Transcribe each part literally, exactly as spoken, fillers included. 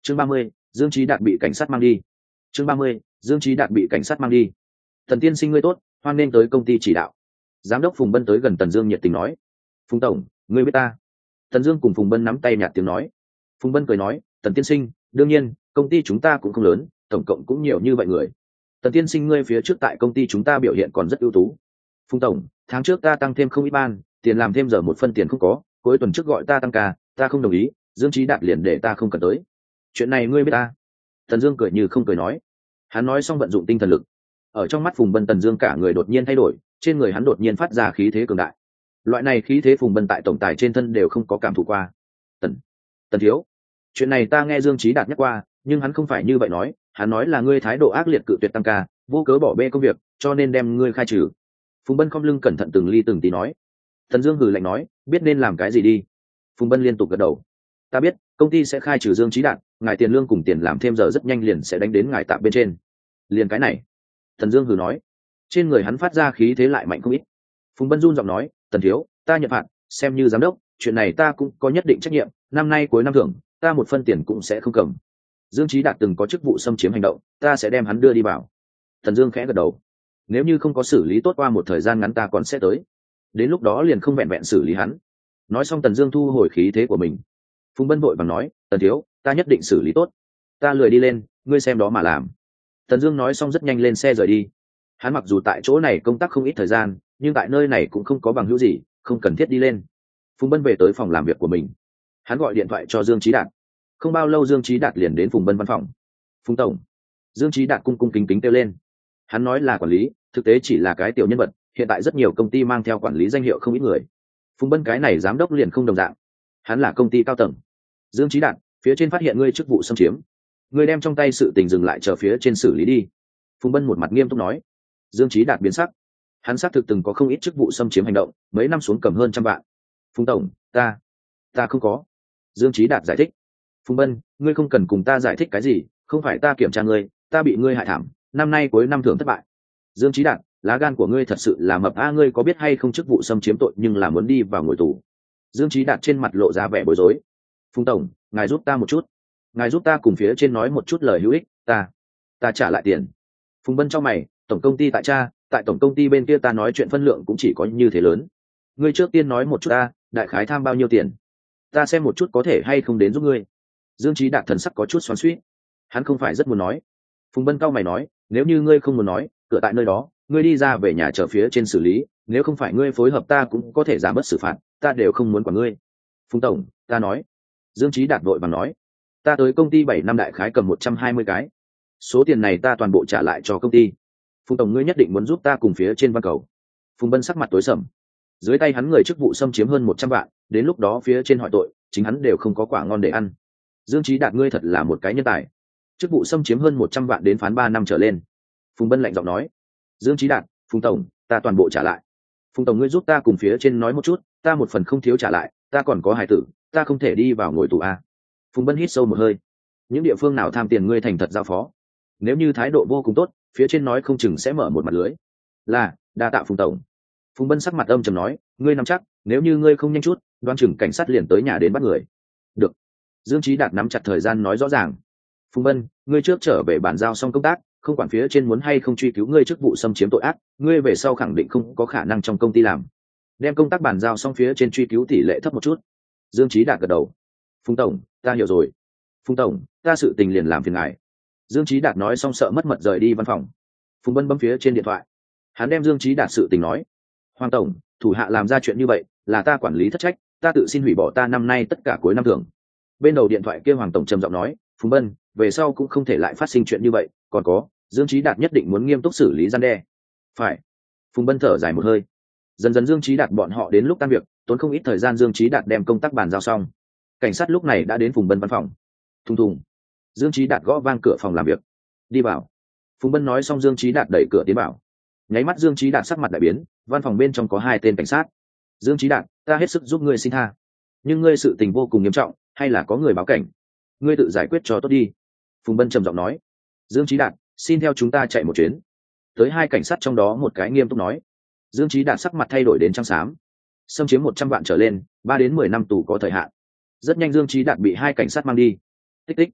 chương ba mươi, Dương Trí Đạt bị cảnh sát mang đi. chương ba mươi, Dương Trí Đạt bị cảnh sát mang đi. Tần tiên sinh ngươi tốt, hoan nên tới công ty chỉ đạo. Giám đốc Phùng Bân tới gần Tần Dương nhiệt tình nói. Phùng tổng, ngươi biết ta? Tần Dương cùng Phùng Bân nắm tay nhạt tiếng nói. Phùng Bân cười nói, Tần tiên sinh, đương nhiên, công ty chúng ta cũng không lớn, tổng cộng cũng nhiều như vậy người. Tần tiên sinh ngươi phía trước tại công ty chúng ta biểu hiện còn rất ưu tú. Phùng tổng, tháng trước ta tăng thêm không ít ban, tiền làm thêm giờ một phân tiền không có, cuối tuần trước gọi ta tăng ca, ta không đồng ý, Dương Trí Đạt liền để ta không cần tới. Chuyện này ngươi biết ta? Tần Dương cười như không cười nói. Hắn nói xong vận dụng tinh thần lực. Ở trong mắt Phùng Bân, Tần Dương cả người đột nhiên thay đổi, trên người hắn đột nhiên phát ra khí thế cường đại. Loại này khí thế Phùng Bân tại tổng tài trên thân đều không có cảm thụ qua. Tần, Tần thiếu, chuyện này ta nghe Dương Trí Đạt nhắc qua, nhưng hắn không phải như vậy nói, hắn nói là ngươi thái độ ác liệt cự tuyệt tăng ca, vô cớ bỏ bê công việc, cho nên đem ngươi khai trừ. Phùng Bân khom lưng cẩn thận từng ly từng tí nói. Tần Dương hừ lạnh nói, biết nên làm cái gì đi. Phùng Bân liên tục gật đầu. Ta biết, công ty sẽ khai trừ Dương Trí Đạt, ngài tiền lương cùng tiền làm thêm giờ rất nhanh liền sẽ đánh đến ngài tạm bên trên. Liền cái này. Tần Dương hừ nói. Trên người hắn phát ra khí thế lại mạnh không ít. Phùng Bân run giọng nói, Tần thiếu, ta nhận phạt, xem như giám đốc, chuyện này ta cũng có nhất định trách nhiệm, năm nay cuối năm thưởng, ta một phân tiền cũng sẽ không cầm. Dương Trí Đạt từng có chức vụ xâm chiếm hành động, ta sẽ đem hắn đưa đi vào. Tần Dương khẽ gật đầu. Nếu như không có xử lý tốt qua một thời gian ngắn ta còn sẽ tới. Đến lúc đó liền không vẹn vẹn xử lý hắn. Nói xong Tần Dương thu hồi khí thế của mình. Phùng Bân vội vàng nói, Tần thiếu, ta nhất định xử lý tốt. Ta lười đi lên, ngươi xem đó mà làm. Tần Dương nói xong rất nhanh lên xe rời đi. Hắn mặc dù tại chỗ này công tác không ít thời gian, nhưng tại nơi này cũng không có bằng hữu gì, không cần thiết đi lên. Phùng Bân về tới phòng làm việc của mình. Hắn gọi điện thoại cho Dương Trí Đạt. Không bao lâu Dương Trí Đạt liền đến Phùng Bân văn phòng. Phùng tổng. Dương Trí Đạt cung cung kính kính kêu lên. Hắn nói là quản lý, thực tế chỉ là cái tiểu nhân vật, hiện tại rất nhiều công ty mang theo quản lý danh hiệu không ít người. Phùng Bân cái này giám đốc liền không đồng dạng. Hắn là công ty cao tầng. Dương Trí Đạt, phía trên phát hiện ngươi chức vụ xâm chiếm, ngươi đem trong tay sự tình dừng lại chờ phía trên xử lý đi. Phùng Bân một mặt nghiêm túc nói. Dương Trí Đạt biến sắc. Hắn xác thực từng có không ít chức vụ xâm chiếm hành động, mấy năm xuống cầm hơn trăm vạn. Phùng tổng, ta ta không có. Dương Trí Đạt giải thích. Phùng Bân, ngươi không cần cùng ta giải thích cái gì, không phải ta kiểm tra ngươi, ta bị ngươi hại thảm, năm nay cuối năm thưởng thất bại. Dương Trí Đạt, lá gan của ngươi thật sự là mập a, ngươi có biết hay không chức vụ xâm chiếm tội nhưng là muốn đi vào ngồi tù. Dương Trí Đạt trên mặt lộ ra vẻ bối rối. Phùng tổng, ngài giúp ta một chút, ngài giúp ta cùng phía trên nói một chút lời hữu ích, ta ta trả lại tiền. Phùng Bân cho mày, tổng công ty tại cha, tại tổng công ty bên kia ta nói chuyện phân lượng cũng chỉ có như thế lớn. Ngươi trước tiên nói một chút ta, đại khái tham bao nhiêu tiền, ta xem một chút có thể hay không đến giúp ngươi. Dương Trí Đạt thần sắc có chút xoắn xuýt. Hắn không phải rất muốn nói. Phùng Bân cau mày nói, nếu như ngươi không muốn nói, cửa tại nơi đó, ngươi đi ra về nhà chở phía trên xử lý, nếu không phải ngươi phối hợp ta cũng có thể giảm bớt xử phạt, ta đều không muốn quản ngươi. Phùng tổng, ta nói. Dương Trí Đạt vội vàng nói, ta tới công ty bảy năm đại khái cầm một trăm hai mươi cái, số tiền này ta toàn bộ trả lại cho công ty. Phùng tổng, ngươi nhất định muốn giúp ta cùng phía trên văn cầu. Phùng Bân sắc mặt tối sầm. Dưới tay hắn người chức vụ xâm chiếm hơn một trăm vạn, đến lúc đó phía trên hỏi tội, chính hắn đều không có quả ngon để ăn. Dương Trí Đạt, ngươi thật là một cái nhân tài. Chức vụ xâm chiếm hơn một trăm vạn đến phán ba năm trở lên. Phùng Bân lạnh giọng nói. Dương Trí Đạt, Phùng tổng, ta toàn bộ trả lại. Phùng tổng, ngươi giúp ta cùng phía trên nói một chút, ta một phần không thiếu trả lại, ta còn có hài tử, ta không thể đi vào ngồi tù a. Phùng Bân hít sâu một hơi. Những địa phương nào tham tiền ngươi thành thật giao phó. Nếu như thái độ vô cùng tốt, phía trên nói không chừng sẽ mở một mặt lưới. Là, đa tạ Phùng tổng. Phùng Bân sắc mặt âm trầm nói, ngươi nắm chắc, nếu như ngươi không nhanh chút, đoan chừng cảnh sát liền tới nhà đến bắt người. Được. Dương Trí Đạt nắm chặt thời gian nói rõ ràng. Phùng Bân, ngươi trước trở về bàn giao xong công tác, không quản phía trên muốn hay không truy cứu ngươi chức vụ xâm chiếm tội ác, ngươi về sau khẳng định không có khả năng trong công ty làm. Đem công tác bàn giao xong phía trên truy cứu tỷ lệ thấp một chút. Dương Trí Đạt gật đầu. Phùng tổng, ta hiểu rồi. Phùng tổng, ta sự tình liền làm phiền ngài. Dương Trí Đạt nói xong sợ mất mật rời đi văn phòng. Phùng Bân bấm phía trên điện thoại. Hắn đem Dương Trí Đạt sự tình nói. Hoàng tổng, thủ hạ làm ra chuyện như vậy, là ta quản lý thất trách, ta tự xin hủy bỏ ta năm nay tất cả cuối năm thưởng. Bên đầu điện thoại kia Hoàng tổng trầm giọng nói, Phùng Bân, về sau cũng không thể lại phát sinh chuyện như vậy, còn có, Dương Trí Đạt nhất định muốn nghiêm túc xử lý gian đe. Phải. Phùng Bân thở dài một hơi. Dần dần Dương Trí Đạt bọn họ đến lúc tan việc, tốn không ít thời gian Dương Trí Đạt đem công tác bàn giao xong. Cảnh sát lúc này đã đến Phùng Bân văn phòng. Thùng thùng. Dương Trí Đạt gõ vang cửa phòng làm việc. Đi vào. Phùng Bân nói xong Dương Trí Đạt đẩy cửa tiến vào. Nháy mắt Dương Trí Đạt sắc mặt đại biến, văn phòng bên trong có hai tên cảnh sát. Dương Trí Đạt, ta hết sức giúp ngươi xin tha, nhưng ngươi sự tình vô cùng nghiêm trọng, hay là có người báo cảnh, ngươi tự giải quyết cho tốt đi. Phùng Bân trầm giọng nói. Dương Trí Đạt, xin theo chúng ta chạy một chuyến. Tới hai cảnh sát trong đó một cái nghiêm túc nói. Dương Trí Đạt sắc mặt thay đổi đến trắng xám. Xâm chiếm một trăm vạn trở lên, ba đến mười năm tù có thời hạn. Rất nhanh Dương Trí Đạt bị hai cảnh sát mang đi. Tích tích.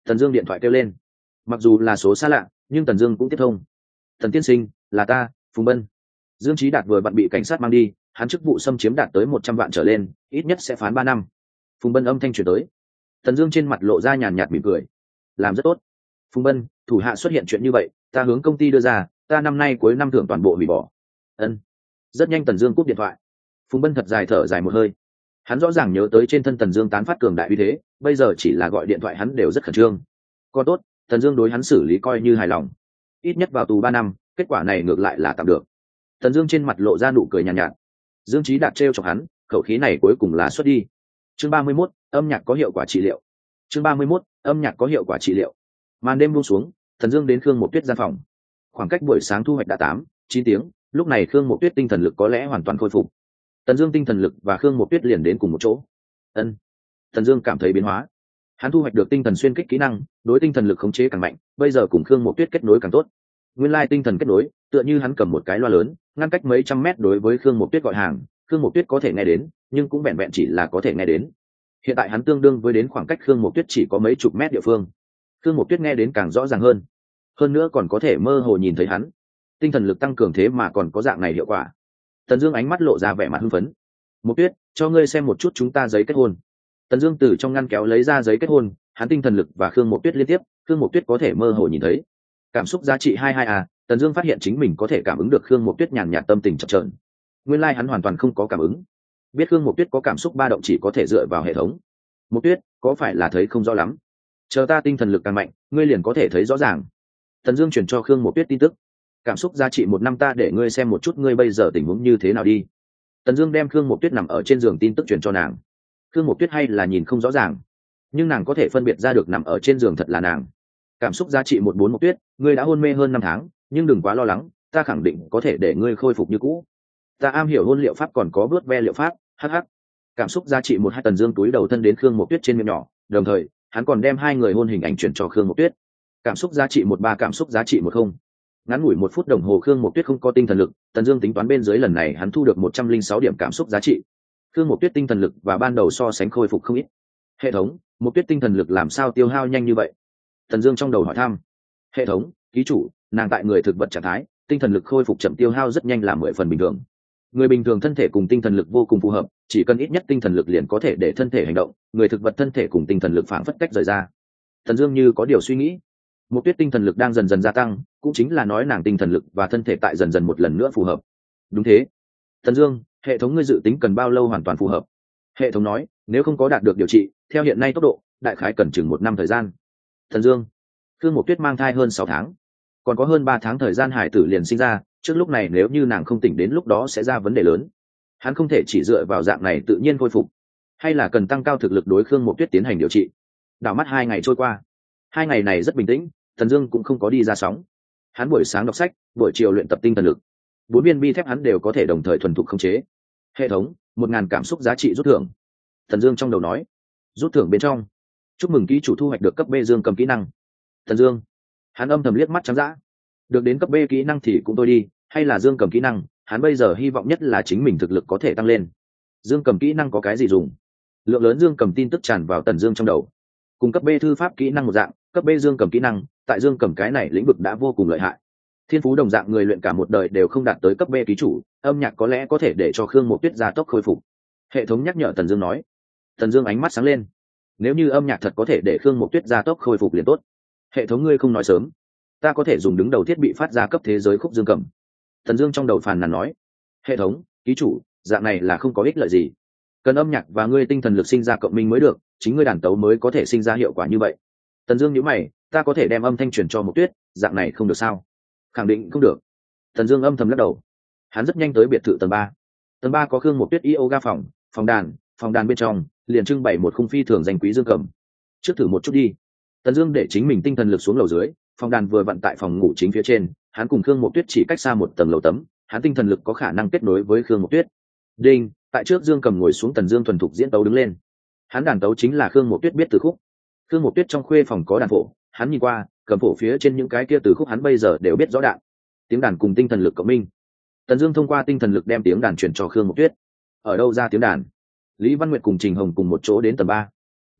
Tần Dương điện thoại kêu lên, mặc dù là số xa lạ nhưng Tần Dương cũng tiếp thông. Tần tiên sinh, là ta, Phùng Bân. Dương Chí Đạt vừa bận bị cảnh sát mang đi, hắn chức vụ xâm chiếm đạt tới một trăm vạn trở lên, ít nhất sẽ phán ba năm. Phùng Bân âm thanh truyền tới. Tần Dương trên mặt lộ ra nhàn nhạt mỉm cười, làm rất tốt. Phùng Bân, thủ hạ xuất hiện chuyện như vậy, ta hướng công ty đưa ra, ta năm nay cuối năm thưởng toàn bộ hủy bỏ. Ân. Rất nhanh Tần Dương cúp điện thoại. Phùng Bân thật dài thở dài một hơi. Hắn rõ ràng nhớ tới trên thân Tần Dương tán phát cường đại uy thế, bây giờ chỉ là gọi điện thoại hắn đều rất khẩn trương. Còn tốt, Tần Dương đối hắn xử lý coi như hài lòng. Ít nhất vào tù ba năm, kết quả này ngược lại là tạm được. Tần Dương trên mặt lộ ra nụ cười nhàn nhạt, nhạt. Dương Chí Đạt trêu chọc hắn, khẩu khí này cuối cùng là xuất đi. Chương ba mươi mốt, âm nhạc có hiệu quả trị liệu. Chương ba mươi mốt, âm nhạc có hiệu quả trị liệu. Màn đêm buông xuống, Tần Dương đến Khương Mộ Tuyết gian phòng. Khoảng cách buổi sáng thu hoạch đã tám, chín tiếng, lúc này Khương Mộ Tuyết tinh thần lực có lẽ hoàn toàn khôi phục. Tần Dương tinh thần lực và Khương Mộ Tuyết liền đến cùng một chỗ. Ân. Tần Dương cảm thấy biến hóa. Hắn thu hoạch được tinh thần xuyên kích kỹ năng, đối tinh thần lực khống chế càng mạnh, bây giờ cùng Khương Mộ Tuyết kết nối càng tốt. Nguyên lai tinh thần kết nối, tựa như hắn cầm một cái loa lớn, ngăn cách mấy trăm mét đối với Khương Mộ Tuyết gọi hàng, Khương Mộ Tuyết có thể nghe đến, nhưng cũng vẹn vẹn chỉ là có thể nghe đến. Hiện tại hắn tương đương với đến khoảng cách Khương Mộ Tuyết chỉ có mấy chục mét địa phương. Khương Mộ Tuyết nghe đến càng rõ ràng hơn, hơn nữa còn có thể mơ hồ nhìn thấy hắn. Tinh thần lực tăng cường thế mà còn có dạng này hiệu quả. Tần Dương ánh mắt lộ ra vẻ mặt hưng phấn. Mộ Tuyết, cho ngươi xem một chút chúng ta giấy kết hôn. Tần Dương từ trong ngăn kéo lấy ra giấy kết hôn, hắn tinh thần lực và Khương Mộ Tuyết liên tiếp, Khương Mộ Tuyết có thể mơ hồ nhìn thấy. Cảm xúc giá trị hai hai a, Tần Dương phát hiện chính mình có thể cảm ứng được Khương Mộ Tuyết nhàn nhạt tâm tình chập chờn. Nguyên lai like hắn hoàn toàn không có cảm ứng. Biết Khương Mộ Tuyết có cảm xúc ba động chỉ có thể dựa vào hệ thống. Mộ Tuyết, có phải là thấy không rõ lắm? Chờ ta tinh thần lực càng mạnh, ngươi liền có thể thấy rõ ràng. Tần Dương chuyển cho Khương Mộ Tuyết tin tức. Cảm xúc giá trị một năm ta để ngươi xem một chút ngươi bây giờ tình huống như thế nào đi. Tần Dương đem Khương Mộ Tuyết nằm ở trên giường tin tức truyền cho nàng. Khương Mộ Tuyết hay là nhìn không rõ ràng, nhưng nàng có thể phân biệt ra được nằm ở trên giường thật là nàng. Cảm xúc giá trị một bốn Mộ Tuyết, ngươi đã hôn mê hơn năm tháng, nhưng đừng quá lo lắng, ta khẳng định có thể để ngươi khôi phục như cũ. Ta am hiểu hôn liệu pháp còn có bước ve liệu pháp, hắc hắc. Cảm xúc giá trị một hai Tần Dương túi đầu thân đến Khương Mộ Tuyết trên miệng nhỏ, đồng thời, hắn còn đem hai người hôn hình ảnh chuyển cho Khương Mộ Tuyết. Cảm xúc giá trị một ba cảm xúc giá trị một không. Ngắn ngủi một phút đồng hồ Khương Mộ Tuyết không có tinh thần lực, Tần Dương tính toán bên dưới lần này hắn thu được một trăm linh sáu điểm cảm xúc giá trị. Khương Mộ Tuyết tinh thần lực và ban đầu so sánh khôi phục không ít. Hệ thống, Mộ Tuyết tinh thần lực làm sao tiêu hao nhanh như vậy? Tần Dương trong đầu hỏi thăm. Hệ thống, ký chủ, nàng tại người thực vật trạng thái, tinh thần lực khôi phục chậm tiêu hao rất nhanh là mười phần bình thường. Người bình thường thân thể cùng tinh thần lực vô cùng phù hợp, chỉ cần ít nhất tinh thần lực liền có thể để thân thể hành động, người thực vật thân thể cùng tinh thần lực phảng phất cách rời ra. Tần Dương như có điều suy nghĩ. Mộ Tuyết tinh thần lực đang dần dần gia tăng, cũng chính là nói nàng tinh thần lực và thân thể tại dần dần một lần nữa phù hợp. Đúng thế. Tần Dương, hệ thống ngươi dự tính cần bao lâu hoàn toàn phù hợp? Hệ thống nói, nếu không có đạt được điều trị, theo hiện nay tốc độ, đại khái cần chừng một năm thời gian. Tần Dương, Khương Mộ Tuyết mang thai hơn sáu tháng, còn có hơn ba tháng thời gian hải tử liền sinh ra, trước lúc này nếu như nàng không tỉnh đến lúc đó sẽ ra vấn đề lớn. Hắn không thể chỉ dựa vào dạng này tự nhiên khôi phục, hay là cần tăng cao thực lực đối Khương Mộ Tuyết tiến hành điều trị. Đảo mắt hai ngày trôi qua, hai ngày này rất bình tĩnh, Tần Dương cũng không có đi ra sóng. Hắn buổi sáng đọc sách, buổi chiều luyện tập tinh thần lực. Bốn viên bi thép hắn đều có thể đồng thời thuần thục khống chế. Hệ thống, một ngàn cảm xúc giá trị rút thưởng. Tần Dương trong đầu nói. Rút thưởng bên trong. Chúc mừng ký chủ thu hoạch được cấp B Dương cầm kỹ năng. Tần Dương, hắn âm thầm liếc mắt trắng dã. Được đến cấp B kỹ năng thì cũng tôi đi, hay là Dương cầm kỹ năng, hắn bây giờ hy vọng nhất là chính mình thực lực có thể tăng lên. Dương cầm kỹ năng có cái gì dùng? Lượng lớn Dương cầm tin tức tràn vào Tần Dương trong đầu. Cùng cấp B thư pháp kỹ năng một dạng, cấp B Dương cầm kỹ năng, tại Dương cầm cái này lĩnh vực đã vô cùng lợi hại. Thiên phú đồng dạng người luyện cả một đời đều không đạt tới cấp B ký chủ, âm nhạc có lẽ có thể để cho Khương Mộ Tuyết gia tốc khôi phục. Hệ thống nhắc nhở Tần Dương nói. Tần Dương ánh mắt sáng lên. Nếu như âm nhạc thật có thể để Khương Mộ Tuyết gia tốc khôi phục liền tốt. Hệ thống ngươi không nói sớm, ta có thể dùng đứng đầu thiết bị phát ra cấp thế giới khúc dương cầm. Tần Dương trong đầu phàn nàn nói. Hệ thống, ký chủ, dạng này là không có ích lợi gì. Cần âm nhạc và ngươi tinh thần lực sinh ra cộng minh mới được, chính ngươi đàn tấu mới có thể sinh ra hiệu quả như vậy. Tần Dương nhíu mày, ta có thể đem âm thanh truyền cho Mộ Tuyết, dạng này không được sao? Khẳng định không được. Tần Dương âm thầm lắc đầu. Hắn rất nhanh tới biệt thự tầng ba. Tầng ba có Khương Mộ Tuyết yoga phòng, phòng đàn, phòng đàn bên trong liền trưng bày một khung phi thường danh quý dương cầm. Trước thử một chút đi. Tần Dương để chính mình tinh thần lực xuống lầu dưới, phòng đàn vừa vặn tại phòng ngủ chính phía trên, hắn cùng Khương Mộ Tuyết chỉ cách xa một tầng lầu tấm, hắn tinh thần lực có khả năng kết nối với Khương Mộ Tuyết. Đinh, tại trước dương cầm ngồi xuống Tần Dương thuần thục diễn tấu đứng lên. Hắn đàn tấu chính là Khương Mộ Tuyết biết từ khúc. Khương Mộ Tuyết trong khuê phòng có đàn phổ, hắn nhìn qua, cầm phổ phía trên những cái kia từ khúc hắn bây giờ đều biết rõ đạn. Tiếng đàn cùng tinh thần lực cộng minh. Tần Dương thông qua tinh thần lực đem tiếng đàn truyền cho Khương Mộ Tuyết. Ở đâu ra tiếng đàn? Lý Văn Nguyệt cùng Trình Hồng cùng một chỗ đến tầng ba.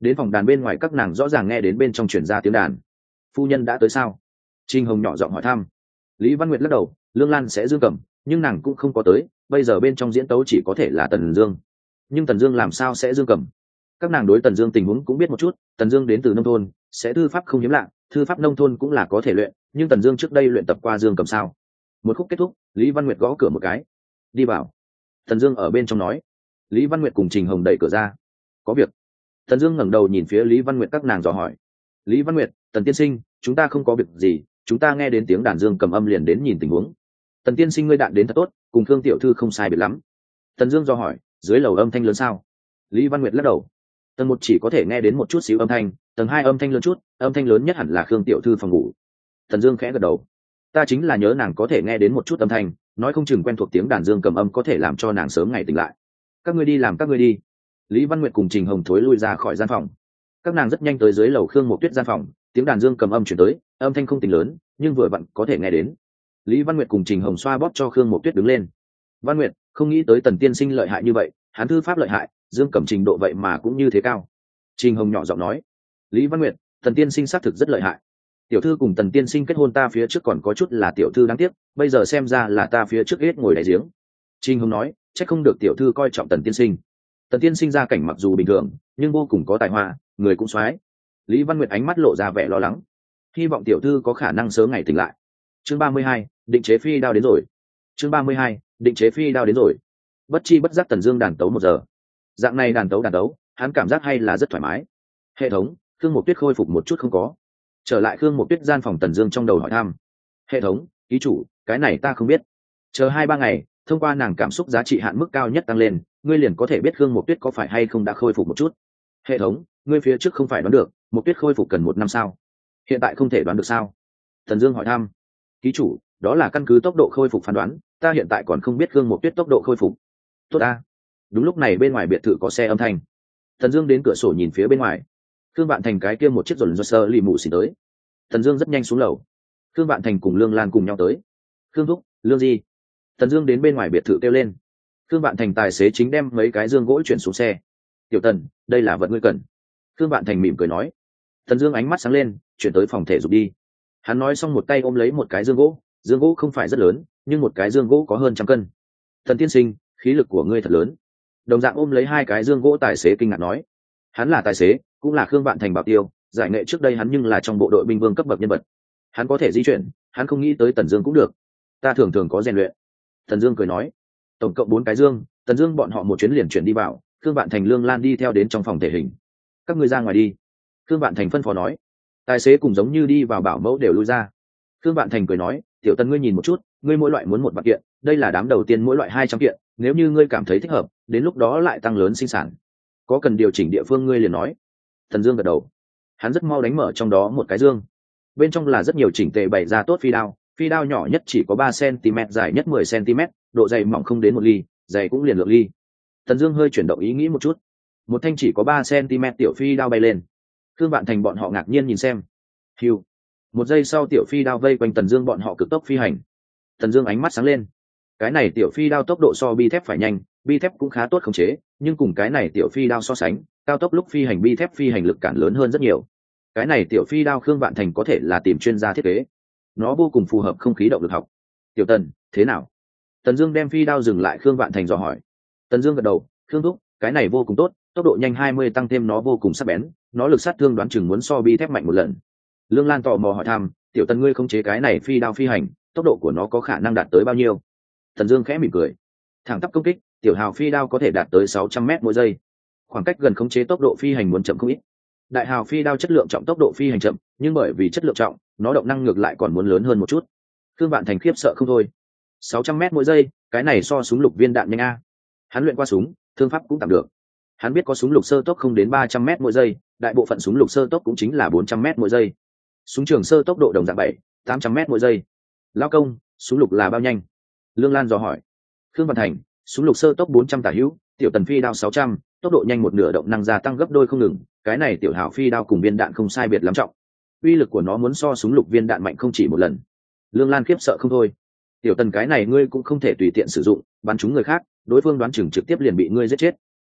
đến phòng đàn bên ngoài các nàng rõ ràng nghe đến bên trong chuyển ra tiếng đàn. Phu nhân đã tới sao? Trình Hồng nhỏ giọng hỏi thăm. Lý Văn Nguyệt lắc đầu, Lương Lan sẽ dương cầm, nhưng nàng cũng không có tới, bây giờ bên trong diễn tấu chỉ có thể là Tần Dương. Nhưng Tần Dương làm sao sẽ dương cầm? Các nàng đối Tần Dương tình huống cũng biết một chút, Tần Dương đến từ nông thôn, sẽ thư pháp không hiếm lạ, thư pháp nông thôn cũng là có thể luyện, nhưng Tần Dương trước đây luyện tập qua dương cầm sao? Một khúc kết thúc, Lý Văn Nguyệt gõ cửa một cái. Đi vào. Tần Dương ở bên trong nói. Lý Văn Nguyệt cùng Trình Hồng đẩy cửa ra. Có việc. Tần Dương ngẩng đầu nhìn phía Lý Văn Nguyệt các nàng dò hỏi. Lý Văn Nguyệt, Tần tiên sinh, chúng ta không có việc gì, chúng ta nghe đến tiếng đàn dương cầm âm liền đến nhìn tình huống. Tần tiên sinh ngươi đạn đến thật tốt, cùng Thương tiểu thư không sai biệt lắm. Tần Dương dò hỏi, dưới lầu âm thanh lớn sao? Lý Văn Nguyệt lắc đầu. Tầng một chỉ có thể nghe đến một chút xíu âm thanh, tầng hai âm thanh lớn chút, âm thanh lớn nhất hẳn là Khương tiểu thư phòng ngủ. Tần Dương khẽ gật đầu. Ta chính là nhớ nàng có thể nghe đến một chút âm thanh, nói không chừng quen thuộc tiếng đàn dương cầm âm có thể làm cho nàng sớm ngày tỉnh lại. Các ngươi đi làm các ngươi đi. Lý Văn Nguyệt cùng Trình Hồng thối lui ra khỏi gian phòng. Các nàng rất nhanh tới dưới lầu Khương Mộc Tuyết gian phòng, tiếng đàn dương cầm âm chuyển tới, âm thanh không tính lớn, nhưng vừa vặn có thể nghe đến. Lý Văn Nguyệt cùng Trình Hồng xoa bóp cho Khương Mộc Tuyết đứng lên. Văn Nguyệt, không nghĩ tới Tần tiên sinh lợi hại như vậy, hắn thư pháp lợi hại, dương cầm trình độ vậy mà cũng như thế cao. Trình Hồng nhỏ giọng nói. Lý Văn Nguyệt, Tần tiên sinh xác thực rất lợi hại. Tiểu thư cùng Tần tiên sinh kết hôn ta phía trước còn có chút là tiểu thư đáng tiếc, bây giờ xem ra là ta phía trước hết ngồi đáy giếng. Trình Hồng nói, chắc không được tiểu thư coi trọng Tần tiên sinh. Tần tiên sinh ra cảnh mặc dù bình thường, nhưng vô cùng có tài hoa, người cũng soái. Lý Văn Nguyệt ánh mắt lộ ra vẻ lo lắng, hy vọng tiểu thư có khả năng sớm ngày tỉnh lại. Chương ba mươi hai, định chế phi đao đến rồi. Chương ba mươi hai, định chế phi đao đến rồi. Bất chi bất giác Tần Dương đàn tấu một giờ. Dạng này đàn tấu đàn tấu, hắn cảm giác hay là rất thoải mái. Hệ thống, Khương Mộc Tuyết khôi phục một chút không có. Trở lại Khương Mộc Tuyết gian phòng, Tần Dương trong đầu hỏi thăm. Hệ thống, ký chủ, cái này ta không biết. Chờ hai ba ngày, thông qua nàng cảm xúc giá trị hạn mức cao nhất tăng lên, ngươi liền có thể biết Khương Mộc Tuyết có phải hay không đã khôi phục một chút. Hệ thống, ngươi phía trước không phải đoán được, Mộc Tuyết khôi phục cần một năm sao? Hiện tại không thể đoán được sao? Tần Dương hỏi thăm. Ký chủ, đó là căn cứ tốc độ khôi phục phán đoán, ta hiện tại còn không biết Khương Mộc Tuyết tốc độ khôi phục. Tốt a. Đúng lúc này bên ngoài biệt thự có xe âm thanh. Tần Dương đến cửa sổ nhìn phía bên ngoài. Khương Vạn Thành cái kia một chiếc rồn sơ lì mù xì tới. Tần Dương rất nhanh xuống lầu. Khương Vạn Thành cùng Lương Lan cùng nhau tới. Khương thúc, Lương Di. Tần Dương đến bên ngoài biệt thự kêu lên. Khương Vạn Thành tài xế chính đem mấy cái dương gỗ chuyển xuống xe. Tiểu Tần, đây là vật ngươi cần. Khương Vạn Thành mỉm cười nói. Tần Dương ánh mắt sáng lên, chuyển tới phòng thể dục đi. Hắn nói xong một tay ôm lấy một cái dương gỗ, dương gỗ không phải rất lớn, nhưng một cái dương gỗ có hơn trăm cân. Tần tiên sinh, khí lực của ngươi thật lớn. Đồng dạng ôm lấy hai cái dương gỗ tài xế kinh ngạc nói. Hắn là tài xế, cũng là Khương Vạn Thành bảo tiêu, giải nghệ trước đây hắn nhưng là trong bộ đội binh vương cấp bậc nhân vật. Hắn có thể di chuyển, hắn không nghĩ tới Tần Dương cũng được. Ta thường thường có rèn luyện. Tần Dương cười nói. Tổng cộng bốn cái dương, Tần Dương bọn họ một chuyến liền chuyển đi vào, Khương Vạn Thành Lương Lan đi theo đến trong phòng thể hình. Các ngươi ra ngoài đi. Khương Vạn Thành phân phó nói. Tài xế cùng giống như đi vào bảo mẫu đều lui ra. Khương Vạn Thành cười nói, tiểu Tần ngươi nhìn một chút, ngươi mỗi loại muốn một bạc kiện, đây là đám đầu tiên mỗi loại hai trăm kiện, nếu như ngươi cảm thấy thích hợp, đến lúc đó lại tăng lớn sinh sản. Có cần điều chỉnh địa phương ngươi liền nói. Tần Dương gật đầu. Hắn rất mau đánh mở trong đó một cái dương. Bên trong là rất nhiều chỉnh tề bày ra tốt phi đao, phi đao nhỏ nhất chỉ có ba xăng ti mét, dài nhất mười xăng ti mét, độ dày mỏng không đến một ly, dày cũng liền lượng ly. Tần Dương hơi chuyển động ý nghĩ một chút. Một thanh chỉ có ba xăng ti mét tiểu phi đao bay lên. Khương Vạn Thành bọn họ ngạc nhiên nhìn xem. Hưu. Một giây sau tiểu phi đao vây quanh Tần Dương bọn họ cực tốc phi hành. Tần Dương ánh mắt sáng lên. Cái này tiểu phi đao tốc độ so bi thép phải nhanh, bi thép cũng khá tốt khống chế, nhưng cùng cái này tiểu phi đao so sánh, cao tốc lúc phi hành bi thép phi hành lực cản lớn hơn rất nhiều. Cái này tiểu phi đao Khương Vạn Thành có thể là tìm chuyên gia thiết kế, nó vô cùng phù hợp không khí động lực học. Tiểu Tần, thế nào? Tần Dương đem phi đao dừng lại, Khương Vạn Thành dò hỏi. Tần Dương gật đầu, Khương thúc, cái này vô cùng tốt, tốc độ nhanh hai mươi tăng thêm nó vô cùng sắc bén, nó lực sát thương đoán chừng muốn so bi thép mạnh một lần. Lương Lan tò mò hỏi thăm, tiểu Tần ngươi khống chế cái này phi đao phi hành, tốc độ của nó có khả năng đạt tới bao nhiêu? Tần Dương khẽ mỉm cười. Thẳng tắp công kích, tiểu hào phi đao có thể đạt tới sáu trăm mét mỗi giây. Khoảng cách gần khống chế tốc độ phi hành muốn chậm không ít. Đại hào phi đao chất lượng trọng, tốc độ phi hành chậm, nhưng bởi vì chất lượng trọng, nó động năng ngược lại còn muốn lớn hơn một chút. Khương Vạn Thành khiếp sợ không thôi. sáu trăm mét mỗi giây, cái này so súng lục viên đạn nhanh a. Hắn luyện qua súng, thương pháp cũng tạm được. Hắn biết có súng lục sơ tốc không đến ba trăm mét mỗi giây, đại bộ phận súng lục sơ tốc cũng chính là bốn trăm mét mỗi giây. Súng trường sơ tốc độ đồng dạng bảy, tám trăm mét mỗi giây. Lao công, súng lục là bao nhanh? Lương Lan dò hỏi. Khương Vạn Thành, súng lục sơ tốc bốn trăm tả hữu, tiểu Tần phi đao sáu trăm, tốc độ nhanh một nửa, động năng gia tăng gấp đôi không ngừng, cái này tiểu hào phi đao cùng viên đạn không sai biệt lắm trọng. Uy lực của nó muốn so súng lục viên đạn mạnh không chỉ một lần. Lương Lan khiếp sợ không thôi. Tiểu Tần cái này ngươi cũng không thể tùy tiện sử dụng, bắn trúng người khác, đối phương đoán chừng trực tiếp liền bị ngươi giết chết.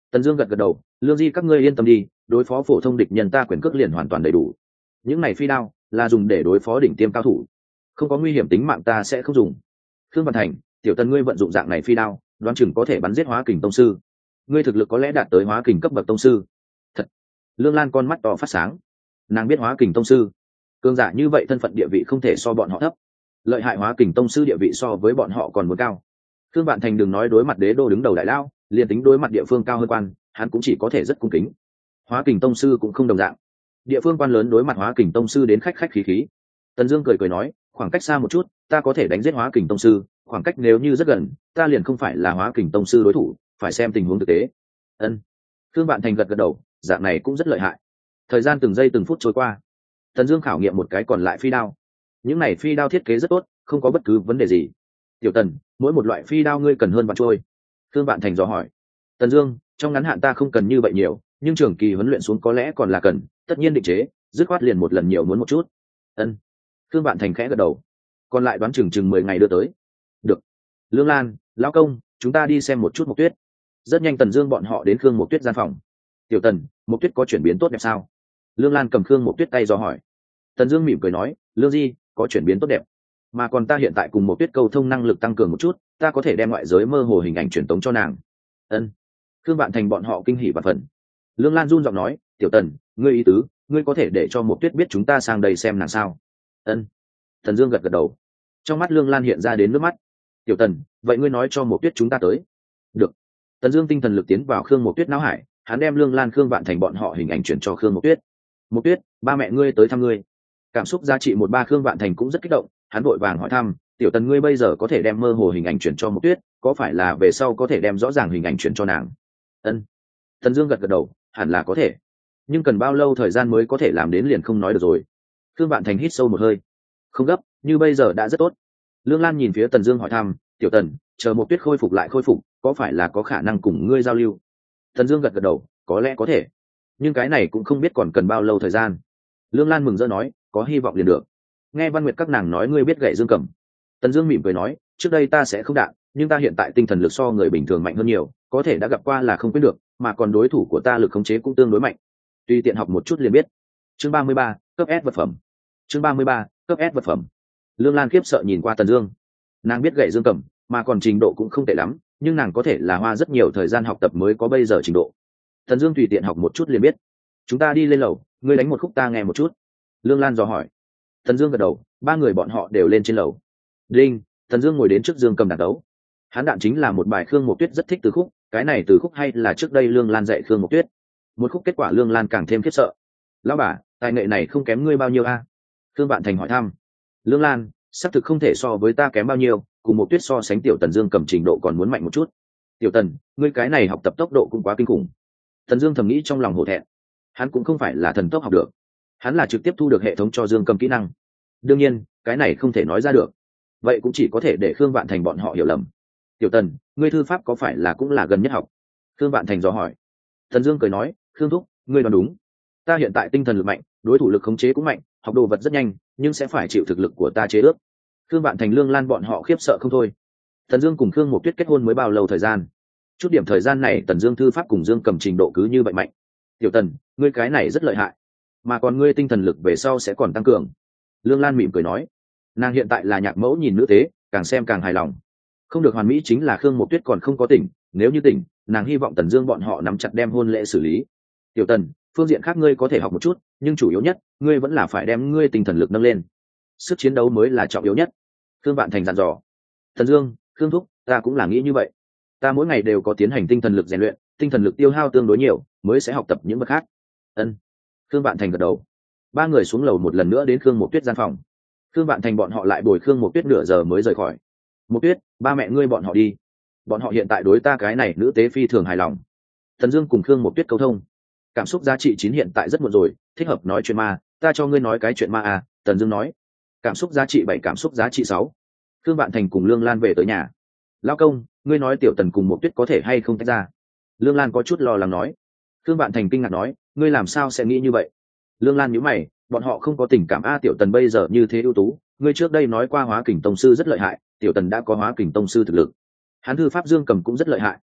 Tần Dương gật gật đầu, lương di các ngươi yên tâm đi, đối phó phổ thông địch nhân ta quyền cước liền hoàn toàn đầy đủ. Những này phi đao là dùng để đối phó đỉnh tiêm cao thủ, không có nguy hiểm tính mạng ta sẽ không dùng. Khương Văn Thành, tiểu Tần ngươi vận dụng dạng này phi đao, đoán chừng có thể bắn giết hóa kình tông sư. Ngươi thực lực có lẽ đạt tới hóa kình cấp bậc tông sư. Thật. Lương Lan con mắt to phát sáng. Nàng biết hóa kình tông sư, cường giả như vậy thân phận địa vị không thể so bọn họ thấp. Lợi hại hóa kình tông sư địa vị so với bọn họ còn muốn cao. Khương Vạn Thành đừng nói đối mặt đế đô đứng đầu đại lao, liền tính đối mặt địa phương cao hơn quan, hắn cũng chỉ có thể rất cung kính. Hóa kình tông sư cũng không đồng dạng. Địa phương quan lớn đối mặt hóa kình tông sư đến khách khách khí khí. Tần Dương cười cười nói, khoảng cách xa một chút, ta có thể đánh giết hóa kình tông sư, khoảng cách nếu như rất gần, ta liền không phải là hóa kình tông sư đối thủ, phải xem tình huống thực tế. Ân. Khương Vạn Thành gật gật đầu, dạng này cũng rất lợi hại. Thời gian từng giây từng phút trôi qua, Tần Dương khảo nghiệm một cái còn lại phi đao. Những này phi đao thiết kế rất tốt, không có bất cứ vấn đề gì. Tiểu Tần, mỗi một loại phi đao ngươi cần hơn vạn trôi. Khương Vạn Thành dò hỏi. Tần Dương, trong ngắn hạn ta không cần như vậy nhiều, nhưng trường kỳ huấn luyện xuống có lẽ còn là cần, tất nhiên định chế, dứt khoát liền một lần nhiều muốn một chút. Ân. Khương Vạn Thành khẽ gật đầu. Còn lại đoán chừng chừng mười ngày đưa tới. Được. Lương Lan, lão công, chúng ta đi xem một chút Mộc Tuyết. Rất nhanh Tần Dương bọn họ đến Khương Mộc Tuyết gian phòng. Tiểu Tần, Mộc Tuyết có chuyển biến tốt đẹp sao? Lương Lan cầm Khương Mộc Tuyết tay dò hỏi. Tần Dương mỉm cười nói, Lương Di, có chuyển biến tốt đẹp, mà còn ta hiện tại cùng Mộc Tuyết câu thông năng lực tăng cường một chút, ta có thể đem ngoại giới mơ hồ hình ảnh truyền tống cho nàng. Ân. Khương Vạn Thành bọn họ kinh hỉ và phần. Lương Lan run giọng nói, Tiểu Tần, ngươi ý tứ, ngươi có thể để cho Mộc Tuyết biết chúng ta sang đây xem nàng sao? Ân. Tần Dương gật gật đầu. Trong mắt Lương Lan hiện ra đến nước mắt. Tiểu Tần, vậy ngươi nói cho Mộc Tuyết chúng ta tới. Được. Tần Dương tinh thần lực tiến vào Khương Mộc Tuyết não hải, hắn đem Lương Lan Khương Vạn Thành bọn họ hình ảnh chuyển cho Khương Mộc Tuyết. Mộc Tuyết, ba mẹ ngươi tới thăm ngươi. Cảm xúc giá trị một ba Khương Vạn Thành cũng rất kích động, hắn vội vàng hỏi thăm, Tiểu Tần ngươi bây giờ có thể đem mơ hồ hình ảnh chuyển cho Mộc Tuyết, có phải là về sau có thể đem rõ ràng hình ảnh chuyển cho nàng? Ân. Tần Dương gật gật đầu, hẳn là có thể, nhưng cần bao lâu thời gian mới có thể làm đến liền không nói được rồi. Khương Vạn Thành hít sâu một hơi. Không gấp, như bây giờ đã rất tốt. Lương Lan nhìn phía Tần Dương hỏi thăm, Tiểu Tần, chờ Mộc Tuyết khôi phục lại khôi phục, có phải là có khả năng cùng ngươi giao lưu? Tần Dương gật gật đầu, có lẽ có thể, nhưng cái này cũng không biết còn cần bao lâu thời gian. Lương Lan mừng rỡ nói, có hy vọng liền được. Nghe Văn Nguyệt các nàng nói ngươi biết gậy dương cầm. Tần Dương mỉm cười nói, trước đây ta sẽ không đạn, nhưng ta hiện tại tinh thần lực so người bình thường mạnh hơn nhiều, có thể đã gặp qua là không quên được, mà còn đối thủ của ta lực khống chế cũng tương đối mạnh. Tùy tiện học một chút liền biết. Chương ba mươi ba, cấp S vật phẩm. Chương ba mươi ba, cấp S vật phẩm. Lương Lan khiếp sợ nhìn qua Tần Dương. Nàng biết gậy dương cầm, mà còn trình độ cũng không tệ lắm, nhưng nàng có thể là hoa rất nhiều thời gian học tập mới có bây giờ trình độ. Tần Dương tùy tiện học một chút liền biết. Chúng ta đi lên lầu, ngươi đánh một khúc ta nghe một chút. Lương Lan dò hỏi. Tần Dương gật đầu, ba người bọn họ đều lên trên lầu. Đinh, Tần Dương ngồi đến trước dương cầm đàn đấu. Hắn đạn chính là một bài Khương Mộc Tuyết rất thích từ khúc, cái này từ khúc hay là trước đây Lương Lan dạy Khương Mộc Tuyết. Một khúc kết quả Lương Lan càng thêm khiếp sợ. Lão bà, tài nghệ này không kém ngươi bao nhiêu a? Khương Vạn Thành hỏi thăm. Lương Lan, xác thực không thể so với ta kém bao nhiêu, cùng Mộc Tuyết so sánh tiểu Tần Dương cầm trình độ còn muốn mạnh một chút. Tiểu Tần, ngươi cái này học tập tốc độ cũng quá kinh khủng. Tần Dương thầm nghĩ trong lòng hổ thẹn. Hắn cũng không phải là thần tốc học được, hắn là trực tiếp thu được hệ thống cho dương cầm kỹ năng. Đương nhiên cái này không thể nói ra được, vậy cũng chỉ có thể để Khương Vạn Thành bọn họ hiểu lầm. Tiểu Tần, ngươi thư pháp có phải là cũng là gần nhất học? Khương Vạn Thành dò hỏi. Tần Dương cười nói, Khương thúc, ngươi đoán đúng, ta hiện tại tinh thần lực mạnh, đối thủ lực khống chế cũng mạnh, học đồ vật rất nhanh, nhưng sẽ phải chịu thực lực của ta chế ước. Khương Vạn Thành Lương Lan bọn họ khiếp sợ không thôi. Tần Dương cùng Khương Mộc Tuyết kết hôn mới bao lâu thời gian, chút điểm thời gian này Tần Dương thư pháp cùng Dương cầm trình độ cứ như vậy mạnh. Tiểu Tần, ngươi cái này rất lợi hại, mà còn ngươi tinh thần lực về sau sẽ còn tăng cường. Lương Lan mỉm cười nói, nàng hiện tại là nhạc mẫu nhìn nữ tế, càng xem càng hài lòng. Không được hoàn mỹ chính là Khương Mộc Tuyết còn không có tỉnh, nếu như tỉnh, nàng hy vọng Tần Dương bọn họ nắm chặt đem hôn lễ xử lý. Tiểu Tần, phương diện khác ngươi có thể học một chút, nhưng chủ yếu nhất, ngươi vẫn là phải đem ngươi tinh thần lực nâng lên. Sức chiến đấu mới là trọng yếu nhất. Khương Vạn Thành dặn dò. Tần Dương, Khương thúc, ta cũng là nghĩ như vậy. Ta mỗi ngày đều có tiến hành tinh thần lực rèn luyện, tinh thần lực tiêu hao tương đối nhiều, mới sẽ học tập những bước khác. Ân. Khương Vạn Thành gật đầu. Ba người xuống lầu một lần nữa đến Khương Mộc Tuyết gian phòng. Khương Vạn Thành bọn họ lại bồi Khương Mộc Tuyết nửa giờ mới rời khỏi. Mộc Tuyết, ba mẹ ngươi bọn họ đi. Bọn họ hiện tại đối ta cái này nữ tế phi thường hài lòng. Tần Dương cùng Khương Mộc Tuyết câu thông. Cảm xúc giá trị chín hiện tại rất muộn rồi, thích hợp nói chuyện ma, ta cho ngươi nói cái chuyện ma à? Tần Dương nói. Cảm xúc giá trị bảy, cảm xúc giá trị sáu. Khương Vạn Thành cùng Lương Lan về tới nhà. Lão công, ngươi nói Tiểu Tần cùng Mộc Tuyết có thể hay không tách ra? Lương Lan có chút lo lắng nói. Khương Vạn Thành kinh ngạc nói, ngươi làm sao sẽ nghĩ như vậy? Lương Lan nhíu mày, bọn họ không có tình cảm a, Tiểu Tần bây giờ như thế ưu tú, ngươi trước đây nói qua Hóa Kình tông sư rất lợi hại, Tiểu Tần đã có Hóa Kình tông sư thực lực, hắn thư pháp dương cầm cũng rất lợi hại.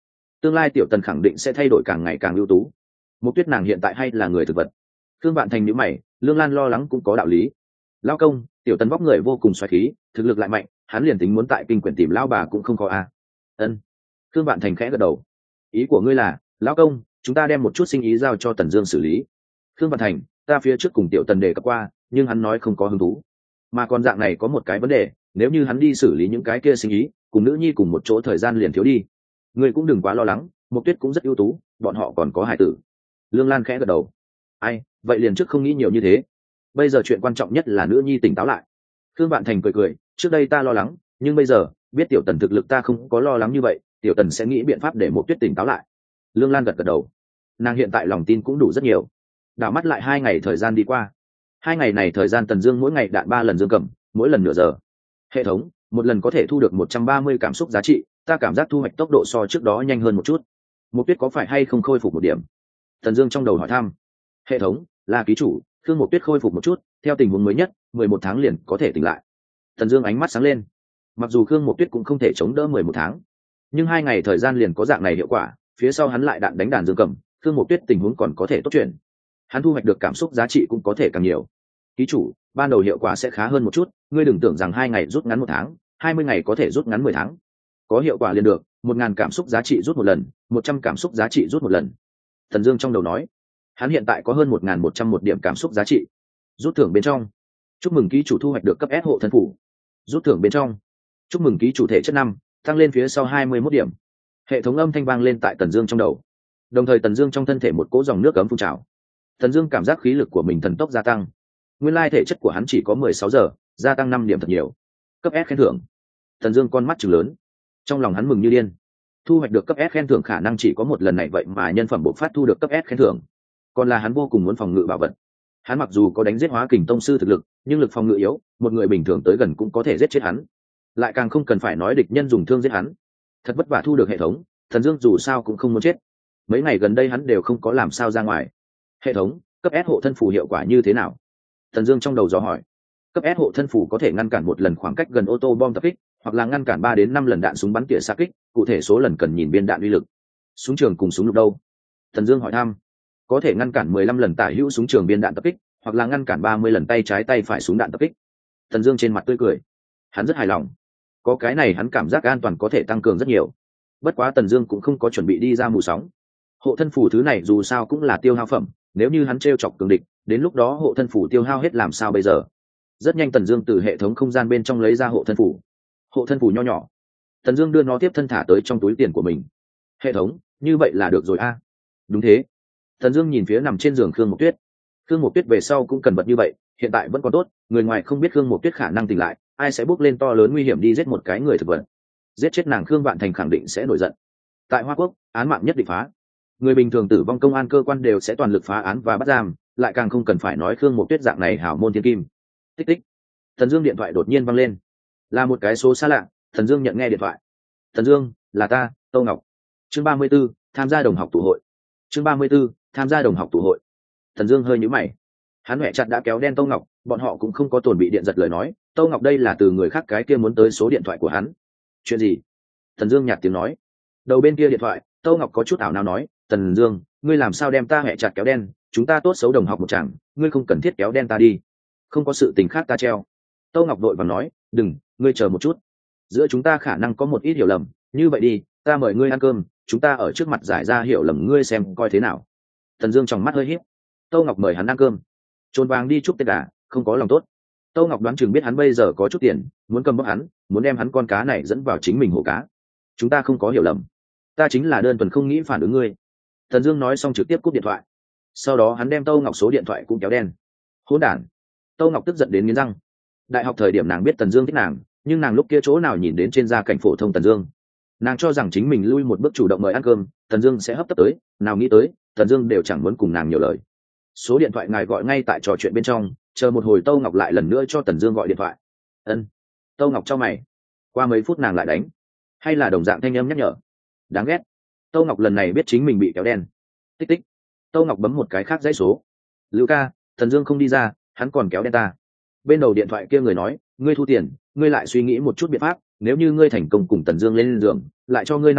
tương lai tiểu tần khẳng định sẽ thay đổi càng ngày càng ưu tú. Mộc Tuyết nàng hiện tại hay là người thực vật? Thương Vạn Thành nhíu mày, Lương Lan lo lắng cũng có đạo lý. Lão công, tiểu tần vóc người vô cùng xoáy khí, thực lực lại mạnh, hắn liền tính muốn tại kinh quyển tìm lão bà cũng không có a. Ân. Thương Vạn Thành khẽ gật đầu. Ý của ngươi là, lão công, chúng ta đem một chút sinh ý giao cho Tần Dương xử lý. Thương Vạn Thành, ta phía trước cùng tiểu tần đề cập qua, nhưng hắn nói không có hứng thú. Mà còn dạng này có một cái vấn đề, nếu như hắn đi xử lý những cái kia sinh ý, cùng nữ nhi cùng một chỗ thời gian liền thiếu đi. Ngươi cũng đừng quá lo lắng, Mộc Tuyết cũng rất ưu tú, bọn họ còn có hài tử. Lương Lan khẽ gật đầu. Ai, vậy liền trước không nghĩ nhiều như thế. Bây giờ chuyện quan trọng nhất là nữ nhi tỉnh táo lại. Thương Vạn Thành cười cười, trước đây ta lo lắng, nhưng bây giờ biết tiểu tần thực lực ta không có lo lắng như vậy, tiểu tần sẽ nghĩ biện pháp để Mộc Tuyết tỉnh táo lại. Lương Lan gật gật đầu. Nàng hiện tại lòng tin cũng đủ rất nhiều. Đảo mắt lại hai ngày thời gian đi qua. Hai ngày này thời gian Tần Dương mỗi ngày đạn ba lần dương cầm, mỗi lần nửa giờ. Hệ thống, một lần có thể thu được một trăm ba mươi cảm xúc giá trị, ta cảm giác thu hoạch tốc độ so trước đó nhanh hơn một chút. Mộc Tuyết có phải hay không khôi phục một điểm? Tần Dương trong đầu hỏi thăm. Hệ thống, là ký chủ, Khương Mộc Tuyết khôi phục một chút, theo tình huống mới nhất, mười một tháng liền có thể tỉnh lại. Tần Dương ánh mắt sáng lên. Mặc dù Khương Mộc Tuyết cũng không thể chống đỡ mười một tháng, nhưng hai ngày thời gian liền có dạng này hiệu quả, phía sau hắn lại đạn đánh đàn dương cầm, Khương Mộc Tuyết tình huống còn có thể tốt chuyển. Hắn thu hoạch được cảm xúc giá trị cũng có thể càng nhiều. Ký chủ, ban đầu hiệu quả sẽ khá hơn một chút, ngươi đừng tưởng rằng hai ngày rút ngắn một tháng, hai mươi ngày có thể rút ngắn mười tháng. Có hiệu quả liền được, một ngàn cảm xúc giá trị rút một lần, một trăm cảm xúc giá trị rút một lần. Tần Dương trong đầu nói, hắn hiện tại có hơn một ngàn một trăm một điểm cảm xúc giá trị. Rút thưởng bên trong, chúc mừng ký chủ thu hoạch được cấp S hộ thân phủ. Rút thưởng bên trong, chúc mừng ký chủ thể chất năm, tăng lên phía sau hai mươi mốt điểm. Hệ thống âm thanh vang lên tại Tần Dương trong đầu. Đồng thời Tần Dương trong thân thể một cỗ dòng nước ấm phun trào. Tần Dương cảm giác khí lực của mình thần tốc gia tăng. Nguyên lai thể chất của hắn chỉ có mười sáu giờ, gia tăng năm điểm thật nhiều. Cấp S khen thưởng. Tần Dương con mắt trừng lớn. Trong lòng hắn mừng như điên. Thu hoạch được cấp S khen thưởng khả năng chỉ có một lần này vậy mà nhân phẩm bộc phát thu được cấp S khen thưởng. Còn là hắn vô cùng muốn phòng ngự bảo vật. Hắn mặc dù có đánh giết hóa kình tông sư thực lực, nhưng lực phòng ngự yếu, một người bình thường tới gần cũng có thể giết chết hắn. Lại càng không cần phải nói địch nhân dùng thương giết hắn. Thật vất vả thu được hệ thống, Tần Dương dù sao cũng không muốn chết. Mấy ngày gần đây hắn đều không có làm sao ra ngoài. Hệ thống, cấp S hộ thân phù hiệu quả như thế nào? Tần Dương trong đầu dò hỏi. Cấp S hộ thân phù có thể ngăn cản một lần khoảng cách gần ô tô bom tập kích, hoặc là ngăn cản ba đến năm lần đạn súng bắn tỉa xa kích, cụ thể số lần cần nhìn viên đạn uy lực. Súng trường cùng súng lục đâu? Tần Dương hỏi thăm. Có thể ngăn cản mười lăm lần tả hữu súng trường viên đạn tập kích, hoặc là ngăn cản ba mươi lần tay trái tay phải súng đạn tập kích. Tần Dương trên mặt tươi cười. Hắn rất hài lòng. Có cái này hắn cảm giác an toàn có thể tăng cường rất nhiều. Bất quá Tần Dương cũng không có chuẩn bị đi ra mù sóng. Hộ thân phù thứ này dù sao cũng là tiêu hao phẩm, nếu như hắn trêu chọc cường địch, đến lúc đó hộ thân phù tiêu hao hết làm sao bây giờ? Rất nhanh Tần Dương từ hệ thống không gian bên trong lấy ra hộ thân phù. Hộ thân phù nho nhỏ. Tần Dương đưa nó tiếp thân thả tới trong túi tiền của mình. Hệ thống, như vậy là được rồi a? À? Đúng thế. Tần Dương nhìn phía nằm trên giường Khương Mộc Tuyết. Khương Mộc Tuyết về sau cũng cần vật như vậy, hiện tại vẫn còn tốt, người ngoài không biết Khương Mộc Tuyết khả năng tỉnh lại, ai sẽ bước lên to lớn nguy hiểm đi giết một cái người thực vật. Giết chết nàng Khương Vạn Thành khẳng định sẽ nổi giận. Tại Hoa Quốc, án mạng nhất định phá. Người bình thường tử vong công an cơ quan đều sẽ toàn lực phá án và bắt giam, lại càng không cần phải nói Khương Mộc Tuyết dạng này hảo môn thiên kim. Tích tích. Thần Dương điện thoại đột nhiên vang lên. Là một cái số xa lạ, Thần Dương nhận nghe điện thoại. Thần Dương, là ta, Tô Ngọc. Chương ba mươi 34, tham gia đồng học tụ hội. Chương ba mươi 34, tham gia đồng học tụ hội. Thần Dương hơi nhíu mày. Hắn hẹ chặt đã kéo đen Tô Ngọc, bọn họ cũng không có tổn bị điện giật lời nói, Tô Ngọc đây là từ người khác cái kia muốn tới số điện thoại của hắn. Chuyện gì? Thần Dương nhạt tiếng nói. Đầu bên kia điện thoại, Tô Ngọc có chút ảo não nói, Thần Dương, ngươi làm sao đem ta hẹ chặt kéo đen, chúng ta tốt xấu đồng học một chẳng, ngươi không cần thiết kéo đen ta đi. Không có sự tình khác ta treo. Tô Ngọc đội vàng nói, đừng, ngươi chờ một chút. Giữa chúng ta khả năng có một ít hiểu lầm, như vậy đi, ta mời ngươi ăn cơm, chúng ta ở trước mặt giải ra hiểu lầm ngươi xem coi thế nào. Thần Dương trong mắt hơi híp. Tô Ngọc mời hắn ăn cơm. Trốn vàng đi chúc Tết gà, không có lòng tốt. Tô Ngọc đoán chừng biết hắn bây giờ có chút tiền, muốn cầm bóc hắn, muốn đem hắn con cá này dẫn vào chính mình hồ cá. Chúng ta không có hiểu lầm, ta chính là đơn thuần không nghĩ phản ứng ngươi. Thần Dương nói xong trực tiếp cúp điện thoại. Sau đó hắn đem Tô Ngọc số điện thoại cũng kéo đen. Hỗn đản. Tô Ngọc tức giận đến nghiến răng. Đại học thời điểm nàng biết Tần Dương thích nàng, nhưng nàng lúc kia chỗ nào nhìn đến trên gia cảnh phổ thông Tần Dương. Nàng cho rằng chính mình lui một bước chủ động mời ăn cơm, Tần Dương sẽ hấp tấp tới, nào nghĩ tới, Tần Dương đều chẳng muốn cùng nàng nhiều lời. Số điện thoại ngài gọi ngay tại trò chuyện bên trong, chờ một hồi Tô Ngọc lại lần nữa cho Tần Dương gọi điện thoại. Ân. Tô Ngọc chau mày. Qua mấy phút nàng lại đánh. Hay là đồng dạng thanh âm nhắc nhở. Đáng ghét. Tô Ngọc lần này biết chính mình bị kéo đen. Tích tích. Tô Ngọc bấm một cái khác dãy số. Lưu ca, Tần Dương không đi ra, hắn còn kéo đen ta. Bên đầu điện thoại kia người nói, ngươi thu tiền, ngươi lại suy nghĩ một chút biện pháp, nếu như ngươi thành công cùng Tần Dương lên giường, lại cho ngươi năm vạn,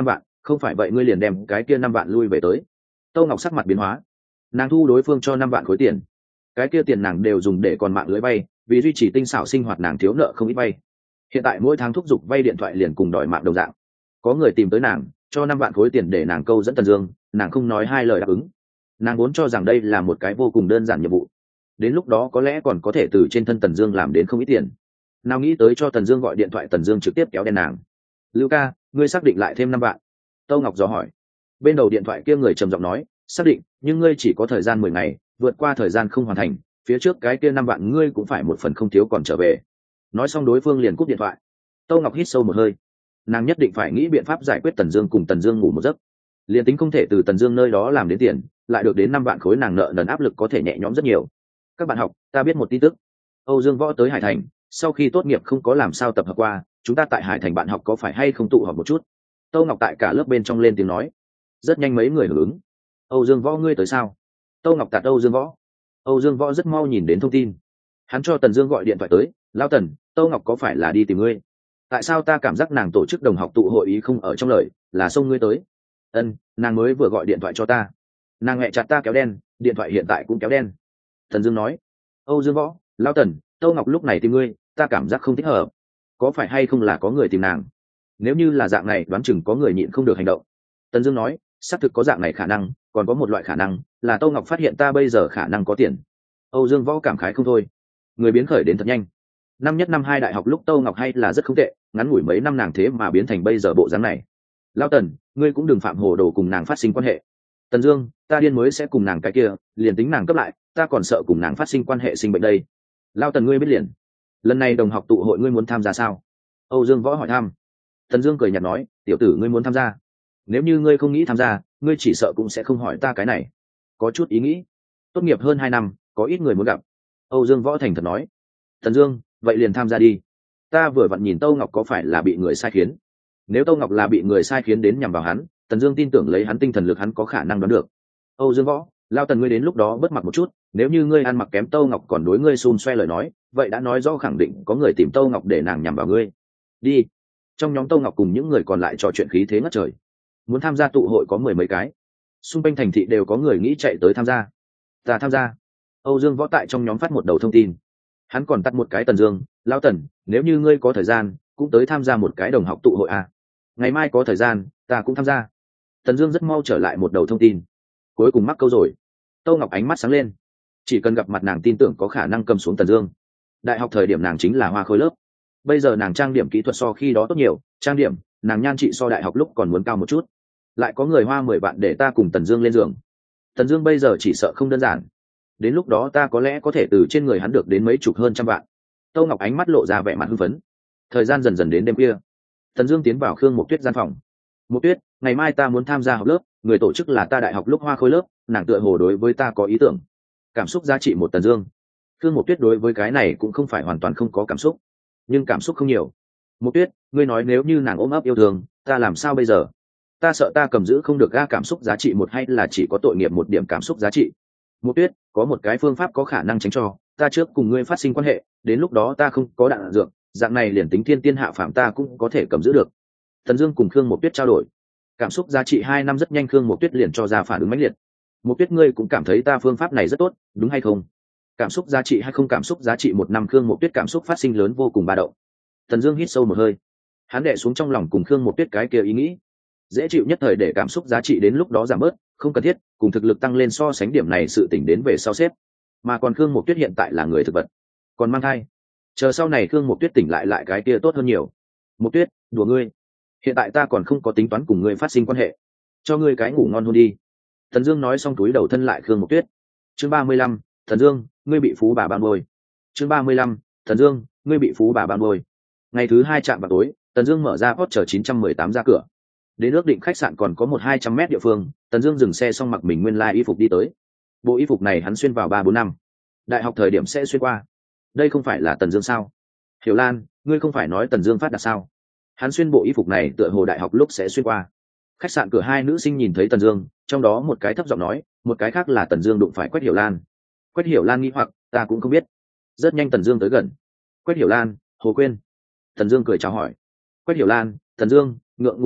không phải vậy ngươi liền đem cái kia năm vạn lui về tới. Tâu Ngọc sắc mặt biến hóa, nàng thu đối phương cho năm vạn khối tiền, cái kia tiền nàng đều dùng để còn mạng lưới vay, vì duy trì tinh xảo sinh hoạt nàng thiếu nợ không ít vay. Hiện tại mỗi tháng thúc giục vay điện thoại liền cùng đòi mạng đồng dạng. Có người tìm tới nàng cho năm vạn khối tiền để nàng câu dẫn Tần Dương, nàng không nói hai lời đáp ứng. Nàng vốn cho rằng đây là một cái vô cùng đơn giản nhiệm vụ, đến lúc đó có lẽ còn có thể từ trên thân Tần Dương làm đến không ít tiền. Nào nghĩ tới cho Tần Dương gọi điện thoại, Tần Dương trực tiếp kéo đen nàng. Lưu ca, ngươi xác định lại thêm năm vạn? Tâu Ngọc dò hỏi. Bên đầu điện thoại kia người trầm giọng nói, xác định, nhưng ngươi chỉ có thời gian mười ngày, vượt qua thời gian không hoàn thành, phía trước cái kia năm vạn ngươi cũng phải một phần không thiếu còn trở về. Nói xong đối phương liền cúp điện thoại. Tâu Ngọc hít sâu một hơi, nàng nhất định phải nghĩ biện pháp giải quyết Tần Dương cùng Tần Dương ngủ một giấc. Liên tính không thể từ Tần Dương nơi đó làm đến tiền, lại được đến năm vạn khối, nàng nợ nần áp lực có thể nhẹ nhõm rất nhiều. Các bạn học, ta biết một tin tức. Âu Dương Võ tới Hải Thành, sau khi tốt nghiệp không có làm sao tập hợp qua, chúng ta tại Hải Thành bạn học có phải hay không tụ họp một chút? Tâu Ngọc tại cả lớp bên trong lên tiếng nói. Rất nhanh mấy người hưởng ứng. Âu Dương Võ ngươi tới sao? Tâu Ngọc tạt Âu Dương Võ. Âu Dương Võ rất mau nhìn đến thông tin. Hắn cho Tần Dương gọi điện thoại tới, "Lão Tần, Tâu Ngọc có phải là đi tìm ngươi? Tại sao ta cảm giác nàng tổ chức đồng học tụ hội ý không ở trong lời, là xông ngươi tới?" "Ân, nàng mới vừa gọi điện thoại cho ta. Nàng hẹ chặt ta kéo đen, điện thoại hiện tại cũng kéo đen." Tần Dương nói. "Âu Dương Võ, Lão Tần, Tâu Ngọc lúc này tìm ngươi, ta cảm giác không thích hợp. Có phải hay không là có người tìm nàng? Nếu như là dạng này, đoán chừng có người nhịn không được hành động." Tần Dương nói, "Xác thực có dạng này khả năng, còn có một loại khả năng là Tâu Ngọc phát hiện ta bây giờ khả năng có tiền." Âu Dương Võ cảm khái không thôi. Người biến khởi đến thật nhanh. Năm nhất năm hai đại học lúc Tâu Ngọc hay là rất không tệ, ngắn ngủi mấy năm nàng thế mà biến thành bây giờ bộ dáng này. "Lão Tần, ngươi cũng đừng phạm hồ đồ cùng nàng phát sinh quan hệ." "Tần Dương, ta điên mới sẽ cùng nàng cái kia, liền tính nàng cấp lại, ta còn sợ cùng nàng phát sinh quan hệ sinh bệnh đây." "Lão Tần ngươi biết liền. Lần này đồng học tụ hội ngươi muốn tham gia sao?" Âu Dương Võ hỏi thăm. Tần Dương cười nhạt nói, "Tiểu tử ngươi muốn tham gia? Nếu như ngươi không nghĩ tham gia, ngươi chỉ sợ cũng sẽ không hỏi ta cái này." "Có chút ý nghĩ. Tốt nghiệp hơn hai năm, có ít người muốn gặp." Âu Dương Võ thành thật nói. "Tần Dương, vậy liền tham gia đi. Ta vừa vặn nhìn Tâu Ngọc có phải là bị người sai khiến. Nếu Tâu Ngọc là bị người sai khiến đến nhằm vào hắn, Tần Dương tin tưởng lấy hắn tinh thần lực hắn có khả năng đoán được." "Âu Dương Võ, Lão Tần ngươi đến lúc đó bớt mặc một chút, nếu như ngươi ăn mặc kém Tâu Ngọc còn đối ngươi xun xoe lời nói, vậy đã nói rõ khẳng định có người tìm Tâu Ngọc để nàng nhằm vào ngươi. Đi." Trong nhóm Tâu Ngọc cùng những người còn lại trò chuyện khí thế ngất trời. Muốn tham gia tụ hội có mười mấy cái, xung quanh thành thị đều có người nghĩ chạy tới tham gia. "Ta tham gia." Âu Dương Võ tại trong nhóm phát một đầu thông tin. Hắn còn tắt một cái Tần Dương, "Lão Tần, nếu như ngươi có thời gian, cũng tới tham gia một cái đồng học tụ hội à? Ngày mai có thời gian, ta cũng tham gia." Tần Dương rất mau trở lại một đầu thông tin. Cuối cùng mắc câu rồi. Tâu Ngọc ánh mắt sáng lên. Chỉ cần gặp mặt nàng tin tưởng có khả năng cầm xuống Tần Dương. Đại học thời điểm nàng chính là hoa khôi lớp. Bây giờ nàng trang điểm kỹ thuật so khi đó tốt nhiều, trang điểm, nàng nhan trị so đại học lúc còn muốn cao một chút. Lại có người hoa mười vạn để ta cùng Tần Dương lên giường. Tần Dương bây giờ chỉ sợ không đơn giản. Đến lúc đó ta có lẽ có thể từ trên người hắn được đến mấy chục hơn trăm vạn. Tâu Ngọc ánh mắt lộ ra vẻ mặt hưng phấn. Thời gian dần dần đến đêm khuya. Tần Dương tiến vào Khương Mộc Tuyết gian phòng. "Mộc Tuyết, ngày mai ta muốn tham gia học lớp, người tổ chức là ta đại học lúc hoa khôi lớp, nàng tựa hồ đối với ta có ý tưởng." Cảm xúc giá trị một Tần Dương. Khương Mộc Tuyết đối với cái này cũng không phải hoàn toàn không có cảm xúc, nhưng cảm xúc không nhiều. "Mộc Tuyết, ngươi nói nếu như nàng ôm ấp yêu thương, ta làm sao bây giờ? Ta sợ ta cầm giữ không được ga cảm xúc giá trị một hay là chỉ có tội nghiệp một điểm cảm xúc giá trị." "Mộc Tuyết, có một cái phương pháp có khả năng tránh cho, ta trước cùng ngươi phát sinh quan hệ, đến lúc đó ta không có đạn dược, dạng này liền tính thiên tiên hạ phạm ta cũng có thể cầm giữ được." Tần Dương cùng Khương Mộc Tuyết trao đổi. Cảm xúc giá trị hai năm rất nhanh Khương Mộc Tuyết liền cho ra phản ứng mãnh liệt. "Mộc Tuyết ngươi cũng cảm thấy ta phương pháp này rất tốt, đúng hay không?" Cảm xúc giá trị hay không cảm xúc giá trị một năm Khương Mộc Tuyết cảm xúc phát sinh lớn vô cùng ba động. Tần Dương hít sâu một hơi. Hắn đè xuống trong lòng cùng Khương Mộc Tuyết cái kia ý nghĩ. Dễ chịu nhất thời để cảm xúc giá trị đến lúc đó giảm bớt, không cần thiết, cùng thực lực tăng lên so sánh điểm này sự tỉnh đến về sau xếp. Mà còn Khương Mộc Tuyết hiện tại là người thực vật, còn mang thai. Chờ sau này Khương Mộc Tuyết tỉnh lại lại cái kia tốt hơn nhiều. "Mộc Tuyết, đùa ngươi. Hiện tại ta còn không có tính toán cùng ngươi phát sinh quan hệ. Cho ngươi cái ngủ ngon hôn đi." Tần Dương nói xong túi đầu thân lại Khương Mộc Tuyết. Chương ba mươi lăm, Thần Dương, ngươi bị phú bà ban bôi. Chương ba mươi lăm, Thần Dương, ngươi bị phú bà ban bôi. Ngày thứ hai chạm vào tối, Tần Dương mở ra Porsche chín trăm mười tám ra cửa. Đến ước định khách sạn còn có một hai trăm mét địa phương, Tần Dương dừng xe xong mặc mình nguyên lai y phục đi tới. Bộ y phục này hắn xuyên vào ba bốn năm, đại học thời điểm sẽ xuyên qua. Đây không phải là Tần Dương sao? "Hiểu Lan, ngươi không phải nói Tần Dương phát đạt sao?" Hắn xuyên bộ y phục này tựa hồ đại học lúc sẽ xuyên qua. Khách sạn cửa hai nữ sinh nhìn thấy Tần Dương, trong đó một cái thấp giọng nói, một cái khác là Tần Dương đụng phải Quách Hiểu Lan. Quách Hiểu Lan nghi hoặc, "Ta cũng không biết." Rất nhanh Tần Dương tới gần. "Quách Hiểu Lan, Hồ Quyên." Tần Dương cười chào hỏi. "Quách Hiểu Lan, Tần Dương, ngượng ngùng à,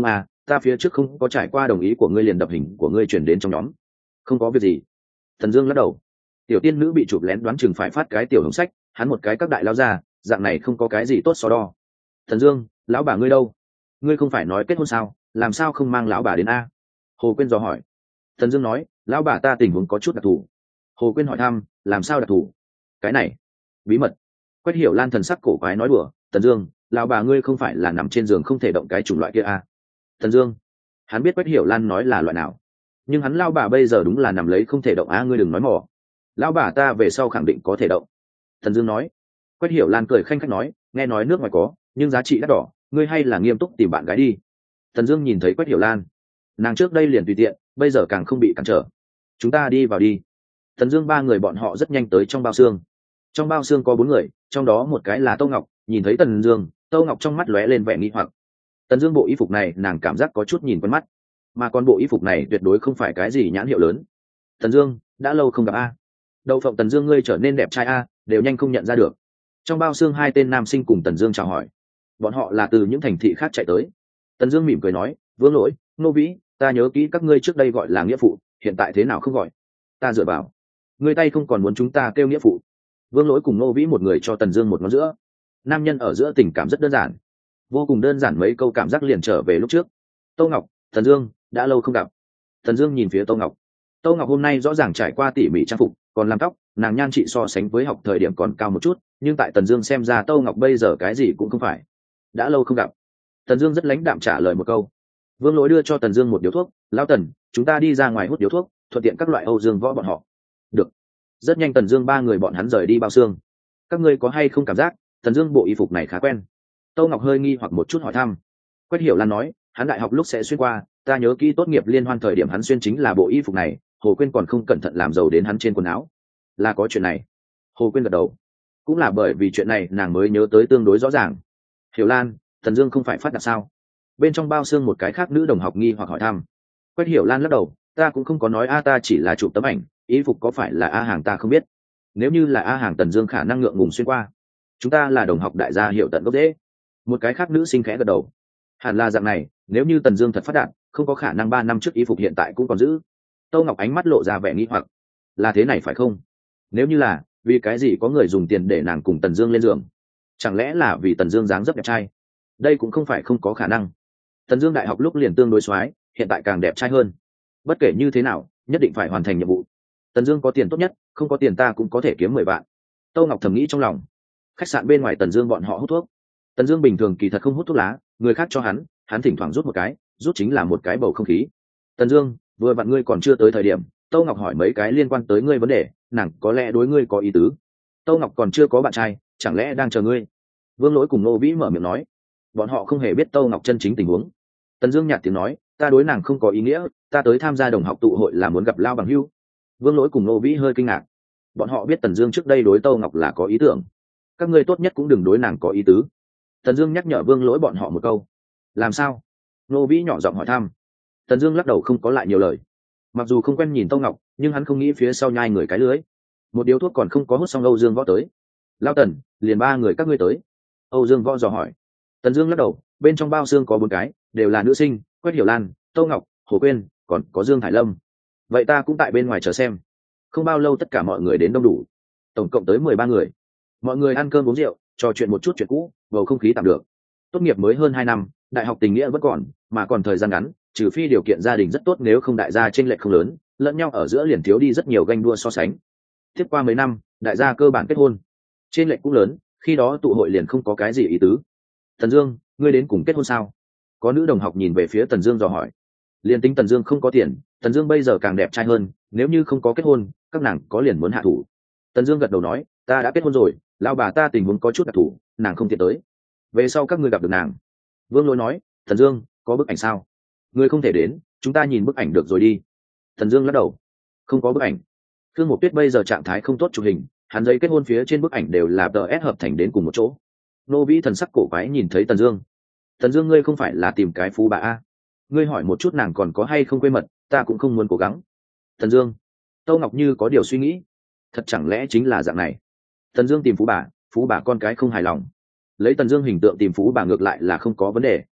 ta phía trước không có trải qua đồng ý của ngươi liền đập hình của ngươi chuyển đến trong nhóm. Không có việc gì. Tần Dương lắc đầu. Tiểu tiên nữ bị chụp lén đoán chừng phải phát cái tiểu hồng sách, hắn một cái các đại lao ra, dạng này không có cái gì tốt so đo. Tần Dương, lão bà ngươi đâu? Ngươi không phải nói kết hôn sao, làm sao không mang lão bà đến a? Hồ Quyên dò hỏi. Tần Dương nói, lão bà ta tình huống có chút đặc thù. Hồ Quyên hỏi thăm, làm sao đặc thù? Cái này, bí mật. Quách Hiểu Lan thần sắc cổ quái nói đùa, Tần Dương, lão bà ngươi không phải là nằm trên giường không thể động cái chủng loại kia a? Tần Dương, hắn biết Quách Hiểu Lan nói là loại nào, nhưng hắn lão bà bây giờ đúng là nằm lấy không thể động a, ngươi đừng nói mỏ. Lão bà ta về sau khẳng định có thể động. Tần Dương nói. Quách Hiểu Lan cười khanh khách nói, nghe nói nước ngoài có, nhưng giá trị đắt đỏ, ngươi hay là nghiêm túc tìm bạn gái đi. Tần Dương nhìn thấy Quách Hiểu Lan, nàng trước đây liền tùy tiện, bây giờ càng không bị cản trở. Chúng ta đi vào đi. Tần Dương ba người bọn họ rất nhanh tới trong bao xương. Trong bao xương có bốn người, trong đó một cái là Tô Ngọc, nhìn thấy Tần Dương, Tô Ngọc trong mắt lóe lên vẻ nghi hoặc. Tần Dương bộ y phục này nàng cảm giác có chút nhìn quen mắt, mà con bộ y phục này tuyệt đối không phải cái gì nhãn hiệu lớn. Tần Dương, đã lâu không gặp a. Đậu phộng Tần Dương ngươi trở nên đẹp trai a, đều nhanh không nhận ra được. Trong bao xương hai tên nam sinh cùng Tần Dương chào hỏi. Bọn họ là từ những thành thị khác chạy tới. Tần Dương mỉm cười nói, Vương Lỗi, Nô Vĩ, ta nhớ kỹ các ngươi trước đây gọi là nghĩa phụ, hiện tại thế nào không gọi? Ta dựa vào, ngươi tay không còn muốn chúng ta kêu nghĩa phụ. Vương Lỗi cùng Nô Vĩ một người cho Tần Dương một ngón giữa. Nam nhân ở giữa tình cảm rất đơn giản, vô cùng đơn giản, mấy câu cảm giác liền trở về lúc trước. Tô Ngọc, Tần Dương, đã lâu không gặp. Tần Dương nhìn phía Tô Ngọc. Tô Ngọc hôm nay rõ ràng trải qua tỉ mỉ trang phục, còn làm tóc, nàng nhan trị so sánh với học thời điểm còn cao một chút, nhưng tại Tần Dương xem ra Tô Ngọc bây giờ cái gì cũng không phải. Đã lâu không gặp. Tần Dương rất lãnh đạm trả lời một câu. Vương Lỗi đưa cho Tần Dương một điếu thuốc, "Lão Tần, chúng ta đi ra ngoài hút điếu thuốc, thuận tiện các loại Âu Dương Võ bọn họ." Được. Rất nhanh Tần Dương ba người bọn hắn rời đi bao xương. Các ngươi có hay không cảm giác, Tần Dương bộ y phục này khá quen? Tô Ngọc hơi nghi hoặc một chút hỏi thăm. Quách Hiểu Lan nói, hắn đại học lúc sẽ xuyên qua, ta nhớ kỹ tốt nghiệp liên hoan thời điểm hắn xuyên chính là bộ y phục này, Hồ Quyên còn không cẩn thận làm dầu đến hắn trên quần áo. Là có chuyện này. Hồ Quyên gật đầu. Cũng là bởi vì chuyện này nàng mới nhớ tới tương đối rõ ràng. Hiểu Lan, Tần Dương không phải phát đạt sao? Bên trong bao xương một cái khác nữ đồng học nghi hoặc hỏi thăm. Quách Hiểu Lan lắc đầu, ta cũng không có nói a, ta chỉ là chụp tấm ảnh, y phục có phải là a hàng ta không biết. Nếu như là a hàng Tần Dương khả năng ngượng ngùng xuyên qua. Chúng ta là đồng học đại gia hiểu tận gốc rễ. Một cái khác nữ sinh khẽ gật đầu. Hẳn là dạng này, nếu như Tần Dương thật phát đạt, không có khả năng ba năm trước y phục hiện tại cũng còn giữ. Tô Ngọc ánh mắt lộ ra vẻ nghi hoặc. Là thế này phải không? Nếu như là, vì cái gì có người dùng tiền để nàng cùng Tần Dương lên giường? Chẳng lẽ là vì Tần Dương dáng dấp đẹp trai? Đây cũng không phải không có khả năng. Tần Dương đại học lúc liền tương đối soái, hiện tại càng đẹp trai hơn. Bất kể như thế nào, nhất định phải hoàn thành nhiệm vụ. Tần Dương có tiền tốt nhất, không có tiền ta cũng có thể kiếm mười vạn. Tô Ngọc thầm nghĩ trong lòng. Khách sạn bên ngoài Tần Dương bọn họ hút thuốc. Tần Dương bình thường kỳ thật không hút thuốc lá, người khác cho hắn, hắn thỉnh thoảng rút một cái, rút chính là một cái bầu không khí. Tần Dương, vừa vặn ngươi còn chưa tới thời điểm, Tô Ngọc hỏi mấy cái liên quan tới ngươi vấn đề, nàng có lẽ đối ngươi có ý tứ. Tô Ngọc còn chưa có bạn trai, chẳng lẽ đang chờ ngươi? Vương Lỗi cùng Nô Vĩ mở miệng nói. Bọn họ không hề biết Tô Ngọc chân chính tình huống. Tần Dương nhạt tiếng nói, ta đối nàng không có ý nghĩa, ta tới tham gia đồng học tụ hội là muốn gặp lao bằng hữu. Vương Lỗi cùng Nô Vĩ hơi kinh ngạc. Bọn họ biết Tần Dương trước đây đối Tô Ngọc là có ý tưởng. Các ngươi tốt nhất cũng đừng đối nàng có ý tứ. Tần Dương nhắc nhở Vương Lỗi bọn họ một câu. Làm sao? Nô Vĩ nhỏ giọng hỏi thăm. Tần Dương lắc đầu không có lại nhiều lời. Mặc dù không quen nhìn Tô Ngọc, nhưng hắn không nghĩ phía sau nhai người cái lưới. Một điếu thuốc còn không có hút xong Âu Dương Võ tới. Lao Tần, liền ba người các ngươi tới. Âu Dương Võ dò hỏi. Tần Dương lắc đầu, bên trong bao xương có bốn cái, đều là nữ sinh, Quách Hiểu Lan, Tô Ngọc, Hồ Quyên, còn có Dương Thải Lâm. Vậy ta cũng tại bên ngoài chờ xem. Không bao lâu tất cả mọi người đến đông đủ, tổng cộng tới mười ba người. Mọi người ăn cơm uống rượu, trò chuyện một chút chuyện cũ, bầu không khí tạm được. Tốt nghiệp mới hơn hai năm, đại học tình nghĩa vẫn còn, mà còn thời gian ngắn, trừ phi điều kiện gia đình rất tốt, nếu không đại gia chênh lệch không lớn, lẫn nhau ở giữa liền thiếu đi rất nhiều ganh đua so sánh. Tiếp qua mấy năm, đại gia cơ bản kết hôn, chênh lệch cũng lớn, khi đó tụ hội liền không có cái gì ý tứ. Tần Dương, ngươi đến cùng kết hôn sao? Có nữ đồng học nhìn về phía Tần Dương dò hỏi. Liên tính Tần Dương không có tiền, Tần Dương bây giờ càng đẹp trai hơn, nếu như không có kết hôn, các nàng có liền muốn hạ thủ. Tần Dương gật đầu nói, ta đã kết hôn rồi, lão bà ta tình huống có chút đặc thù, nàng không tiện tới. Về sau các ngươi gặp được nàng. Vương Lỗi nói, Tần Dương, có bức ảnh sao? Ngươi không thể đến, chúng ta nhìn bức ảnh được rồi đi. Tần Dương lắc đầu, không có bức ảnh. Khương Mộc Tuyết bây giờ trạng thái không tốt chụp hình, hắn giấy kết hôn phía trên bức ảnh đều là tờ ép hợp thành đến cùng một chỗ. Nô Vĩ thần sắc cổ quái nhìn thấy Tần Dương. Tần Dương, ngươi không phải là tìm cái phú bà a? Ngươi hỏi một chút nàng còn có hay không quê mật, ta cũng không muốn cố gắng. Tần Dương. Tô Ngọc Như có điều suy nghĩ. Thật chẳng lẽ chính là dạng này? Tần Dương tìm phú bà, phú bà con cái không hài lòng. Lấy Tần Dương hình tượng tìm phú bà ngược lại là không có vấn đề.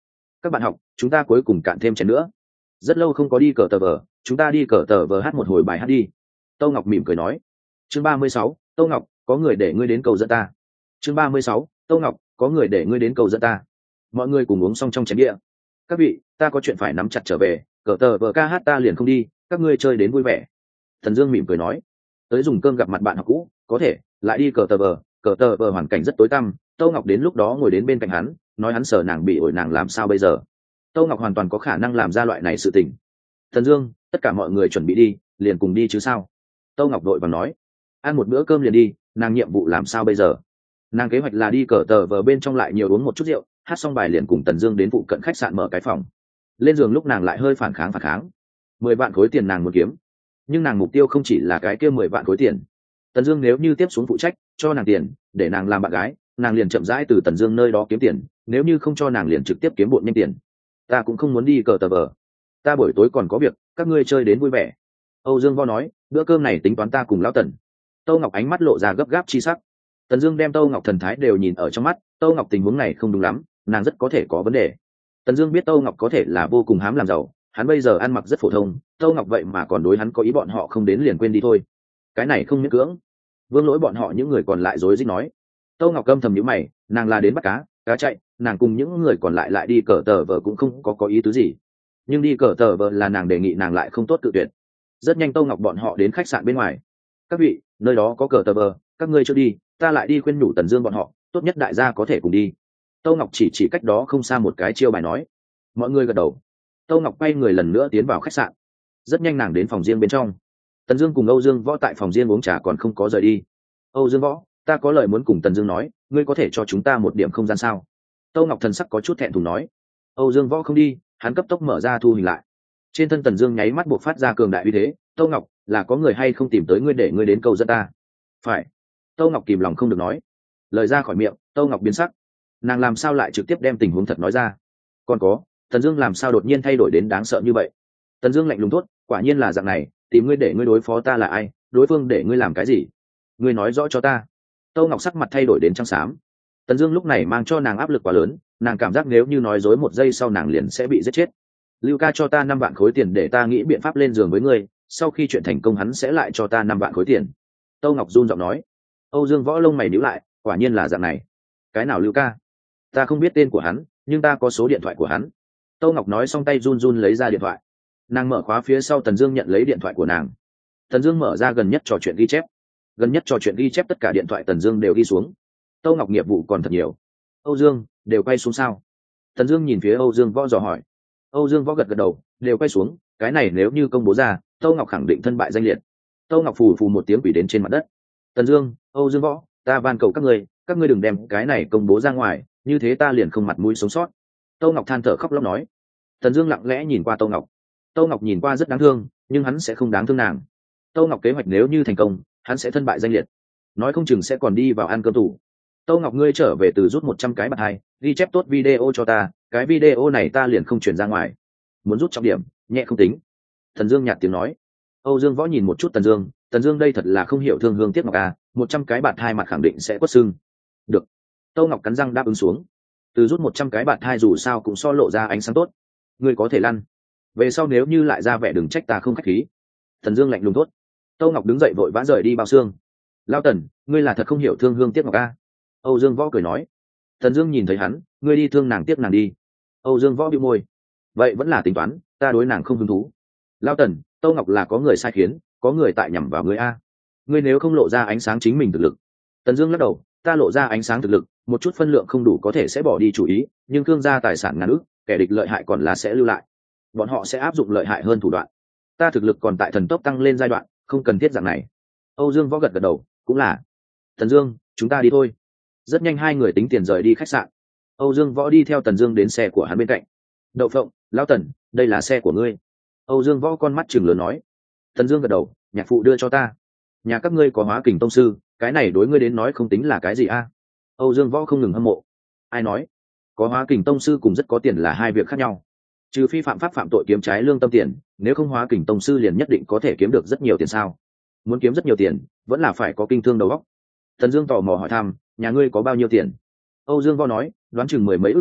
các bạn học, chúng ta cuối cùng cạn thêm chén nữa. Rất lâu không có đi cờ tờ vờ, chúng ta đi cờ tờ vờ hát một hồi bài hát đi. Tâu Ngọc mỉm cười nói. Chương ba mươi sáu, Tâu Ngọc, có người để ngươi đến cầu dẫn ta. Chương ba mươi sáu, Tâu Ngọc, có người để ngươi đến cầu dẫn ta. Mọi người cùng uống xong trong chén địa. Các vị, ta có chuyện phải nắm chặt trở về, cờ tờ vờ ca hát ta liền không đi, các ngươi chơi đến vui vẻ. Thần Dương mỉm cười nói. Tới dùng cơm gặp mặt bạn học cũ, có thể lại đi cờ tờ vờ, cờ tờ vờ hoàn cảnh rất tối tăm. Tâu Ngọc đến lúc đó ngồi đến bên cạnh hắn, nói hắn sợ nàng bị ổi nàng làm sao bây giờ. Tâu Ngọc hoàn toàn có khả năng làm ra loại này sự tình. Thần Dương, tất cả mọi người chuẩn bị đi, liền cùng đi chứ sao. Tâu Ngọc đội vàng nói. Ăn một bữa cơm liền đi, nàng nhiệm vụ làm sao bây giờ. Nàng kế hoạch là đi cờ tờ vờ bên trong lại nhiều uống một chút rượu, hát xong bài liền cùng Tần Dương đến phụ cận khách sạn mở cái phòng. Lên giường lúc nàng lại hơi phản kháng phản kháng. Mười vạn khối tiền nàng muốn kiếm, nhưng nàng mục tiêu không chỉ là cái kia mười vạn khối tiền. Tần Dương nếu như tiếp xuống phụ trách, cho nàng tiền, để nàng làm bạn gái, nàng liền chậm rãi từ Tần Dương nơi đó kiếm tiền, nếu như không cho nàng liền trực tiếp kiếm bộn nhanh tiền. Ta cũng không muốn đi cờ tờ vờ, ta buổi tối còn có việc, các ngươi chơi đến vui vẻ. Âu Dương Võ nói, bữa cơm này tính toán ta cùng lão Tần. Tâu Ngọc ánh mắt lộ ra gấp gáp chi sắc. Tần Dương đem Tâu Ngọc thần thái đều nhìn ở trong mắt, Tâu Ngọc tình huống này không đúng lắm, nàng rất có thể có vấn đề. Tần Dương biết Tâu Ngọc có thể là vô cùng hám làm giàu, hắn bây giờ ăn mặc rất phổ thông, Tâu Ngọc vậy mà còn đối hắn có ý, bọn họ không đến liền quên đi thôi. Cái này không miễn cưỡng. Vương Lỗi bọn họ những người còn lại rối rít nói. Tâu Ngọc căm thầm nhíu mày, nàng là đến bắt cá, cá chạy, nàng cùng những người còn lại lại đi cờ tờ vờ cũng không có có ý tứ gì. Nhưng đi cờ tờ vờ là nàng đề nghị, nàng lại không tốt tự tuyệt. Rất nhanh Tâu Ngọc bọn họ đến khách sạn bên ngoài. Các vị, nơi đó có cờ tờ vờ, các ngươi chưa đi, ta lại đi khuyên nhủ Tần Dương bọn họ, tốt nhất đại gia có thể cùng đi. Tâu Ngọc chỉ chỉ cách đó không xa một cái chiêu bài nói. Mọi người gật đầu. Tâu Ngọc quay người lần nữa tiến vào khách sạn. Rất nhanh nàng đến phòng riêng bên trong. Tần Dương cùng Âu Dương Võ tại phòng riêng uống trà còn không có rời đi. Âu Dương Võ, ta có lời muốn cùng Tần Dương nói, ngươi có thể cho chúng ta một điểm không gian sao? Tâu Ngọc thần sắc có chút thẹn thùng nói. Âu Dương Võ không đi, hắn cấp tốc mở ra thu hình lại. Trên thân Tần Dương nháy mắt bộc phát ra cường đại uy thế. Tâu Ngọc, là có người hay không tìm tới ngươi để ngươi đến cầu dẫn ta? Phải. Tâu Ngọc kìm lòng không được nói. Lời ra khỏi miệng, Tâu Ngọc biến sắc. Nàng làm sao lại trực tiếp đem tình huống thật nói ra? Còn có, Tần Dương làm sao đột nhiên thay đổi đến đáng sợ như vậy? Tần Dương lạnh lùng thốt, quả nhiên là dạng này, tìm ngươi để ngươi đối phó ta là ai, đối phương để ngươi làm cái gì? Ngươi nói rõ cho ta. Tâu Ngọc sắc mặt thay đổi đến trắng xám. Tần Dương lúc này mang cho nàng áp lực quá lớn, nàng cảm giác nếu như nói dối một giây sau nàng liền sẽ bị giết chết. Lưu ca cho ta năm vạn khối tiền để ta nghĩ biện pháp lên giường với ngươi, sau khi chuyện thành công hắn sẽ lại cho ta năm vạn khối tiền. Tâu Ngọc run giọng nói. Âu Dương Võ lông mày nhíu lại, quả nhiên là dạng này. Cái nào Lưu ca? Ta không biết tên của hắn, nhưng ta có số điện thoại của hắn. Tâu Ngọc nói xong tay run run lấy ra điện thoại. Nàng mở khóa phía sau, Tần Dương nhận lấy điện thoại của nàng. Tần Dương mở ra gần nhất trò chuyện ghi chép. Gần nhất trò chuyện ghi chép tất cả điện thoại Tần Dương đều ghi xuống. Tâu Ngọc nghiệp vụ còn thật nhiều. Âu Dương, đều quay xuống sao? Tần Dương nhìn phía Âu Dương Võ dò hỏi. Âu Dương Võ gật gật đầu, đều quay xuống, cái này nếu như công bố ra, Tâu Ngọc khẳng định thân bại danh liệt. Tâu Ngọc phù phù một tiếng quỷ đến trên mặt đất. Tần Dương, Âu Dương Võ, ta van cầu các ngươi, các ngươi đừng đem cái này công bố ra ngoài, như thế ta liền không mặt mũi sống sót. Tâu Ngọc than thở khóc lóc nói. Tần Dương lặng lẽ nhìn qua Tâu Ngọc. Tâu Ngọc nhìn qua rất đáng thương, nhưng hắn sẽ không đáng thương nàng. Tâu Ngọc kế hoạch nếu như thành công, hắn sẽ thân bại danh liệt, nói không chừng sẽ còn đi vào ăn cơm tủ. Tâu Ngọc, ngươi trở về từ rút một trăm cái bạc hai, ghi chép tốt video cho ta, cái video này ta liền không truyền ra ngoài. Muốn rút trọng điểm, nhẹ không tính. Tần Dương nhạt tiếng nói. Âu Dương Võ nhìn một chút Tần Dương, Tần Dương đây thật là không hiểu thương hương tiếc ngọc à, một trăm cái bạc hai mặt khẳng định sẽ quất xương. Được. Tâu Ngọc cắn răng đáp ứng xuống. Từ rút một trăm cái bạc hai dù sao cũng so lộ ra ánh sáng tốt. Ngươi có thể lăn. Về sau nếu như lại ra vẻ đừng trách ta không khách khí. Tần Dương lạnh lùng thốt. Tâu Ngọc đứng dậy vội vã rời đi bao xương. Lão Tần, ngươi là thật không hiểu thương hương tiếc ngọc a. Âu Dương Võ cười nói. Tần Dương nhìn thấy hắn, ngươi đi thương nàng tiếc nàng đi. Âu Dương Võ bĩu môi. Vậy vẫn là tính toán, ta đối nàng không hứng thú. Lão Tần, Tâu Ngọc là có người sai khiến, có người tại nhằm vào ngươi a. Ngươi nếu không lộ ra ánh sáng chính mình thực lực. Tần Dương lắc đầu, ta lộ ra ánh sáng thực lực, một chút phân lượng không đủ có thể sẽ bỏ đi chủ ý, nhưng thương gia tài sản ngàn ức, kẻ địch lợi hại còn là sẽ lưu lại. Bọn họ sẽ áp dụng lợi hại hơn thủ đoạn. Ta thực lực còn tại thần tốc tăng lên giai đoạn, không cần thiết dạng này. Âu Dương Võ gật gật đầu, cũng là. Tần Dương, chúng ta đi thôi. Rất nhanh hai người tính tiền rời đi khách sạn. Âu Dương Võ đi theo Tần Dương đến xe của hắn bên cạnh. Đậu Phộng, lão Tần, đây là xe của ngươi. Âu Dương Võ con mắt trừng lớn nói. Tần Dương gật đầu, nhạc phụ đưa cho ta. Nhà các ngươi có Hóa Kình tông sư, cái này đối ngươi đến nói không tính là cái gì a? Âu Dương Võ không ngừng hâm mộ. Ai nói? Có Hóa Kình tông sư cùng rất có tiền là hai việc khác nhau. Trừ phi phạm pháp phạm tội kiếm trái lương tâm tiền, nếu không Hóa Kình tông sư liền nhất định có thể kiếm được rất nhiều tiền sao? Muốn kiếm rất nhiều tiền, vẫn là phải có kinh thương đầu óc. Tần Dương tò mò hỏi thăm, nhà ngươi có bao nhiêu tiền? Âu Dương Võ nói, đoán chừng mười mấy ức à,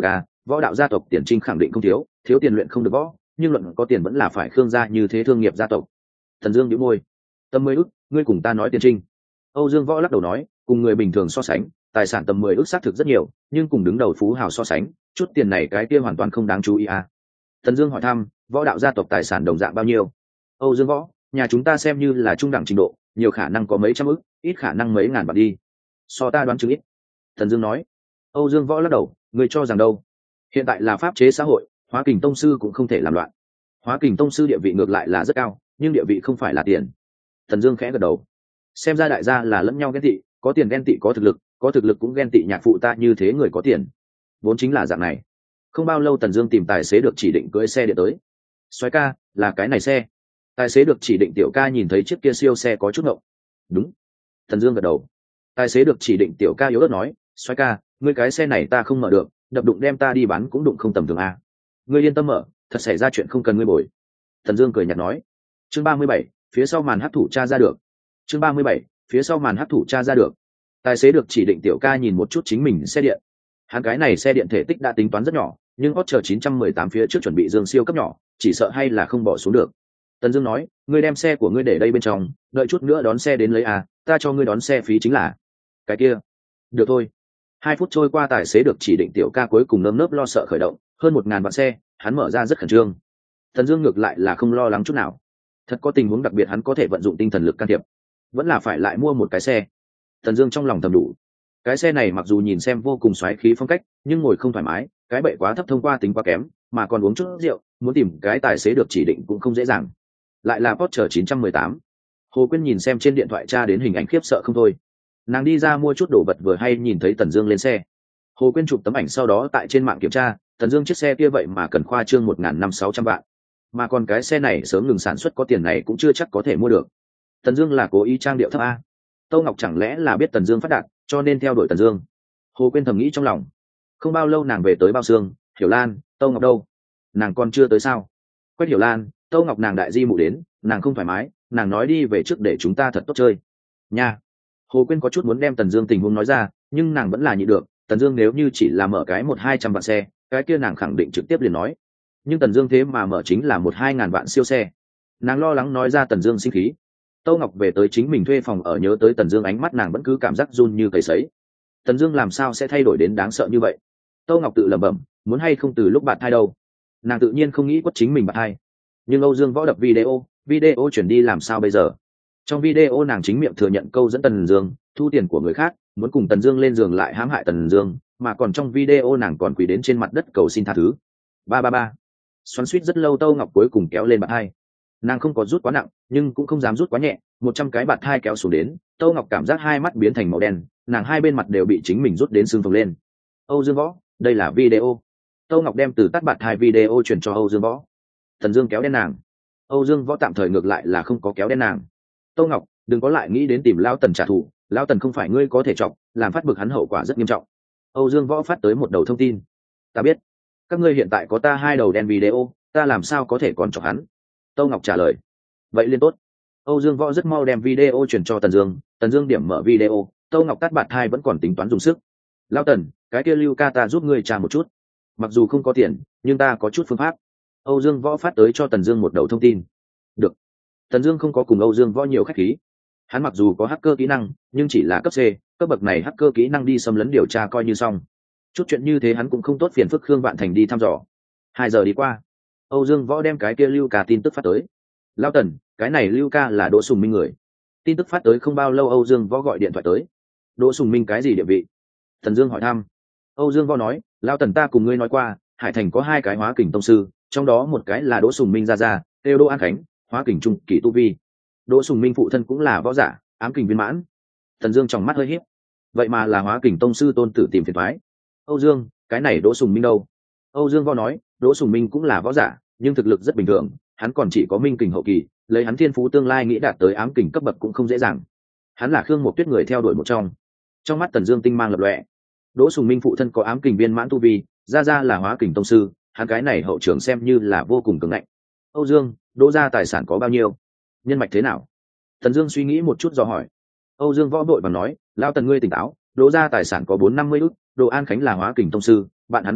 võ đạo gia tộc tiền trinh khẳng định không thiếu, thiếu tiền luyện không được võ, nhưng luận có tiền vẫn là phải Khương gia như thế thương nghiệp gia tộc. Thần Dương nhíu môi, tầm mười ức, ngươi cùng ta nói tiền trinh. Âu Dương Võ lắc đầu nói, cùng người bình thường so sánh, tài sản tầm mười ức xác thực rất nhiều, nhưng cùng đứng đầu phú hào so sánh, chút tiền này cái kia hoàn toàn không đáng chú ý à. Thần Dương hỏi thăm, võ đạo gia tộc tài sản đồng dạng bao nhiêu? Âu Dương Võ, nhà chúng ta xem như là trung đẳng trình độ, nhiều khả năng có mấy trăm ức, ít khả năng mấy ngàn bạc đi. So ta đoán chừng ít. Thần Dương nói. Âu Dương Võ lắc đầu, ngươi cho rằng đâu? Hiện tại là pháp chế xã hội, Hóa Kình tông sư cũng không thể làm loạn. Hóa Kình tông sư địa vị ngược lại là rất cao, nhưng địa vị không phải là tiền. Thần Dương khẽ gật đầu. Xem ra đại gia là lẫn nhau ghen tị, có tiền ghen tị có thực lực, có thực lực cũng ghen tị nhạc phụ ta như thế người có tiền. Vốn chính là dạng này. Không bao lâu Tần Dương tìm tài xế được chỉ định cưỡi xe điện tới. Soái ca, là cái này xe. Tài xế được chỉ định tiểu ca nhìn thấy chiếc kia siêu xe có chút ngộng. Đúng. Tần Dương gật đầu. Tài xế được chỉ định tiểu ca yếu ớt nói, soái ca, ngươi cái xe này ta không mở được, đập đụng đem ta đi bán cũng đụng không tầm thường a. Ngươi yên tâm mở, thật xảy ra chuyện không cần ngươi bồi. Tần Dương cười nhạt nói. Chương ba mươi bảy, phía sau màn hắc thủ tra ra được. Chương ba mươi bảy, phía sau màn hắc thủ tra ra được. Tài xế được chỉ định tiểu ca nhìn một chút chính mình xe điện. Hắn cái này xe điện thể tích đã tính toán rất nhỏ, nhưng Hot chờ chín trăm mười tám phía trước chuẩn bị dương siêu cấp nhỏ, chỉ sợ hay là không bỏ xuống được. Tần Dương nói, ngươi đem xe của ngươi để đây bên trong, đợi chút nữa đón xe đến lấy à, ta cho ngươi đón xe phí chính là. Cái kia. Được thôi. Hai phút trôi qua tài xế được chỉ định tiểu ca cuối cùng nơm nớp lo sợ khởi động, hơn một ngàn vạn xe, hắn mở ra rất khẩn trương. Tần Dương ngược lại là không lo lắng chút nào. Thật có tình huống đặc biệt hắn có thể vận dụng tinh thần lực can thiệp, vẫn là phải lại mua một cái xe. Tần Dương trong lòng thầm đủ. Cái xe này mặc dù nhìn xem vô cùng xoáy khí phong cách, nhưng ngồi không thoải mái, cái bệ quá thấp thông qua tính quá kém, mà còn uống chút rượu, muốn tìm cái tài xế được chỉ định cũng không dễ dàng. Lại là Porsche chín trăm mười tám. Hồ Quyên nhìn xem trên điện thoại tra đến hình ảnh khiếp sợ không thôi. Nàng đi ra mua chút đồ vật vừa hay nhìn thấy Tần Dương lên xe. Hồ Quyên chụp tấm ảnh sau đó tại trên mạng kiểm tra, Tần Dương chiếc xe kia vậy mà cần khoa trương một nghìn năm sáu trăm vạn. Mà còn cái xe này sớm ngừng sản xuất có tiền này cũng chưa chắc có thể mua được. Tần Dương là cố ý trang điệu thấp a. Tô Ngọc chẳng lẽ là biết Tần Dương phát đạt, cho nên theo đuổi Tần Dương. Hồ Quyên thầm nghĩ trong lòng. Không bao lâu nàng về tới Bao Xương, Hiểu Lan, Tô Ngọc đâu? Nàng còn chưa tới sao? Quét Hiểu Lan, Tô Ngọc nàng đại di mụ đến, nàng không thoải mái, nàng nói đi về trước để chúng ta thật tốt chơi. Nha. Hồ Quyên có chút muốn đem Tần Dương tình huống nói ra, nhưng nàng vẫn là nhịn được, Tần Dương nếu như chỉ là mở cái một hai trăm vạn xe, cái kia nàng khẳng định trực tiếp liền nói. Nhưng Tần Dương thế mà mở chính là một hai ngàn vạn siêu xe. Nàng lo lắng nói ra Tần Dương sinh khí. Tô Ngọc về tới chính mình thuê phòng ở nhớ tới Tần Dương ánh mắt nàng vẫn cứ cảm giác run như cầy sấy. Tần Dương làm sao sẽ thay đổi đến đáng sợ như vậy? Tô Ngọc tự lẩm bẩm, muốn hay không từ lúc bạn thai đâu. Nàng tự nhiên không nghĩ quất chính mình bạn thai. Nhưng Âu Dương Võ đập video, video chuyển đi làm sao bây giờ? Trong video nàng chính miệng thừa nhận câu dẫn Tần Dương, thu tiền của người khác, muốn cùng Tần Dương lên giường lại hãm hại Tần Dương, mà còn trong video nàng còn quỳ đến trên mặt đất cầu xin tha thứ. Ba ba ba. Xoắn xuýt rất lâu Tô Ngọc cuối cùng kéo lên bạn hai. Nàng không có rút quá nặng, nhưng cũng không dám rút quá nhẹ, một trăm cái bạt hai kéo xuống đến, Tô Ngọc cảm giác hai mắt biến thành màu đen, nàng hai bên mặt đều bị chính mình rút đến sưng phồng lên. Âu Dương Võ, đây là video. Tô Ngọc đem từ tắt bạt hai video truyền cho Âu Dương Võ. Tần Dương kéo đen nàng. Âu Dương Võ tạm thời ngược lại là không có kéo đen nàng. Tô Ngọc, đừng có lại nghĩ đến tìm Lão Tần trả thù, Lão Tần không phải ngươi có thể chọc, làm phát bực hắn hậu quả rất nghiêm trọng. Âu Dương Võ phát tới một đầu thông tin. Ta biết, các ngươi hiện tại có ta hai đầu đen video, ta làm sao có thể còn chọc hắn? Tô Ngọc trả lời. Vậy liên tốt. Âu Dương Võ rất mau đem video truyền cho Tần Dương, Tần Dương điểm mở video, Tô Ngọc tắt bạt hai vẫn còn tính toán dùng sức. Lão Tần, cái kia Lưu ca ta giúp ngươi tra một chút. Mặc dù không có tiền, nhưng ta có chút phương pháp. Âu Dương Võ phát tới cho Tần Dương một đầu thông tin. Được. Tần Dương không có cùng Âu Dương Võ nhiều khách khí. Hắn mặc dù có hacker kỹ năng, nhưng chỉ là cấp C, cấp bậc này hacker kỹ năng đi xâm lấn điều tra coi như xong. Chút chuyện như thế hắn cũng không tốt phiền phức Khương Vạn Thành đi thăm dò. Hai giờ đi qua, Âu Dương Võ đem cái kia Lưu ca tin tức phát tới. Lão Tần, cái này Lưu ca là Đỗ Sùng Minh người. Tin tức phát tới không bao lâu Âu Dương Võ gọi điện thoại tới. Đỗ Sùng Minh cái gì địa vị? Tần Dương hỏi thăm. Âu Dương Võ nói, Lão Tần ta cùng ngươi nói qua, Hải Thành có hai cái Hóa Kình tông sư, trong đó một cái là Đỗ Sùng Minh gia gia, Têu Đỗ An Khánh, Hóa Kình trung kỳ tu vi. Đỗ Sùng Minh phụ thân cũng là võ giả, ám kình viên mãn. Tần Dương trong mắt hơi híp. Vậy mà là Hóa Kình tông sư tôn tử tìm phiền toái. Âu Dương, cái này Đỗ Sùng Minh đâu? Âu Dương Võ nói, Đỗ Sùng Minh cũng là võ giả, nhưng thực lực rất bình thường, hắn còn chỉ có minh kình hậu kỳ, lấy hắn thiên phú tương lai nghĩ đạt tới ám kình cấp bậc cũng không dễ dàng. Hắn là Khương Mộc Tuyết người theo đuổi một trong. Trong mắt Tần Dương tinh mang lập lòe. Đỗ Sùng Minh phụ thân có ám kình viên mãn tu vi, gia gia là Hóa Kình tông sư, hắn cái này hậu trường xem như là vô cùng cường ngạnh. Âu Dương, Đỗ gia tài sản có bao nhiêu? Nhân mạch thế nào? Tần Dương suy nghĩ một chút dò hỏi. Âu Dương Võ vội vàng nói, lão Tần ngươi tỉnh táo, Đỗ gia tài sản có bốn năm mươi ức, Đỗ An Khánh là Hóa Kình tông sư, bạn hắn không ít,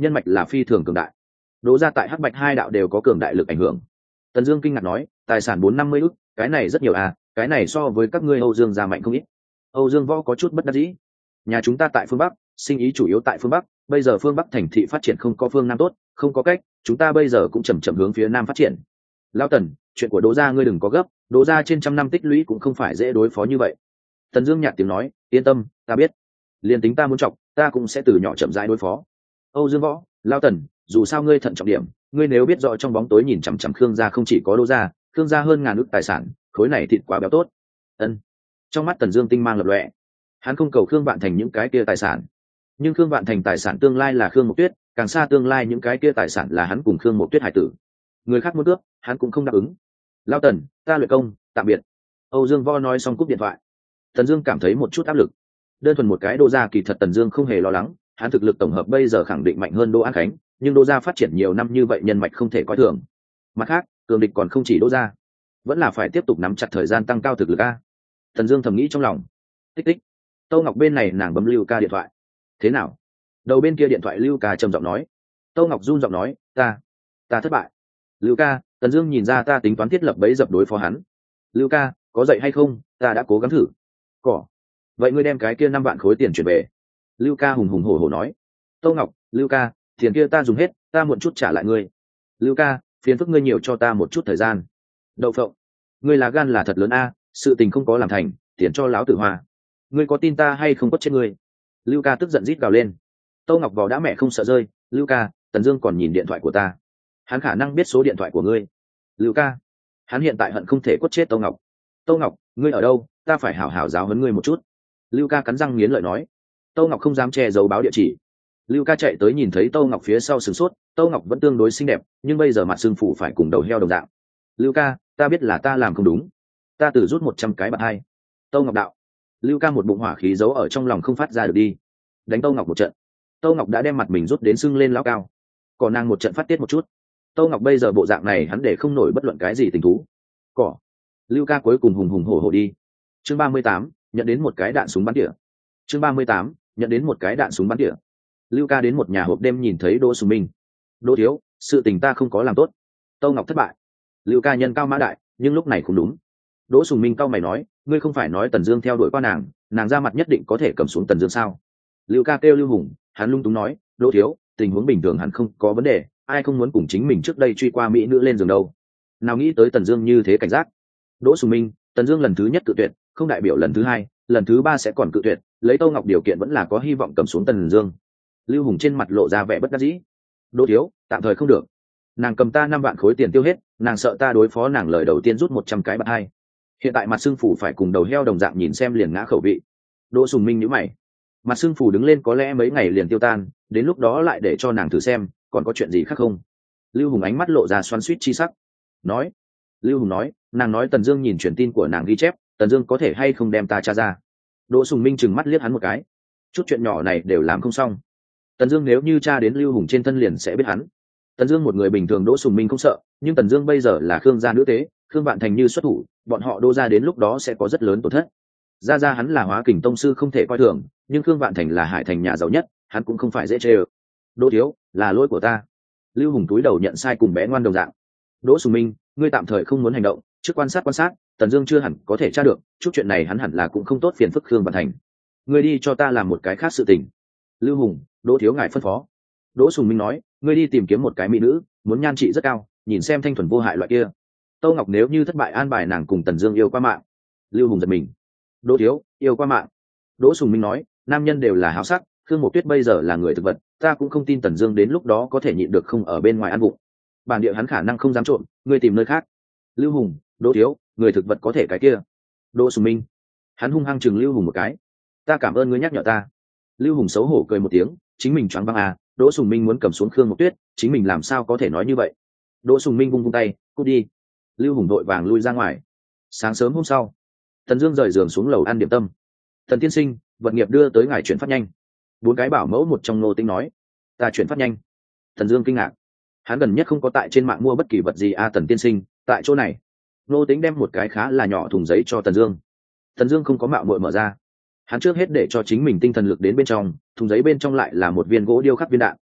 nhân mạch là phi thường cường đại. Đỗ gia tại hắc bạch hai đạo đều có cường đại lực ảnh hưởng. Tần Dương kinh ngạc nói, tài sản bốn năm mươi ức, cái này rất nhiều à, cái này so với các ngươi Âu Dương gia mạnh không ít. Âu Dương Võ có chút bất đắc dĩ. Nhà chúng ta tại phương Bắc, sinh ý chủ yếu tại phương Bắc, bây giờ phương Bắc thành thị phát triển không có phương Nam tốt, không có cách, chúng ta bây giờ cũng chậm chậm hướng phía Nam phát triển. Lão Tần, chuyện của Đỗ gia ngươi đừng có gấp, Đỗ gia trên trăm năm tích lũy cũng không phải dễ đối phó như vậy. Tần Dương nhạt tiếng nói, yên tâm, ta biết. Liên tính ta muốn trọng, ta cũng sẽ từ nhỏ chậm rãi đối phó. Âu Dương Võ, Lão Tần, dù sao ngươi thận trọng điểm, ngươi nếu biết rõ trong bóng tối nhìn chằm chằm Khương gia không chỉ có Đỗ gia, Khương gia hơn ngàn ức tài sản, khối này thịt quá béo tốt. Ân. Trong mắt Tần Dương tinh mang lập lòe. Hắn không cầu Khương Vạn Thành những cái kia tài sản, nhưng Khương Vạn Thành tài sản tương lai là Khương Mộc Tuyết, càng xa tương lai những cái kia tài sản là hắn cùng Khương Mộc Tuyết hải tử. Người khác muốn cướp, hắn cũng không đáp ứng. Lão Tần, ta luyện công, tạm biệt. Âu Dương Võ nói xong cúp điện thoại. Tần Dương cảm thấy một chút áp lực. Đơn thuần một cái Đỗ gia kỳ thật Tần Dương không hề lo lắng, hắn thực lực tổng hợp bây giờ khẳng định mạnh hơn Đỗ An Khánh, nhưng Đỗ gia phát triển nhiều năm như vậy nhân mạch không thể coi thường. Mặt khác, cường địch còn không chỉ Đỗ gia, vẫn là phải tiếp tục nắm chặt thời gian tăng cao thực lực a. Tần Dương thầm nghĩ trong lòng. Tích tích. Tô Ngọc bên này nàng bấm Lưu Ca điện thoại. Thế nào? Đầu bên kia điện thoại Lưu Ca trầm giọng nói. Tô Ngọc run giọng nói, ta, ta thất bại. Lưu Ca, Tần Dương nhìn ra ta tính toán thiết lập bẫy dập đối phó hắn. Lưu Ca, có dậy hay không? Ta đã cố gắng thử. Cỏ. Vậy ngươi đem cái kia năm vạn khối tiền chuyển về. Lưu Ca hùng hùng hổ hổ nói. Tô Ngọc, Lưu Ca, tiền kia ta dùng hết, ta muộn chút trả lại ngươi. Lưu Ca, phiền phức ngươi nhiều cho ta một chút thời gian. Đậu phộng, ngươi là gan là thật lớn a, sự tình không có làm thành, tiền cho lão tử hoa. Ngươi có tin ta hay không quất chết ngươi? Lưu Ca tức giận rít gào lên. Tô Ngọc vào đã mẹ không sợ rơi. Lưu Ca, Tần Dương còn nhìn điện thoại của ta, hắn khả năng biết số điện thoại của ngươi. Lưu Ca, hắn hiện tại hận không thể quất chết Tô Ngọc. Tô Ngọc, ngươi ở đâu? Ta phải hảo hảo giáo huấn ngươi một chút. Lưu Ca cắn răng nghiến lợi nói. Tô Ngọc không dám che giấu báo địa chỉ. Lưu Ca chạy tới nhìn thấy Tô Ngọc phía sau sửng sốt. Tô Ngọc vẫn tương đối xinh đẹp, nhưng bây giờ mặt xương phủ phải cùng đầu heo đồng dạng. Lưu Ca, ta biết là ta làm không đúng, ta tự rút một trăm cái bạc hai. Tô Ngọc đạo. Lưu Ca một bụng hỏa khí giấu ở trong lòng không phát ra được đi, đánh Tô Ngọc một trận. Tô Ngọc đã đem mặt mình rút đến sưng lên lão cao, còn nàng một trận phát tiết một chút. Tô Ngọc bây giờ bộ dạng này hắn để không nổi bất luận cái gì tình thú. Cỏ. Lưu Ca cuối cùng hùng hùng hổ hổ đi. Chương ba mươi tám, nhận đến một cái đạn súng bắn tỉa. Chương ba mươi tám, nhận đến một cái đạn súng bắn tỉa. Lưu Ca đến một nhà hộp đêm nhìn thấy Đỗ Sùng Minh. Đỗ thiếu, sự tình ta không có làm tốt. Tô Ngọc thất bại. Lưu Ca nhân cao mã đại, nhưng lúc này không đúng. Đỗ Sùng Minh cao mày nói, ngươi không phải nói Tần Dương theo đuổi qua nàng, nàng ra mặt nhất định có thể cầm xuống Tần Dương sao? Lưu Ca kêu Lưu Hùng, hắn lung túng nói, Đỗ thiếu, tình huống bình thường hẳn không có vấn đề, ai không muốn cùng chính mình trước đây truy qua mỹ nữ lên giường đâu. Nào nghĩ tới Tần Dương như thế cảnh giác. Đỗ Sùng Minh, Tần Dương lần thứ nhất cự tuyệt, không đại biểu lần thứ hai, lần thứ ba sẽ còn cự tuyệt, lấy Tô Ngọc điều kiện vẫn là có hy vọng cầm xuống Tần Dương. Lưu Hùng trên mặt lộ ra vẻ bất đắc dĩ. Đỗ thiếu, tạm thời không được. Nàng cầm ta năm vạn khối tiền tiêu hết, nàng sợ ta đối phó nàng lời đầu tiên rút một trăm cái bạc hai. Hiện tại mặt xương phủ phải cùng đầu heo đồng dạng nhìn xem liền ngã khẩu vị. Đỗ Sùng Minh nhíu mày. Mặt xương phủ đứng lên có lẽ mấy ngày liền tiêu tan, đến lúc đó lại để cho nàng thử xem, còn có chuyện gì khác không? Lưu Hùng ánh mắt lộ ra xoắn xuýt chi sắc. Nói. Lưu Hùng nói, nàng nói Tần Dương nhìn truyền tin của nàng ghi chép, Tần Dương có thể hay không đem ta tra ra. Đỗ Sùng Minh trừng mắt liếc hắn một cái. Chút chuyện nhỏ này đều làm không xong. Tần Dương nếu như tra đến Lưu Hùng trên thân liền sẽ biết hắn. Tần Dương một người bình thường Đỗ Sùng Minh không sợ, nhưng Tần Dương bây giờ là Khương gia nữ tế, Khương Vạn Thành như xuất thủ, bọn họ Đỗ gia đến lúc đó sẽ có rất lớn tổn thất. Gia gia hắn là Hóa Kình tông sư không thể coi thường, nhưng Khương Vạn Thành là Hải Thành nhà giàu nhất, hắn cũng không phải dễ chơi. Đỗ thiếu, là lỗi của ta. Lưu Hùng túi đầu nhận sai cùng bé ngoan đồng dạng. Đỗ Sùng Minh, ngươi tạm thời không muốn hành động, trước quan sát quan sát, Tần Dương chưa hẳn có thể tra được, chút chuyện này hắn hẳn là cũng không tốt phiền phức Khương Vạn Thành. Ngươi đi cho ta làm một cái khác sự tình. Lưu Hùng, Đỗ thiếu ngài phân phó. Đỗ Sùng Minh nói, ngươi đi tìm kiếm một cái mỹ nữ, muốn nhan trị rất cao, nhìn xem thanh thuần vô hại loại kia. Tô Ngọc nếu như thất bại an bài nàng cùng Tần Dương yêu qua mạng. Lưu Hùng giật mình. Đỗ thiếu, yêu qua mạng. Đỗ Sùng Minh nói, nam nhân đều là háo sắc, Khương Mộc Tuyết bây giờ là người thực vật, ta cũng không tin Tần Dương đến lúc đó có thể nhịn được không ở bên ngoài ăn vụng. Bản địa hắn khả năng không dám trộn, ngươi tìm nơi khác. Lưu Hùng, Đỗ thiếu, người thực vật có thể cái kia. Đỗ Sùng Minh, hắn hung hăng chừng Lưu Hùng một cái. Ta cảm ơn ngươi nhắc nhở ta. Lưu Hùng xấu hổ cười một tiếng, chính mình choáng váng à, Đỗ Sùng Minh muốn cầm xuống Khương Mộc Tuyết, chính mình làm sao có thể nói như vậy. Đỗ Sùng Minh vung vung tay, cút đi. Lưu Hùng đội vàng lui ra ngoài. Sáng sớm hôm sau, Tần Dương rời giường xuống lầu ăn điểm tâm. Tần tiên sinh, vật nghiệp đưa tới ngài chuyển phát nhanh. Bốn cái bảo mẫu một trong Nô Tĩnh nói. Ta chuyển phát nhanh. Tần Dương kinh ngạc. Hắn gần nhất không có tại trên mạng mua bất kỳ vật gì a à, Tần tiên sinh, tại chỗ này. Nô Tĩnh đem một cái khá là nhỏ thùng giấy cho Tần Dương. Tần Dương không có mạo muội mở ra. Hắn trước hết để cho chính mình tinh thần lực đến bên trong, thùng giấy bên trong lại là một viên gỗ điêu khắc viên đạn.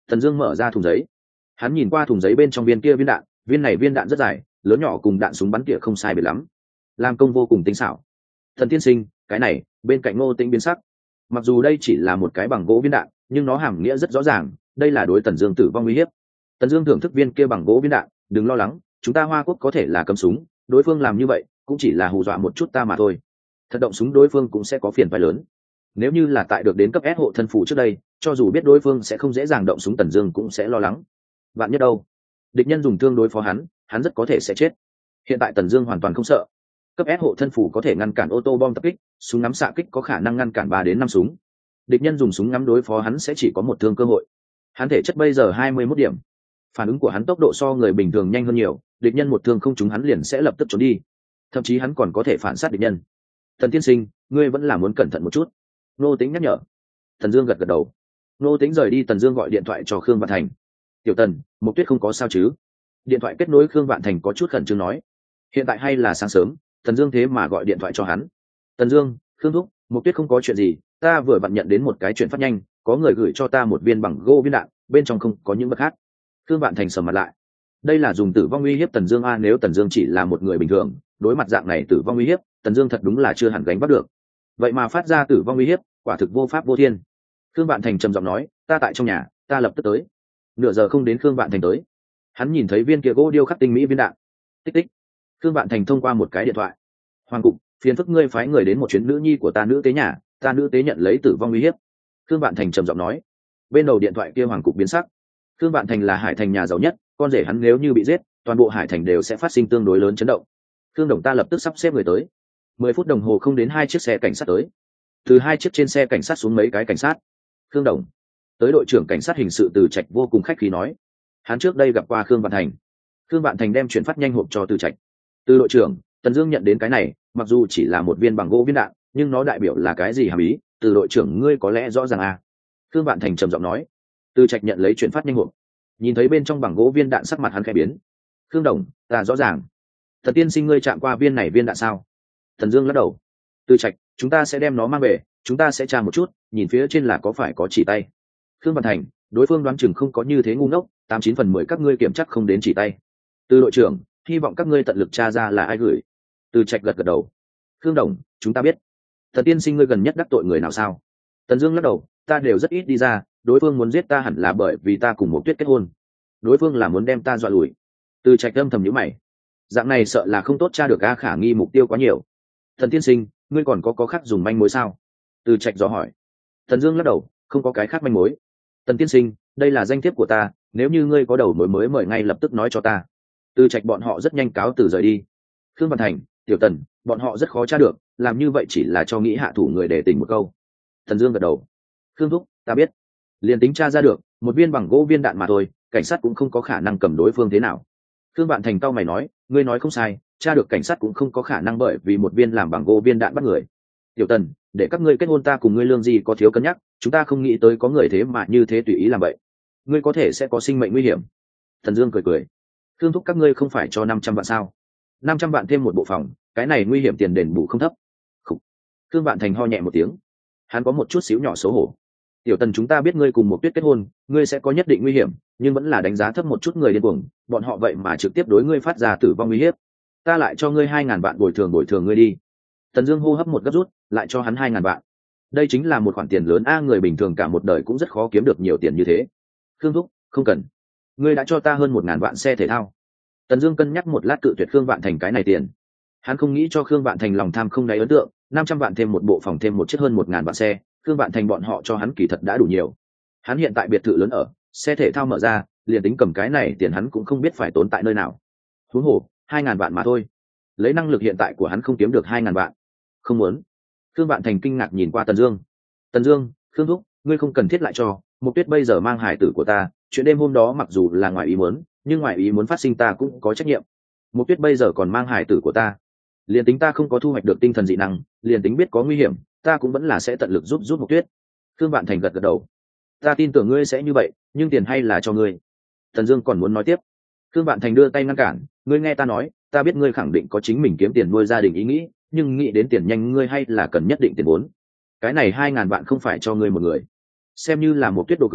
Tần Dương mở ra thùng giấy, hắn nhìn qua thùng giấy bên trong viên kia viên đạn, viên này viên đạn rất dài, lớn nhỏ cùng đạn súng bắn tỉa không sai biệt lắm, làm công vô cùng tinh xảo. Thần tiên sinh, cái này, bên cạnh Ngô Tĩnh biến sắc. Mặc dù đây chỉ là một cái bằng gỗ viên đạn, nhưng nó hàm nghĩa rất rõ ràng, đây là đối Tần Dương tử vong uy hiếp. Tần Dương thưởng thức viên kia bằng gỗ viên đạn, đừng lo lắng, chúng ta Hoa Quốc có thể là cấm súng, đối phương làm như vậy cũng chỉ là hù dọa một chút ta mà thôi. Thật động súng đối phương cũng sẽ có phiền phức lớn. Nếu như là tại được đến cấp S hộ thân phụ trước đây, cho dù biết đối phương sẽ không dễ dàng động súng, Tần Dương cũng sẽ lo lắng. Vạn nhất đâu, địch nhân dùng thương đối phó hắn, hắn rất có thể sẽ chết. Hiện tại Tần Dương hoàn toàn không sợ. Cấp S hộ thân phủ có thể ngăn cản ô tô bom tập kích, súng ngắm xạ kích có khả năng ngăn cản ba đến năm súng. Địch nhân dùng súng ngắm đối phó hắn sẽ chỉ có một thương cơ hội. Hắn thể chất bây giờ hai mươi mốt điểm, phản ứng của hắn tốc độ so người bình thường nhanh hơn nhiều, địch nhân một thương không trúng hắn liền sẽ lập tức trốn đi, thậm chí hắn còn có thể phản sát địch nhân. Thần tiên sinh, ngươi vẫn là muốn cẩn thận một chút. Nô Tĩnh nhắc nhở. Tần Dương gật gật đầu. Nô Tĩnh rời đi, Tần Dương gọi điện thoại cho Khương Vạn Thành. Tiểu Tần, Mộc Tuyết không có sao chứ? Điện thoại kết nối, Khương Vạn Thành có chút khẩn trương nói. Hiện tại hay là sáng sớm, Tần Dương thế mà gọi điện thoại cho hắn. Tần Dương, Khương thúc, Mộc Tuyết không có chuyện gì, ta vừa vặn nhận đến một cái chuyển phát nhanh, có người gửi cho ta một viên bằng gỗ viên đạn, bên trong không có những vật khác. Khương Vạn Thành sầm mặt lại. Đây là dùng tử vong uy hiếp Tần Dương a, nếu Tần Dương chỉ là một người bình thường, đối mặt dạng này tử vong uy hiếp, Tần Dương thật đúng là chưa hẳn gánh vác được. Vậy mà phát ra tử vong uy hiếp, quả thực vô pháp vô thiên. Khương Vạn Thành trầm giọng nói, ta tại trong nhà, ta lập tức tới. Nửa giờ không đến, Khương Vạn Thành tới. Hắn nhìn thấy viên kia gỗ điêu khắc tinh mỹ viên đạn. Tích tích. Khương Vạn Thành thông qua một cái điện thoại. Hoàng cục, phiền phức ngươi phái người đến một chuyến nữ nhi của ta nữ tế nhà, ta nữ tế nhận lấy tử vong uy hiếp. Khương Vạn Thành trầm giọng nói. Bên đầu điện thoại kia Hoàng cục biến sắc. Khương Vạn Thành là Hải Thành nhà giàu nhất, con rể hắn nếu như bị giết, toàn bộ Hải Thành đều sẽ phát sinh tương đối lớn chấn động. Khương Đồng, ta lập tức sắp xếp người tới. Mười phút đồng hồ không đến, hai chiếc xe cảnh sát tới. Từ hai chiếc trên xe cảnh sát xuống mấy cái cảnh sát. Khương Đồng. Tới đội trưởng cảnh sát hình sự Từ Trạch vô cùng khách khí nói. Hắn trước đây gặp qua Khương Vạn Thành. Khương Vạn Thành đem chuyển phát nhanh hộp cho Từ Trạch. Từ đội trưởng, Tần Dương nhận đến cái này, mặc dù chỉ là một viên bằng gỗ viên đạn, nhưng nó đại biểu là cái gì hàm ý, Từ đội trưởng ngươi có lẽ rõ ràng à? Khương Vạn Thành trầm giọng nói. Từ Trạch nhận lấy chuyển phát nhanh hộp, nhìn thấy bên trong bằng gỗ viên đạn, sắc mặt hắn khẽ biến. Khương Đồng, ta rõ ràng. Thần tiên sinh, ngươi chạm qua viên này viên đạn sao? Thần Dương lắc đầu. Từ Trạch, chúng ta sẽ đem nó mang về, chúng ta sẽ tra một chút, nhìn phía trên là có phải có chỉ tay. Khương Vạn Thành, đối phương đoán chừng không có như thế ngu ngốc, tám chín phần mười các ngươi kiểm chắc không đến chỉ tay. Từ đội trưởng, hy vọng các ngươi tận lực tra ra là ai gửi. Từ Trạch gật gật đầu. Khương Đồng, chúng ta biết. Thần tiên sinh, ngươi gần nhất đắc tội người nào sao? Tần Dương lắc đầu, ta đều rất ít đi ra, đối phương muốn giết ta hẳn là bởi vì ta cùng Mộc Tuyết kết hôn. Đối phương là muốn đem ta dọa lùi. Từ Trạch âm thầm nhíu mày. Dạng này sợ là không tốt tra được, a khả nghi mục tiêu quá nhiều. Thần tiên sinh, ngươi còn có có khác dùng manh mối sao? Từ Trạch dò hỏi. Tần Dương lắc đầu, không có cái khác manh mối. Tần tiên sinh, đây là danh thiếp của ta, nếu như ngươi có đầu mối mới mời ngay lập tức nói cho ta. Từ Trạch bọn họ rất nhanh cáo từ rời đi. Khương Văn Thành, Tiểu Tần, bọn họ rất khó tra được, làm như vậy chỉ là cho nghĩ hạ thủ người để tỉnh một câu. Tần Dương gật đầu. Khương thúc, ta biết. Liên tính tra ra được, một viên bằng gỗ viên đạn mà thôi, cảnh sát cũng không có khả năng cầm đối phương thế nào. Khương Vạn Thành cau mày nói, ngươi nói không sai, tra được cảnh sát cũng không có khả năng bởi vì một viên làm bằng gỗ viên đạn bắt người. Tiểu Tần, để các ngươi kết hôn ta cùng ngươi lương gì có thiếu cân nhắc, chúng ta không nghĩ tới có người thế mà như thế tùy ý làm vậy. Ngươi có thể sẽ có sinh mệnh nguy hiểm. Thần Dương cười cười. Khương thúc, các ngươi không phải cho năm trăm vạn sao? năm trăm vạn thêm một bộ phòng, cái này nguy hiểm tiền đền bù không thấp. Khủ. Khương Vạn Thành ho nhẹ một tiếng. Hắn có một chút xíu nhỏ xấu hổ. Tiểu Tần, chúng ta biết ngươi cùng Mộc Tuyết kết hôn, ngươi sẽ có nhất định nguy hiểm, nhưng vẫn là đánh giá thấp một chút người điên cuồng, bọn họ vậy mà trực tiếp đối ngươi phát ra tử vong uy hiếp. Ta lại cho ngươi hai ngàn vạn bồi thường bồi thường ngươi đi. Tần Dương hô hấp một gấp rút, lại cho hắn hai ngàn vạn. Đây chính là một khoản tiền lớn a, người bình thường cả một đời cũng rất khó kiếm được nhiều tiền như thế. Khương thúc, không cần. Ngươi đã cho ta hơn một ngàn vạn xe thể thao. Tần Dương cân nhắc một lát cự tuyệt Khương Vạn Thành cái này tiền. Hắn không nghĩ cho Khương Vạn Thành lòng tham không đáy ấn tượng, năm trăm vạn thêm một bộ phòng thêm một chiếc hơn một ngàn vạn xe, Khương Vạn Thành bọn họ cho hắn kỳ thật đã đủ nhiều. Hắn hiện tại biệt thự lớn ở, xe thể thao mở ra, liền tính cầm cái này tiền hắn cũng không biết phải tốn tại nơi nào. Huống hồ, hai ngàn vạn mà thôi. Lấy năng lực hiện tại của hắn không kiếm được hai ngàn vạn. Không muốn. Khương Vạn Thành kinh ngạc nhìn qua Tần Dương. Tần Dương, Khương thúc, ngươi không cần thiết lại cho, Mộc Tuyết bây giờ mang hài tử của ta, chuyện đêm hôm đó mặc dù là ngoài ý muốn, nhưng ngoài ý muốn phát sinh ta cũng có trách nhiệm. Mộc Tuyết bây giờ còn mang hài tử của ta, liền tính ta không có thu hoạch được tinh thần dị năng, liền tính biết có nguy hiểm, ta cũng vẫn là sẽ tận lực giúp giúp Mộc Tuyết. Khương Vạn Thành gật gật đầu. Ta tin tưởng ngươi sẽ như vậy, nhưng tiền hay là cho ngươi. Tần Dương còn muốn nói tiếp. Khương Vạn Thành đưa tay ngăn cản, ngươi nghe ta nói, ta biết ngươi khẳng định có chính mình kiếm tiền nuôi gia đình ý nghĩ, nhưng nghĩ đến tiền nhanh ngươi hay là cần nhất định tiền vốn. Cái này hai ngàn vạn không phải cho ngươi một người, xem như là một tuyết đồ cưới,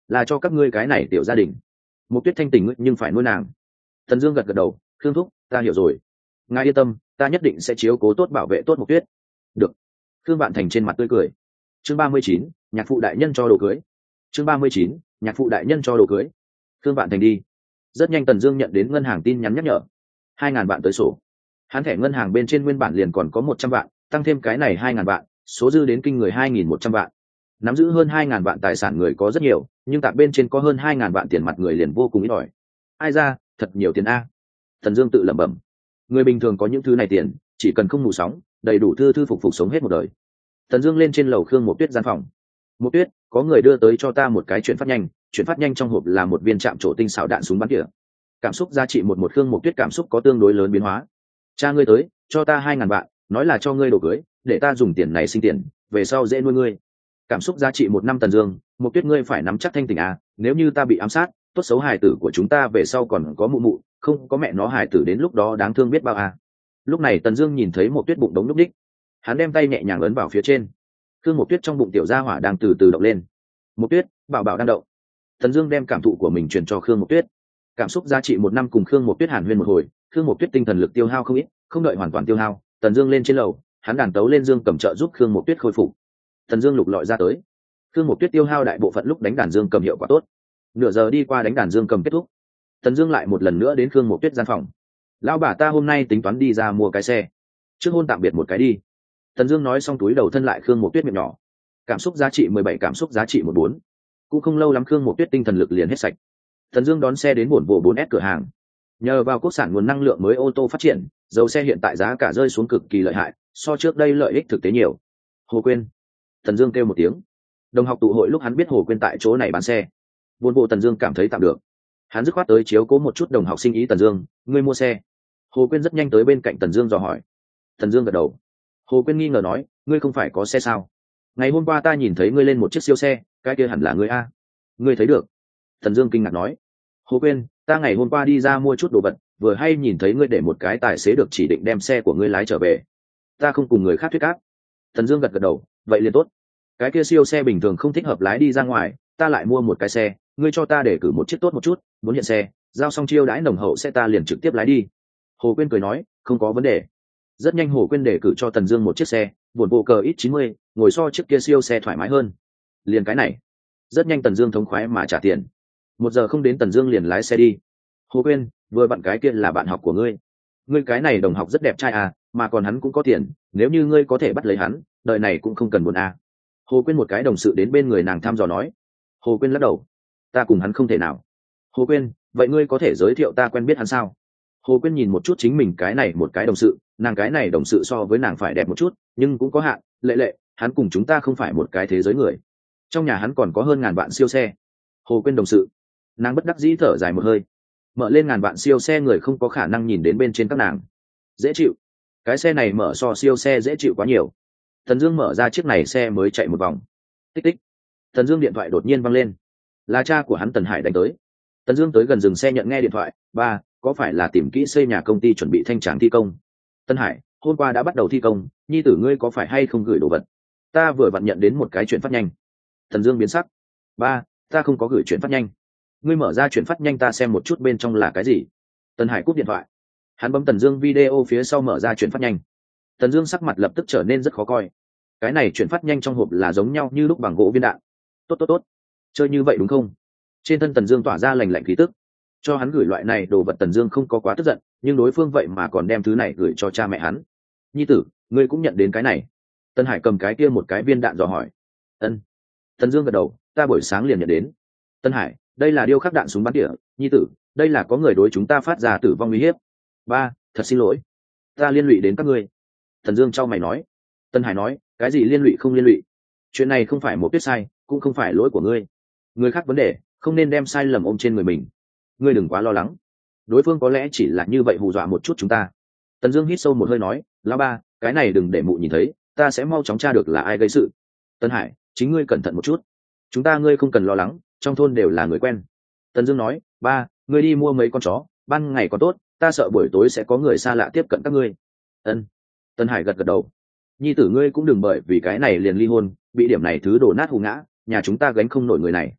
là cho các ngươi cái này tiểu gia đình. Một Tuyết thanh tình nhưng phải nuôi nàng. Tần Dương gật gật đầu, Khương thúc, ta hiểu rồi. Ngài yên tâm, ta nhất định sẽ chiếu cố tốt bảo vệ tốt Một Tuyết. Được. Khương Vạn Thành trên mặt tươi cười. Chương ba mươi chín, nhạc phụ đại nhân cho đồ cưới. Chương ba mươi chín, nhạc phụ đại nhân cho đồ cưới. Khương Vạn Thành đi. Rất nhanh Tần Dương nhận đến ngân hàng tin nhắn nhắc nhở. hai ngàn vạn tới sổ. Hắn thẻ ngân hàng bên trên nguyên bản liền còn có một trăm vạn, tăng thêm cái này hai ngàn vạn, số dư đến kinh người hai nghìn một trăm vạn. Nắm giữ hơn hai ngàn vạn tài sản người có rất nhiều, nhưng tạp bên trên có hơn hai ngàn vạn tiền mặt người liền vô cùng ít ỏi. Ai ra, thật nhiều tiền a. Tần Dương tự lẩm bẩm. Người bình thường có những thứ này tiền, chỉ cần không mù sóng, đầy đủ thư thư phục phục sống hết một đời. Tần Dương lên trên lầu Khương Một Tuyết gian phòng. Một Tuyết, có người đưa tới cho ta một cái chuyển phát nhanh, chuyển phát nhanh trong hộp là một viên chạm trổ tinh xảo đạn súng bắn tỉa. Cảm xúc giá trị một một Khương Một Tuyết cảm xúc có tương đối lớn biến hóa. Cha ngươi tới, cho ta hai ngàn vạn, nói là cho ngươi đồ cưới, để ta dùng tiền này sinh tiền, về sau dễ nuôi ngươi. Cảm xúc giá trị một năm Tần Dương, Một Tuyết ngươi phải nắm chắc thanh tỉnh à, nếu như ta bị ám sát, tốt xấu hài tử của chúng ta về sau còn có mụ mụ, không có mẹ nó hài tử đến lúc đó đáng thương biết bao à. Lúc này Tần Dương nhìn thấy Một Tuyết bụng đống lúc đích, hắn đem tay nhẹ nhàng ấn vào phía trên. Khương Một Tuyết trong bụng tiểu gia hỏa đang từ từ động lên. Một Tuyết, bảo bảo đang động. Tần Dương đem cảm thụ của mình truyền cho Khương Một Tuyết. Cảm xúc giá trị một năm cùng Khương Một Tuyết hàn huyên một hồi, Khương Một Tuyết tinh thần lực tiêu hao không ít, không đợi hoàn toàn tiêu hao, Tần Dương lên trên lầu, hắn đàn tấu lên dương cầm trợ giúp Khương Một Tuyết khôi phục. Tần Dương lục lọi ra tới. Khương Một Tuyết tiêu hao đại bộ phận lúc đánh đàn dương cầm hiệu quả tốt. Nửa giờ đi qua đánh đàn dương cầm kết thúc, Tần Dương lại một lần nữa đến Khương Một Tuyết gian phòng. Lão bà ta hôm nay tính toán đi ra mua cái xe, trước hôn tạm biệt một cái đi. Tần Dương nói xong túi đầu thân lại Khương Một Tuyết miệng nhỏ. Cảm xúc giá trị mười bảy, cảm xúc giá trị mười bốn. Cũng không lâu lắm Khương Một Tuyết tinh thần lực liền hết sạch. Tần Dương đón xe đến buồn bộ bốn S cửa hàng. Nhờ vào quốc sản nguồn năng lượng mới ô tô phát triển, dầu xe hiện tại giá cả rơi xuống cực kỳ lợi hại, so trước đây lợi ích thực tế nhiều. Hồ Quyên. Tần Dương kêu một tiếng. Đồng học tụ hội lúc hắn biết Hồ Quyên tại chỗ này bán xe. Buồn bộ Tần Dương cảm thấy tạm được. Hắn dứt khoát tới chiếu cố một chút đồng học sinh ý. Tần Dương, ngươi mua xe? Hồ Quyên rất nhanh tới bên cạnh Tần Dương dò hỏi. Tần Dương gật đầu. Hồ Quyên nghi ngờ nói, ngươi không phải có xe sao? Ngày hôm qua ta nhìn thấy ngươi lên một chiếc siêu xe, cái kia hẳn là ngươi a. Ngươi thấy được? Tần Dương kinh ngạc nói. Hồ Quyên, ta ngày hôm qua đi ra mua chút đồ vật, vừa hay nhìn thấy ngươi để một cái tài xế được chỉ định đem xe của ngươi lái trở về. Ta không cùng người khác thuyết áp. Tần Dương gật gật đầu, vậy liền tốt. Cái kia siêu xe bình thường không thích hợp lái đi ra ngoài, ta lại mua một cái xe, ngươi cho ta để cử một chiếc tốt một chút, muốn hiện xe, giao xong chiêu đãi nồng hậu xe ta liền trực tiếp lái đi. Hồ Quyên cười nói, không có vấn đề. Rất nhanh Hồ Quyên để cử cho Tần Dương một chiếc xe, buồn bộ cờ ít chín mươi, ngồi so chiếc kia siêu xe thoải mái hơn. Liền cái này. Rất nhanh Tần Dương thống khoái mà trả tiền. Một giờ không đến Tần Dương liền lái xe đi. Hồ Quyên, vừa bạn cái kia là bạn học của ngươi. Ngươi cái này đồng học rất đẹp trai à, mà còn hắn cũng có tiền, nếu như ngươi có thể bắt lấy hắn, đời này cũng không cần buồn à. Hồ Quyên một cái đồng sự đến bên người nàng thăm dò nói. Hồ Quyên lắc đầu. Ta cùng hắn không thể nào. Hồ Quyên, vậy ngươi có thể giới thiệu ta quen biết hắn sao? Hồ Quyên nhìn một chút chính mình cái này một cái đồng sự, nàng cái này đồng sự so với nàng phải đẹp một chút, nhưng cũng có hạn, lệ lệ, hắn cùng chúng ta không phải một cái thế giới người. Trong nhà hắn còn có hơn ngàn vạn siêu xe. Hồ Quyên đồng sự, nàng bất đắc dĩ thở dài một hơi. Mở lên ngàn vạn siêu xe người không có khả năng nhìn đến bên trên các nàng. Dễ chịu. Cái xe này mở so siêu xe dễ chịu quá nhiều. Tần Dương mở ra chiếc này xe mới chạy một vòng. Tích tích. Tần Dương điện thoại đột nhiên vang lên. Là cha của hắn Tần Hải đánh tới. Tần Dương tới gần dừng xe nhận nghe điện thoại, "Ba, có phải là tìm kỹ xây nhà công ty chuẩn bị thanh tráng thi công?" Tần Hải, "Hôm qua đã bắt đầu thi công, nhi tử ngươi có phải hay không gửi đồ vật?" "Ta vừa vặn nhận đến một cái chuyển phát nhanh." Tần Dương biến sắc. "Ba, ta không có gửi chuyển phát nhanh." "Ngươi mở ra chuyển phát nhanh ta xem một chút bên trong là cái gì." Tần Hải cúp điện thoại. Hắn bấm Tần Dương video phía sau mở ra chuyển phát nhanh. Tần Dương sắc mặt lập tức trở nên rất khó coi. Cái này chuyển phát nhanh trong hộp là giống nhau như lúc bằng gỗ viên đạn. Tốt tốt tốt. Chơi như vậy đúng không? Trên thân Tần Dương tỏa ra lạnh lạnh khí tức. Cho hắn gửi loại này đồ vật Tần Dương không có quá tức giận, nhưng đối phương vậy mà còn đem thứ này gửi cho cha mẹ hắn. "Nhi tử, ngươi cũng nhận đến cái này?" Tần Hải cầm cái kia một cái viên đạn dò hỏi. "Ân." Tần Dương gật đầu, "Ta buổi sáng liền nhận đến." "Tần Hải, đây là điêu khắc đạn súng bắn tỉa, nhi tử, đây là có người đối chúng ta phát ra tử vong uy hiếp." "Ba, thật xin lỗi, ta liên lụy đến các ngươi." Tần Dương chau mày nói. Tần Hải nói, "Cái gì liên lụy không liên lụy? Chuyện này không phải một Tuyết sai, cũng không phải lỗi của ngươi. Người khác vấn đề, không nên đem sai lầm ôm trên người mình. Ngươi đừng quá lo lắng. Đối phương có lẽ chỉ là như vậy hù dọa một chút chúng ta." Tần Dương hít sâu một hơi nói, "Lão ba, cái này đừng để mụ nhìn thấy, ta sẽ mau chóng tra được là ai gây sự." Tần Hải, "Chính ngươi cẩn thận một chút. Chúng ta ngươi không cần lo lắng, trong thôn đều là người quen." Tần Dương nói, "Ba, ngươi đi mua mấy con chó, ban ngày còn tốt, ta sợ buổi tối sẽ có người xa lạ tiếp cận các ngươi." Ân. Tần Hải gật gật đầu. "Nhi tử ngươi cũng đừng bởi vì cái này liền ly hôn, bị điểm này thứ đổ nát hù ngã, nhà chúng ta gánh không nổi người này."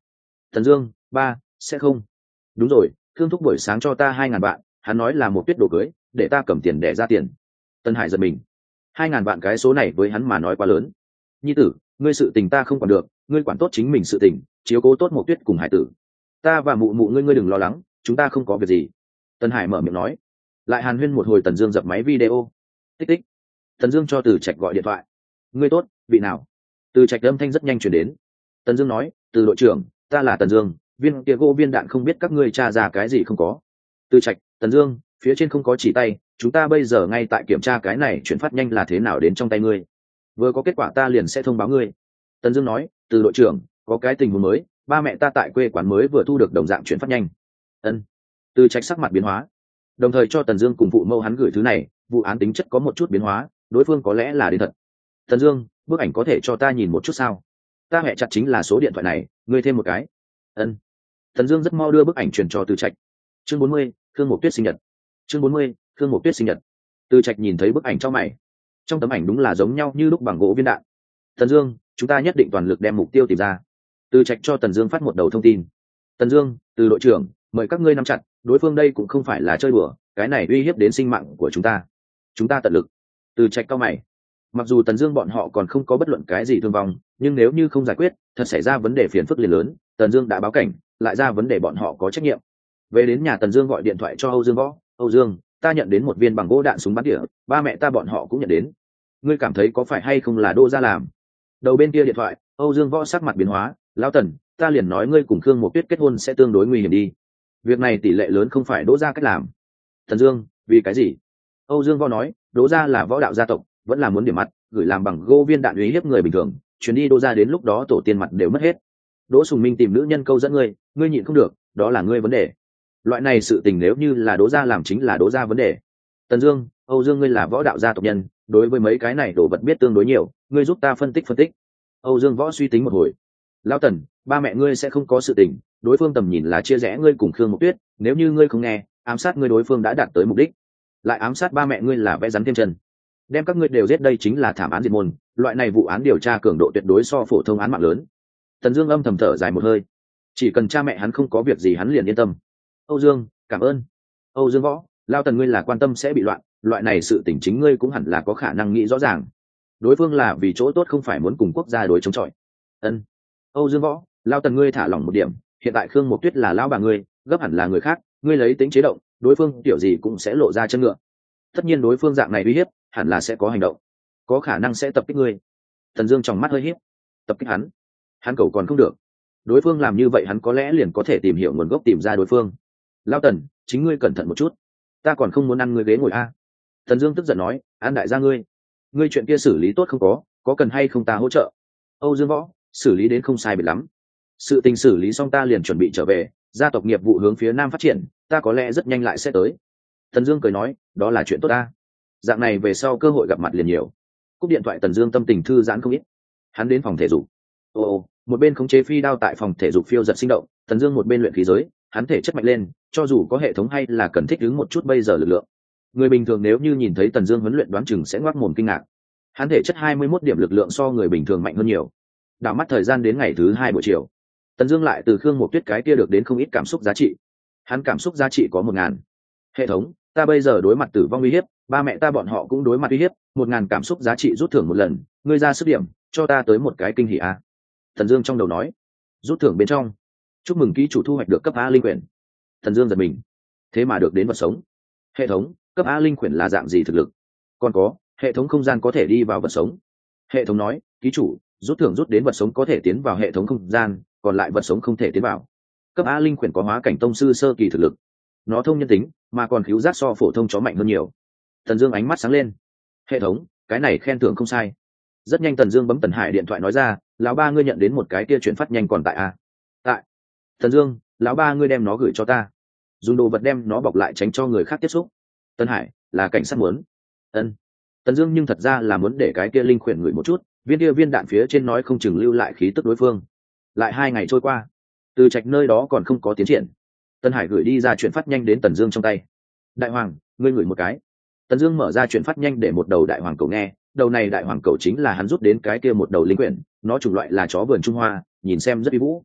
Tần Dương, ba, sẽ không. Đúng rồi, Thương thúc buổi sáng cho ta hai ngàn vạn, hắn nói là một tuyết đồ cưới, để ta cầm tiền để ra tiền. Tân Hải giật mình. Hai ngàn vạn cái số này với hắn mà nói quá lớn. Nhi tử, ngươi sự tình ta không quản được, ngươi quản tốt chính mình sự tình, chiếu cố tốt một tuyết cùng hải tử. Ta và mụ mụ ngươi ngươi đừng lo lắng, chúng ta không có việc gì. Tân Hải mở miệng nói. Lại hàn huyên một hồi, Tần Dương dập máy video. Tích tích. Tần Dương cho Từ Trạch gọi điện thoại. Ngươi tốt, vị nào? Từ Trạch âm thanh rất nhanh truyền đến. Tần Dương nói, Từ đội trưởng, ta là Tần Dương, viên kia gỗ viên đạn không biết các ngươi tra ra cái gì không có. Từ Trạch, Tần Dương, phía trên không có chỉ tay, chúng ta bây giờ ngay tại kiểm tra cái này chuyển phát nhanh là thế nào đến trong tay ngươi. Vừa có kết quả ta liền sẽ thông báo ngươi. Tần Dương nói, Từ đội trưởng, có cái tình huống mới, ba mẹ ta tại quê quán mới vừa thu được đồng dạng chuyển phát nhanh. Ân. Từ Trạch sắc mặt biến hóa, đồng thời cho Tần Dương cùng phụ mẫu hắn gửi thứ này, vụ án tính chất có một chút biến hóa, đối phương có lẽ là đến thật. Tần Dương, bức ảnh có thể cho ta nhìn một chút sao? Ta hẹn chặt chính là số điện thoại này, ngươi thêm một cái. Ân. Tần Dương rất mau đưa bức ảnh truyền cho Từ Trạch. Chương bốn mươi, Khương Mộc Tuyết sinh nhật. Chương bốn mươi, Khương Mộc Tuyết sinh nhật. Từ Trạch nhìn thấy bức ảnh trong mày. Trong tấm ảnh đúng là giống nhau như lúc bằng gỗ viên đạn. Tần Dương, chúng ta nhất định toàn lực đem mục tiêu tìm ra. Từ Trạch cho Tần Dương phát một đầu thông tin. Tần Dương, Từ đội trưởng, mời các ngươi nắm chặt, đối phương đây cũng không phải là chơi đùa, cái này uy hiếp đến sinh mạng của chúng ta. Chúng ta tận lực. Từ Trạch cao mày. Mặc dù Tần Dương bọn họ còn không có bất luận cái gì thương vong, nhưng nếu như không giải quyết, thật xảy ra vấn đề phiền phức liền lớn, Tần Dương đã báo cảnh, lại ra vấn đề bọn họ có trách nhiệm. Về đến nhà, Tần Dương gọi điện thoại cho Âu Dương Võ. Âu Dương, ta nhận đến một viên bằng gỗ đạn súng bắn tỉa, ba mẹ ta bọn họ cũng nhận đến. Ngươi cảm thấy có phải hay không là Đỗ gia làm? Đầu bên kia điện thoại, Âu Dương Võ sắc mặt biến hóa. Lão Tần, ta liền nói ngươi cùng Khương Mộc Tuyết kết hôn sẽ tương đối nguy hiểm đi. Việc này tỷ lệ lớn không phải Đỗ gia cách làm. Tần Dương, vì cái gì? Âu Dương Võ nói, Đỗ gia là võ đạo gia tộc, vẫn là muốn điểm mặt, gửi làm bằng gỗ viên đạn uy hiếp người bình thường, chuyến đi Đỗ gia đến lúc đó tổ tiên mặt đều mất hết. Đỗ Sùng Minh tìm nữ nhân câu dẫn ngươi, ngươi nhịn không được, đó là ngươi vấn đề. Loại này sự tình nếu như là Đỗ gia làm chính là Đỗ gia vấn đề. Tần Dương, Âu Dương, ngươi là võ đạo gia tộc nhân, đối với mấy cái này đồ vật biết tương đối nhiều, ngươi giúp ta phân tích phân tích. Âu Dương Võ suy tính một hồi. Lão Tần, ba mẹ ngươi sẽ không có sự tình, đối phương tầm nhìn là chia rẽ ngươi cùng Khương Mộc Tuyết, nếu như ngươi không nghe, ám sát ngươi đối phương đã đạt tới mục đích. Lại ám sát ba mẹ ngươi là vẽ rắn thêm chân. Đem các ngươi đều giết đây chính là thảm án diệt môn, loại này vụ án điều tra cường độ tuyệt đối so phổ thông án mạng lớn. Tần Dương âm thầm thở dài một hơi, chỉ cần cha mẹ hắn không có việc gì hắn liền yên tâm. Âu Dương, cảm ơn. Âu Dương Võ, Lão Tần ngươi là quan tâm sẽ bị loạn, loại này sự tình chính ngươi cũng hẳn là có khả năng nghĩ rõ ràng. Đối phương là vì chỗ tốt không phải muốn cùng quốc gia đối chống chọi. Ân. Âu Dương Võ, Lão Tần ngươi thả lỏng một điểm, hiện tại Khương Mộc Tuyết là lão bà ngươi, gấp hẳn là người khác, ngươi lấy tính chế động, đối phương tiểu gì cũng sẽ lộ ra chân ngựa. Tất nhiên đối phương dạng này uy hiếp, hẳn là sẽ có hành động, có khả năng sẽ tập kích ngươi. Tần Dương trong mắt hơi híp. Tập kích hắn? Hắn cầu còn không được. Đối phương làm như vậy hắn có lẽ liền có thể tìm hiểu nguồn gốc tìm ra đối phương. Lão Tần, chính ngươi cẩn thận một chút, ta còn không muốn ăn ngươi ghế ngồi a. Tần Dương tức giận nói, an đại gia ngươi, ngươi chuyện kia xử lý tốt không có, có cần hay không ta hỗ trợ? Âu Dương Võ, xử lý đến không sai biệt lắm. Sự tình xử lý xong ta liền chuẩn bị trở về, gia tộc nghiệp vụ hướng phía nam phát triển, ta có lẽ rất nhanh lại sẽ tới. Tần Dương cười nói, đó là chuyện tốt ta. Dạng này về sau cơ hội gặp mặt liền nhiều. Cúp điện thoại, Tần Dương tâm tình thư giãn không ít. Hắn đến phòng thể dục. Ồ, một bên khống chế phi đao tại phòng thể dục phiêu giật sinh động, Tần Dương một bên luyện khí giới, hắn thể chất mạnh lên, cho dù có hệ thống hay là cần thích ứng một chút bây giờ lực lượng. Người bình thường nếu như nhìn thấy Tần Dương huấn luyện đoán chừng sẽ ngoác mồm kinh ngạc. Hắn thể chất hai mươi mốt điểm lực lượng so người bình thường mạnh hơn nhiều. Đảo mắt thời gian đến ngày thứ hai buổi chiều, Tần Dương lại từ Khương Mộc Tuyết cái kia được đến không ít cảm xúc giá trị. Hắn cảm xúc giá trị có một ngàn. Hệ thống, ta bây giờ đối mặt tử vong uy hiếp, ba mẹ ta bọn họ cũng đối mặt uy hiếp, một ngàn cảm xúc giá trị rút thưởng một lần, ngươi ra sức điểm, cho ta tới một cái kinh hỉ a. Tần Dương trong đầu nói. Rút thưởng bên trong, chúc mừng ký chủ thu hoạch được cấp A linh quyển. Tần Dương giật mình, thế mà được đến vật sống. Hệ thống, cấp A linh quyển là dạng gì thực lực? Còn có, hệ thống không gian có thể đi vào vật sống. Hệ thống nói, ký chủ, rút thưởng rút đến vật sống có thể tiến vào hệ thống không gian, còn lại vật sống không thể tiến vào. Cấp A linh quyển có hóa cảnh tông sư sơ kỳ thực lực, nó thông nhân tính, mà còn khiếu giác so phổ thông chó mạnh hơn nhiều. Tần Dương ánh mắt sáng lên. Hệ thống, cái này khen thưởng không sai. Rất nhanh Tần Dương bấm Tần Hải điện thoại nói ra, lão ba ngươi nhận đến một cái kia chuyển phát nhanh còn tại a? Tại. Tần Dương, lão ba ngươi đem nó gửi cho ta, dùng đồ vật đem nó bọc lại tránh cho người khác tiếp xúc. Tần Hải, là cảnh sát muốn. Ân. Tần Dương nhưng thật ra là muốn để cái kia linh khuyển ngửi một chút, viên kia viên đạn phía trên nói không chừng lưu lại khí tức đối phương. Lại hai ngày trôi qua, Từ Trạch nơi đó còn không có tiến triển. Tần Hải gửi đi ra chuyển phát nhanh đến Tần Dương trong tay. Đại hoàng, ngươi ngửi một cái. Tần Dương mở ra chuyển phát nhanh để một đầu đại hoàng cầu nghe, đầu này đại hoàng cầu chính là hắn rút đến cái kia một đầu linh quyển, nó chủng loại là chó vườn Trung Hoa, nhìn xem rất uy vũ.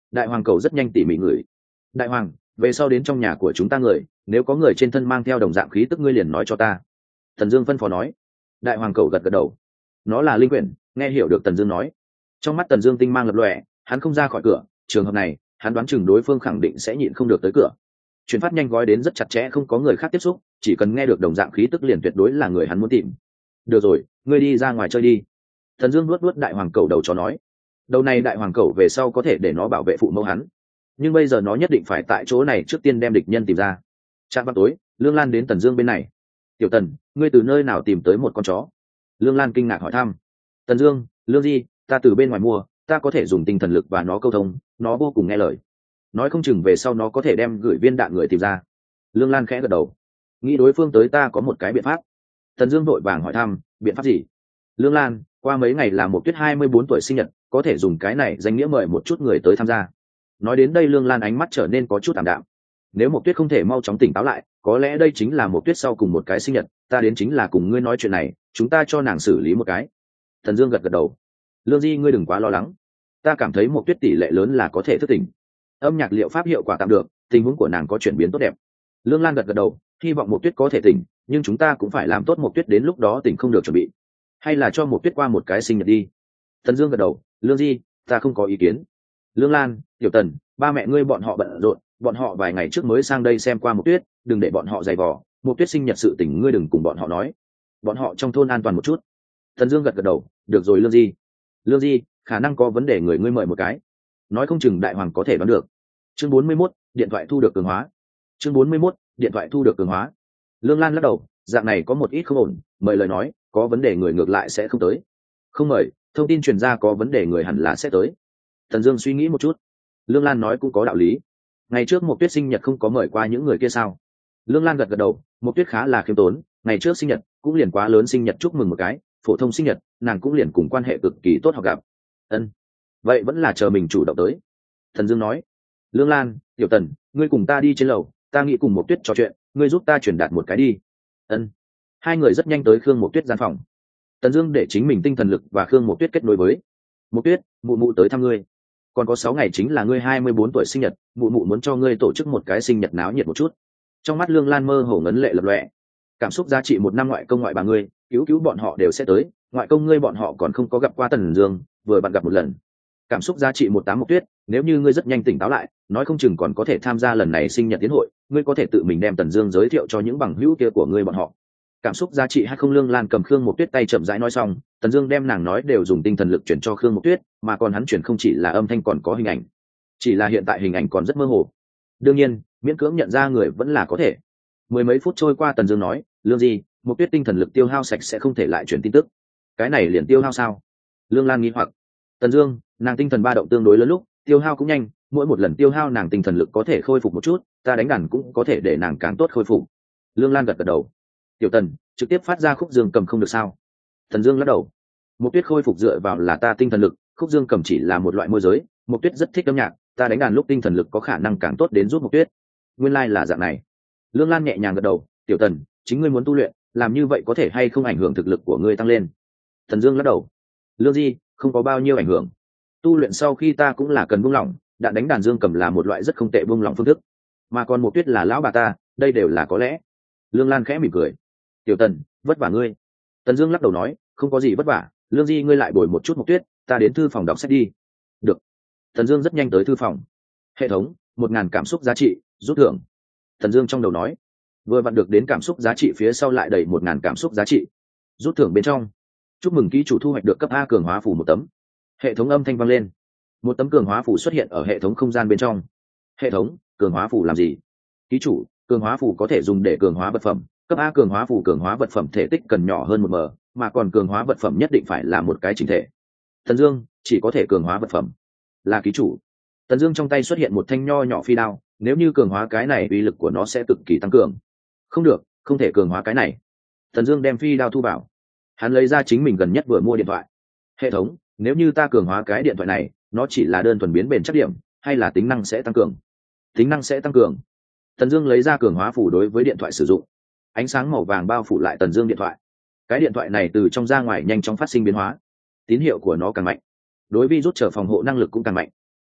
Đại hoàng cầu rất nhanh tỉ mỉ người. Đại hoàng, về sau đến trong nhà của chúng ta người, nếu có người trên thân mang theo đồng dạng khí tức ngươi liền nói cho ta. Tần Dương phân phó nói. Đại hoàng cầu gật gật đầu. Nó là linh quyển, nghe hiểu được Tần Dương nói. Trong mắt Tần Dương tinh mang lập lòe, hắn không ra khỏi cửa, trường hợp này, hắn đoán chừng đối phương khẳng định sẽ nhịn không được tới cửa. Chuyển phát nhanh gói đến rất chặt chẽ, không có người khác tiếp xúc, chỉ cần nghe được đồng dạng khí tức liền tuyệt đối là người hắn muốn tìm. Được rồi, ngươi đi ra ngoài chơi đi. Tần Dương nuốt nuốt đại hoàng cầu đầu chó nói. Đầu này đại hoàng cầu về sau có thể để nó bảo vệ phụ mẫu hắn, nhưng bây giờ nó nhất định phải tại chỗ này trước tiên đem địch nhân tìm ra. Trạm vào tối, Lương Lan đến Tần Dương bên này. Tiểu Tần, ngươi từ nơi nào tìm tới một con chó? Lương Lan kinh ngạc hỏi thăm. Tần Dương, Lương Di, ta từ bên ngoài mua, ta có thể dùng tinh thần lực và nó câu thông, nó vô cùng nghe lời. Nói không chừng về sau nó có thể đem gửi viên đạn người tìm ra. Lương Lan khẽ gật đầu. Nghĩ đối phương tới ta có một cái biện pháp. Tần Dương vội vàng hỏi thăm, biện pháp gì? Lương Lan, qua mấy ngày là một Tuyết hai mươi bốn tuổi sinh nhật, có thể dùng cái này danh nghĩa mời một chút người tới tham gia. Nói đến đây Lương Lan ánh mắt trở nên có chút tạm đạm. Nếu một Tuyết không thể mau chóng tỉnh táo lại, có lẽ đây chính là một Tuyết sau cùng một cái sinh nhật, ta đến chính là cùng ngươi nói chuyện này, chúng ta cho nàng xử lý một cái. Thần Dương gật gật đầu. Lương Di, ngươi đừng quá lo lắng, ta cảm thấy một Tuyết tỷ lệ lớn là có thể thức tỉnh. Âm nhạc liệu pháp hiệu quả tạm được, tình huống của nàng có chuyển biến tốt đẹp. Lương Lan gật gật đầu, hy vọng một Tuyết có thể tỉnh, nhưng chúng ta cũng phải làm tốt một Tuyết đến lúc đó tỉnh không được chuẩn bị, hay là cho một Tuyết qua một cái sinh nhật đi. Thần Dương gật đầu. Lương Di, ta không có ý kiến. Lương Lan, Tiểu Tần, ba mẹ ngươi bọn họ bận rộn, bọn họ vài ngày trước mới sang đây xem qua một Tuyết, đừng để bọn họ dày vò, một Tuyết sinh nhật sự tình ngươi đừng cùng bọn họ nói, bọn họ trong thôn an toàn một chút. Thần Dương gật gật đầu. Được rồi Lương Di. Lương Di, khả năng có vấn đề người ngươi mời một cái, nói không chừng đại hoàng có thể đoán được. Chương bốn mươi mốt, điện thoại thu được cường hóa. Chương bốn mươi mốt, điện thoại thu được cường hóa. Lương Lan lắc đầu, dạng này có một ít không ổn, mời lời nói, có vấn đề người ngược lại sẽ không tới. Không mời, thông tin truyền ra có vấn đề người hẳn là sẽ tới. Thần Dương suy nghĩ một chút. Lương Lan nói cũng có đạo lý. Ngày trước một Tuyết sinh nhật không có mời qua những người kia sao? Lương Lan gật gật đầu, một Tuyết khá là khiêm tốn, ngày trước sinh nhật cũng liền quá lớn sinh nhật chúc mừng một cái, phổ thông sinh nhật nàng cũng liền cùng quan hệ cực kỳ tốt học gặp. Ân, vậy vẫn là chờ mình chủ động tới. Thần Dương nói. Lương Lan, Tiểu Tần, ngươi cùng ta đi trên lầu, ta nghĩ cùng một Tuyết trò chuyện, ngươi giúp ta truyền đạt một cái đi. Ân. Hai người rất nhanh tới Khương Một Tuyết gian phòng. Tần Dương để chính mình tinh thần lực và Khương Một Tuyết kết nối với. Một Tuyết, mụ mụ tới thăm ngươi. Còn có sáu ngày chính là ngươi hai mươi bốn tuổi sinh nhật, mụ mụ muốn cho ngươi tổ chức một cái sinh nhật náo nhiệt một chút. Trong mắt Lương Lan mơ hồ ngấn lệ lập lòe. Cảm xúc giá trị một năm ngoại công ngoại bà ngươi, cứu cứu bọn họ đều sẽ tới, ngoại công ngươi bọn họ còn không có gặp qua Tần Dương, vừa bạn gặp một lần. Cảm xúc giá trị một tám Một Tuyết, nếu như ngươi rất nhanh tỉnh táo lại, nói không chừng còn có thể tham gia lần này sinh nhật tiến hội, ngươi có thể tự mình đem Tần Dương giới thiệu cho những bằng hữu kia của ngươi bọn họ. Cảm xúc giá trị hay không. Lương Lan cầm Khương Một Tuyết tay chậm rãi nói xong, Tần Dương đem nàng nói đều dùng tinh thần lực chuyển cho Khương Một Tuyết, mà còn hắn chuyển không chỉ là âm thanh còn có hình ảnh, chỉ là hiện tại hình ảnh còn rất mơ hồ. Đương nhiên, miễn cưỡng nhận ra người vẫn là có thể. Mười mấy phút trôi qua, Tần Dương nói, Lương Di, Một Tuyết tinh thần lực tiêu hao sạch sẽ không thể lại chuyển tin tức. Cái này liền tiêu hao sao? Lương Lan nghi hoặc. Tần Dương, nàng tinh thần ba động tương đối lớn lúc, tiêu hao cũng nhanh, mỗi một lần tiêu hao nàng tinh thần lực có thể khôi phục một chút, ta đánh đàn cũng có thể để nàng càng tốt khôi phục. Lương Lan gật gật đầu. Tiểu Tần, trực tiếp phát ra khúc dương cầm không được sao? Tần Dương lắc đầu. Một Tuyết khôi phục dựa vào là ta tinh thần lực, khúc dương cầm chỉ là một loại môi giới, Một Tuyết rất thích âm nhạc, ta đánh đàn lúc tinh thần lực có khả năng càng tốt đến giúp Một Tuyết. Nguyên lai like là dạng này. Lương Lan nhẹ nhàng gật đầu. Tiểu Tần, chính ngươi muốn tu luyện, làm như vậy có thể hay không ảnh hưởng thực lực của ngươi tăng lên? Tần Dương lắc đầu. Lương Di, không có bao nhiêu ảnh hưởng. Tu luyện sau khi ta cũng là cần buông lỏng, đạn đánh đàn dương cầm là một loại rất không tệ buông lỏng phương thức, mà còn Một Tuyết là lão bà ta, đây đều là có lẽ. Lương Lan khẽ mỉm cười. Tiểu Tần, vất vả ngươi. Tần Dương lắc đầu nói, không có gì vất vả, Lương Di ngươi lại bồi một chút Một Tuyết, ta đến thư phòng đọc sách đi. Được. Tần Dương rất nhanh tới thư phòng. Hệ thống, một ngàn cảm xúc giá trị, rút thưởng. Tần Dương trong đầu nói, vừa vặn được đến cảm xúc giá trị phía sau lại đầy một ngàn cảm xúc giá trị. Rút thưởng bên trong, chúc mừng ký chủ thu hoạch được cấp A cường hóa phù một tấm. Hệ thống âm thanh vang lên, một tấm cường hóa phù xuất hiện ở hệ thống không gian bên trong. Hệ thống, cường hóa phù làm gì? Ký chủ, cường hóa phù có thể dùng để cường hóa vật phẩm, cấp A cường hóa phù cường hóa vật phẩm thể tích cần nhỏ hơn một m, mà còn cường hóa vật phẩm nhất định phải là một cái chỉnh thể. Tần Dương chỉ có thể cường hóa vật phẩm. Là ký chủ. Tần Dương trong tay xuất hiện một thanh nho nhỏ phi đao, nếu như cường hóa cái này uy lực của nó sẽ cực kỳ tăng cường. Không được, không thể cường hóa cái này. Tần Dương đem phi đao thu vào. Hắn lấy ra chính mình gần nhất vừa mua điện thoại. Hệ thống, nếu như ta cường hóa cái điện thoại này, nó chỉ là đơn thuần biến bền chắc điểm, hay là tính năng sẽ tăng cường? Tính năng sẽ tăng cường. Tần Dương lấy ra cường hóa phủ đối với điện thoại sử dụng. Ánh sáng màu vàng bao phủ lại Tần Dương điện thoại. Cái điện thoại này từ trong ra ngoài nhanh chóng phát sinh biến hóa. Tín hiệu của nó càng mạnh, đối virus trở phòng hộ năng lực cũng càng mạnh.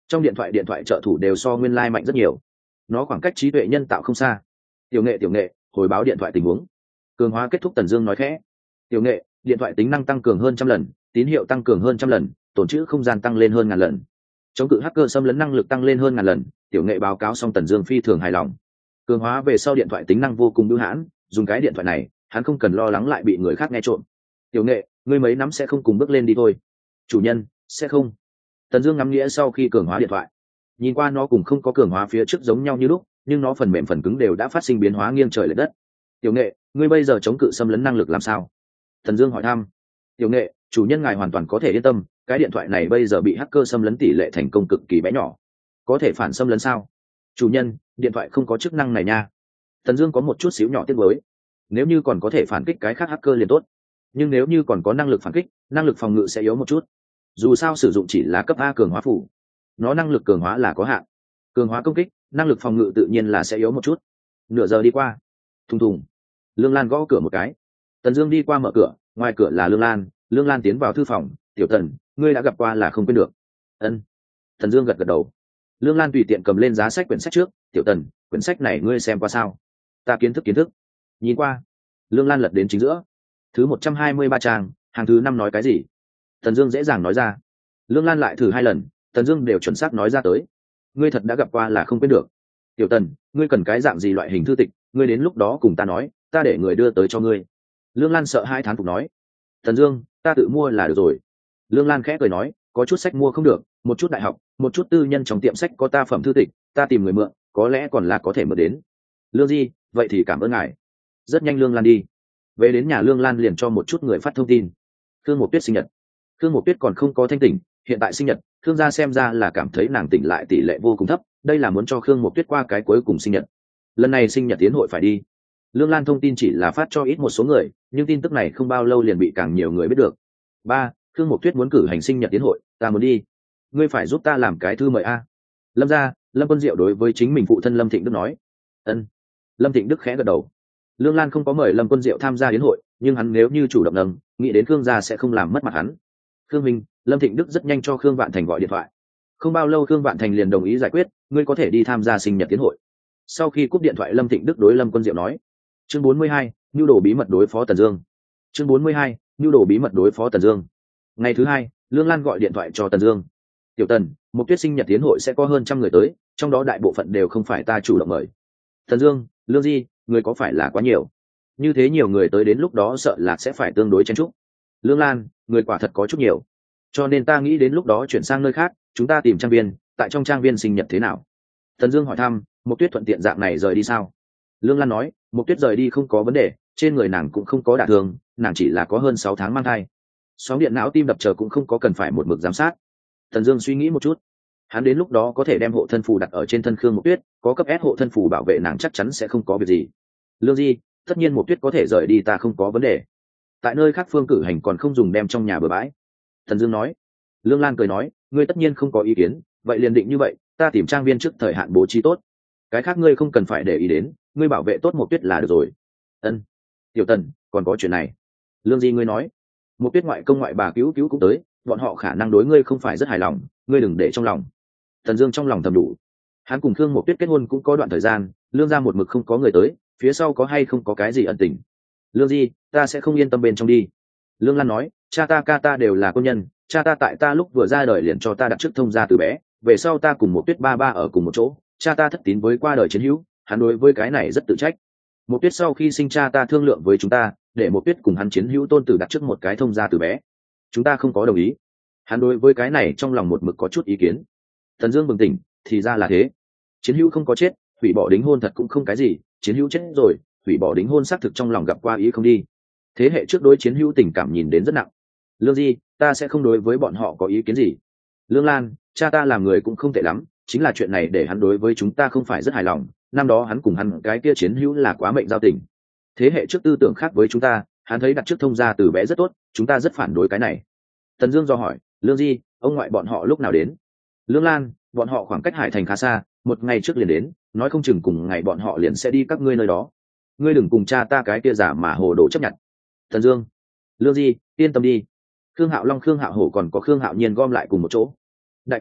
trong điện thoại điện thoại trợ thủ đều so nguyên lai mạnh rất nhiều, nó khoảng cách trí tuệ nhân tạo không xa. Tiểu nghệ tiểu nghệ hồi báo điện thoại tình huống. Cường hóa kết thúc. Tần Dương nói khẽ. Tiểu nghệ, điện thoại tính năng tăng cường hơn trăm lần, tín hiệu tăng cường hơn trăm lần, tồn trữ không gian tăng lên hơn ngàn lần, chống cự hacker xâm lấn năng lực tăng lên hơn ngàn lần. Tiểu nghệ báo cáo xong, Tần Dương phi thường hài lòng. Cường hóa về sau điện thoại tính năng vô cùng bưu hãn, dùng cái điện thoại này hắn không cần lo lắng lại bị người khác nghe trộm. Tiểu nghệ, ngươi mấy năm sẽ không cùng bước lên đi thôi? Chủ nhân, sẽ không. Tần Dương ngắm nghĩa sau khi cường hóa điện thoại, nhìn qua nó cùng không có cường hóa phía trước giống nhau như lúc, nhưng nó phần mềm phần cứng đều đã phát sinh biến hóa nghiêng trời lệch đất. Tiểu nghệ, ngươi bây giờ chống cự xâm lấn năng lực làm sao? Tần Dương hỏi thăm. Tiểu nghệ, chủ nhân ngài hoàn toàn có thể yên tâm, cái điện thoại này bây giờ bị hacker xâm lấn tỷ lệ thành công cực kỳ bé nhỏ. Có thể phản xâm lấn sao? Chủ nhân, điện thoại không có chức năng này nha. Tần Dương có một chút xíu nhỏ tiếc nuối. Nếu như còn có thể phản kích cái khác hacker liền tốt, nhưng nếu như còn có năng lực phản kích, năng lực phòng ngự sẽ yếu một chút. Dù sao sử dụng chỉ là cấp A cường hóa phủ, nó năng lực cường hóa là có hạn. Cường hóa công kích, năng lực phòng ngự tự nhiên là sẽ yếu một chút. Nửa giờ đi qua, thùng thùng, Lương Lan gõ cửa một cái. Tần Dương đi qua mở cửa, ngoài cửa là Lương Lan. Lương Lan tiến vào thư phòng. Tiểu Tần, ngươi đã gặp qua là không quên được. Ân. Tần Dương gật gật đầu. Lương Lan tùy tiện cầm lên giá sách quyển sách trước. Tiểu Tần, quyển sách này ngươi xem qua sao? Ta kiến thức kiến thức. Nhìn qua. Lương Lan lật đến chính giữa, thứ một trăm hai mươi ba trang, hàng thứ năm nói cái gì? Tần Dương dễ dàng nói ra. Lương Lan lại thử hai lần, Tần Dương đều chuẩn xác nói ra tới. Ngươi thật đã gặp qua là không quên được. Tiểu Tần, ngươi cần cái dạng gì loại hình thư tịch, ngươi đến lúc đó cùng ta nói, ta để người đưa tới cho ngươi. Lương Lan sợ hai thán phục nói. Tần Dương, ta tự mua là được rồi. Lương Lan khẽ cười nói, có chút sách mua không được, một chút đại học, một chút tư nhân trong tiệm sách có ta phẩm thư tịch, ta tìm người mượn, có lẽ còn là có thể mượn đến. Lương Di, vậy thì cảm ơn ngài. Rất nhanh Lương Lan đi. Về đến nhà, Lương Lan liền cho một chút người phát thông tin. Khương Mộc Tuyết sinh nhật. Khương Mộc Tuyết còn không có thanh tỉnh, hiện tại sinh nhật, Khương gia xem ra là cảm thấy nàng tỉnh lại tỷ lệ vô cùng thấp, đây là muốn cho Khương Mộc Tuyết qua cái cuối cùng sinh nhật. Lần này sinh nhật tiến hội phải đi. Lương Lan thông tin chỉ là phát cho ít một số người, nhưng tin tức này không bao lâu liền bị càng nhiều người biết được. Ba, Khương Mộc Tuyết muốn cử hành sinh nhật tiến hội, ta muốn đi. Ngươi phải giúp ta làm cái thư mời a. Lâm gia, Lâm Quân Diệu đối với chính mình phụ thân Lâm Thịnh Đức nói. Ân. Lâm Thịnh Đức khẽ gật đầu. Lương Lan không có mời Lâm Quân Diệu tham gia yến hội, nhưng hắn nếu như chủ động nâng, nghĩ đến Khương gia sẽ không làm mất mặt hắn. Khương Minh, Lâm Thịnh Đức rất nhanh cho Khương Vạn Thành gọi điện thoại. Không bao lâu Khương Vạn Thành liền đồng ý giải quyết, ngươi có thể đi tham gia sinh nhật tiến hội. Sau khi cúp điện thoại, Lâm Thịnh Đức đối Lâm Quân Diệu nói. Chương bốn mươi hai, nhu đồ bí mật đối phó Tần Dương. Chương bốn mươi hai, nhu đồ bí mật đối phó Tần Dương. Ngày thứ hai, Lương Lan gọi điện thoại cho Tần Dương. Tiểu Tần, một Tuyết sinh nhật tiến hội sẽ có hơn trăm người tới, trong đó đại bộ phận đều không phải ta chủ động mời. Tần Dương, Lương Di, người có phải là quá nhiều? Như thế nhiều người tới đến lúc đó sợ là sẽ phải tương đối chen chúc. Lương Lan, người quả thật có chút nhiều, cho nên ta nghĩ đến lúc đó chuyển sang nơi khác, chúng ta tìm trang viên, tại trong trang viên sinh nhật thế nào? Tần Dương hỏi thăm, Mộc Tuyết thuận tiện dạng này rời đi sao? Lương Lan nói, Mộc Tuyết rời đi không có vấn đề, trên người nàng cũng không có đả thương, nàng chỉ là có hơn sáu tháng mang thai, sóng điện não tim đập chờ cũng không có cần phải một mực giám sát. Tần Dương suy nghĩ một chút, hắn đến lúc đó có thể đem hộ thân phù đặt ở trên thân Khương Mộc Tuyết, có cấp S hộ thân phù bảo vệ nàng chắc chắn sẽ không có việc gì. Lương Di, tất nhiên Mộc Tuyết có thể rời đi, ta không có vấn đề. Tại nơi khác phương cử hành còn không dùng đem trong nhà bừa bãi. Tần Dương nói. Lương Lan cười nói, ngươi tất nhiên không có ý kiến, vậy liền định như vậy, ta tìm trang viên trước thời hạn bố trí tốt, cái khác ngươi không cần phải để ý đến, ngươi bảo vệ tốt Mộc Tuyết là được rồi. Ân. Tiểu Tần, còn có chuyện này. Lương Di, ngươi nói, Mộc Tuyết ngoại công ngoại bà cứu cứu cũng tới, bọn họ khả năng đối ngươi không phải rất hài lòng, ngươi đừng để trong lòng. Tần Dương trong lòng thầm đủ, hắn cùng Khương Mộc Tuyết kết hôn cũng có đoạn thời gian, Lương gia một mực không có người tới, phía sau có hay không có cái gì ẩn tình. Lương Di, ta sẽ không yên tâm bên trong đi. Lương Lan nói, cha ta ca ta đều là quân nhân, cha ta tại ta lúc vừa ra đời liền cho ta đặt chức thông gia từ bé, về sau ta cùng Mộc Tuyết ba ba ở cùng một chỗ, cha ta thất tín với qua đời chiến hữu, hắn đối với cái này rất tự trách. Mộc Tuyết sau khi sinh cha ta thương lượng với chúng ta, để Mộc Tuyết cùng hắn chiến hữu tôn tử đặt trước một cái thông gia từ bé, chúng ta không có đồng ý. Hắn đối với cái này trong lòng một mực có chút ý kiến. Thần Dương bừng tỉnh, thì ra là thế, chiến hữu không có chết, hủy bỏ đính hôn thật cũng không cái gì, chiến hữu chết rồi, hủy bỏ đính hôn xác thực trong lòng gặp qua ý không đi. Thế hệ trước đối chiến hữu tình cảm nhìn đến rất nặng. Lương Di, ta sẽ không đối với bọn họ có ý kiến gì. Lương Lan, cha ta làm người cũng không tệ lắm, chính là chuyện này để hắn đối với chúng ta không phải rất hài lòng, năm đó hắn cùng hắn cái kia chiến hữu là quá mệnh giao tình. Thế hệ trước tư tưởng khác với chúng ta, hắn thấy đặt trước thông gia từ bé rất tốt, chúng ta rất phản đối cái này. Tần Dương do hỏi, Lương Di, ông ngoại bọn họ lúc nào đến? Lương Lan, bọn họ khoảng cách Hải Thành khá xa, một ngày trước liền đến, nói không chừng cùng ngày bọn họ liền sẽ đi các ngươi nơi đó. Ngươi đừng cùng cha ta cái kia giả mà hồ đồ chấp nhận. Tần Dương, Lương Di, yên tâm đi. Khương Hạo Long, Khương Hạo Hổ còn có Khương Hạo Nhiên gom lại cùng một chỗ. Đại ca,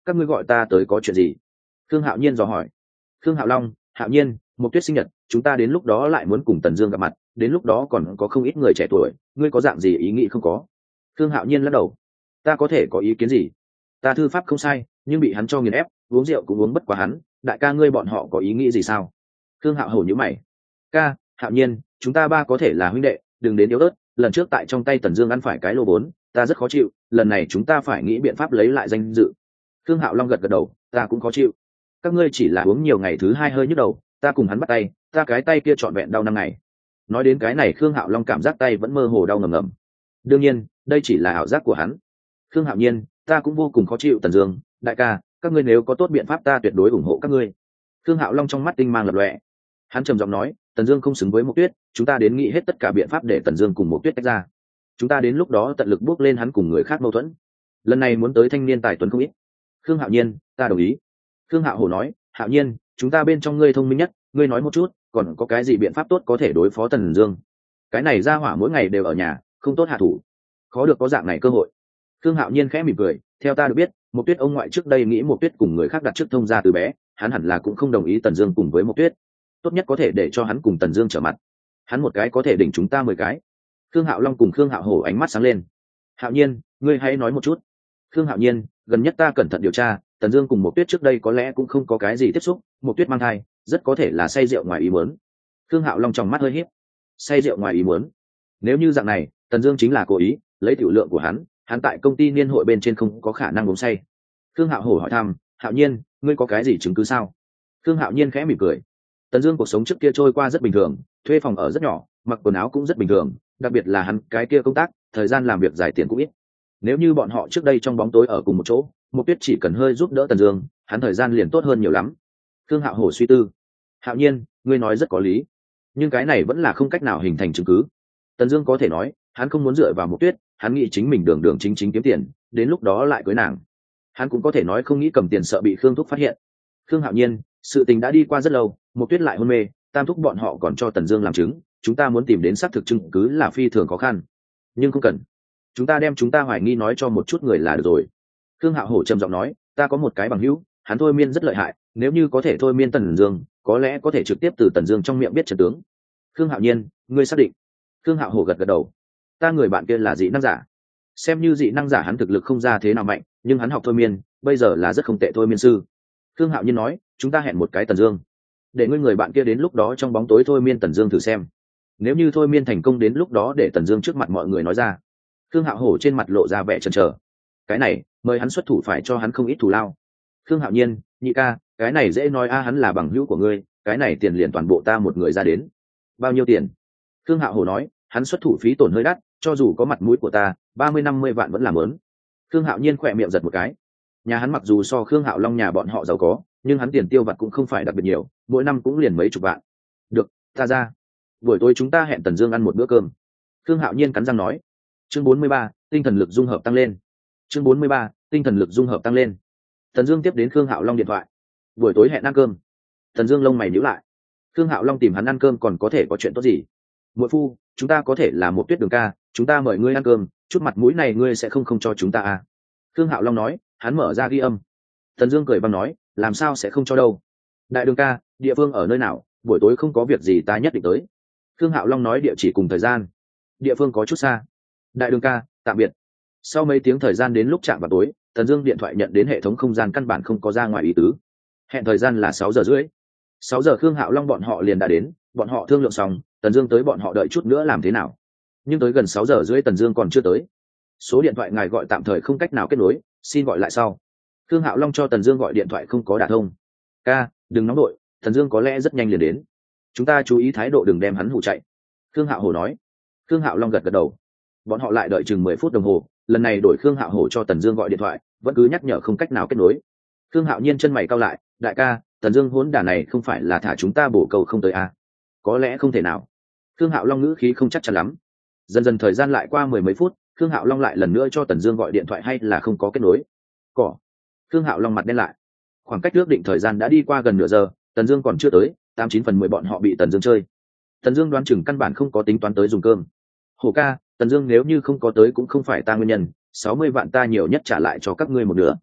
các ngươi gọi ta tới có chuyện gì? Khương Hạo Nhiên dò hỏi. Khương Hạo Long, Hạo Nhiên, một tuyết sinh nhật, chúng ta đến lúc đó lại muốn cùng Tần Dương gặp mặt, đến lúc đó còn có không ít người trẻ tuổi, ngươi có dạng gì ý nghĩ không có? Khương Hạo Nhiên lắc đầu. Ta có thể có ý kiến gì? Ta thư pháp không sai, nhưng bị hắn cho nghiền ép, uống rượu cũng uống bất quá hắn, đại ca ngươi bọn họ có ý nghĩ gì sao? Khương Hạo hổ nhíu mày. Ca, Hạo Nhiên, chúng ta ba có thể là huynh đệ, đừng đến yếu ớt, lần trước tại trong tay Tần Dương ăn phải cái lô vốn, ta rất khó chịu, lần này chúng ta phải nghĩ biện pháp lấy lại danh dự. Khương Hạo Long gật gật đầu, ta cũng khó chịu. Các ngươi chỉ là uống nhiều ngày thứ hai hơi nhức đầu, ta cùng hắn bắt tay, ta cái tay kia trọn vẹn đau năm ngày. Nói đến cái này, Khương Hạo Long cảm giác tay vẫn mơ hồ đau ngầm ngầm. Đương nhiên, đây chỉ là ảo giác của hắn. Khương Hạo Nhiên, ta cũng vô cùng khó chịu Tần Dương, đại ca, các ngươi nếu có tốt biện pháp ta tuyệt đối ủng hộ các ngươi. Khương Hạo Long trong mắt tinh mang lập lòe. Hắn trầm giọng nói, Tần Dương không xứng với Mộc Tuyết, chúng ta đến nghĩ hết tất cả biện pháp để Tần Dương cùng Mộc Tuyết tách ra. Chúng ta đến lúc đó tận lực bước lên hắn cùng người khác mâu thuẫn. Lần này muốn tới thanh niên tài tuấn không ít. Khương Hạo Nhiên, ta đồng ý. Khương Hạo Hổ nói, Hạo Nhiên, chúng ta bên trong ngươi thông minh nhất, ngươi nói một chút, còn có cái gì biện pháp tốt có thể đối phó Tần Dương? Cái này ra hỏa mỗi ngày đều ở nhà, không tốt hạ thủ. Khó được có dạng này cơ hội. Khương Hạo Nhiên khẽ mỉm cười, theo ta được biết, Mộc Tuyết ông ngoại trước đây nghĩ Mộc Tuyết cùng người khác đặt trước thông gia từ bé, hắn hẳn là cũng không đồng ý Tần Dương cùng với Mộc Tuyết. Tốt nhất có thể để cho hắn cùng Tần Dương trở mặt. Hắn một cái có thể đỉnh chúng ta mười cái. Khương Hạo Long cùng Khương Hạo Hổ ánh mắt sáng lên. Hạo Nhiên, ngươi hãy nói một chút. Khương Hạo Nhiên, gần nhất ta cẩn thận điều tra, Tần Dương cùng Mộc Tuyết trước đây có lẽ cũng không có cái gì tiếp xúc, Mộc Tuyết mang thai, rất có thể là say rượu ngoài ý muốn. Khương Hạo Long trong mắt hơi híp. Say rượu ngoài ý muốn? Nếu như dạng này, Tần Dương chính là cố ý, lấy tiểu lượng của hắn, hắn tại công ty niên hội bên trên không có khả năng uống say. Khương Hạo Hổ hỏi thăm, Hạo Nhiên, ngươi có cái gì chứng cứ sao? Khương Hạo Nhiên khẽ mỉm cười. Tần Dương cuộc sống trước kia trôi qua rất bình thường, thuê phòng ở rất nhỏ, mặc quần áo cũng rất bình thường, đặc biệt là hắn cái kia công tác, thời gian làm việc dài tiền cũng ít. Nếu như bọn họ trước đây trong bóng tối ở cùng một chỗ, Mộc Tuyết chỉ cần hơi giúp đỡ Tần Dương, hắn thời gian liền tốt hơn nhiều lắm. Khương Hạo Hổ suy tư. Hạo Nhiên, ngươi nói rất có lý, nhưng cái này vẫn là không cách nào hình thành chứng cứ. Tần Dương có thể nói, hắn không muốn dựa vào Mộc Tuyết, hắn nghĩ chính mình đường đường chính chính kiếm tiền, đến lúc đó lại cưới nàng. Hắn cũng có thể nói không nghĩ cầm tiền sợ bị Khương Thúc phát hiện. Khương Hạo Nhiên, sự tình đã đi qua rất lâu, Mộc Tuyết lại hôn mê, Tam Thúc bọn họ còn cho Tần Dương làm chứng, chúng ta muốn tìm đến xác thực chứng cứ là phi thường khó khăn. Nhưng không cần, chúng ta đem chúng ta hoài nghi nói cho một chút người là được rồi. Khương Hạo Hổ trầm giọng nói, ta có một cái bằng hữu, hắn thôi miên rất lợi hại, nếu như có thể thôi miên Tần Dương, có lẽ có thể trực tiếp từ Tần Dương trong miệng biết trận tướng. Khương Hạo Nhiên, ngươi xác định? Khương Hạo Hổ gật gật đầu. Ta người bạn kia là dị năng giả, xem như dị năng giả hắn thực lực không ra thế nào mạnh, nhưng hắn học thôi miên, bây giờ là rất không tệ thôi miên sư. Khương Hạo Nhiên nói, chúng ta hẹn một cái Tần Dương, để ngươi người bạn kia đến lúc đó trong bóng tối thôi miên Tần Dương thử xem. Nếu như thôi miên thành công, đến lúc đó để Tần Dương trước mặt mọi người nói ra. Khương Hạo Hổ trên mặt lộ ra vẻ chần chờ. Cái này, mời hắn xuất thủ phải cho hắn không ít thù lao. Khương Hạo Nhiên, nhị ca, cái này dễ nói a, hắn là bằng hữu của ngươi, cái này tiền liền toàn bộ ta một người ra đến. Bao nhiêu tiền? Khương Hạo Hổ nói, hắn xuất thủ phí tổn hơi đắt, cho dù có mặt mũi của ta, ba mươi năm mươi vạn vẫn làm lớn. Khương Hạo Nhiên khỏe miệng giật một cái. Nhà hắn mặc dù so Khương Hạo Long nhà bọn họ giàu có, nhưng hắn tiền tiêu vặt cũng không phải đặc biệt nhiều, mỗi năm cũng liền mấy chục vạn. Được, ta ra. Buổi tối chúng ta hẹn Tần Dương ăn một bữa cơm. Khương Hạo Nhiên cắn răng nói. Chương bốn mươi ba, tinh thần lực dung hợp tăng lên. Chương bốn mươi ba, tinh thần lực dung hợp tăng lên. Tần Dương tiếp đến Khương Hạo Long điện thoại. Buổi tối hẹn ăn cơm. Tần Dương lông mày nhíu lại. Khương Hạo Long tìm hắn ăn cơm còn có thể có chuyện tốt gì? Muội phu, chúng ta có thể là một Tuyết Đường ca, chúng ta mời ngươi ăn cơm, chút mặt mũi này ngươi sẽ không không cho chúng ta à? Khương Hạo Long nói, hắn mở ra ghi âm. Tần Dương cười băng nói, làm sao sẽ không cho đâu? Đại Đường ca, địa phương ở nơi nào? Buổi tối không có việc gì ta nhất định tới. Khương Hạo Long nói địa chỉ cùng thời gian. Địa phương có chút xa. Đại Đường ca, tạm biệt. Sau mấy tiếng thời gian đến lúc chạm vào tối, Tần Dương điện thoại nhận đến hệ thống không gian căn bản không có ra ngoài ý tứ. Hẹn thời gian là sáu giờ rưỡi. Sáu giờ Khương Hạo Long bọn họ liền đã đến, bọn họ thương lượng xong, Tần Dương tới bọn họ đợi chút nữa làm thế nào. Nhưng tới gần sáu giờ rưỡi Tần Dương còn chưa tới. Số điện thoại ngài gọi tạm thời không cách nào kết nối, xin gọi lại sau. Khương Hạo Long cho Tần Dương gọi điện thoại không có đả thông. Ca, đừng nóng đội, Tần Dương có lẽ rất nhanh liền đến. Chúng ta chú ý thái độ đừng đem hắn hù chạy. Khương Hạo Hổ nói. Khương Hạo Long gật gật đầu. Bọn họ lại đợi chừng mười phút đồng hồ, lần này đổi Khương Hạo Hổ cho Tần Dương gọi điện thoại, vẫn cứ nhắc nhở không cách nào kết nối. Khương Hạo Nhiên chân mày cau lại, đại ca, Tần Dương hỗn đản này không phải là thả chúng ta bổ câu không tới à? Có lẽ không thể nào. Khương Hạo Long ngữ khí không chắc chắn lắm. Dần dần thời gian lại qua mười mấy phút, Khương Hạo Long lại lần nữa cho Tần Dương gọi điện thoại hay là không có kết nối. Cỏ. Khương Hạo Long mặt đen lại. Khoảng cách ước định thời gian đã đi qua gần nửa giờ, Tần Dương còn chưa tới, tám chín phần mười bọn họ bị Tần Dương chơi. Tần Dương đoán chừng căn bản không có tính toán tới dùng cơm. Hổ ca, Tần Dương nếu như không có tới cũng không phải ta nguyên nhân, sáu mươi vạn ta nhiều nhất trả lại cho các ngươi một nửa.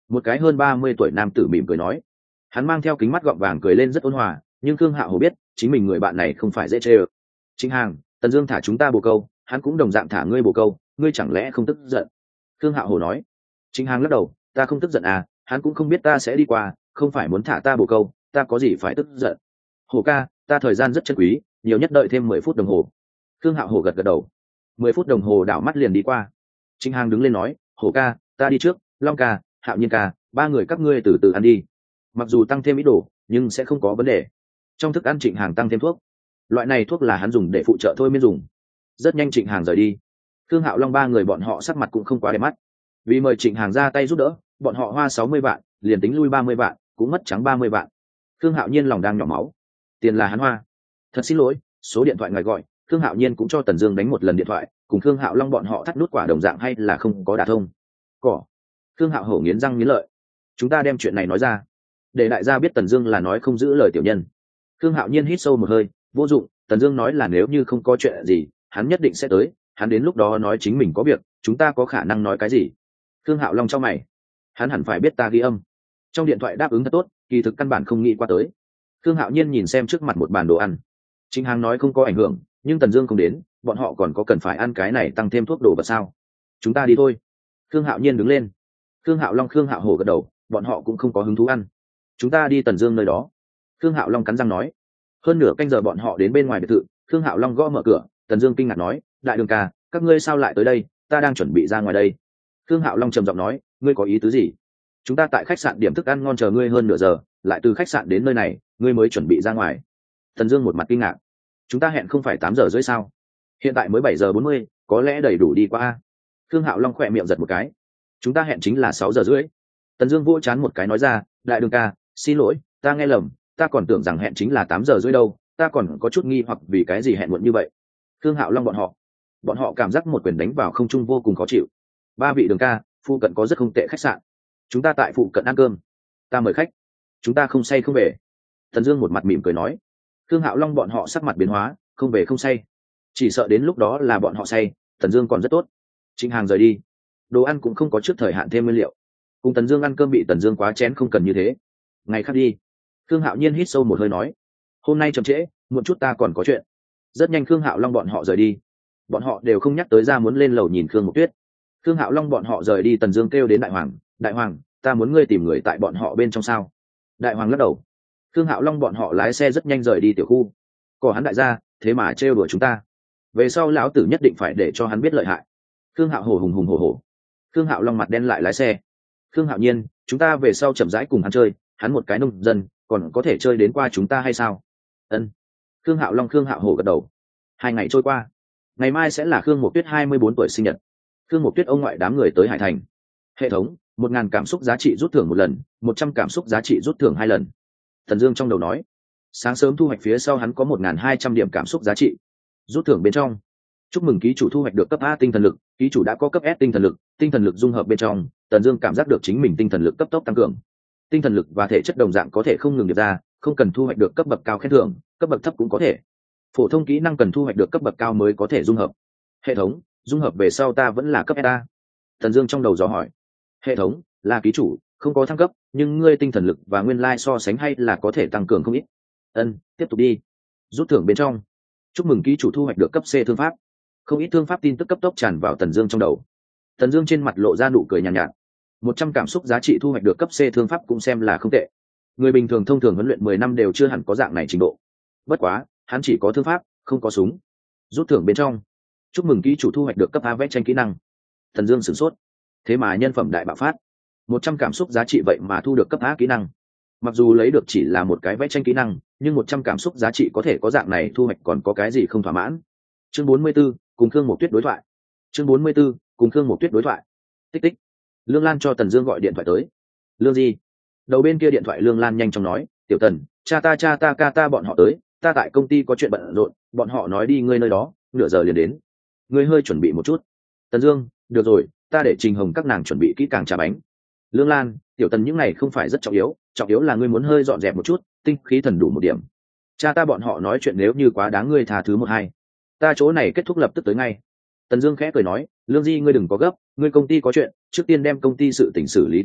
Một cái hơn ba mươi tuổi nam tử mỉm cười nói. Hắn mang theo kính mắt gọng vàng cười lên rất ôn hòa, nhưng Khương Hạo Hổ biết chính mình người bạn này không phải dễ chơi ơ. Trịnh Hàng, Tần Dương thả chúng ta bồ câu, hắn cũng đồng dạng thả ngươi bồ câu, ngươi chẳng lẽ không tức giận? Khương Hạo Hổ nói. Trịnh Hàng lắc đầu, ta không tức giận à, hắn cũng không biết ta sẽ đi qua, không phải muốn thả ta bồ câu, ta có gì phải tức giận? Hổ ca, ta thời gian rất chân quý, nhiều nhất đợi thêm mười phút đồng hồ. Khương Hạo Hổ gật gật đầu. Mười phút đồng hồ đảo mắt liền đi qua. Trịnh Hàng đứng lên nói, Hổ ca, ta đi trước, Long ca, Hạo Nhiên ca, ba người các ngươi từ từ ăn đi. Mặc dù tăng thêm ít đồ, nhưng sẽ không có vấn đề. Trong thức ăn Trịnh Hàng tăng thêm thuốc, loại này thuốc là hắn dùng để phụ trợ thôi miên dùng. Rất nhanh Trịnh Hàng rời đi. Khương Hạo Long ba người bọn họ sắc mặt cũng không quá đẹp mắt, vì mời Trịnh Hàng ra tay giúp đỡ, bọn họ hoa sáu mươi vạn, liền tính lui ba mươi vạn, cũng mất trắng ba mươi vạn. Khương Hạo Nhiên lòng đang nhỏ máu, tiền là hắn hoa. Thật xin lỗi, số điện thoại ngài gọi. Khương Hạo Nhiên cũng cho Tần Dương đánh một lần điện thoại, cùng Khương Hạo Long bọn họ thắt nút quả đồng dạng hay là không có đả thông. Cỏ. Khương Hạo Hổ nghiến răng nghiến lợi. Chúng ta đem chuyện này nói ra, để đại gia biết Tần Dương là nói không giữ lời tiểu nhân. Khương Hạo Nhiên hít sâu một hơi, vô dụng, Tần Dương nói là nếu như không có chuyện gì, hắn nhất định sẽ tới, hắn đến lúc đó nói chính mình có việc, chúng ta có khả năng nói cái gì? Khương Hạo Long chau mày, hắn hẳn phải biết ta ghi âm. Trong điện thoại đáp ứng thật tốt, kỳ thực căn bản không nghĩ qua tới. Khương Hạo Nhiên nhìn xem trước mặt một bàn đồ ăn. Chính Hàng nói không có ảnh hưởng, nhưng Tần Dương không đến, bọn họ còn có cần phải ăn cái này tăng thêm thuốc đồ vật sao? Chúng ta đi thôi. Khương Hạo Nhiên đứng lên. Khương Hạo Long, Khương Hạo Hổ gật đầu, bọn họ cũng không có hứng thú ăn. Chúng ta đi Tần Dương nơi đó. Khương Hạo Long cắn răng nói. Hơn nửa canh giờ bọn họ đến bên ngoài biệt thự, Khương Hạo Long gõ mở cửa, Tần Dương kinh ngạc nói, đại đường ca, các ngươi sao lại tới đây, ta đang chuẩn bị ra ngoài đây. Khương Hạo Long trầm giọng nói, ngươi có ý tứ gì? Chúng ta tại khách sạn điểm thức ăn ngon chờ ngươi hơn nửa giờ, lại từ khách sạn đến nơi này, ngươi mới chuẩn bị ra ngoài. Tần Dương một mặt kinh ngạc, chúng ta hẹn không phải tám giờ rưỡi sao? Hiện tại mới bảy giờ bốn mươi, có lẽ đầy đủ đi qua. Khương Hạo Long khẽ miệng giật một cái, chúng ta hẹn chính là sáu giờ rưỡi. Tần Dương vỗ chán một cái nói ra, đại đường ca, xin lỗi, ta nghe lầm, ta còn tưởng rằng hẹn chính là tám giờ rưỡi đâu, ta còn có chút nghi hoặc vì cái gì hẹn muộn như vậy. Khương Hạo Long bọn họ, bọn họ cảm giác một quyền đánh vào không trung vô cùng khó chịu. Ba vị đường ca, phụ cận có rất không tệ khách sạn, chúng ta tại phụ cận ăn cơm, ta mời khách, chúng ta không say không về. Tần Dương một mặt mỉm cười nói. Khương Hạo Long bọn họ sắc mặt biến hóa, không về không say, chỉ sợ đến lúc đó là bọn họ say. Tần Dương còn rất tốt. Trịnh Hàng rời đi, đồ ăn cũng không có trước thời hạn thêm nguyên liệu, cùng Tần Dương ăn cơm bị Tần Dương quá chén không cần như thế. Ngày khác đi. Khương Hạo Nhiên hít sâu một hơi nói, hôm nay chậm trễ, muộn chút ta còn có chuyện. Rất nhanh Khương Hạo Long bọn họ rời đi, bọn họ đều không nhắc tới ra muốn lên lầu nhìn Khương Mộc Tuyết. Khương Hạo Long bọn họ rời đi, Tần Dương kêu đến Đại Hoàng, Đại Hoàng, ta muốn ngươi tìm người tại bọn họ bên trong sao? Đại Hoàng lắc đầu. Khương Hạo Long bọn họ lái xe rất nhanh rời đi tiểu khu. Có hắn đại gia, thế mà trêu đùa chúng ta, về sau lão tử nhất định phải để cho hắn biết lợi hại. Khương Hạo Hổ hùng hùng hổ hổ. Khương Hạo Long mặt đen lại lái xe. Khương Hạo Nhiên, chúng ta về sau chậm rãi cùng hắn chơi, hắn một cái nông dân, còn có thể chơi đến qua chúng ta hay sao? Ân. Khương Hạo Long, Khương Hạo Hổ gật đầu. Hai ngày trôi qua, ngày mai sẽ là Khương Mộc Tuyết hai mươi bốn tuổi sinh nhật. Khương Mộc Tuyết ông ngoại đám người tới Hải Thành. Hệ thống, một ngàn cảm xúc giá trị rút thưởng một lần, một trăm cảm xúc giá trị rút thưởng hai lần. Thần Dương trong đầu nói. Sáng sớm thu hoạch phía sau hắn có một ngàn hai trăm điểm cảm xúc giá trị. Rút thưởng bên trong. Chúc mừng ký chủ thu hoạch được cấp A tinh thần lực, ký chủ đã có cấp S tinh thần lực, tinh thần lực dung hợp bên trong, Tần Dương cảm giác được chính mình tinh thần lực cấp tốc tăng cường. Tinh thần lực và thể chất đồng dạng có thể không ngừng điệp ra, không cần thu hoạch được cấp bậc cao khen thưởng, cấp bậc thấp cũng có thể. Phổ thông kỹ năng cần thu hoạch được cấp bậc cao mới có thể dung hợp. Hệ thống, dung hợp về sau ta vẫn là cấp S A. Tần Dương trong đầu dò hỏi. Hệ thống, là ký chủ, không có thăng cấp, nhưng ngươi tinh thần lực và nguyên lai so sánh hay là có thể tăng cường không ít. Ân, tiếp tục đi. Rút thưởng bên trong. Chúc mừng ký chủ thu hoạch được cấp C thương pháp. Không ít thương pháp tin tức cấp tốc tràn vào Tần Dương trong đầu. Tần Dương trên mặt lộ ra nụ cười nhàn nhạt, nhạt. một trăm cảm xúc giá trị thu hoạch được cấp C thương pháp cũng xem là không tệ. Người bình thường thông thường huấn luyện mười năm đều chưa hẳn có dạng này trình độ. Bất quá, hắn chỉ có thương pháp, không có súng. Rút thưởng bên trong. Chúc mừng ký chủ thu hoạch được cấp A vẽ tranh kỹ năng. Tần Dương sửng sốt. Thế mà nhân phẩm đại bạo phát, một trăm cảm xúc giá trị vậy mà thu được cấp A kỹ năng. Mặc dù lấy được chỉ là một cái vẽ tranh kỹ năng, nhưng một trăm cảm xúc giá trị có thể có dạng này thu hoạch còn có cái gì không thỏa mãn. Chương bốn mươi 44, cùng Khương Mộc Tuyết đối thoại. Chương bốn mươi 44, cùng Khương Mộc Tuyết đối thoại. Tích tích. Lương Lan cho Tần Dương gọi điện thoại tới. Lương gì? Đầu bên kia điện thoại Lương Lan nhanh chóng nói, "Tiểu Tần, cha ta cha ta ca ta bọn họ tới, ta tại công ty có chuyện bận rộn, bọn họ nói đi ngươi nơi đó, nửa giờ liền đến. Ngươi hơi chuẩn bị một chút." Tần Dương, "Được rồi, ta để Trình Hồng các nàng chuẩn bị kỹ càng trà bánh." Lương Lan, "Tiểu Tần những này không phải rất trọng yếu, trọng yếu là ngươi muốn hơi dọn dẹp một chút, tinh khí thần đủ một điểm. Cha ta bọn họ nói chuyện nếu như quá đáng ngươi tha thứ một hai. Ta chỗ này kết thúc lập tức tới ngay." Tần Dương khẽ cười nói, "Lương Di ngươi đừng có gấp, ngươi công ty có chuyện, trước tiên đem công ty sự tình xử lý tốt ta,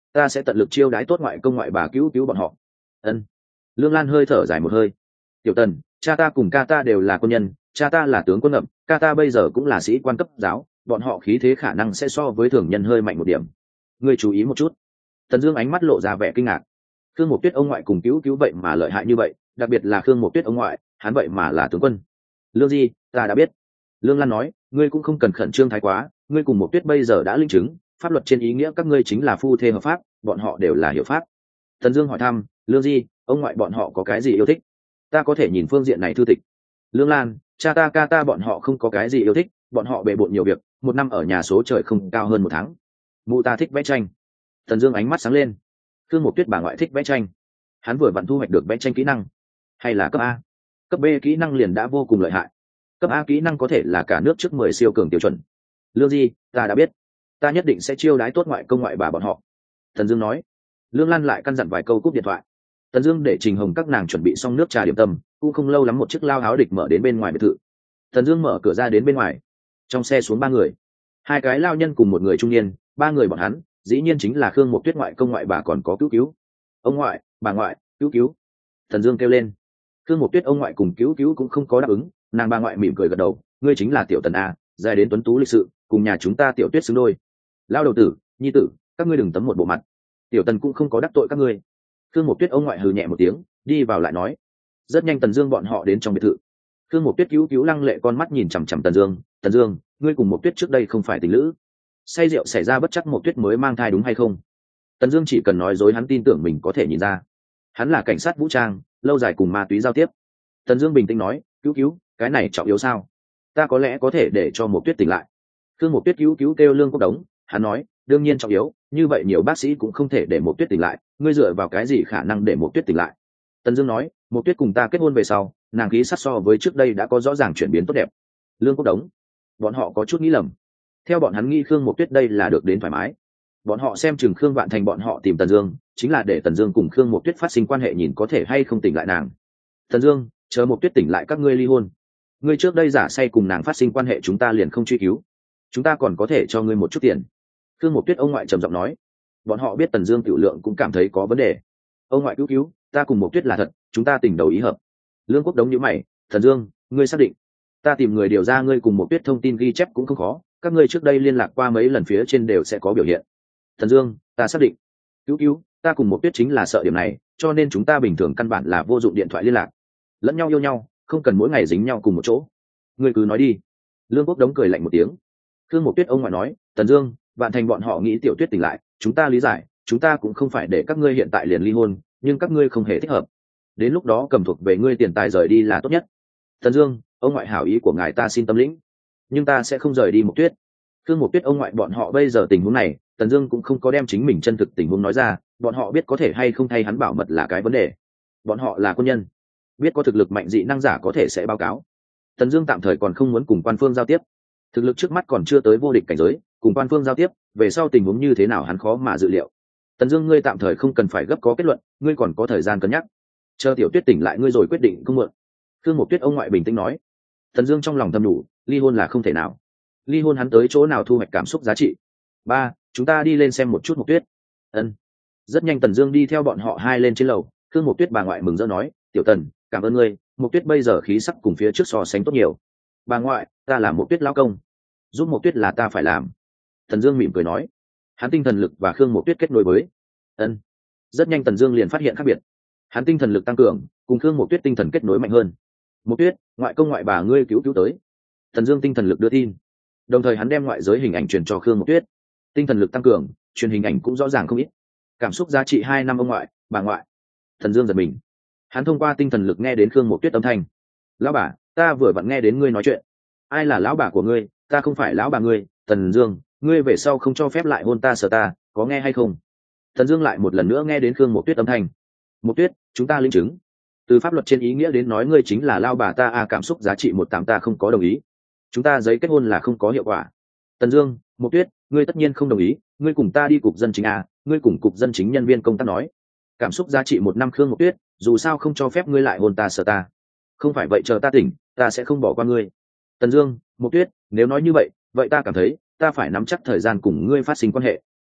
ta sẽ tận lực chiêu đái tốt ngoại công ngoại bà cứu cứu bọn họ. Ân. Lương Lan hơi thở dài một hơi. Tiểu Tần, cha ta cùng ca ta đều là quân nhân, cha ta là tướng quân ngậm, ca ta bây giờ cũng là sĩ quan cấp giáo, bọn họ khí thế khả năng sẽ so với thường nhân hơi mạnh một điểm. Ngươi chú ý một chút. Tần Dương ánh mắt lộ ra vẻ kinh ngạc. Khương Mộc Tuyết ông ngoại cùng cứu cứu vậy mà lợi hại như vậy, đặc biệt là Khương Mộc Tuyết ông ngoại, hắn vậy mà là tướng quân. Lương Di, ta đã biết. Lương Lan nói, ngươi cũng không cần khẩn trương thái quá, ngươi cùng Mộc Tuyết bây giờ đã linh chứng, pháp luật trên ý nghĩa các ngươi chính là phu thê hợp pháp, bọn họ đều là hiểu pháp. Tần Dương hỏi thăm, Lương Di, ông ngoại bọn họ có cái gì yêu thích? Ta có thể nhìn phương diện này thư tịch. Lương Lan, cha ta ca ta bọn họ không có cái gì yêu thích, bọn họ bề bộn nhiều việc, một năm ở nhà số trời không cao hơn một tháng. Mụ ta thích vẽ tranh. Tần Dương ánh mắt sáng lên. Khương Mộc Tuyết bà ngoại thích vẽ tranh, hắn vừa vặn thu hoạch được vẽ tranh kỹ năng, hay là cấp A. Cấp B kỹ năng liền đã vô cùng lợi hại, cấp A kỹ năng có thể là cả nước trước mười siêu cường tiêu chuẩn. Lương Di, ta đã biết, ta nhất định sẽ chiêu đái tốt ngoại công ngoại bà bọn họ. Tần Dương nói. Lương Lan lại căn dặn vài câu cúp điện thoại. Tần Dương để Trình Hồng các nàng chuẩn bị xong nước trà điểm tâm, cũng không lâu lắm một chiếc lao áo địch mở đến bên ngoài biệt thự. Tần Dương mở cửa ra đến bên ngoài, trong xe xuống ba người, hai cái lao nhân cùng một người trung niên, ba người bọn hắn dĩ nhiên chính là Khương Mộc Tuyết ngoại công ngoại bà còn có cứu cứu. Ông ngoại, bà ngoại, cứu cứu. Tần Dương kêu lên. Khương Mộc Tuyết ông ngoại cùng cứu cứu cũng không có đáp ứng, nàng bà ngoại mỉm cười gật đầu, ngươi chính là Tiểu Tần a, dài đến tuấn tú lịch sự, cùng nhà chúng ta Tiểu Tuyết xứng đôi. Lao đầu tử, nhi tử, các ngươi đừng tấm một bộ mặt. Tiểu Tần cũng không có đắc tội các ngươi. Khương Mộc Tuyết ông ngoại hừ nhẹ một tiếng, đi vào lại nói. Rất nhanh Tần Dương bọn họ đến trong biệt thự. Khương Mộc Tuyết cứu cứu lăng lệ con mắt nhìn chằm chằm Tần Dương, "Tần Dương, ngươi cùng Mộc Tuyết trước đây không phải tình lữ? Say rượu xảy ra bất chắc Mộc Tuyết mới mang thai đúng hay không?" Tần Dương chỉ cần nói dối hắn tin tưởng mình có thể nhìn ra. Hắn là cảnh sát vũ trang, lâu dài cùng ma túy giao tiếp. Tần Dương bình tĩnh nói, "Cứu cứu, cái này trọng yếu sao? Ta có lẽ có thể để cho Mộc Tuyết tỉnh lại." Khương Mộc Tuyết cứu cứu kêu Lương Quốc Đống, hắn nói, "Đương nhiên trọng yếu, như vậy nhiều bác sĩ cũng không thể để Mộc Tuyết tỉnh lại, ngươi dựa vào cái gì khả năng để Mộc Tuyết tỉnh lại?" Tần Dương nói, "Mộc Tuyết cùng ta kết hôn về sau, nàng khí sắc so với trước đây đã có rõ ràng chuyển biến tốt đẹp." Lương Quốc Đống, bọn họ có chút nghĩ lầm. Theo bọn hắn nghĩ Khương Mộc Tuyết đây là được đến thoải mái. Bọn họ xem chừng Khương Vạn Thành bọn họ tìm Tần Dương, chính là để Tần Dương cùng Khương Mộc Tuyết phát sinh quan hệ nhìn có thể hay không tỉnh lại nàng. "Tần Dương, chờ Mộc Tuyết tỉnh lại các ngươi ly hôn. Ngươi trước đây giả say cùng nàng phát sinh quan hệ chúng ta liền không truy cứu. Chúng ta còn có thể cho ngươi một chút tiền." Khương Mộc Tuyết ông ngoại trầm giọng nói. Bọn họ biết Tần Dương tiểu lượng cũng cảm thấy có vấn đề. "Ông ngoại cứu cứu, ta cùng Mộc Tuyết là thật, chúng ta tình đầu ý hợp." Lương Quốc Đống nhíu mày, "Tần Dương, ngươi xác định?" "Ta tìm người điều ra ngươi cùng Mộc Tuyết thông tin ghi chép cũng không khó, các ngươi trước đây liên lạc qua mấy lần phía trên đều sẽ có biểu hiện." "Tần Dương, ta xác định." "Cứu cứu, ta cùng Mộc Tuyết chính là sợ điểm này, cho nên chúng ta bình thường căn bản là vô dụng điện thoại liên lạc. Lẫn nhau yêu nhau, không cần mỗi ngày dính nhau cùng một chỗ." "Ngươi cứ nói đi." Lương Quốc Đống cười lạnh một tiếng. Khương Mộc Tuyết ông ngoại nói, "Tần Dương, Vạn Thành bọn họ nghĩ Tiểu Tuyết tỉnh lại, chúng ta lý giải, chúng ta cũng không phải để các ngươi hiện tại liền ly hôn, nhưng các ngươi không hề thích hợp. Đến lúc đó cầm thuộc về ngươi tiền tài rời đi là tốt nhất." "Tần Dương, ông ngoại hảo ý của ngài ta xin tâm lĩnh, nhưng ta sẽ không rời đi Mộc Tuyết." Khương Mộc Tuyết ông ngoại bọn họ bây giờ tình huống này, Tần Dương cũng không có đem chính mình chân thực tình huống nói ra, bọn họ biết có thể hay không thay hắn bảo mật là cái vấn đề. Bọn họ là quân nhân, biết có thực lực mạnh dị năng giả có thể sẽ báo cáo. Tần Dương tạm thời còn không muốn cùng quan phương giao tiếp, thực lực trước mắt còn chưa tới vô địch cảnh giới, cùng quan phương giao tiếp, về sau tình huống như thế nào hắn khó mà dự liệu. Tần Dương, ngươi tạm thời không cần phải gấp có kết luận, ngươi còn có thời gian cân nhắc. Chờ Tiểu Tuyết tỉnh lại ngươi rồi quyết định không muộn. Khương Mộc Tuyết ông ngoại bình tĩnh nói. Tần Dương trong lòng thầm nhủ, ly hôn là không thể nào. Ly hôn hắn tới chỗ nào thu hoạch cảm xúc giá trị. Ba, chúng ta đi lên xem một chút Mộc Tuyết. Ân. Rất nhanh Tần Dương đi theo bọn họ hai lên trên lầu, Khương Mộc Tuyết bà ngoại mừng rỡ nói, "Tiểu Tần, cảm ơn ngươi, Mộc Tuyết bây giờ khí sắc cùng phía trước so sánh tốt nhiều." "Bà ngoại, ta là Mộc Tuyết lão công, giúp Mộc Tuyết là ta phải làm." Tần Dương mỉm cười nói. Hắn tinh thần lực và Khương Mộc Tuyết kết nối với. Ân. Rất nhanh Tần Dương liền phát hiện khác biệt. Hắn tinh thần lực tăng cường, cùng Khương Mộc Tuyết tinh thần kết nối mạnh hơn. "Mộc Tuyết, ngoại công ngoại bà ngươi cứu cứu tới." Tần Dương tinh thần lực đưa tin, đồng thời hắn đem ngoại giới hình ảnh truyền cho Khương Mộc Tuyết. Tinh thần lực tăng cường, truyền hình ảnh cũng rõ ràng không ít. Cảm xúc giá trị hai năm ông ngoại, bà ngoại. Tần Dương giật mình. Hắn thông qua tinh thần lực nghe đến Khương Mộc Tuyết âm thanh. "Lão bà, ta vừa vặn nghe đến ngươi nói chuyện." "Ai là lão bà của ngươi? Ta không phải lão bà ngươi." "Tần Dương, ngươi về sau không cho phép lại hôn ta sợ ta, có nghe hay không?" Tần Dương lại một lần nữa nghe đến Khương Mộc Tuyết âm thanh. "Mộc Tuyết, chúng ta linh chứng. Từ pháp luật trên ý nghĩa đến nói ngươi chính là lão bà ta a, cảm xúc giá trị một tám ta không có đồng ý. Chúng ta giấy kết hôn là không có hiệu quả." "Tần Dương, Mộc Tuyết, ngươi tất nhiên không đồng ý, ngươi cùng ta đi cục dân chính a, ngươi cùng cục dân chính nhân viên công tác nói. Cảm xúc giá trị một năm Khương Mộc Tuyết, dù sao không cho phép ngươi lại hôn ta sợ ta. Không phải vậy chờ ta tỉnh, ta sẽ không bỏ qua ngươi." "Tần Dương, Mộc Tuyết, nếu nói như vậy, vậy ta cảm thấy ta phải nắm chắc thời gian cùng ngươi phát sinh quan hệ."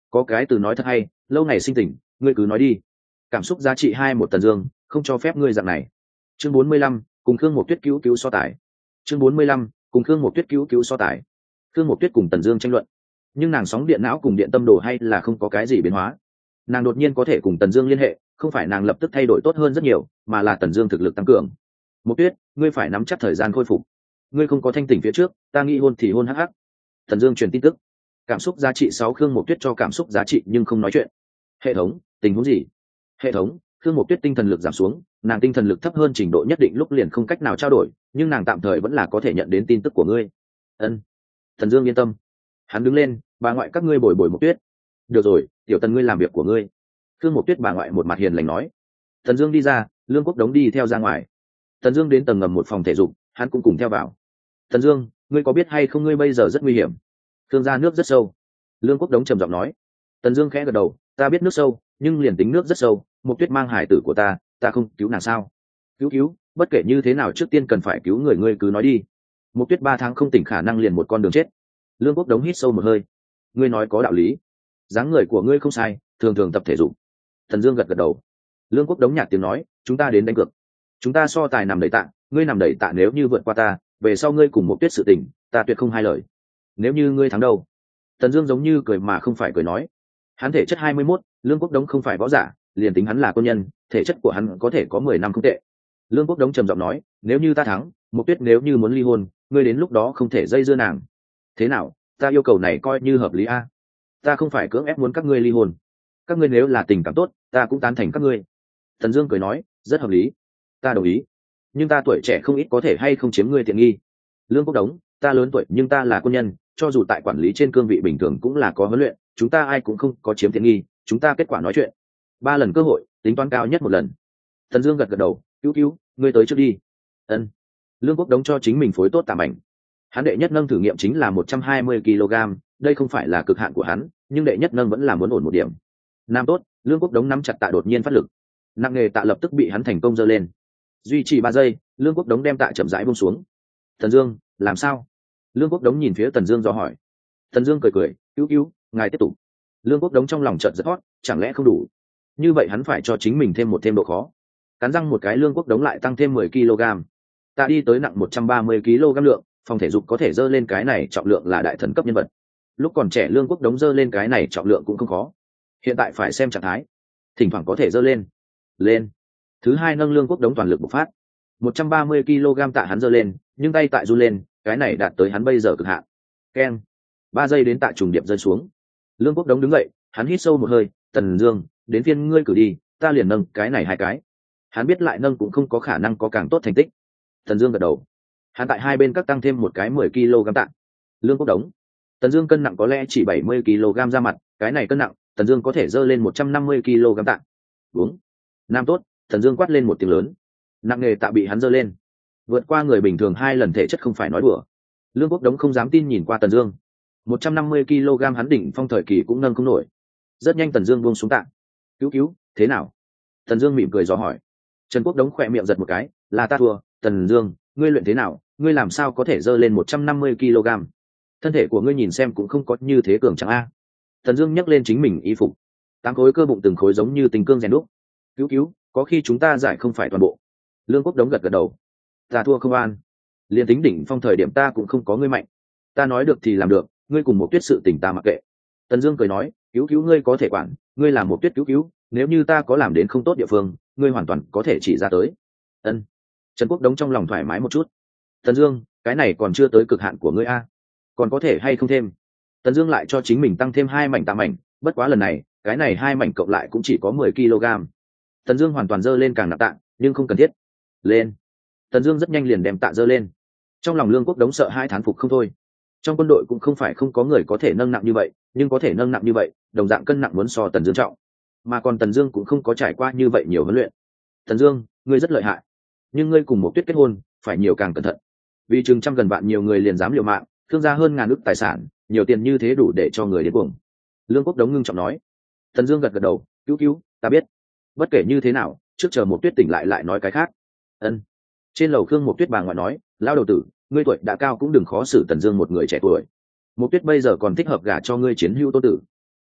có cái từ nói thật hay, lâu ngày sinh tình, ngươi cứ nói đi. Cảm xúc giá trị hai một Tần Dương, không cho phép ngươi dạng này. Chương bốn mươi lăm, cùng Khương Một Tuyết cứu cứu so tài. Chương bốn mươi lăm, cùng Khương Một Tuyết cứu cứu so tài. Khương Một Tuyết cùng Tần Dương tranh luận, nhưng nàng sóng điện não cùng điện tâm đồ hay là không có cái gì biến hóa. Nàng đột nhiên có thể cùng Tần Dương liên hệ, không phải nàng lập tức thay đổi tốt hơn rất nhiều, mà là Tần Dương thực lực tăng cường. Một Tuyết, ngươi phải nắm chắc thời gian khôi phục. Ngươi không có thanh tỉnh phía trước, ta nghĩ hôn thì hôn hắc hắc. Tần Dương truyền tin tức. Cảm xúc giá trị sáu Khương Một Tuyết cho cảm xúc giá trị nhưng không nói chuyện. Hệ thống, tình huống gì? Hệ thống, Khương Một Tuyết tinh thần lực giảm xuống, nàng tinh thần lực thấp hơn trình độ nhất định lúc liền không cách nào trao đổi, nhưng nàng tạm thời vẫn là có thể nhận đến tin tức của ngươi. Ân. Tần Dương yên tâm. Hắn đứng lên, bà ngoại các ngươi bồi bồi Một Tuyết. Được rồi, tiểu Tần ngươi làm việc của ngươi. Khương Một Tuyết bà ngoại một mặt hiền lành nói. Tần Dương đi ra, Lương Quốc Đống đi theo ra ngoài. Tần Dương đến tầng ngầm một phòng thể dục, hắn cũng cùng theo vào. Tần Dương, ngươi có biết hay không ngươi bây giờ rất nguy hiểm. Khương gia nước rất sâu. Lương Quốc Đống trầm giọng nói. Tần Dương khẽ gật đầu, ta biết nước sâu, nhưng liền tính nước rất sâu, Một Tuyết mang hải tử của ta, ta không cứu nàng sao? Cứu cứu, bất kể như thế nào trước tiên cần phải cứu người, ngươi cứ nói đi. Một Tuyết ba tháng không tỉnh khả năng liền một con đường chết. Lương Quốc Đống hít sâu một hơi. Ngươi nói có đạo lý. Dáng người của ngươi không sai, thường thường tập thể dục. Tần Dương gật gật đầu. Lương Quốc Đống nhạt tiếng nói, chúng ta đến đánh cược. Chúng ta so tài nằm đẩy tạ, ngươi nằm đẩy tạ, nếu như vượt qua ta, về sau ngươi cùng Một Tuyết sự tình, ta tuyệt không hai lời. Nếu như ngươi thắng đâu? Tần Dương giống như cười mà không phải cười nói. Hắn thể chất hai mươi mốt, Lương Quốc Đống không phải võ giả, liền tính hắn là quân nhân, thể chất của hắn có thể có mười năm không tệ. Lương Quốc Đống trầm giọng nói, nếu như ta thắng, Một Tuyết nếu như muốn ly hôn, ngươi đến lúc đó không thể dây dưa nàng. Thế nào, ta yêu cầu này coi như hợp lý a? Ta không phải cưỡng ép muốn các ngươi ly hôn. Các ngươi nếu là tình cảm tốt, ta cũng tán thành các ngươi. Tần Dương cười nói, rất hợp lý. Ta đồng ý. Nhưng ta tuổi trẻ không ít, có thể hay không chiếm ngươi tiện nghi. Lương Quốc Đống, ta lớn tuổi nhưng ta là quân nhân, cho dù tại quản lý trên cương vị bình thường cũng là có huấn luyện, chúng ta ai cũng không có chiếm tiện nghi, chúng ta kết quả nói chuyện. Ba lần cơ hội, tính toán cao nhất một lần. Tần Dương gật gật đầu, cứu cứu, ngươi tới trước đi. Ân. Lương Quốc Đống cho chính mình phối tốt tạm ảnh. Hắn đệ nhất nâng thử nghiệm chính là một trăm hai mươi ki lô gam, đây không phải là cực hạn của hắn, nhưng đệ nhất nâng vẫn là muốn ổn một điểm. Nam tốt, Lương Quốc Đống nắm chặt tạ đột nhiên phát lực. Nặng nghề tạ lập tức bị hắn thành công giơ lên. Duy trì ba giây, Lương Quốc Đống đem tạ chậm rãi buông xuống. Tần Dương, làm sao? Lương Quốc Đống nhìn phía Tần Dương do hỏi. Tần Dương cười cười, cứu cứu, ngài tiếp tục. Lương Quốc Đống trong lòng chợt giật thót, chẳng lẽ không đủ? Như vậy hắn phải cho chính mình thêm một thêm độ khó. Cắn răng một cái, Lương Quốc Đống lại tăng thêm mười ki lô gam. Tạ đi tới nặng một trăm ba mươi ki lô gam lượng, phòng thể dục có thể dơ lên cái này trọng lượng là đại thần cấp nhân vật. Lúc còn trẻ Lương Quốc Đống dơ lên cái này trọng lượng cũng không khó. Hiện tại phải xem trạng thái, thỉnh thoảng có thể dơ lên. Lên. Thứ hai nâng, Lương Quốc Đống toàn lực bộc phát. một trăm ba mươi ki lô gam tạ hắn dơ lên, nhưng tay tại run lên, cái này đạt tới hắn bây giờ cực hạn. Keng. ba giây đến tạ trùng điệp rơi xuống. Lương Quốc Đống đứng dậy, hắn hít sâu một hơi, Tần Dương, đến phiên ngươi cử đi, ta liền nâng cái này hai cái. Hắn biết lại nâng cũng không có khả năng có càng tốt thành tích. Tần Dương gật đầu. Hắn tại hai bên các tăng thêm một cái mười ki lô gam tạ. Lương Quốc Đống. Tần Dương cân nặng có lẽ chỉ bảy mươi ki lô gam ra mặt, cái này cân nặng, Tần Dương có thể dơ lên một trăm năm mươi ki lô gam tạ. Đúng. Nam tốt, Tần Dương quát lên một tiếng lớn. Nặng nghề tạ bị hắn dơ lên. Vượt qua người bình thường hai lần thể chất không phải nói đùa. Lương Quốc Đống không dám tin nhìn qua Tần Dương. một trăm năm mươi ki lô gam hắn đỉnh phong thời kỳ cũng nâng không nổi. Rất nhanh Tần Dương buông xuống tạ. Cứu cứu, thế nào? Tần Dương mỉm cười dò hỏi. Trần Quốc Đống khẽ miệng giật một cái, là ta thua. Tần Dương, ngươi luyện thế nào? Ngươi làm sao có thể dơ lên một trăm năm mươi ki lô gam? Thân thể của ngươi nhìn xem cũng không có như thế cường tráng a. Tần Dương nhấc lên chính mình y phục. Tám khối cơ bụng từng khối giống như tình cương rèn đúc. Cứu cứu, có khi chúng ta giải không phải toàn bộ. Lương Quốc Đống gật gật đầu. Ta thua không an. Liên tính đỉnh phong thời điểm ta cũng không có ngươi mạnh. Ta nói được thì làm được, ngươi cùng Một Tuyết sự tình ta mặc kệ. Tần Dương cười nói, cứu cứu ngươi có thể quản, ngươi làm Một Tuyết cứu cứu, nếu như ta có làm đến không tốt địa phương, ngươi hoàn toàn có thể chỉ ra tới. Ân. Trần Quốc Đống trong lòng thoải mái một chút. Tần Dương, cái này còn chưa tới cực hạn của ngươi a, còn có thể hay không thêm? Tần Dương lại cho chính mình tăng thêm hai mảnh tạ mảnh, bất quá lần này, cái này hai mảnh cộng lại cũng chỉ có mười ki lô gam. Tần Dương hoàn toàn dơ lên càng nặng tạ, nhưng không cần thiết. Lên. Tần Dương rất nhanh liền đem tạ dơ lên. Trong lòng Lương Quốc Đống sợ hai thán phục không thôi. Trong quân đội cũng không phải không có người có thể nâng nặng như vậy, nhưng có thể nâng nặng như vậy, đồng dạng cân nặng muốn so Tần Dương trọng. Mà còn Tần Dương cũng không có trải qua như vậy nhiều huấn luyện. Tần Dương, ngươi rất lợi hại, nhưng ngươi cùng Một Tuyết kết hôn, phải nhiều càng cẩn thận. Vì chừng trăm gần vạn nhiều người liền dám liều mạng, thương gia hơn ngàn ức tài sản, nhiều tiền như thế đủ để cho người đến cuồng. Lương Quốc Đống ngưng trọng nói. Tần Dương gật gật đầu, cứu cứu, ta biết. Bất kể như thế nào, trước chờ Một Tuyết tỉnh lại lại nói cái khác. Ân. Trên lầu Khương Một Tuyết bà ngoại nói, lao đầu tử, ngươi tuổi đã cao cũng đừng khó xử Tần Dương một người trẻ tuổi. Một Tuyết bây giờ còn thích hợp gả cho ngươi chiến hữu Tôn tử.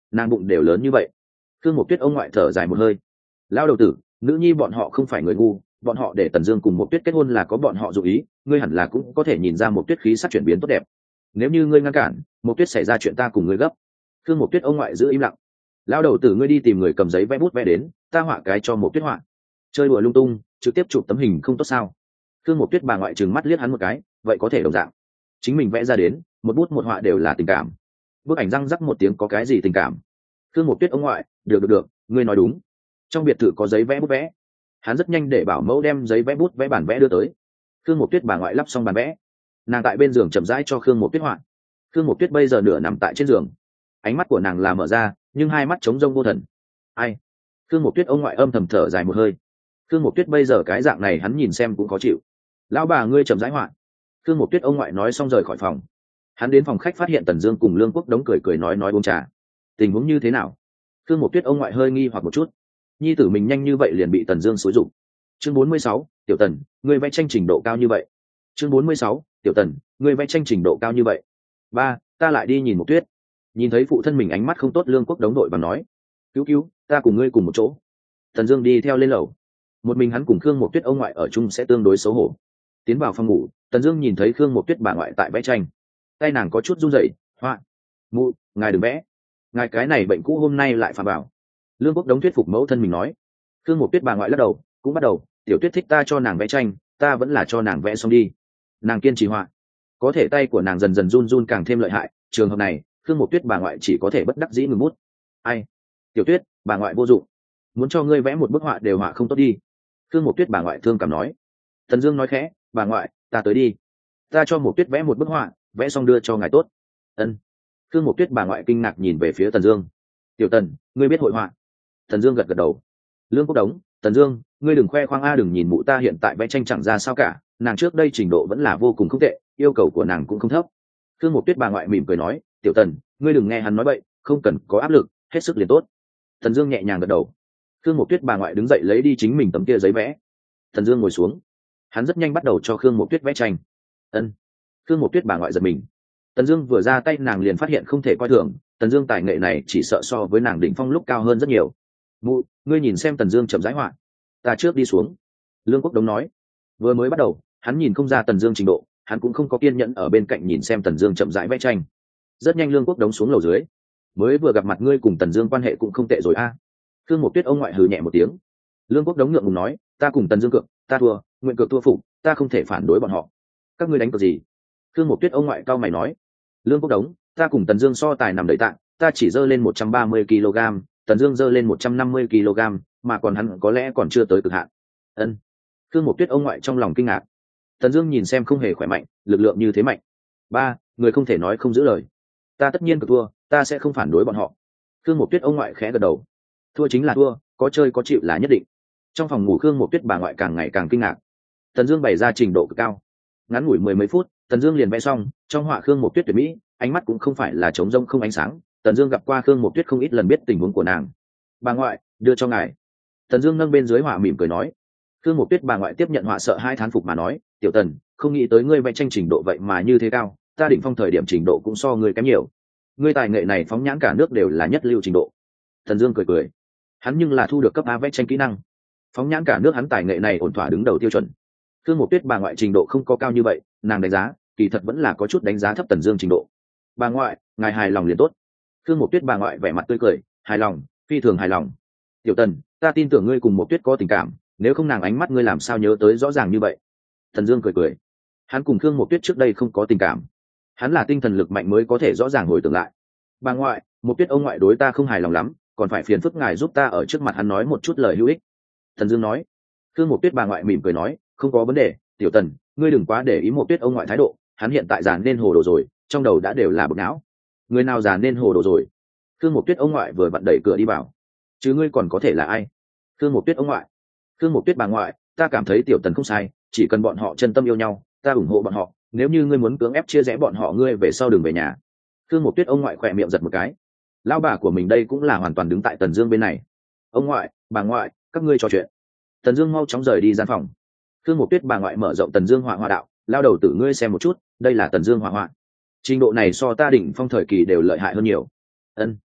nàng bụng đều lớn như vậy. Khương Mộc Tuyết ông ngoại thở dài một hơi. Lao đầu tử, nữ nhi bọn họ không phải người ngu, bọn họ để Tần Dương cùng Mộc Tuyết kết hôn là có bọn họ dụng ý, ngươi hẳn là cũng có thể nhìn ra Mộc Tuyết khí sắc chuyển biến tốt đẹp. Nếu như ngươi ngăn cản, Mộc Tuyết xảy ra chuyện ta cùng ngươi gấp. Khương Mộc Tuyết ông ngoại giữ im lặng. Lao đầu tử, ngươi đi tìm người cầm giấy vẽ bút vẽ đến, ta họa cái cho Mộc Tuyết họa. Chơi đùa lung tung, trực tiếp chụp tấm hình không tốt sao? Khương Mộc Tuyết bà ngoại trừng mắt liếc hắn một cái, vậy có thể đồng dạng. Chính mình vẽ ra đến, một bút một họa đều là tình cảm. Bức ảnh răng rắc một tiếng có cái gì tình cảm? Khương Mộc Tuyết ông ngoại, được được được, ngươi nói đúng. Trong biệt thự có giấy vẽ bút vẽ. Hắn rất nhanh để bảo mẫu đem giấy vẽ bút vẽ bản vẽ đưa tới. Khương Mộc Tuyết bà ngoại lắp xong bản vẽ, nàng tại bên giường chậm rãi cho Khương Mộc Tuyết họa. Khương Mộc Tuyết bây giờ nửa nằm tại trên giường, ánh mắt của nàng là mở ra, nhưng hai mắt trống rông vô thần. Ai? Khương Mộc Tuyết ông ngoại âm thầm thở dài một hơi. Khương Mộc Tuyết bây giờ cái dạng này hắn nhìn xem cũng khó chịu. Lão bà ngươi chậm rãi họa. Khương Mộc Tuyết ông ngoại nói xong rời khỏi phòng. Hắn đến phòng khách phát hiện Tần Dương cùng Lương Quốc Đống cười cười nói nói uống trà. Tình huống như thế nào? Khương Mộc Tuyết ông ngoại hơi nghi hoặc một chút. Nhi tử mình nhanh như vậy liền bị Tần Dương xúi giục. Chương bốn mươi sáu, Tiểu Tần, ngươi vẽ tranh trình độ cao như vậy. Chương bốn mươi sáu, Tiểu Tần, ngươi vẽ tranh trình độ cao như vậy. Ba, ta lại đi nhìn Mộc Tuyết. Nhìn thấy phụ thân mình ánh mắt không tốt, Lương Quốc Đống đội và nói: "Cứu cứu, ta cùng ngươi cùng một chỗ." Tần Dương đi theo lên lầu. Một mình hắn cùng Khương Mộc Tuyết ông ngoại ở chung sẽ tương đối xấu hổ. Tiến vào phòng ngủ, Tần Dương nhìn thấy Khương Mộc Tuyết bà ngoại tại vẽ tranh, tay nàng có chút run rẩy. "Họa, mụ, ngài đừng vẽ, ngài cái này bệnh cũ hôm nay lại phạm vào." Lương Quốc Đống thuyết phục mẫu thân mình nói. Khương Mộc Tuyết bà ngoại lắc đầu, cũng bắt đầu, "Tiểu Tuyết thích ta cho nàng vẽ tranh, ta vẫn là cho nàng vẽ xong đi." Nàng kiên trì họa, có thể tay của nàng dần dần run run càng thêm lợi hại. Trường hợp này, Khương Mộc Tuyết bà ngoại chỉ có thể bất đắc dĩ ngừng bút. "Ai, Tiểu Tuyết, bà ngoại vô dụng, muốn cho ngươi vẽ một bức họa đều họa không tốt đi." Khương Mộc Tuyết bà ngoại thương cảm nói. Tần Dương nói khẽ, "Bà ngoại, ta tới đi, ta cho Mộc Tuyết vẽ một bức họa, vẽ xong đưa cho ngài tốt." Ân. Khương Mộc Tuyết bà ngoại kinh ngạc nhìn về phía Tần Dương. "Tiểu Tần, ngươi biết hội họa?" Tần Dương gật gật đầu. Lương Quốc Đống, "Tần Dương, ngươi đừng khoe khoang a, đừng nhìn mụ ta hiện tại vẽ tranh chẳng ra sao cả, nàng trước đây trình độ vẫn là vô cùng không tệ, yêu cầu của nàng cũng không thấp." Khương Mộc Tuyết bà ngoại mỉm cười nói, "Tiểu Tần, ngươi đừng nghe hắn nói bậy, không cần có áp lực, hết sức liền tốt." Tần Dương nhẹ nhàng gật đầu. Khương Mộc Tuyết bà ngoại đứng dậy lấy đi chính mình tấm kia giấy vẽ. Tần Dương ngồi xuống, hắn rất nhanh bắt đầu cho Khương Mộc Tuyết vẽ tranh. Ân. Khương Mộc Tuyết bà ngoại giật mình. Tần Dương vừa ra tay nàng liền phát hiện không thể coi thường, Tần Dương tài nghệ này chỉ sợ so với nàng đỉnh phong lúc cao hơn rất nhiều. "Mụ, ngươi nhìn xem." Tần Dương chậm rãi họa. "Ta trước đi xuống." Lương Quốc Đống nói. Vừa mới bắt đầu, hắn nhìn không ra Tần Dương trình độ, hắn cũng không có kiên nhẫn ở bên cạnh nhìn xem Tần Dương chậm rãi vẽ tranh. Rất nhanh Lương Quốc Đống xuống lầu dưới. "Mới vừa gặp mặt ngươi cùng Tần Dương quan hệ cũng không tệ rồi a." À. Khương Mộc Tuyết ông ngoại hừ nhẹ một tiếng. Lương Quốc Đống ngượng ngùng nói, "Ta cùng Tần Dương cược, ta thua, nguyện cược thua phục, ta không thể phản đối bọn họ." "Các ngươi đánh cược gì?" Khương Mộc Tuyết ông ngoại cao mày nói. Lương Quốc Đống, "Ta cùng Tần Dương so tài nằm đầy tạng, ta chỉ giơ lên một trăm ba mươi ki lô gam, Tần Dương giơ lên một trăm năm mươi ki lô gam, mà còn hắn có lẽ còn chưa tới cực hạn." Ân. Khương Mộc Tuyết ông ngoại trong lòng kinh ngạc. Tần Dương nhìn xem không hề khỏe mạnh, lực lượng như thế mạnh. Ba, người không thể nói không giữ lời. "Ta tất nhiên cược thua, ta sẽ không phản đối bọn họ." Khương Mộc Tuyết ông ngoại khẽ gật đầu. Thua chính là thua, có chơi có chịu là nhất định. Trong phòng ngủ, Khương Mộc Tuyết bà ngoại càng ngày càng kinh ngạc. Tần Dương bày ra trình độ cực cao. Ngắn ngủi mười mấy phút, Tần Dương liền vẽ xong. Trong họa Khương Mộc Tuyết tuyệt mỹ, ánh mắt cũng không phải là trống rỗng không ánh sáng. Tần Dương gặp qua Khương Mộc Tuyết không ít lần, biết tình huống của nàng. "Bà ngoại, đưa cho ngài." Tần Dương nâng bên dưới họa mỉm cười nói. Khương Mộc Tuyết bà ngoại tiếp nhận họa sợ hai thán phục mà nói, "Tiểu Tần, không nghĩ tới ngươi vẽ tranh trình độ vậy mà như thế cao, ta đỉnh phong thời điểm trình độ cũng so ngươi kém nhiều. Ngươi tài nghệ này phóng nhãn cả nước đều là nhất lưu trình độ." Tần Dương cười cười. Hắn nhưng là thu được cấp A vẽ tranh kỹ năng, phóng nhãn cả nước hắn tài nghệ này ổn thỏa đứng đầu tiêu chuẩn. Khương Mộc Tuyết bà ngoại trình độ không có cao như vậy, nàng đánh giá, kỳ thật vẫn là có chút đánh giá thấp Tần Dương trình độ. "Bà ngoại, ngài hài lòng liền tốt." Khương Mộc Tuyết bà ngoại vẻ mặt tươi cười, "Hài lòng, phi thường hài lòng. Tiểu Tần, ta tin tưởng ngươi cùng Mộc Tuyết có tình cảm, nếu không nàng ánh mắt ngươi làm sao nhớ tới rõ ràng như vậy." Tần Dương cười cười. Hắn cùng Khương Mộc Tuyết trước đây không có tình cảm, hắn là tinh thần lực mạnh mới có thể rõ ràng hồi tưởng lại. "Bà ngoại, Mộc Tuyết ông ngoại đối ta không hài lòng lắm, còn phải phiền phức ngài giúp ta ở trước mặt hắn nói một chút lời hữu ích." Tần Dương nói. Khương Mộc Tuyết bà ngoại mỉm cười nói, "Không có vấn đề, Tiểu Tần, ngươi đừng quá để ý Mộc Tuyết ông ngoại thái độ, hắn hiện tại già nên hồ đồ rồi, trong đầu đã đều là bực não." "Người nào già nên hồ đồ rồi?" Khương Mộc Tuyết ông ngoại vừa vặn đẩy cửa đi vào. "Chứ ngươi còn có thể là ai?" Khương Mộc Tuyết ông ngoại. Khương Mộc Tuyết bà ngoại, "Ta cảm thấy Tiểu Tần không sai, chỉ cần bọn họ chân tâm yêu nhau, ta ủng hộ bọn họ, nếu như ngươi muốn cưỡng ép chia rẽ bọn họ, ngươi về sau đừng về nhà." Khương Mộc Tuyết ông ngoại khỏe miệng giật một cái. Lão bà của mình đây cũng là hoàn toàn đứng tại Tần Dương bên này. "Ông ngoại, bà ngoại, các ngươi trò chuyện." Tần Dương mau chóng rời đi gian phòng. Khương Mộc Tuyết bà ngoại mở rộng Tần Dương họa họa đạo, "Lao đầu tử ngươi xem một chút, đây là Tần Dương họa họa. Trình độ này so ta đỉnh phong thời kỳ đều lợi hại hơn nhiều." Ân.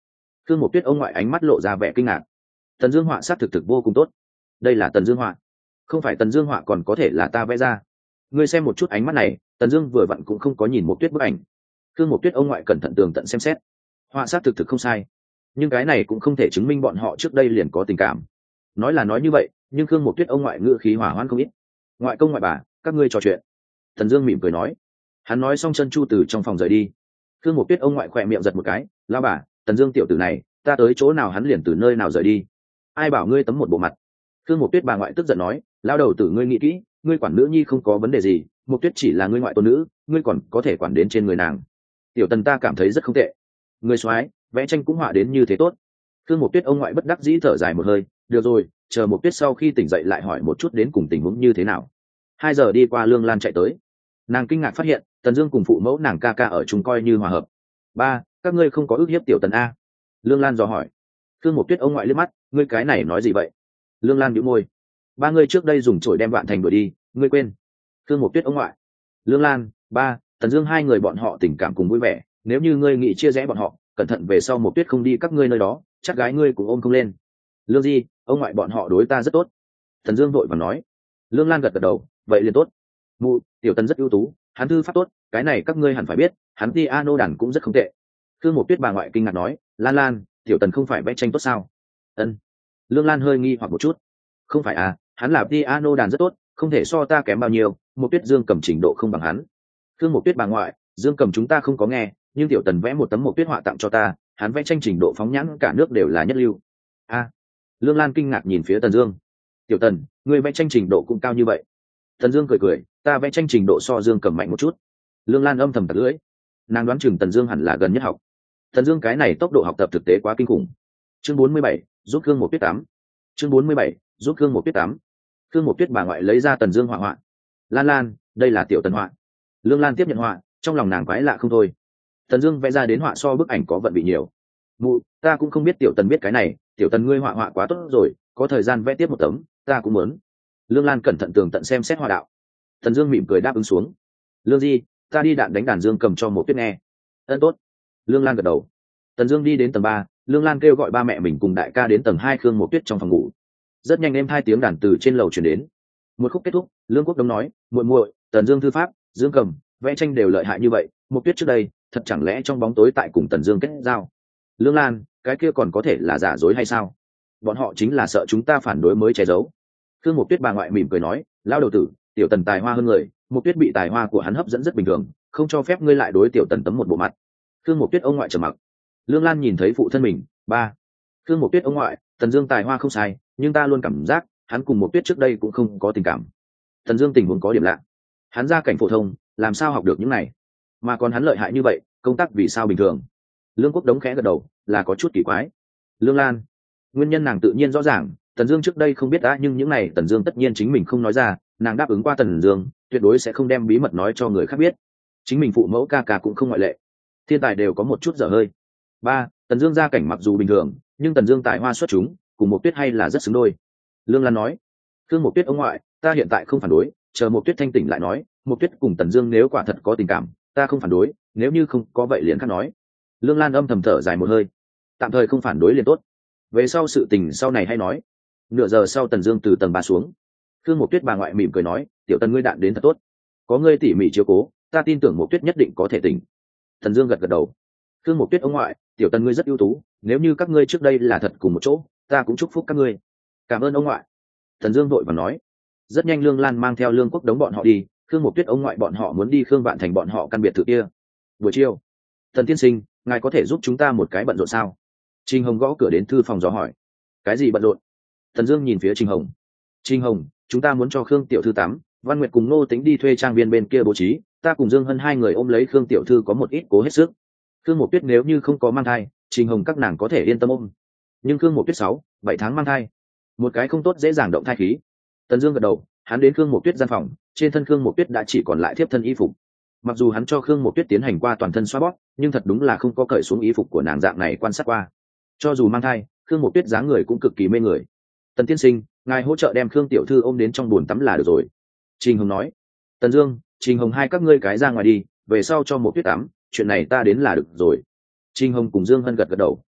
Khương Mộc Tuyết ông ngoại ánh mắt lộ ra vẻ kinh ngạc. Tần Dương họa sát thực thực vô cùng tốt. Đây là Tần Dương họa? Không phải Tần Dương họa còn có thể là ta vẽ ra. Ngươi xem một chút ánh mắt này, Tần Dương vừa vặn cũng không có nhìn Mộc Tuyết bức ảnh. Khương Mộc Tuyết ông ngoại cẩn thận tường tận xem xét. Họa sát thực thực không sai, nhưng cái này cũng không thể chứng minh bọn họ trước đây liền có tình cảm. Nói là nói như vậy, nhưng Khương Mộc Tuyết ông ngoại ngữ khí hỏa hoãn không ít. Ngoại công ngoại bà, các ngươi trò chuyện. Tần Dương mỉm cười nói. Hắn nói xong chân chu từ trong phòng rời đi. Khương Mộc Tuyết ông ngoại khỏe miệng giật một cái, lão bà, Tần Dương tiểu tử này, ta tới chỗ nào hắn liền từ nơi nào rời đi. Ai bảo ngươi tấm một bộ mặt. Khương Mộc Tuyết bà ngoại tức giận nói, lão đầu tử ngươi nghĩ kỹ, ngươi quản nữ nhi không có vấn đề gì, Mộc Tuyết chỉ là ngươi ngoại tôn nữ, ngươi còn có thể quản đến trên người nàng. Tiểu Tần ta cảm thấy rất không tệ. Ngươi soái, vẽ tranh cũng họa đến như thế tốt. Khương Mộc Tuyết ông ngoại bất đắc dĩ thở dài một hơi, được rồi, chờ Mộc Tuyết sau khi tỉnh dậy lại hỏi một chút đến cùng tình huống như thế nào. Hai giờ đi qua, Lương Lan chạy tới. Nàng kinh ngạc phát hiện Tần Dương cùng phụ mẫu nàng ca ca ở chung coi như hòa hợp. Ba, các ngươi không có ước hiếp tiểu Tần a? Lương Lan dò hỏi. Khương Mộc Tuyết ông ngoại liếc mắt, ngươi cái này nói gì vậy? Lương Lan nhíu môi. Ba ngươi trước đây dùng chổi đem Vạn Thành đuổi đi, ngươi quên? Khương Mộc Tuyết ông ngoại. Lương Lan, ba, Tần Dương hai người bọn họ tình cảm cùng vui vẻ, nếu như ngươi nghĩ chia rẽ bọn họ, cẩn thận về sau Mộc Tuyết không đi các ngươi nơi đó, chắc gái ngươi cũng ôm không lên. Lương Di, ông ngoại bọn họ đối ta rất tốt. Tần Dương vội vàng nói. Lương Lan gật gật đầu, vậy liền tốt. Mụ, tiểu Tần rất ưu tú, hắn thư pháp tốt, cái này các ngươi hẳn phải biết, hắn piano đàn cũng rất không tệ. Khương Mộc Tuyết bà ngoại kinh ngạc nói, Lan Lan, tiểu Tần không phải vẽ tranh tốt sao? Ân. Lương Lan hơi nghi hoặc một chút. Không phải à, hắn là piano đàn rất tốt, không thể so ta kém bao nhiêu, Mộc Tuyết Dương cầm trình độ không bằng hắn. Khương Mộc Tuyết bà ngoại, Dương cầm chúng ta không có nghe, nhưng tiểu Tần vẽ một tấm Mộc Tuyết họa tặng cho ta, hắn vẽ tranh trình độ phóng nhãn cả nước đều là nhất lưu. A. À. Lương Lan kinh ngạc nhìn phía Tần Dương. Tiểu Tần, ngươi vẽ tranh trình độ cũng cao như vậy? Tần Dương cười cười, ta vẽ tranh trình độ so Dương cầm mạnh một chút. Lương Lan âm thầm tặc lưỡi, nàng đoán chừng Tần Dương hẳn là gần nhất học. Tần Dương cái này tốc độ học tập thực tế quá kinh khủng. Chương bốn mươi bảy, giúp Khương Mộc Tuyết tắm. Chương bốn mươi bảy, giúp Khương Mộc Tuyết tắm. Khương Mộc Tuyết bà ngoại lấy ra Tần Dương họa họa. Lan Lan, đây là tiểu Tần họa. Lương Lan tiếp nhận họa, trong lòng nàng quái lạ không thôi. Tần Dương vẽ ra đến họa so bức ảnh có vận vị nhiều. Mụ, ta cũng không biết tiểu Tần biết cái này, tiểu Tần ngươi họa họa quá tốt rồi, có thời gian vẽ tiếp một tấm, ta cũng muốn. Lương Lan cẩn thận tường tận xem xét họa đạo. Tần Dương mỉm cười đáp ứng xuống. Lương Di, ta đi đạn đánh đàn Dương cầm cho Mộc Tuyết nghe. Ân tốt. Lương Lan gật đầu. Tần Dương đi đến tầng ba, Lương Lan kêu gọi ba mẹ mình cùng đại ca đến tầng hai Khương Mộc Tuyết trong phòng ngủ. Rất nhanh em hai tiếng đàn từ trên lầu truyền đến. Một khúc kết thúc, Lương Quốc Đông nói, muội muội, Tần Dương thư pháp, Dương cầm, vẽ tranh đều lợi hại như vậy, Mộc Tuyết trước đây, thật chẳng lẽ trong bóng tối tại cùng Tần Dương kết giao? Lương Lan, cái kia còn có thể là giả dối hay sao? Bọn họ chính là sợ chúng ta phản đối mới che giấu. Khương Mộc Tuyết bà ngoại mỉm cười nói, lão đầu tử, tiểu Tần tài hoa hơn người, Mộc Tuyết bị tài hoa của hắn hấp dẫn rất bình thường, không cho phép ngươi lại đối tiểu Tần tấm một bộ mặt. Khương Mộc Tuyết ông ngoại trầm mặc. Lương Lan nhìn thấy phụ thân mình, ba. Khương Mộc Tuyết ông ngoại, Tần Dương tài hoa không sai, nhưng ta luôn cảm giác, hắn cùng Mộc Tuyết trước đây cũng không có tình cảm. Tần Dương tình huống có điểm lạ. Hắn gia cảnh phổ thông, làm sao học được những này? Mà còn hắn lợi hại như vậy, công tác vì sao bình thường? Lương Quốc Đống khẽ gật đầu, là có chút kỳ quái. Lương Lan, nguyên nhân nàng tự nhiên rõ ràng, Tần Dương trước đây không biết đã, nhưng những này Tần Dương tất nhiên chính mình không nói ra, nàng đáp ứng qua Tần Dương, tuyệt đối sẽ không đem bí mật nói cho người khác biết. Chính mình phụ mẫu ca ca cũng không ngoại lệ. Thiên tài đều có một chút dở hơi. Ba, Tần Dương gia cảnh mặc dù bình thường, nhưng Tần Dương tài hoa xuất chúng, cùng Mộc Tuyết hay là rất xứng đôi. Lương Lan nói, Khương Mộc Tuyết ông ngoại, ta hiện tại không phản đối, chờ Mộc Tuyết thanh tỉnh lại nói, Mộc Tuyết cùng Tần Dương nếu quả thật có tình cảm, ta không phản đối, nếu như không có vậy liền khác nói. Lương Lan âm thầm thở dài một hơi, tạm thời không phản đối liền tốt, về sau sự tình sau này hay nói. Nửa giờ sau Tần Dương từ tầng ba xuống. Khương Mộc Tuyết bà ngoại mỉm cười nói, tiểu Tần ngươi đạn đến thật tốt, có ngươi tỉ mỉ chiếu cố, ta tin tưởng Mộc Tuyết nhất định có thể tỉnh. Tần Dương gật gật đầu. Khương Mộc Tuyết ông ngoại, tiểu Tần ngươi rất ưu tú, nếu như các ngươi trước đây là thật cùng một chỗ, ta cũng chúc phúc các ngươi. Cảm ơn ông ngoại. Tần Dương vội vàng nói. Rất nhanh Lương Lan mang theo Lương Quốc Đống bọn họ đi, Khương Mộc Tuyết ông ngoại bọn họ muốn đi Khương Vạn Thành bọn họ căn biệt thự kia. Buổi chiều, Tần tiên sinh, ngài có thể giúp chúng ta một cái bận rộn sao? Trình Hồng gõ cửa đến thư phòng dò hỏi. Cái gì bận rộn? Tần Dương nhìn phía Trình Hồng. Trình Hồng, chúng ta muốn cho Khương tiểu thư tắm, Văn Nguyệt cùng Nô Tính đi thuê trang viên bên kia bố trí, ta cùng Dương Hân hai người ôm lấy Khương tiểu thư có một ít cố hết sức. Khương Mộc Tuyết nếu như không có mang thai, Trình Hồng các nàng có thể yên tâm ôm. Nhưng Khương Mộc Tuyết sáu, bảy tháng mang thai, một cái không tốt dễ dàng động thai khí. Tần Dương gật đầu, hắn đến Khương Mộc Tuyết gian phòng, trên thân Khương Mộc Tuyết đã chỉ còn lại thiếp thân y phục. Mặc dù hắn cho Khương Mộc Tuyết tiến hành qua toàn thân xoa bóp, nhưng thật đúng là không có cởi xuống y phục của nàng dạng này quan sát qua. Cho dù mang thai, Khương Mộc Tuyết dáng người cũng cực kỳ mê người. Tần tiên sinh, ngài hỗ trợ đem Khương tiểu thư ôm đến trong bồn tắm là được rồi. Trình Hồng nói. Tần Dương, Trình Hồng hai các ngươi cái ra ngoài đi, về sau cho Mộc Tuyết tắm, chuyện này ta đến là được rồi. Trình Hồng cùng Dương Hân gật gật đầu.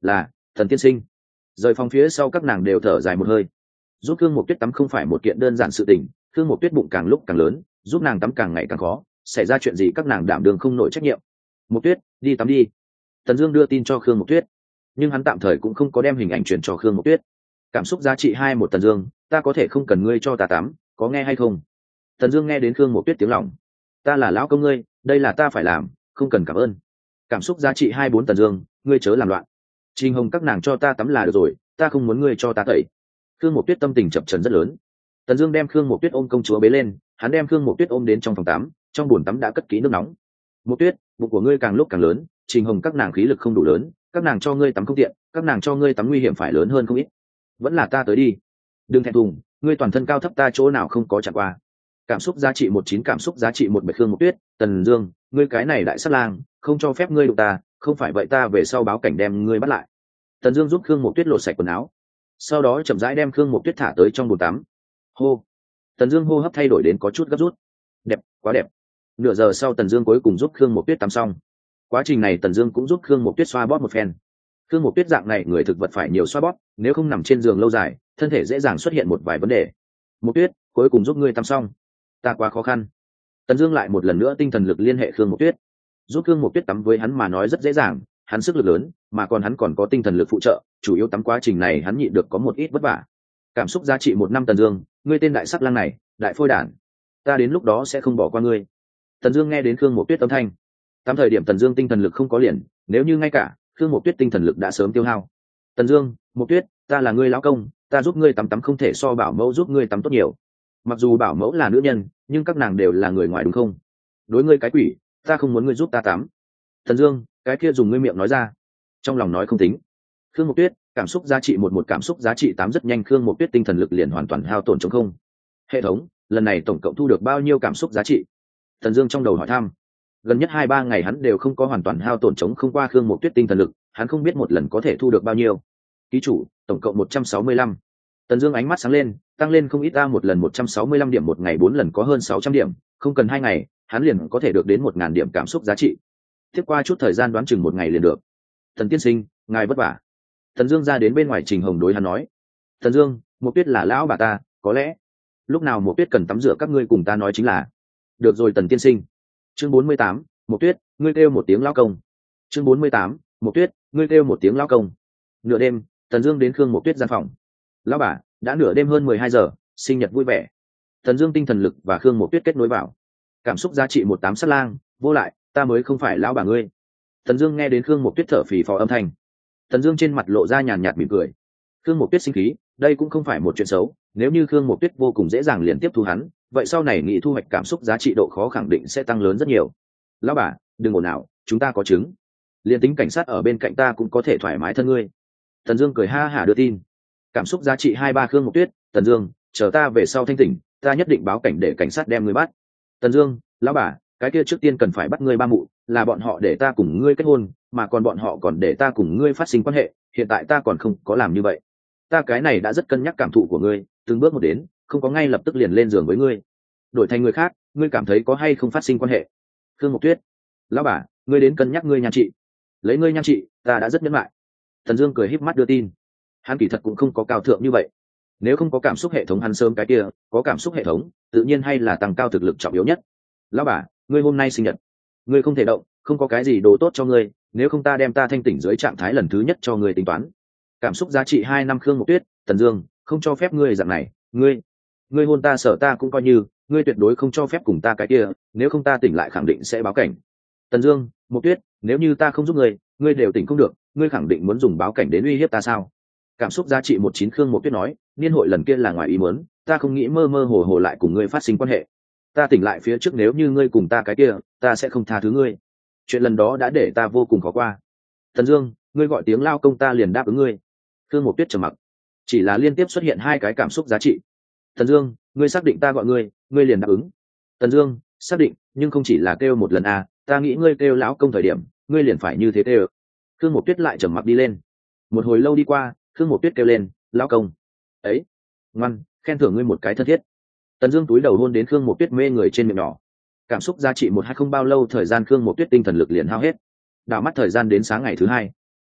là Thần tiên sinh. Rời phòng phía sau các nàng đều thở dài một hơi. Giúp Khương Mộc Tuyết tắm không phải một kiện đơn giản sự tình, Khương Mộc Tuyết bụng càng lúc càng lớn, giúp nàng tắm càng ngày càng khó, xảy ra chuyện gì các nàng đảm đương không nổi trách nhiệm. Mộc Tuyết, đi tắm đi. Tần Dương đưa tin cho Khương Mộc Tuyết, nhưng hắn tạm thời cũng không có đem hình ảnh truyền cho Khương Mộc Tuyết. Cảm xúc giá trị hai một. Tần Dương, ta có thể không cần ngươi cho ta tắm, có nghe hay không? Tần Dương nghe đến Khương Mộc Tuyết tiếng lòng, ta là lão công ngươi, đây là ta phải làm, không cần cảm ơn. Cảm xúc giá trị hai bốn. Tần Dương, ngươi chớ làm loạn. Trình Hồng các nàng cho ta tắm là được rồi, ta không muốn ngươi cho ta tẩy. Khương Mộc Tuyết tâm tình chập chờn rất lớn. Tần Dương đem Khương Mộc Tuyết ôm công chúa bế lên, hắn đem Khương Mộc Tuyết ôm đến trong phòng tắm, trong bồn tắm đã cất kỹ nước nóng. Mộc Tuyết, bụng của ngươi càng lúc càng lớn, Trình Hồng các nàng khí lực không đủ lớn, các nàng cho ngươi tắm không tiện, các nàng cho ngươi tắm nguy hiểm phải lớn hơn không ít. Vẫn là ta tới đi. Đừng thẹn thùng, ngươi toàn thân cao thấp ta chỗ nào không có chạm qua. Cảm xúc giá trị một chín. Cảm xúc giá trị một. Bạch Khương Mộc Tuyết, Tần Dương, ngươi cái này đại sát lang, không cho phép ngươi đụng ta, không phải vậy ta về sau báo cảnh đem ngươi bắt lại. Tần Dương giúp Khương Mộc Tuyết lột sạch quần áo, sau đó chậm rãi đem Khương Mộc Tuyết thả tới trong bồn tắm. Hô. Tần Dương hô hấp thay đổi đến có chút gấp rút. Đẹp, quá đẹp. Nửa giờ sau Tần Dương cuối cùng giúp Khương Mộc Tuyết tắm xong. Quá trình này Tần Dương cũng giúp Khương Mộc Tuyết xoa bóp một phen. Khương Mộc Tuyết dạng này người thực vật phải nhiều xoa bóp, nếu không nằm trên giường lâu dài, thân thể dễ dàng xuất hiện một vài vấn đề. Mộc Tuyết, cuối cùng giúp ngươi tắm xong. Ta quá khó khăn. Tần Dương lại một lần nữa tinh thần lực liên hệ Khương Mộc Tuyết. Giúp Khương Mộc Tuyết tắm với hắn mà nói rất dễ dàng, hắn sức lực lớn, mà còn hắn còn có tinh thần lực phụ trợ, chủ yếu tắm quá trình này hắn nhịn được có một ít vất vả. Cảm xúc giá trị một năm. Tần Dương, ngươi tên đại sắc lang này, đại phôi đản, ta đến lúc đó sẽ không bỏ qua ngươi. Tần Dương nghe đến Khương Mộc Tuyết âm thanh, tắm thời điểm Tần Dương tinh thần lực không có liền, nếu như ngay cả Khương Mộc Tuyết tinh thần lực đã sớm tiêu hao. Tần Dương, Mộc Tuyết, ta là ngươi lão công, ta giúp ngươi tắm tắm không thể so bảo mẫu giúp ngươi tắm tốt nhiều. Mặc dù bảo mẫu là nữ nhân, nhưng các nàng đều là người ngoài đúng không? Đối ngươi cái quỷ, ta không muốn ngươi giúp ta tắm. Tần Dương, cái kia dùng ngươi miệng nói ra, trong lòng nói không tính. Khương Mộc Tuyết, cảm xúc giá trị một một. Cảm xúc giá trị tám. Rất nhanh Khương Mộc Tuyết tinh thần lực liền hoàn toàn hao tổn trống không. Hệ thống, lần này tổng cộng thu được bao nhiêu cảm xúc giá trị? Tần Dương trong đầu hỏi thăm. Gần nhất hai ba ngày hắn đều không có hoàn toàn hao tổn trống không qua Khương Mộc Tuyết tinh thần lực, hắn không biết một lần có thể thu được bao nhiêu. Ký chủ, tổng cộng một trăm sáu mươi lăm. Tần Dương ánh mắt sáng lên, tăng lên không ít ta, một lần một trăm sáu mươi lăm điểm, một ngày bốn lần có hơn sáu trăm điểm, không cần hai ngày, hắn liền có thể được đến một nghìn điểm cảm xúc giá trị. Tiếp qua chút thời gian đoán chừng một ngày liền được. Tần tiên sinh, ngài vất vả. Tần Dương ra đến bên ngoài, Trình Hồng đối hắn nói. Tần Dương, Mộc Tuyết là lão bà ta, có lẽ lúc nào Mộc Tuyết cần tắm rửa các ngươi cùng ta nói chính là. Được rồi Tần tiên sinh. Chương bốn mươi tám, Mộc Tuyết, ngươi kêu một tiếng lão công. Chương bốn mươi tám, Mộc Tuyết, ngươi kêu một tiếng lão công. Nửa đêm, Tần Dương đến Khương Mộc Tuyết gian phòng. Lão bà, đã nửa đêm hơn mười hai giờ, sinh nhật vui vẻ. Tần Dương tinh thần lực và Khương Mộc Tuyết kết nối vào. Cảm xúc giá trị một tám. Sát lang, vô lại, ta mới không phải lão bà ngươi. Tần Dương nghe đến Khương Mộc Tuyết thở phì phò âm thanh, Tần Dương trên mặt lộ ra nhàn nhạt mỉm cười. Khương Mộc Tuyết sinh khí, đây cũng không phải một chuyện xấu, nếu như Khương Mộc Tuyết vô cùng dễ dàng liền tiếp thu hắn, vậy sau này nghị thu hoạch cảm xúc giá trị độ khó khẳng định sẽ tăng lớn rất nhiều. Lão bà, đừng ồn ào, chúng ta có chứng. Liên tính cảnh sát ở bên cạnh ta cũng có thể thoải mái thân ngươi. Tần Dương cười ha hả đưa tin. Cảm xúc giá trị hai ba. Khương Mộc Tuyết, Tần Dương, chờ ta về sau thanh tỉnh, ta nhất định báo cảnh để cảnh sát đem ngươi bắt. Tần Dương, lão bà, cái kia trước tiên cần phải bắt ngươi ba mụ, là bọn họ để ta cùng ngươi kết hôn, mà còn bọn họ còn để ta cùng ngươi phát sinh quan hệ, hiện tại ta còn không có làm như vậy. Ta cái này đã rất cân nhắc cảm thụ của ngươi, từng bước một đến, không có ngay lập tức liền lên giường với ngươi. Đổi thành người khác, ngươi cảm thấy có hay không phát sinh quan hệ? Khương Mộc Tuyết, lão bà, ngươi đến cân nhắc ngươi nhan trị. Lấy ngươi nhan trị, ta đã rất nhẫn lại. Tần Dương cười híp mắt đưa tin. Hắn kỳ thật cũng không có cao thượng như vậy. Nếu không có cảm xúc hệ thống hắn sớm cái kia, có cảm xúc hệ thống, tự nhiên hay là tăng cao thực lực trọng yếu nhất. Lão bà, ngươi hôm nay sinh nhật, ngươi không thể động, không có cái gì đồ tốt cho ngươi, nếu không ta đem ta thanh tỉnh dưới trạng thái lần thứ nhất cho ngươi tính toán. Cảm xúc giá trị hai năm. Khương Mộc Tuyết, Tần Dương, không cho phép ngươi dạng này, ngươi, ngươi hôn ta sợ ta cũng coi như, ngươi tuyệt đối không cho phép cùng ta cái kia, nếu không ta tỉnh lại khẳng định sẽ báo cảnh. Tần Dương, Mộc Tuyết, nếu như ta không giúp ngươi, ngươi đều tỉnh không được, ngươi khẳng định muốn dùng báo cảnh đến uy hiếp ta sao? Cảm xúc giá trị một chín. Khương Mộc Tuyết nói, niên hội lần kia là ngoài ý muốn, ta không nghĩ mơ mơ hồ hồ lại cùng ngươi phát sinh quan hệ. Ta tỉnh lại phía trước nếu như ngươi cùng ta cái kia, ta sẽ không tha thứ ngươi. Chuyện lần đó đã để ta vô cùng khó qua. Tần Dương, ngươi gọi tiếng lao công ta liền đáp ứng ngươi. Khương Mộc Tuyết trầm mặc, chỉ là liên tiếp xuất hiện hai cái cảm xúc giá trị. Tần Dương, ngươi xác định ta gọi ngươi, ngươi liền đáp ứng. Tần Dương, xác định, nhưng không chỉ là kêu một lần à, ta nghĩ ngươi kêu lão công thời điểm, ngươi liền phải như thế kêu. Khương Mộc Tuyết lại trầm mặc đi lên. Một hồi lâu đi qua, Khương Mộc Tuyết kêu lên, lão công. Ấy, ngoan, khen thưởng ngươi một cái thân thiết. Tần Dương túi đầu hôn đến Khương Mộc Tuyết mê người trên miệng nhỏ. Cảm xúc giá trị một hai. Không bao lâu thời gian Khương Mộc Tuyết tinh thần lực liền hao hết. Đảo mắt thời gian đến sáng ngày thứ hai.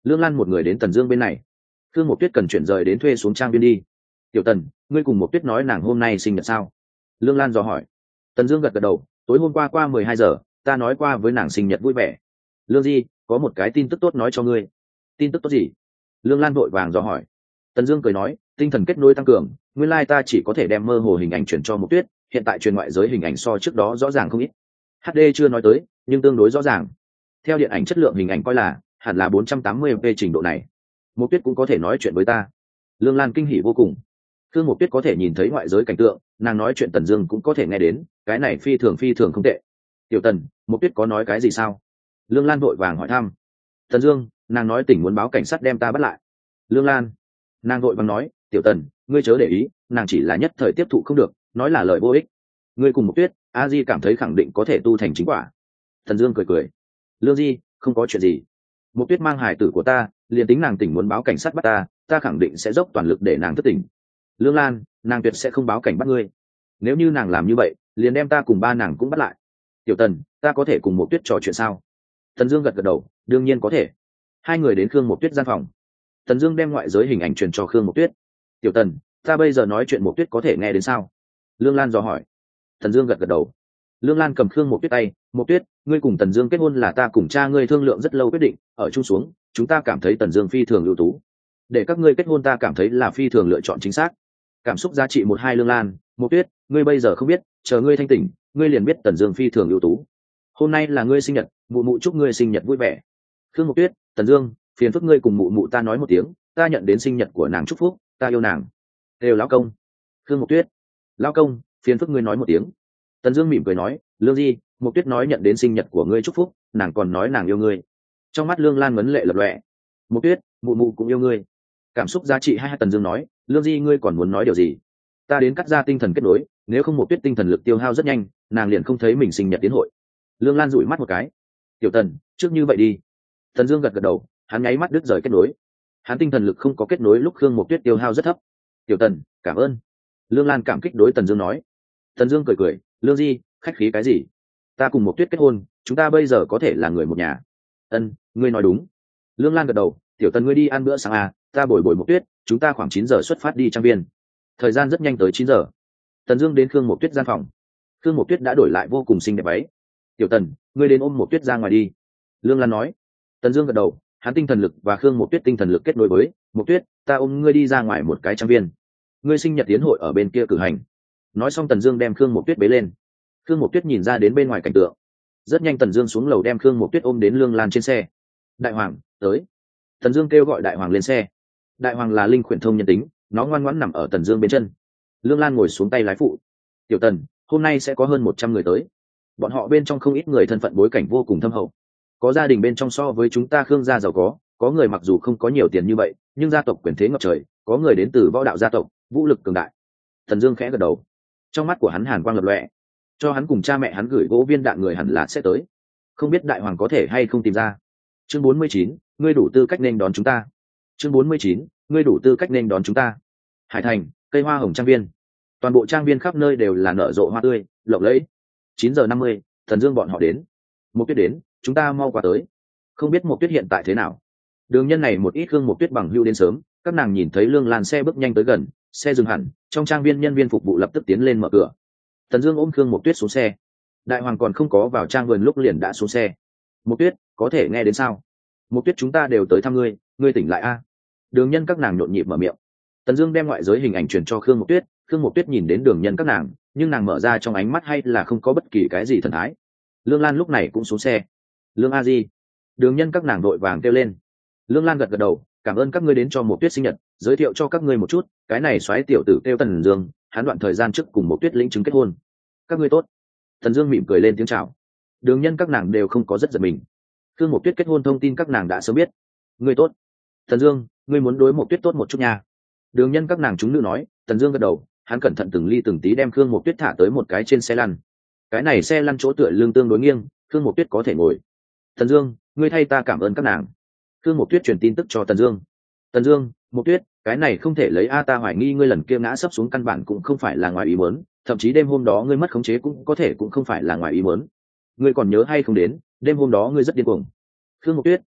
Lương Lan một người đến Tần Dương bên này. Khương Mộc Tuyết cần chuyển rời đến thuê xuống trang viên đi. Tiểu Tần, ngươi cùng Mộc Tuyết nói nàng hôm nay sinh nhật sao? Lương Lan dò hỏi. Tần Dương gật gật đầu, tối hôm qua qua mười hai giờ, ta nói qua với nàng sinh nhật vui vẻ. Lương Di, có một cái tin tức tốt nói cho ngươi. Tin tức tốt gì? Lương Lan vội vàng dò hỏi. Tần Dương cười nói, tinh thần kết nối tăng cường, nguyên lai ta chỉ có thể đem mơ hồ hình ảnh chuyển cho Mộc Tuyết, hiện tại truyền ngoại giới hình ảnh so trước đó rõ ràng không ít. hát đê chưa nói tới, nhưng tương đối rõ ràng. Theo điện ảnh chất lượng hình ảnh coi là hẳn là bốn trăm tám mươi p trình độ này. Mộc Tuyết cũng có thể nói chuyện với ta. Lương Lan kinh hỉ vô cùng. Khương Mộc Tuyết có thể nhìn thấy ngoại giới cảnh tượng, nàng nói chuyện Tần Dương cũng có thể nghe đến, cái này phi thường phi thường không tệ. Tiểu Tần, Mộc Tuyết có nói cái gì sao? Lương Lan vội vàng hỏi thăm. Tần Dương, nàng nói tỉnh muốn báo cảnh sát đem ta bắt lại. Lương Lan, nàng vội vàng nói, Tiểu Tần, ngươi chớ để ý, nàng chỉ là nhất thời tiếp thụ không được, nói là lời vô ích. Ngươi cùng Mộc Tuyết, A Di cảm thấy khẳng định có thể tu thành chính quả. Tần Dương cười cười. Lương Di, không có chuyện gì. Mộc Tuyết mang hài tử của ta, liền tính nàng tỉnh muốn báo cảnh sát bắt ta, ta khẳng định sẽ dốc toàn lực để nàng thức tỉnh. Lương Lan, nàng tuyệt sẽ không báo cảnh bắt ngươi. Nếu như nàng làm như vậy, liền đem ta cùng ba nàng cũng bắt lại. Tiểu Tần, ta có thể cùng Mộc Tuyết trò chuyện sao? Tần Dương gật gật đầu, đương nhiên có thể. Hai người đến Khương Mộc Tuyết gian phòng. Tần Dương đem ngoại giới hình ảnh truyền cho Khương Mộc Tuyết. Tiểu Tần, ta bây giờ nói chuyện Mộc Tuyết có thể nghe đến sao? Lương Lan dò hỏi. Tần Dương gật gật đầu. Lương Lan cầm Khương Mộc Tuyết tay, Mộc Tuyết, ngươi cùng Tần Dương kết hôn là ta cùng cha ngươi thương lượng rất lâu quyết định, ở chung xuống, chúng ta cảm thấy Tần Dương phi thường ưu tú. Để các ngươi kết hôn ta cảm thấy là phi thường lựa chọn chính xác. Cảm xúc giá trị một hai. Lương Lan, Mộc Tuyết, ngươi bây giờ không biết, chờ ngươi thanh tỉnh, ngươi liền biết Tần Dương phi thường ưu tú. Hôm nay là ngươi sinh nhật, mụ mụ chúc ngươi sinh nhật vui vẻ. Khương Mộc Tuyết, Tần Dương, phiền phức ngươi cùng mụ mụ ta nói một tiếng, ta nhận đến sinh nhật của nàng chúc phúc, ta yêu nàng. Đều lão công. Khương Mộc Tuyết, lão công, phiền phức ngươi nói một tiếng. Tần Dương mỉm cười nói, Lương Di, Mộc Tuyết nói nhận đến sinh nhật của ngươi chúc phúc, nàng còn nói nàng yêu ngươi. Trong mắt Lương Lan ngấn lệ lập lòe. Mộc Tuyết, mụ mụ cũng yêu ngươi. Cảm xúc giá trị hai hai. Tần Dương nói, Lương Di ngươi còn muốn nói điều gì? Ta đến cắt ra tinh thần kết nối, nếu không Mộc Tuyết tinh thần lực tiêu hao rất nhanh, nàng liền không thấy mình sinh nhật tiến hội. Lương Lan dụi mắt một cái. Tiểu Tần, trước như vậy đi. Tần Dương gật gật đầu, hắn nháy mắt đứt rời kết nối. Hắn tinh thần lực không có kết nối lúc Khương Mộc Tuyết tiêu hao rất thấp. Tiểu Tần, cảm ơn. Lương Lan cảm kích đối Tần Dương nói. Tần Dương cười cười, Lương Di, khách khí cái gì? Ta cùng Mộc Tuyết kết hôn, chúng ta bây giờ có thể là người một nhà. Ân, ngươi nói đúng. Lương Lan gật đầu, Tiểu Tần ngươi đi ăn bữa sáng à, ta bồi bồi Mộc Tuyết, chúng ta khoảng chín giờ xuất phát đi trang viên. Thời gian rất nhanh tới chín giờ. Tần Dương đến Khương Mộc Tuyết gian phòng. Khương Mộc Tuyết đã đổi lại vô cùng xinh đẹp váy. Tiểu Tần, ngươi đến ôm Mộc Tuyết ra ngoài đi. Lương Lan nói. Tần Dương gật đầu, hắn tinh thần lực và Khương Mộc Tuyết tinh thần lực kết nối với. Mộc Tuyết, ta ôm ngươi đi ra ngoài một cái trang viên. Ngươi sinh nhật tiến hội ở bên kia cử hành. Nói xong Tần Dương đem Khương Mộc Tuyết bế lên. Khương Mộc Tuyết nhìn ra đến bên ngoài cảnh tượng. Rất nhanh Tần Dương xuống lầu đem Khương Mộc Tuyết ôm đến Lương Lan trên xe. Đại Hoàng, tới. Tần Dương kêu gọi Đại Hoàng lên xe. Đại Hoàng là linh khuyển thông nhân tính, nó ngoan ngoãn nằm ở Tần Dương bên chân. Lương Lan ngồi xuống tay lái phụ. Tiểu Tần, hôm nay sẽ có hơn một trăm người tới. Bọn họ bên trong không ít người thân phận bối cảnh vô cùng thâm hậu. Có gia đình bên trong so với chúng ta Khương gia giàu có, có người mặc dù không có nhiều tiền như vậy, nhưng gia tộc quyền thế ngập trời, có người đến từ võ đạo gia tộc, vũ lực cường đại. Tần Dương khẽ gật đầu. Trong mắt của hắn hàn quang lập lòe. Cho hắn cùng cha mẹ hắn gửi gỗ viên đạn người hẳn là sẽ tới. Không biết Đại Hoàng có thể hay không tìm ra. Chương bốn mươi chín, ngươi đủ tư cách nên đón chúng ta. Chương bốn mươi chín, ngươi đủ tư cách nên đón chúng ta. Hải Thành, cây hoa hồng trang viên. Toàn bộ trang viên khắp nơi đều là nở rộ hoa tươi, lộng lẫy. chín giờ năm mươi, Tần Dương bọn họ đến. Mộc Tuyết đến, chúng ta mau qua tới. Không biết Mộc Tuyết hiện tại thế nào. Đường nhân này một ít Khương Mộc Tuyết bằng hữu đến sớm, các nàng nhìn thấy Lương Lan xe bước nhanh tới gần, xe dừng hẳn, trong trang viên nhân viên phục vụ lập tức tiến lên mở cửa. Tần Dương ôm Khương Mộc Tuyết xuống xe. Đại Hoàng còn không có vào trang vườn lúc liền đã xuống xe. Mộc Tuyết, có thể nghe đến sao? Mộc Tuyết chúng ta đều tới thăm ngươi, ngươi tỉnh lại a. Đường nhân các nàng nhộn nhịp mở miệng. Tần Dương đem ngoại giới hình ảnh truyền cho Khương Mộc Tuyết, Khương Mộc Tuyết nhìn đến đường nhân các nàng, nhưng nàng mở ra trong ánh mắt hay là không có bất kỳ cái gì thần thái. Lương Lan lúc này cũng xuống xe. Lương A Di. Đường nhân các nàng đội vàng kêu lên. Lương Lan gật gật đầu, cảm ơn các ngươi đến cho Mộc Tuyết sinh nhật, giới thiệu cho các ngươi một chút, cái này soái tiểu tử kêu Tần Dương, hắn đoạn thời gian trước cùng Mộc Tuyết lĩnh chứng kết hôn. Các ngươi tốt. Tần Dương mỉm cười lên tiếng chào. Đường nhân các nàng đều không có rất giật mình. Khương Mộc Tuyết kết hôn thông tin các nàng đã sớm biết. Ngươi tốt. Tần Dương, ngươi muốn đối Mộc Tuyết tốt một chút nha. Đường nhân các nàng chúng nữ nói. Tần Dương gật đầu, hắn cẩn thận từng ly từng tí đem Khương Mộc Tuyết thả tới một cái trên xe lăn. Cái này xe lăn chỗ tựa lưng tương đối nghiêng, Khương Mộc Tuyết có thể ngồi. Tần Dương, ngươi thay ta cảm ơn các nàng. Khương Mộc Tuyết truyền tin tức cho Tần Dương. Tần Dương, Mộc Tuyết, cái này không thể lấy a, ta hoài nghi ngươi lần kia ngã sấp xuống căn bản cũng không phải là ngoài ý muốn, thậm chí đêm hôm đó ngươi mất khống chế cũng có thể cũng không phải là ngoài ý muốn. Ngươi còn nhớ hay không đến, đêm hôm đó ngươi rất điên cuồng. Khương Mộc Tuyết,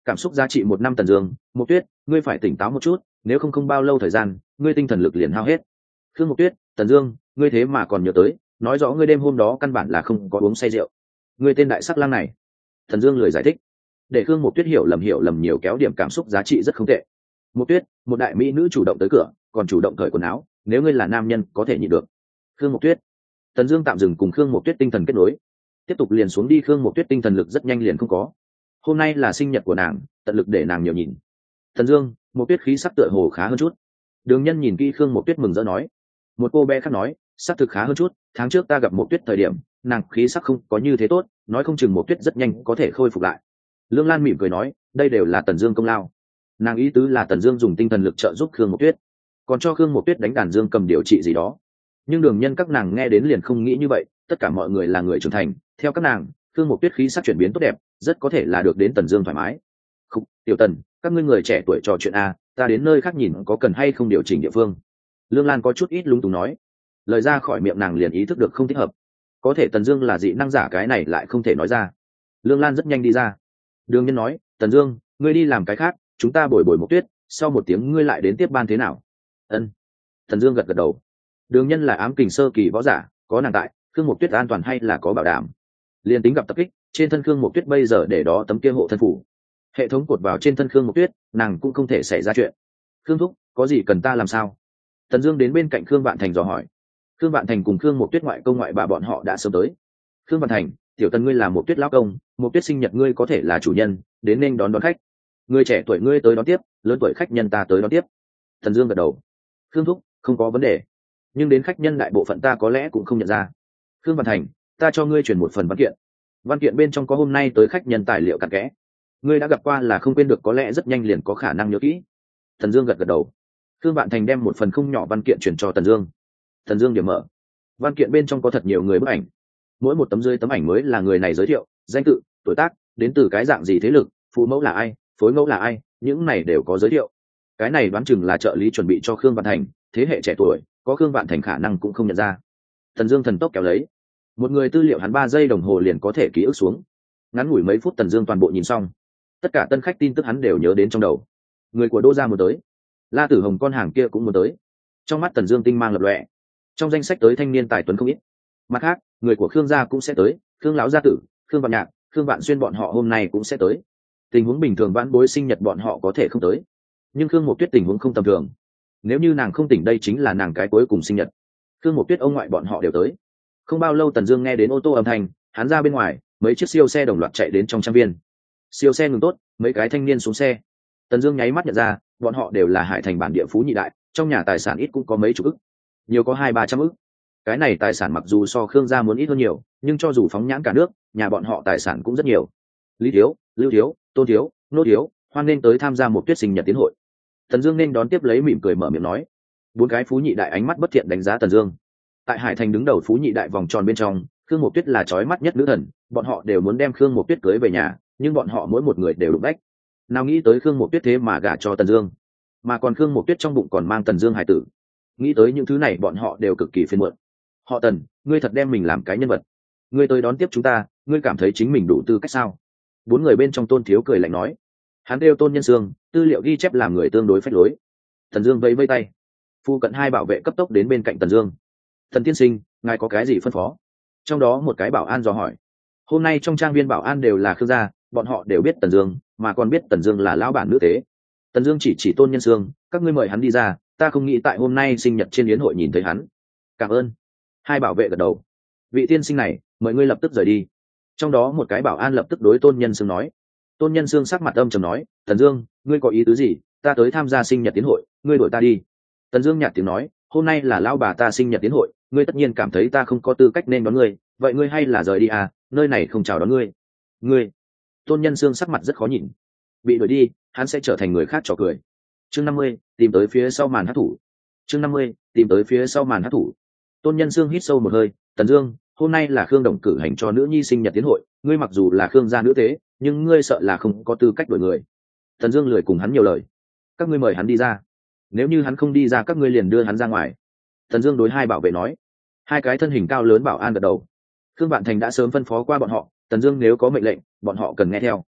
cảm xúc giá trị một năm. Tần Dương, Mộc Tuyết, ngươi phải tỉnh táo một chút, nếu không không bao lâu thời gian ngươi tinh thần lực liền hao hết. Khương Mộc Tuyết, Tần Dương, ngươi thế mà còn nhớ tới, nói rõ ngươi đêm hôm đó căn bản là không có uống say rượu. Ngươi tên đại sắc lang này. Tần Dương lười giải thích, để Khương Mộc Tuyết hiểu lầm hiểu lầm nhiều, kéo điểm cảm xúc giá trị rất không tệ. Mộc Tuyết, một đại mỹ nữ chủ động tới cửa, còn chủ động cởi quần áo, nếu ngươi là nam nhân có thể nhịn được. Khương Mộc Tuyết. Tần Dương tạm dừng cùng Khương Mộc Tuyết tinh thần kết nối, tiếp tục liền xuống đi. Khương Mộc Tuyết tinh thần lực rất nhanh liền không có. Hôm nay là sinh nhật của nàng, tận lực để nàng nhiều nhìn. Tần Dương, Mộc Tuyết khí sắc tựa hồ khá hơn chút. Đường Nhân nhìn kỹ Khương Mộc Tuyết mừng rỡ nói. Một cô bé khác nói, sắc thực khá hơn chút, tháng trước ta gặp Mộc Tuyết thời điểm, nàng khí sắc không có như thế tốt, nói không chừng Mộc Tuyết rất nhanh có thể khôi phục lại. Lương Lan mỉm cười nói, đây đều là Tần Dương công lao. Nàng ý tứ là Tần Dương dùng tinh thần lực trợ giúp Khương Mộc Tuyết, còn cho Khương Mộc Tuyết đánh đàn dương cầm điều trị gì đó. Nhưng Đường Nhân các nàng nghe đến liền không nghĩ như vậy, tất cả mọi người là người trưởng thành, theo các nàng, Khương Mộc Tuyết khí sắc chuyển biến tốt đẹp, rất có thể là được đến Tần Dương thoải mái. Khục, Tiểu Tần, các ngươi người trẻ tuổi trò chuyện a, ta đến nơi khác nhìn có cần hay không điều chỉnh địa phương. Lương Lan có chút ít lung túng nói, lời ra khỏi miệng nàng liền ý thức được không thích hợp. Có thể Tần Dương là dị năng giả, cái này lại không thể nói ra. Lương Lan rất nhanh đi ra. Đường Nhân nói, Tần Dương, ngươi đi làm cái khác, chúng ta bồi bồi Mộc Tuyết, sau một tiếng ngươi lại đến tiếp ban thế nào? Ân. Tần Dương gật gật đầu. Đường Nhân là ám kình sơ kỳ võ giả, có nàng tại, Khương Mộc Tuyết an toàn hay là có bảo đảm. Liên tính gặp tập kích, trên thân Khương Mộc Tuyết bây giờ để đó tấm kia hộ thân phủ, hệ thống cột vào trên thân Khương Mộc Tuyết, nàng cũng không thể xảy ra chuyện. Khương thúc, có gì cần ta làm sao? Tần Dương đến bên cạnh Khương Vạn Thành dò hỏi. Khương Vạn Thành cùng Khương Mộc Tuyết ngoại công ngoại bà bọn họ đã sớm tới. Khương Vạn Thành, tiểu Tần ngươi là Mộc Tuyết lão công, Mộc Tuyết sinh nhật ngươi có thể là chủ nhân, đến nên đón đón khách. Người trẻ tuổi ngươi tới đón tiếp, lớn tuổi khách nhân ta tới đón tiếp. Tần Dương gật đầu. Khương thúc, không có vấn đề. Nhưng đến khách nhân đại bộ phận ta có lẽ cũng không nhận ra. Khương Vạn Thành, ta cho ngươi truyền một phần văn kiện. Văn kiện bên trong có hôm nay tới khách nhân tài liệu cặn kẽ. Ngươi đã gặp qua là không quên được, có lẽ rất nhanh liền có khả năng nhớ kỹ. Tần Dương gật gật đầu. Khương Vạn Thành đem một phần không nhỏ văn kiện chuyển cho Tần Dương. Tần Dương điểm mở. Văn kiện bên trong có thật nhiều người bức ảnh. Mỗi một tấm dưới tấm ảnh mới là người này giới thiệu, danh tự, tuổi tác, đến từ cái dạng gì thế lực, phụ mẫu là ai, phối mẫu là ai, những này đều có giới thiệu. Cái này đoán chừng là trợ lý chuẩn bị cho Khương Vạn Thành, thế hệ trẻ tuổi, có Khương Vạn Thành khả năng cũng không nhận ra. Tần Dương thần tốc kéo lấy. Một người tư liệu hắn ba giây đồng hồ liền có thể ký ức xuống. Ngắn ngủi mấy phút Tần Dương toàn bộ nhìn xong. Tất cả tân khách tin tức hắn đều nhớ đến trong đầu. Người của Đỗ gia muốn tới, La Tử Hồng con hàng kia cũng muốn tới. Trong mắt Tần Dương tinh mang lập lòe. Trong danh sách tới thanh niên tài tuấn không ít. Mặt khác, người của Khương gia cũng sẽ tới, Khương lão gia tử, Khương Vạn Nhạc, Khương Vạn Xuyên bọn họ hôm nay cũng sẽ tới. Tình huống bình thường vãn bối sinh nhật bọn họ có thể không tới, nhưng Khương Mộc Tuyết tình huống không tầm thường. Nếu như nàng không tỉnh, đây chính là nàng cái cuối cùng sinh nhật. Khương Mộc Tuyết ông ngoại bọn họ đều tới. Không bao lâu Tần Dương nghe đến ô tô âm thanh, hắn ra bên ngoài, mấy chiếc siêu xe đồng loạt chạy đến trong trang viên. Siêu xe ngừng tốt, mấy cái thanh niên xuống xe. Tần Dương nháy mắt nhận ra, bọn họ đều là Hải Thành bản địa phú nhị đại, trong nhà tài sản ít cũng có mấy chục ức, nhiều có hai ba trăm ức. Cái này tài sản mặc dù so Khương gia muốn ít hơn nhiều, nhưng cho dù phóng nhãn cả nước, nhà bọn họ tài sản cũng rất nhiều. Lý thiếu, Lưu thiếu, Tôn thiếu, Nô thiếu, hoan nên tới tham gia một Tuyết sinh nhật tiến hội. Tần Dương nên đón tiếp lấy mỉm cười mở miệng nói. Bốn cái phú nhị đại ánh mắt bất thiện đánh giá Tần Dương. Tại Hải Thành đứng đầu phú nhị đại vòng tròn bên trong, Khương Mộc Tuyết là chói mắt nhất nữ thần, bọn họ đều muốn đem Khương Mộc Tuyết cưới về nhà, nhưng bọn họ mỗi một người đều đụng đách. Nào nghĩ tới Khương Mộc Tuyết thế mà gả cho Tần Dương, mà còn Khương Mộc Tuyết trong bụng còn mang Tần Dương hải tử. Nghĩ tới những thứ này bọn họ đều cực kỳ phiền muộn. Họ Tần, ngươi thật đem mình làm cái nhân vật. Ngươi tới đón tiếp chúng ta, ngươi cảm thấy chính mình đủ tư cách sao? Bốn người bên trong Tôn thiếu cười lạnh nói. Hắn kêu Tôn Nhân Sương, tư liệu ghi chép làm người tương đối phách lối. Tần Dương vẫy vẫy tay. Phu cận hai bảo vệ cấp tốc đến bên cạnh Tần Dương. Thần tiên sinh, ngài có cái gì phân phó? Trong đó một cái bảo an dò hỏi. Hôm nay trong trang viên bảo an đều là Khương gia, bọn họ đều biết Tần Dương, mà còn biết Tần Dương là lão bản nữ tế. Tần Dương chỉ chỉ Tôn Nhân Sương, các ngươi mời hắn đi ra, ta không nghĩ tại hôm nay sinh nhật trên yến hội nhìn thấy hắn. Cảm ơn. Hai bảo vệ gật đầu. Vị tiên sinh này, mời ngươi lập tức rời đi. Trong đó một cái bảo an lập tức đối Tôn Nhân Sương nói. Tôn Nhân Sương sắc mặt âm trầm nói, Tần Dương, ngươi có ý tứ gì? Ta tới tham gia sinh nhật yến hội, ngươi đuổi ta đi. Tần Dương nhạt tiếng nói, hôm nay là lão bà ta sinh nhật yến hội, ngươi tất nhiên cảm thấy ta không có tư cách nên đón ngươi, vậy ngươi hay là rời đi à, nơi này không chào đón ngươi. Ngươi. Tôn Nhân Sương sắc mặt rất khó nhìn. Bị đuổi đi, hắn sẽ trở thành người khác trò cười. Chương năm mươi, tìm tới phía sau màn hắc thủ. Chương năm mươi, tìm tới phía sau màn hắc thủ. Tôn Nhân Sương hít sâu một hơi, Tần Dương, hôm nay là Khương Đồng cử hành cho nữ nhi sinh nhật tiến hội, ngươi mặc dù là Khương gia nữ tế, nhưng ngươi sợ là không có tư cách đổi người. Tần Dương lười cùng hắn nhiều lời. Các ngươi mời hắn đi ra. Nếu như hắn không đi ra, các ngươi liền đưa hắn ra ngoài. Tần Dương đối hai bảo vệ nói. Hai cái thân hình cao lớn bảo an gật đầu. Khương Vạn Thành đã sớm phân phó qua bọn họ, Tần Dương nếu có mệnh lệnh, bọn họ cần nghe theo.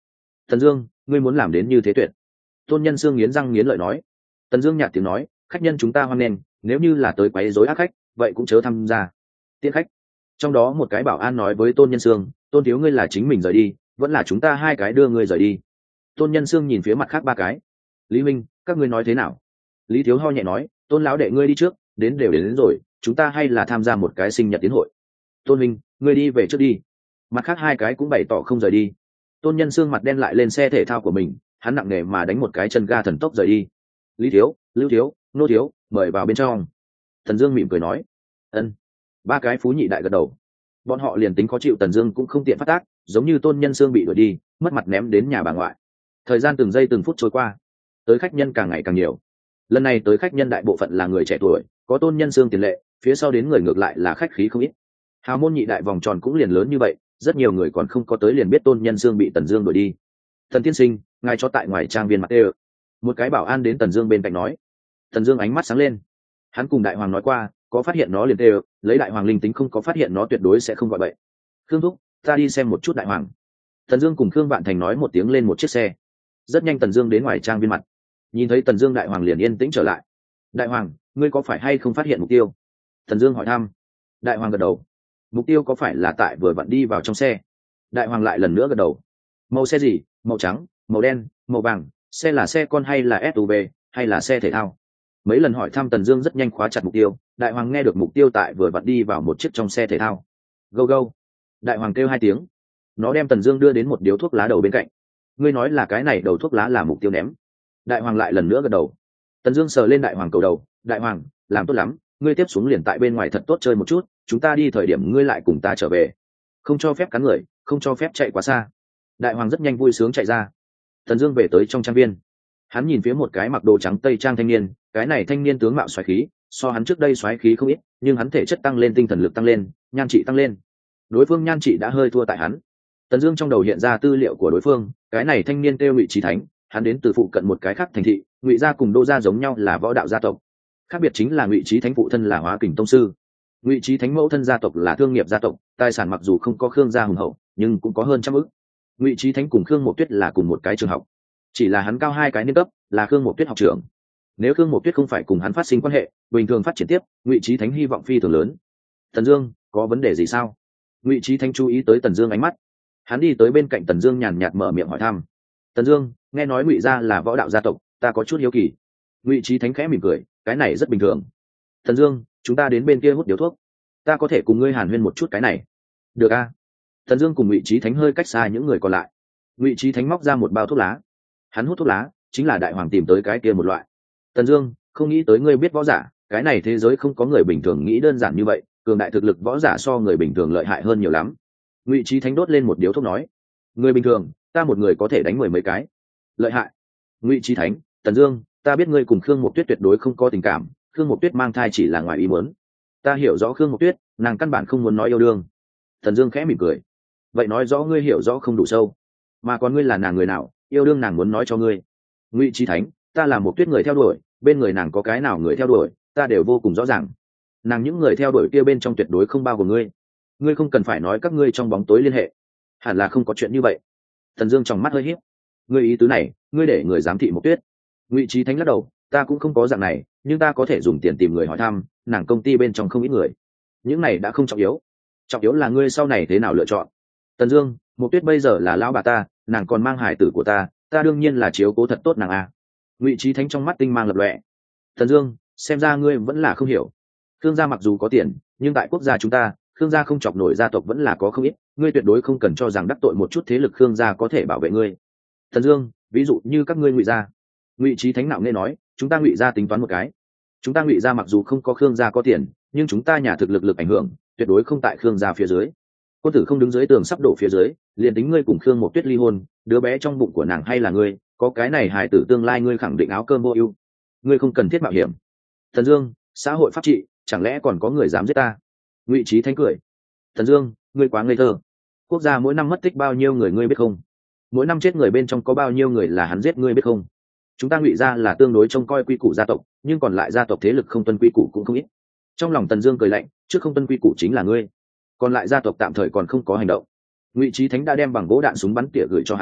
Tần Dương, ngươi muốn làm đến như thế tuyệt. Tôn Nhân Sương nghiến răng nghiến lợi nói. Tần Dương nhạt tiếng nói, khách nhân chúng ta hoan nghênh, nếu như là tới quấy rối ác khách, vậy cũng chớ tham gia. Tiễn khách. Trong đó một cái bảo an nói với Tôn Nhân Sương, Tôn thiếu ngươi là chính mình rời đi, vẫn là chúng ta hai cái đưa ngươi rời đi. Tôn Nhân Sương nhìn phía mặt khác ba cái. Lý Minh, các ngươi nói thế nào? Lý Thiếu ho nhẹ nói, Tôn lão đệ ngươi đi trước, đến đều đến, đến rồi, chúng ta hay là tham gia một cái sinh nhật tiến hội. Tôn Minh, ngươi đi về trước đi. Mặt khác hai cái cũng bày tỏ không rời đi. Tôn Nhân Sương mặt đen lại lên xe thể thao của mình, hắn nặng nề mà đánh một cái chân ga thần tốc rời đi. Lý Thiếu, Lưu Thiếu, Nô Thiếu, mời vào bên trong. Tần Dương mỉm cười nói. Ân. Ba cái phú nhị đại gật đầu. Bọn họ liền tính khó chịu Tần Dương cũng không tiện phát tác, giống như Tôn Nhân Sương bị đuổi đi, mất mặt ném đến nhà bà ngoại. Thời gian từng giây từng phút trôi qua, tới khách nhân càng ngày càng nhiều. Lần này tới khách nhân đại bộ phận là người trẻ tuổi, có Tôn Nhân Sương tiền lệ, phía sau đến người ngược lại là khách khí không ít. Hào môn nhị đại vòng tròn cũng liền lớn như vậy, rất nhiều người còn không có tới liền biết Tôn Nhân Sương bị Tần Dương đuổi đi. Thần tiên sinh, ngài cho tại ngoài trang viên mặt tê. Một cái bảo an đến Tần Dương bên cạnh nói. Tần Dương ánh mắt sáng lên. Hắn cùng đại hoàng nói qua, có phát hiện nó liền tê, lấy đại hoàng linh tính không có phát hiện nó tuyệt đối sẽ không gọi bậy. Khương thúc, ta đi xem một chút đại hoàng. Tần Dương cùng Khương Vạn Thành nói một tiếng lên một chiếc xe. Rất nhanh Tần Dương đến ngoài trang viên mặt. Nhìn thấy Tần Dương, đại hoàng liền yên tĩnh trở lại. Đại hoàng, ngươi có phải hay không phát hiện mục tiêu? Tần Dương hỏi thăm. Đại hoàng gật đầu. Mục tiêu có phải là tại vừa vặn đi vào trong xe? Đại hoàng lại lần nữa gật đầu. Màu xe gì? Màu trắng, màu đen, màu vàng, xe là xe con hay là ét u vê hay là xe thể thao? Mấy lần hỏi thăm Tần Dương rất nhanh khóa chặt mục tiêu. Đại hoàng nghe được mục tiêu tại vừa vặn đi vào một chiếc trong xe thể thao. Go go. Đại hoàng kêu hai tiếng. Nó đem Tần Dương đưa đến một điếu thuốc lá đầu bên cạnh. Ngươi nói là cái này đầu thuốc lá là mục tiêu ném? Đại hoàng lại lần nữa gật đầu. Tần Dương sờ lên đại hoàng cầu đầu. Đại hoàng, làm tốt lắm, ngươi tiếp xuống liền tại bên ngoài thật tốt chơi một chút, chúng ta đi thời điểm ngươi lại cùng ta trở về. Không cho phép cắn người, không cho phép chạy quá xa. Đại hoàng rất nhanh vui sướng chạy ra. Tần Dương về tới trong trang viên. Hắn nhìn phía một cái mặc đồ trắng tây trang thanh niên, cái này thanh niên tướng mạo xoáy khí, so hắn trước đây xoáy khí không ít, nhưng hắn thể chất tăng lên, tinh thần lực tăng lên, nhan trị tăng lên. Đối phương nhan trị đã hơi thua tại hắn. Tần Dương trong đầu hiện ra tư liệu của đối phương, cái này thanh niên kêu Ngụy Chí Thánh, hắn đến từ phụ cận một cái khác thành thị, Ngụy gia cùng Đô gia giống nhau là võ đạo gia tộc. Khác biệt chính là Ngụy Chí Thánh phụ thân là Hóa Kình tông sư. Ngụy Chí Thánh mẫu thân gia tộc là thương nghiệp gia tộc, tài sản mặc dù không có Khương gia hùng hậu, nhưng cũng có hơn trăm ức. Ngụy Chí Thánh cùng Khương Mộc Tuyết là cùng một cái trường học, chỉ là hắn cao hai cái niên cấp, là Khương Mộc Tuyết học trưởng. Nếu Khương Mộc Tuyết không phải cùng hắn phát sinh quan hệ, bình thường phát triển tiếp, Ngụy Chí Thánh hy vọng phi thường lớn. Tần Dương, có vấn đề gì sao? Ngụy Chí Thánh chú ý tới Tần Dương ánh mắt. Hắn đi tới bên cạnh Tần Dương nhàn nhạt mở miệng hỏi thăm. Tần Dương, nghe nói Ngụy gia là võ đạo gia tộc, ta có chút hiếu kỳ. Ngụy Chí Thánh khẽ mỉm cười, cái này rất bình thường. Tần Dương, chúng ta đến bên kia hút điếu thuốc, ta có thể cùng ngươi hàn huyên một chút cái này. Được a. Tần Dương cùng Ngụy Chí Thánh hơi cách xa những người còn lại. Ngụy Chí Thánh móc ra một bao thuốc lá. Hắn hút thuốc lá, chính là đại hoàng tìm tới cái kia một loại. Tần Dương, không nghĩ tới ngươi biết võ giả, cái này thế giới không có người bình thường nghĩ đơn giản như vậy, cường đại thực lực võ giả so người bình thường lợi hại hơn nhiều lắm. Ngụy Chí Thánh đốt lên một điếu thuốc nói, người bình thường, ta một người có thể đánh mười mấy cái. Lợi hại. Ngụy Chí Thánh, Tần Dương, ta biết ngươi cùng Khương Mộc Tuyết tuyệt đối không có tình cảm, Khương Mộc Tuyết mang thai chỉ là ngoài ý muốn. Ta hiểu rõ Khương Mộc Tuyết, nàng căn bản không muốn nói yêu đương. Tần Dương khẽ mỉm cười. Vậy nói rõ ngươi hiểu rõ không đủ sâu, mà còn ngươi là nàng người nào, yêu đương nàng muốn nói cho ngươi. Ngụy Chí Thánh, ta là Mộc Tuyết người theo đuổi, bên người nàng có cái nào người theo đuổi, ta đều vô cùng rõ ràng. Nàng những người theo đuổi kia bên trong tuyệt đối không bao gồm ngươi. Ngươi không cần phải nói các ngươi trong bóng tối liên hệ, hẳn là không có chuyện như vậy. Tần Dương trong mắt hơi híp. Ngươi ý tứ này, ngươi để người giám thị Mộc Tuyết? Ngụy Chí Thánh lắc đầu, ta cũng không có dạng này, nhưng ta có thể dùng tiền tìm người hỏi thăm, nàng công ty bên trong không ít người. Những này đã không trọng yếu, trọng yếu là ngươi sau này thế nào lựa chọn. Tần Dương, Mộc Tuyết bây giờ là lão bà ta, nàng còn mang hài tử của ta, ta đương nhiên là chiếu cố thật tốt nàng a. Ngụy Chí Thánh trong mắt tinh mang lập lòe. Tần Dương, xem ra ngươi vẫn là không hiểu. Khương gia mặc dù có tiền, nhưng tại quốc gia chúng ta, Khương gia không chọc nổi gia tộc vẫn là có không ít, ngươi tuyệt đối không cần cho rằng đắc tội một chút thế lực Khương gia có thể bảo vệ ngươi. Tần Dương, ví dụ như các ngươi Ngụy gia. Ngụy Chí Thánh nạo nghe nói, chúng ta Ngụy gia tính toán một cái. Chúng ta Ngụy gia mặc dù không có Khương gia có tiền, nhưng chúng ta nhà thực lực lực ảnh hưởng, tuyệt đối không tại Khương gia phía dưới. Quân tử không đứng dưới tường sắp đổ phía dưới, liền tính ngươi cùng Khương Mộc Tuyết ly hôn, đứa bé trong bụng của nàng hay là ngươi, có cái này hài tử tương lai ngươi khẳng định áo cơm vô ưu. Ngươi không cần thiết mạo hiểm. Tần Dương, xã hội pháp trị, chẳng lẽ còn có người dám giết ta? Ngụy Chí Thánh cười. Tần Dương, ngươi quá ngây thơ. Quốc gia mỗi năm mất tích bao nhiêu người ngươi biết không? Mỗi năm chết người bên trong có bao nhiêu người là hắn giết ngươi biết không? Chúng ta Ngụy gia là tương đối trông coi quy củ gia tộc, nhưng còn lại gia tộc thế lực không tuân quy củ cũng không ít. Trong lòng Tần Dương cười lạnh, trước không tuân quy củ chính là ngươi, còn lại gia tộc tạm thời còn không có hành động. Ngụy Chí Thánh đã đem bằng gỗ đạn súng bắn tỉa gửi cho hắn,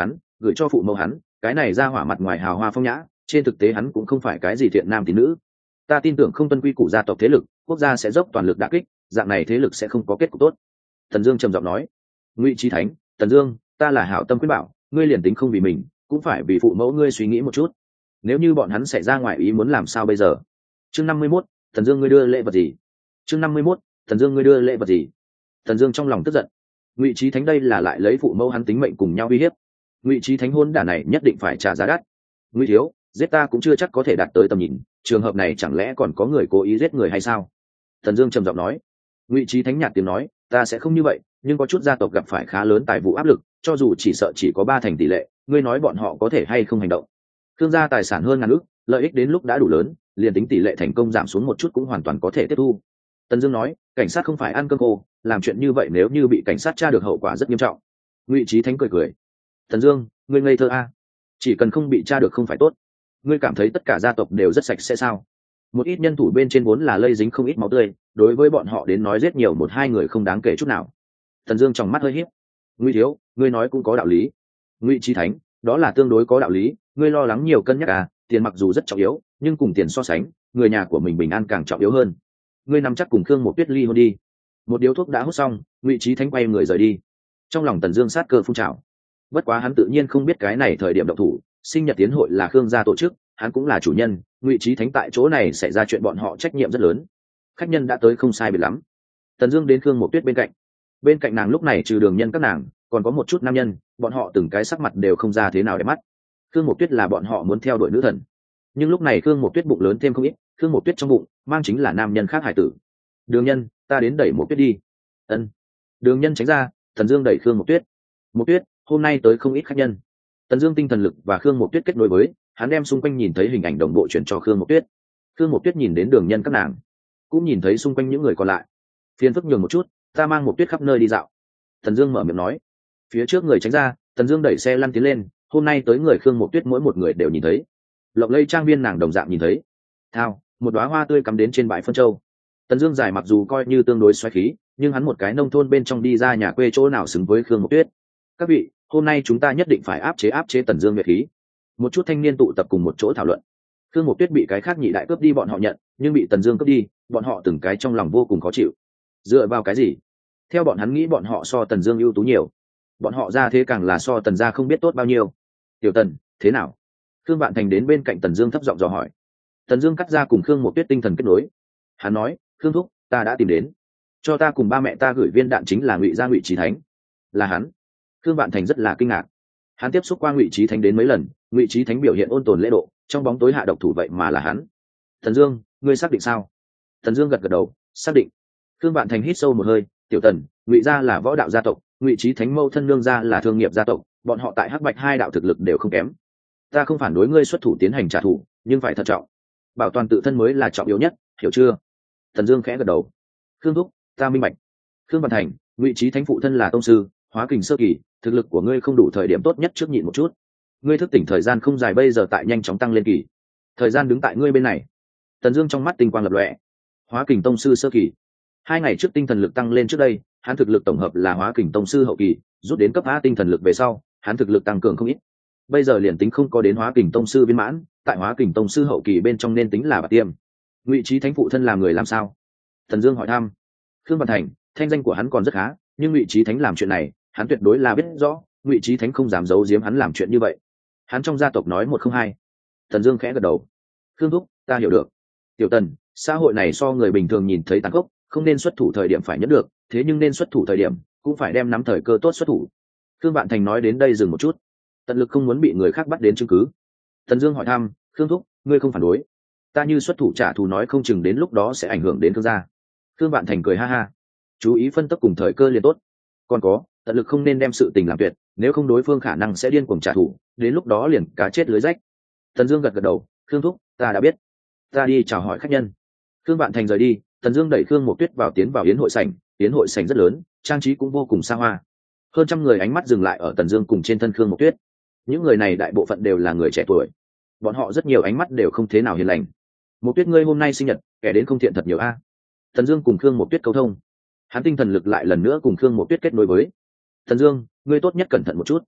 gửi cho phụ mẫu hắn, cái này ra hỏa mặt ngoài hào hoa phong nhã, trên thực tế hắn cũng không phải cái gì thiện nam tín nữ. Ta tin tưởng không tuân quy củ gia tộc thế lực, quốc gia sẽ dốc toàn lực đả kích, dạng này thế lực sẽ không có kết cục tốt. Tần Dương trầm giọng nói. Ngụy Chí Thánh, Tần Dương, ta là hảo tâm khuyên bảo, ngươi liền tính không vì mình, cũng phải vì phụ mẫu ngươi suy nghĩ một chút. Nếu như bọn hắn xảy ra ngoài ý muốn làm sao bây giờ? Chương năm mươi mốt, Tần Dương ngươi đưa lễ vật gì? Chương năm mươi mốt, Tần Dương ngươi đưa lễ vật gì? Tần Dương trong lòng tức giận. Ngụy Chí Thánh đây là lại lấy phụ mẫu hắn tính mệnh cùng nhau uy hiếp. Ngụy Chí Thánh hôn đản này nhất định phải trả giá đắt. Ngụy thiếu, giết ta cũng chưa chắc có thể đạt tới tầm nhìn, trường hợp này chẳng lẽ còn có người cố ý giết người hay sao? Tần Dương trầm giọng nói. Ngụy Chí Thánh nhạt tiếng nói, ta sẽ không như vậy, nhưng có chút gia tộc gặp phải khá lớn tài vụ áp lực, cho dù chỉ sợ chỉ có ba thành tỷ lệ, ngươi nói bọn họ có thể hay không hành động? Thương gia tài sản hơn ngàn ức, lợi ích đến lúc đã đủ lớn, liền tính tỷ lệ thành công giảm xuống một chút cũng hoàn toàn có thể tiếp thu. Tần Dương nói, cảnh sát không phải ăn cơm khô, làm chuyện như vậy nếu như bị cảnh sát tra được hậu quả rất nghiêm trọng. Ngụy Chí Thánh cười cười. Tần Dương, ngươi ngây thơ a, chỉ cần không bị tra được không phải tốt. Ngươi cảm thấy tất cả gia tộc đều rất sạch sẽ sao? Một ít nhân thủ bên trên vốn là lây dính không ít máu tươi, đối với bọn họ đến nói giết nhiều một hai người không đáng kể chút nào. Tần Dương trong mắt hơi híp. Ngụy thiếu, ngươi nói cũng có đạo lý. Ngụy Chí Thánh, đó là tương đối có đạo lý, ngươi lo lắng nhiều cân nhắc à, tiền mặc dù rất trọng yếu, nhưng cùng tiền so sánh, người nhà của mình bình an càng trọng yếu hơn. Ngươi nắm chắc cùng Khương Một Tuyết ly hôn đi. Một điếu thuốc đã hút xong, Ngụy Chí Thánh quay người rời đi. Trong lòng Tần Dương sát cơ phun trào. Bất quá hắn tự nhiên không biết cái này thời điểm động thủ, sinh nhật tiến hội là Khương gia tổ chức, hắn cũng là chủ nhân, Ngụy Chí Thánh tại chỗ này xảy ra chuyện bọn họ trách nhiệm rất lớn. Khách nhân đã tới không sai biệt lắm. Tần Dương đến Khương Một Tuyết bên cạnh. Bên cạnh nàng lúc này trừ Đường Nhân các nàng, còn có một chút nam nhân, bọn họ từng cái sắc mặt đều không ra thế nào để mắt. Khương Một Tuyết là bọn họ muốn theo đuổi nữ thần, nhưng lúc này Khương Một Tuyết bụng lớn thêm không ít, Khương Một Tuyết trong bụng mang chính là nam nhân khác hải tử. Đường Nhân, ta đến đẩy Một Tuyết đi. Ân. Đường Nhân tránh ra, Tần Dương đẩy Khương Một Tuyết. Một Tuyết, hôm nay tới không ít khách nhân. Tần Dương tinh thần lực và Khương Một Tuyết kết nối với, hắn đem xung quanh nhìn thấy hình ảnh đồng bộ chuyển cho Khương Một Tuyết. Khương Một Tuyết nhìn đến Đường Nhân các nàng, cũng nhìn thấy xung quanh những người còn lại. Phiền phức nhường một chút, ta mang Một Tuyết khắp nơi đi dạo. Tần Dương mở miệng nói. Phía trước người tránh ra, Tần Dương đẩy xe lăn tiến lên, hôm nay tới người Khương Một Tuyết mỗi một người đều nhìn thấy. Lộc Lây trang viên nàng đồng dạng nhìn thấy. Thao, một đóa hoa tươi cắm đến trên bãi phân châu. Tần Dương giải mặc dù coi như tương đối xoáy khí, nhưng hắn một cái nông thôn bên trong đi ra nhà quê chỗ nào xứng với Khương Một Tuyết. Các vị, hôm nay chúng ta nhất định phải áp chế áp chế Tần Dương nhuệ khí. Một chút thanh niên tụ tập cùng một chỗ thảo luận. Khương Một Tuyết bị cái khác nhị đại cướp đi bọn họ nhận, nhưng bị Tần Dương cướp đi, bọn họ từng cái trong lòng vô cùng khó chịu. Dựa vào cái gì? Theo bọn hắn nghĩ bọn họ so Tần Dương ưu tú nhiều. Bọn họ ra thế càng là so Tần gia không biết tốt bao nhiêu. Tiểu Tần, thế nào? Khương Vạn Thành đến bên cạnh Tần Dương thấp giọng dò hỏi. Tần Dương cắt ra cùng Khương Một Tuyết tinh thần kết nối. Hắn nói, Khương thúc, ta đã tìm đến, cho ta cùng ba mẹ ta gửi viên đạn chính là Ngụy gia Ngụy Chí Thánh. Là hắn? Khương Vạn Thành rất là kinh ngạc. Hắn tiếp xúc qua Ngụy Chí Thánh đến mấy lần, Ngụy Chí Thánh biểu hiện ôn tồn lễ độ, trong bóng tối hạ độc thủ vậy mà là hắn. Tần Dương, ngươi xác định sao? Tần Dương gật gật đầu, xác định. Khương Vạn Thành hít sâu một hơi, tiểu Tần, Ngụy gia là võ đạo gia tộc, Ngụy Chí Thánh mâu thân nương gia là thương nghiệp gia tộc, bọn họ tại Hắc Bạch hai đạo thực lực đều không kém. Ta không phản đối ngươi xuất thủ tiến hành trả thù, nhưng phải thận trọng, bảo toàn tự thân mới là trọng yếu nhất, hiểu chưa? Tần Dương khẽ gật đầu. Khương thúc, ta minh bạch. Khương Vạn Thành, Ngụy Chí Thánh phụ thân là tông sư, hóa kình sơ kỳ, thực lực của ngươi không đủ thời điểm tốt nhất trước nhịn một chút. Ngươi thức tỉnh thời gian không dài bây giờ tại nhanh chóng tăng lên kỳ. Thời gian đứng tại ngươi bên này. Tần Dương trong mắt tinh quang lập lòe. Hóa kình tông sư sơ kỳ. Hai ngày trước tinh thần lực tăng lên trước đây, hắn thực lực tổng hợp là hóa kình tông sư hậu kỳ, rút đến cấp A tinh thần lực về sau, hắn thực lực tăng cường không ít. Bây giờ liền tính không có đến hóa kình tông sư viên mãn, tại hóa kình tông sư hậu kỳ bên trong nên tính là bạc tiêm. Ngụy Chí Thánh phụ thân làm người làm sao? Tần Dương hỏi thăm. Khương Văn Thành, thanh danh của hắn còn rất khá, nhưng Ngụy Chí Thánh làm chuyện này, hắn tuyệt đối là biết rõ, Ngụy Chí Thánh không dám giấu giếm hắn làm chuyện như vậy. Hắn trong gia tộc nói một không hai. Tần Dương khẽ gật đầu. Khương thúc, ta hiểu được. Tiểu Tần, xã hội này so người bình thường nhìn thấy tàn khốc, không nên xuất thủ thời điểm phải nhẫn được, thế nhưng nên xuất thủ thời điểm, cũng phải đem nắm thời cơ tốt xuất thủ. Khương Vạn Thành nói đến đây dừng một chút, tận lực không muốn bị người khác bắt đến chứng cứ. Tần Dương hỏi thăm, Khương thúc, ngươi không phản đối? Ta như xuất thủ trả thù nói không chừng đến lúc đó sẽ ảnh hưởng đến Khương gia. Khương Vạn Thành cười ha ha, chú ý phân tích cùng thời cơ liền tốt. Còn có, tận lực không nên đem sự tình làm tuyệt, nếu không đối phương khả năng sẽ điên cuồng trả thù, đến lúc đó liền cá chết lưới rách. Tần Dương gật gật đầu, Khương thúc, ta đã biết. Ta đi chào hỏi khách nhân. Khương Vạn Thành rời đi, Tần Dương đẩy Khương Mộc Tuyết vào tiến vào yến hội sảnh, yến hội sảnh rất lớn, trang trí cũng vô cùng xa hoa. Hơn trăm người ánh mắt dừng lại ở Tần Dương cùng trên thân Khương Mộc Tuyết. Những người này đại bộ phận đều là người trẻ tuổi, bọn họ rất nhiều ánh mắt đều không thế nào hiền lành. Mộc Tuyết ngươi hôm nay sinh nhật, kẻ đến không thiện thật nhiều a. Tần Dương cùng Khương Mộc Tuyết câu thông, hắn tinh thần lực lại lần nữa cùng Khương Mộc Tuyết kết nối với. Tần Dương, ngươi tốt nhất cẩn thận một chút.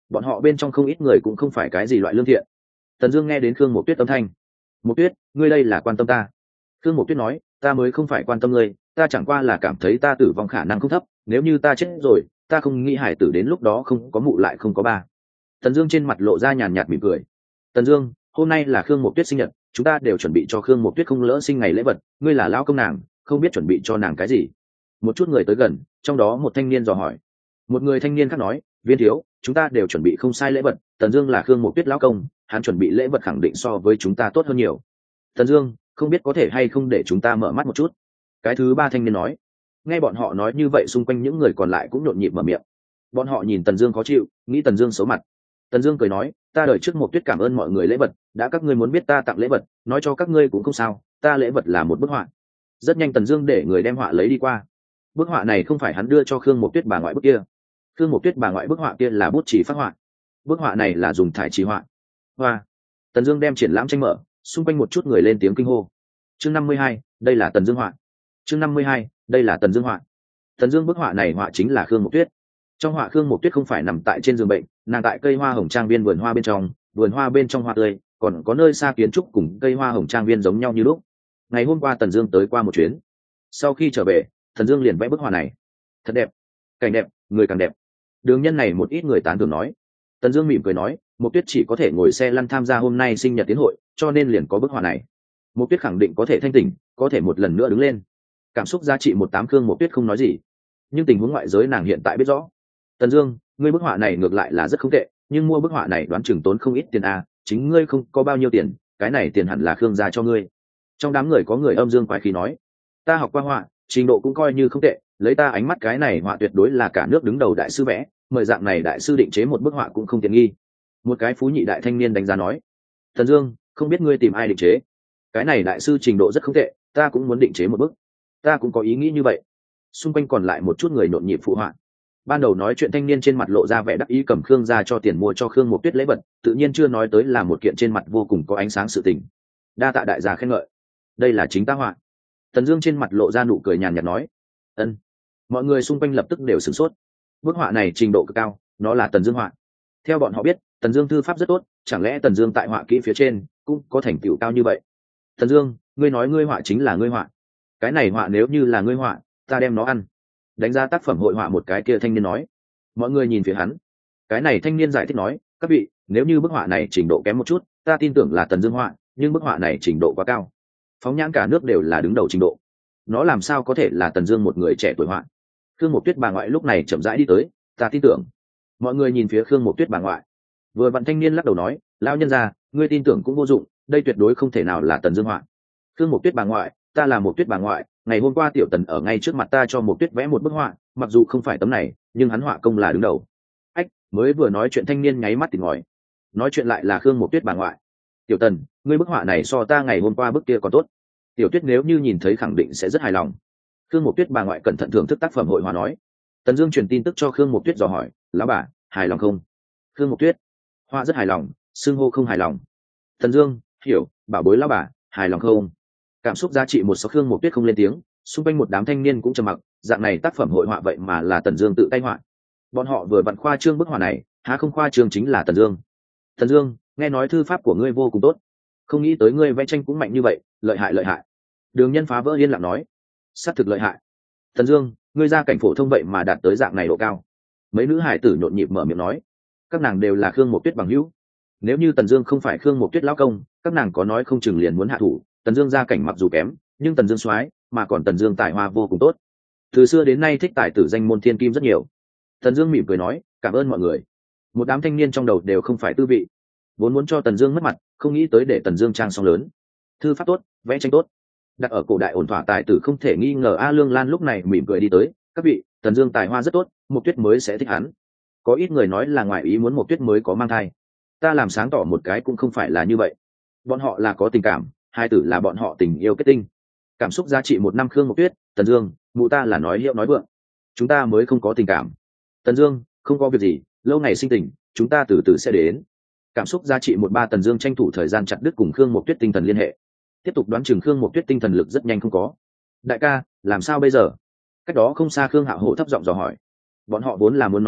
bọn họ bên trong không ít người cũng không phải cái gì loại lương thiện. Tần Dương nghe đến Khương Mộc Tuyết âm thanh. Mộc Tuyết, ngươi đây là quan tâm ta? Khương Mộc Tuyết nói, ta mới không phải quan tâm ngươi, ta chẳng qua là cảm thấy ta tử vong khả năng không thấp, nếu như ta chết rồi, ta không nghĩ hải tử đến lúc đó không có mụ lại không có ba. Tần Dương trên mặt lộ ra nhàn nhạt mỉm cười. Tần Dương, hôm nay là Khương Mộc Tuyết sinh nhật, chúng ta đều chuẩn bị cho Khương Mộc Tuyết không lỡ sinh ngày lễ vật, ngươi là lão công nàng, không biết chuẩn bị cho nàng cái gì. Một chút người tới gần, trong đó một thanh niên dò hỏi. Một người thanh niên khác nói, Viên thiếu, chúng ta đều chuẩn bị không sai lễ vật, Tần Dương là Khương Mộc Tuyết lão công, hắn chuẩn bị lễ vật khẳng định so với chúng ta tốt hơn nhiều. Tần Dương, không biết có thể hay không để chúng ta mở mắt một chút. Cái thứ ba thanh niên nói. Nghe bọn họ nói như vậy, xung quanh những người còn lại cũng nhộn nhịp mở miệng. Bọn họ nhìn Tần Dương khó chịu, nghĩ Tần Dương xấu mặt. Tần Dương cười nói, ta đợi trước Mộc Tuyết cảm ơn mọi người lễ vật, đã các ngươi muốn biết ta tặng lễ vật, nói cho các ngươi cũng không sao, ta lễ vật là một bức họa. Rất nhanh Tần Dương để người đem họa lấy đi qua. Bức họa này không phải hắn đưa cho Khương Mộc Tuyết bà ngoại bức kia. Khương Mộc Tuyết bà ngoại bức họa kia là bút chỉ phát họa. Bức họa này là dùng thải chỉ họa. Hoa. Tần Dương đem triển lãm tranh mở, xung quanh một chút người lên tiếng kinh hô. Chương năm mươi hai, đây là Tần Dương họa. Chương năm mươi hai, đây là Tần Dương họa. Tần Dương bức họa này họa chính là Khương Mộc Tuyết. Trong họa Khương Mộc Tuyết không phải nằm tại trên giường bệnh, nàng tại cây hoa hồng trang viên vườn hoa bên trong, vườn hoa bên trong hoa tươi, còn có nơi xa kiến trúc cùng cây hoa hồng trang viên giống nhau như lúc. Ngày hôm qua Tần Dương tới qua một chuyến. Sau khi trở về, Tần Dương liền vẽ bức họa này. Thật đẹp, cảnh đẹp, người càng đẹp. Đường nhân này một ít người tán thưởng nói. Tần Dương mỉm cười nói, Mộc Tuyết chỉ có thể ngồi xe lăn tham gia hôm nay sinh nhật tiến hội, cho nên liền có bức họa này. Mộc Tuyết khẳng định có thể thanh tỉnh, có thể một lần nữa đứng lên. Cảm xúc giá trị một tám Khương Mộc Tuyết không nói gì, nhưng tình huống ngoại giới nàng hiện tại biết rõ. Tần Dương, ngươi bức họa này ngược lại là rất không tệ, nhưng mua bức họa này đoán chừng tốn không ít tiền a, chính ngươi không có bao nhiêu tiền, cái này tiền hẳn là Khương gia cho ngươi. Trong đám người có người âm dương quái khí nói, ta học qua họa, trình độ cũng coi như không tệ, lấy ta ánh mắt cái này họa tuyệt đối là cả nước đứng đầu đại sư vẽ, mời dạng này đại sư định chế một bức họa cũng không tiện nghi. Một cái phú nhị đại thanh niên đánh giá nói, Tần Dương, không biết ngươi tìm ai định chế? Cái này đại sư trình độ rất không tệ, ta cũng muốn định chế một bức. Ta cũng có ý nghĩ như vậy. Xung quanh còn lại một chút người nhộn nhịp phụ họa. Ban đầu nói chuyện thanh niên trên mặt lộ ra vẻ đắc ý, cầm Khương gia cho tiền mua cho Khương Mộc Tuyết lễ vật, tự nhiên chưa nói tới là một kiện trên mặt vô cùng có ánh sáng sự tình. Đa tạ đại gia khen ngợi, đây là chính ta họa. Tần Dương trên mặt lộ ra nụ cười nhàn nhạt nói, ân. Mọi người xung quanh lập tức đều sửng sốt. Bức họa này trình độ cực cao, nó là Tần Dương họa. Theo bọn họ biết, Tần Dương thư pháp rất tốt, chẳng lẽ Tần Dương tại họa kỹ phía trên cũng có thành tựu cao như vậy? Tần Dương, ngươi nói ngươi họa chính là ngươi họa. Cái này họa nếu như là ngươi họa, ta đem nó ăn. Đánh giá tác phẩm hội họa một cái kia thanh niên nói. Mọi người nhìn phía hắn. Cái này thanh niên giải thích nói, các vị, nếu như bức họa này trình độ kém một chút, ta tin tưởng là Tần Dương họa, nhưng bức họa này trình độ quá cao. Phóng nhãn cả nước đều là đứng đầu trình độ. Nó làm sao có thể là Tần Dương một người trẻ tuổi họa? Khương Mộc Tuyết bà ngoại lúc này chậm rãi đi tới, ta tin tưởng. Mọi người nhìn phía Khương Mộc Tuyết bà ngoại. Vừa vặn thanh niên lắc đầu nói, lão nhân gia, ngươi tin tưởng cũng vô dụng, đây tuyệt đối không thể nào là Tần Dương họa. Khương Mộc Tuyết bà ngoại, ta là Mộc Tuyết bà ngoại, ngày hôm qua tiểu Tần ở ngay trước mặt ta cho Mộc Tuyết vẽ một bức họa, mặc dù không phải tấm này, nhưng hắn họa công là đứng đầu. Ách, mới vừa nói chuyện thanh niên nháy mắt tỉnh ngòi. Nói chuyện lại là Khương Mộc Tuyết bà ngoại. Tiểu Tần, ngươi bức họa này so ta ngày hôm qua bức kia còn tốt. Tiểu Tuyết nếu như nhìn thấy khẳng định sẽ rất hài lòng. Khương Mộc Tuyết bà ngoại cẩn thận thưởng thức tác phẩm hội họa nói. Tần Dương truyền tin tức cho Khương Mộc Tuyết dò hỏi, lão bà, hài lòng không? Khương Mộc Tuyết, họa rất hài lòng, xưng hô không hài lòng. Tần Dương, hiểu, bảo bối lão bà, hài lòng không? Cảm xúc giá trị một số Khương Mộc Tuyết không lên tiếng, xung quanh một đám thanh niên cũng trầm mặc, dạng này tác phẩm hội họa vậy mà là Tần Dương tự tay họa. Bọn họ vừa vặn khoa trương bức họa này, há không khoa trương chính là Tần Dương. Tần Dương, nghe nói thư pháp của ngươi vô cùng tốt, không nghĩ tới ngươi vẽ tranh cũng mạnh như vậy, lợi hại lợi hại. Đường Nhân phá vỡ yên lặng nói, sát thực lợi hại. Tần Dương, ngươi ra cảnh phổ thông vậy mà đạt tới dạng này độ cao. Mấy nữ hải tử nhộn nhịp mở miệng nói, các nàng đều là Khương Mộc Tuyết bằng hữu. Nếu như Tần Dương không phải Khương Mộc Tuyết lão công, các nàng có nói không chừng liền muốn hạ thủ. Tần Dương gia cảnh mặc dù kém, nhưng Tần Dương soái, mà còn Tần Dương tài hoa vô cùng tốt. Từ xưa đến nay thích tài tử danh môn thiên kim rất nhiều. Tần Dương mỉm cười nói, cảm ơn mọi người. Một đám thanh niên trong đầu đều không phải tư vị, vốn muốn cho Tần Dương mất mặt, không nghĩ tới để Tần Dương trang song lớn. Thư pháp tốt, vẽ tranh tốt, đặt ở cổ đại ổn thỏa tài tử không thể nghi ngờ. A Lương Lan lúc này mỉm cười đi tới, các vị, Tần Dương tài hoa rất tốt, Mộc Tuyết mới sẽ thích hắn. Có ít người nói là ngoại ý muốn Mộc Tuyết mới có mang thai. Ta làm sáng tỏ một cái cũng không phải là như vậy. Bọn họ là có tình cảm, hai tử là bọn họ tình yêu kết tinh. Cảm xúc giá trị một năm Khương Mộc Tuyết, Tần Dương, mụ ta là nói hiệu nói vượng. Chúng ta mới không có tình cảm. Tần Dương, không có việc gì, lâu ngày sinh tình, chúng ta từ từ sẽ đến. Cảm xúc giá trị một ba Tần Dương tranh thủ thời gian chặt đứt cùng Khương Mộc Tuyết tinh thần liên hệ. Tiếp tục đoán chừng Khương Mộc Tuyết tinh thần lực rất nhanh không có. Đại ca, làm sao bây giờ? Cách đó không xa Khương Hạo Hổ thấp giọng dò hỏi. Bọn họ vốn là muốn nói ra,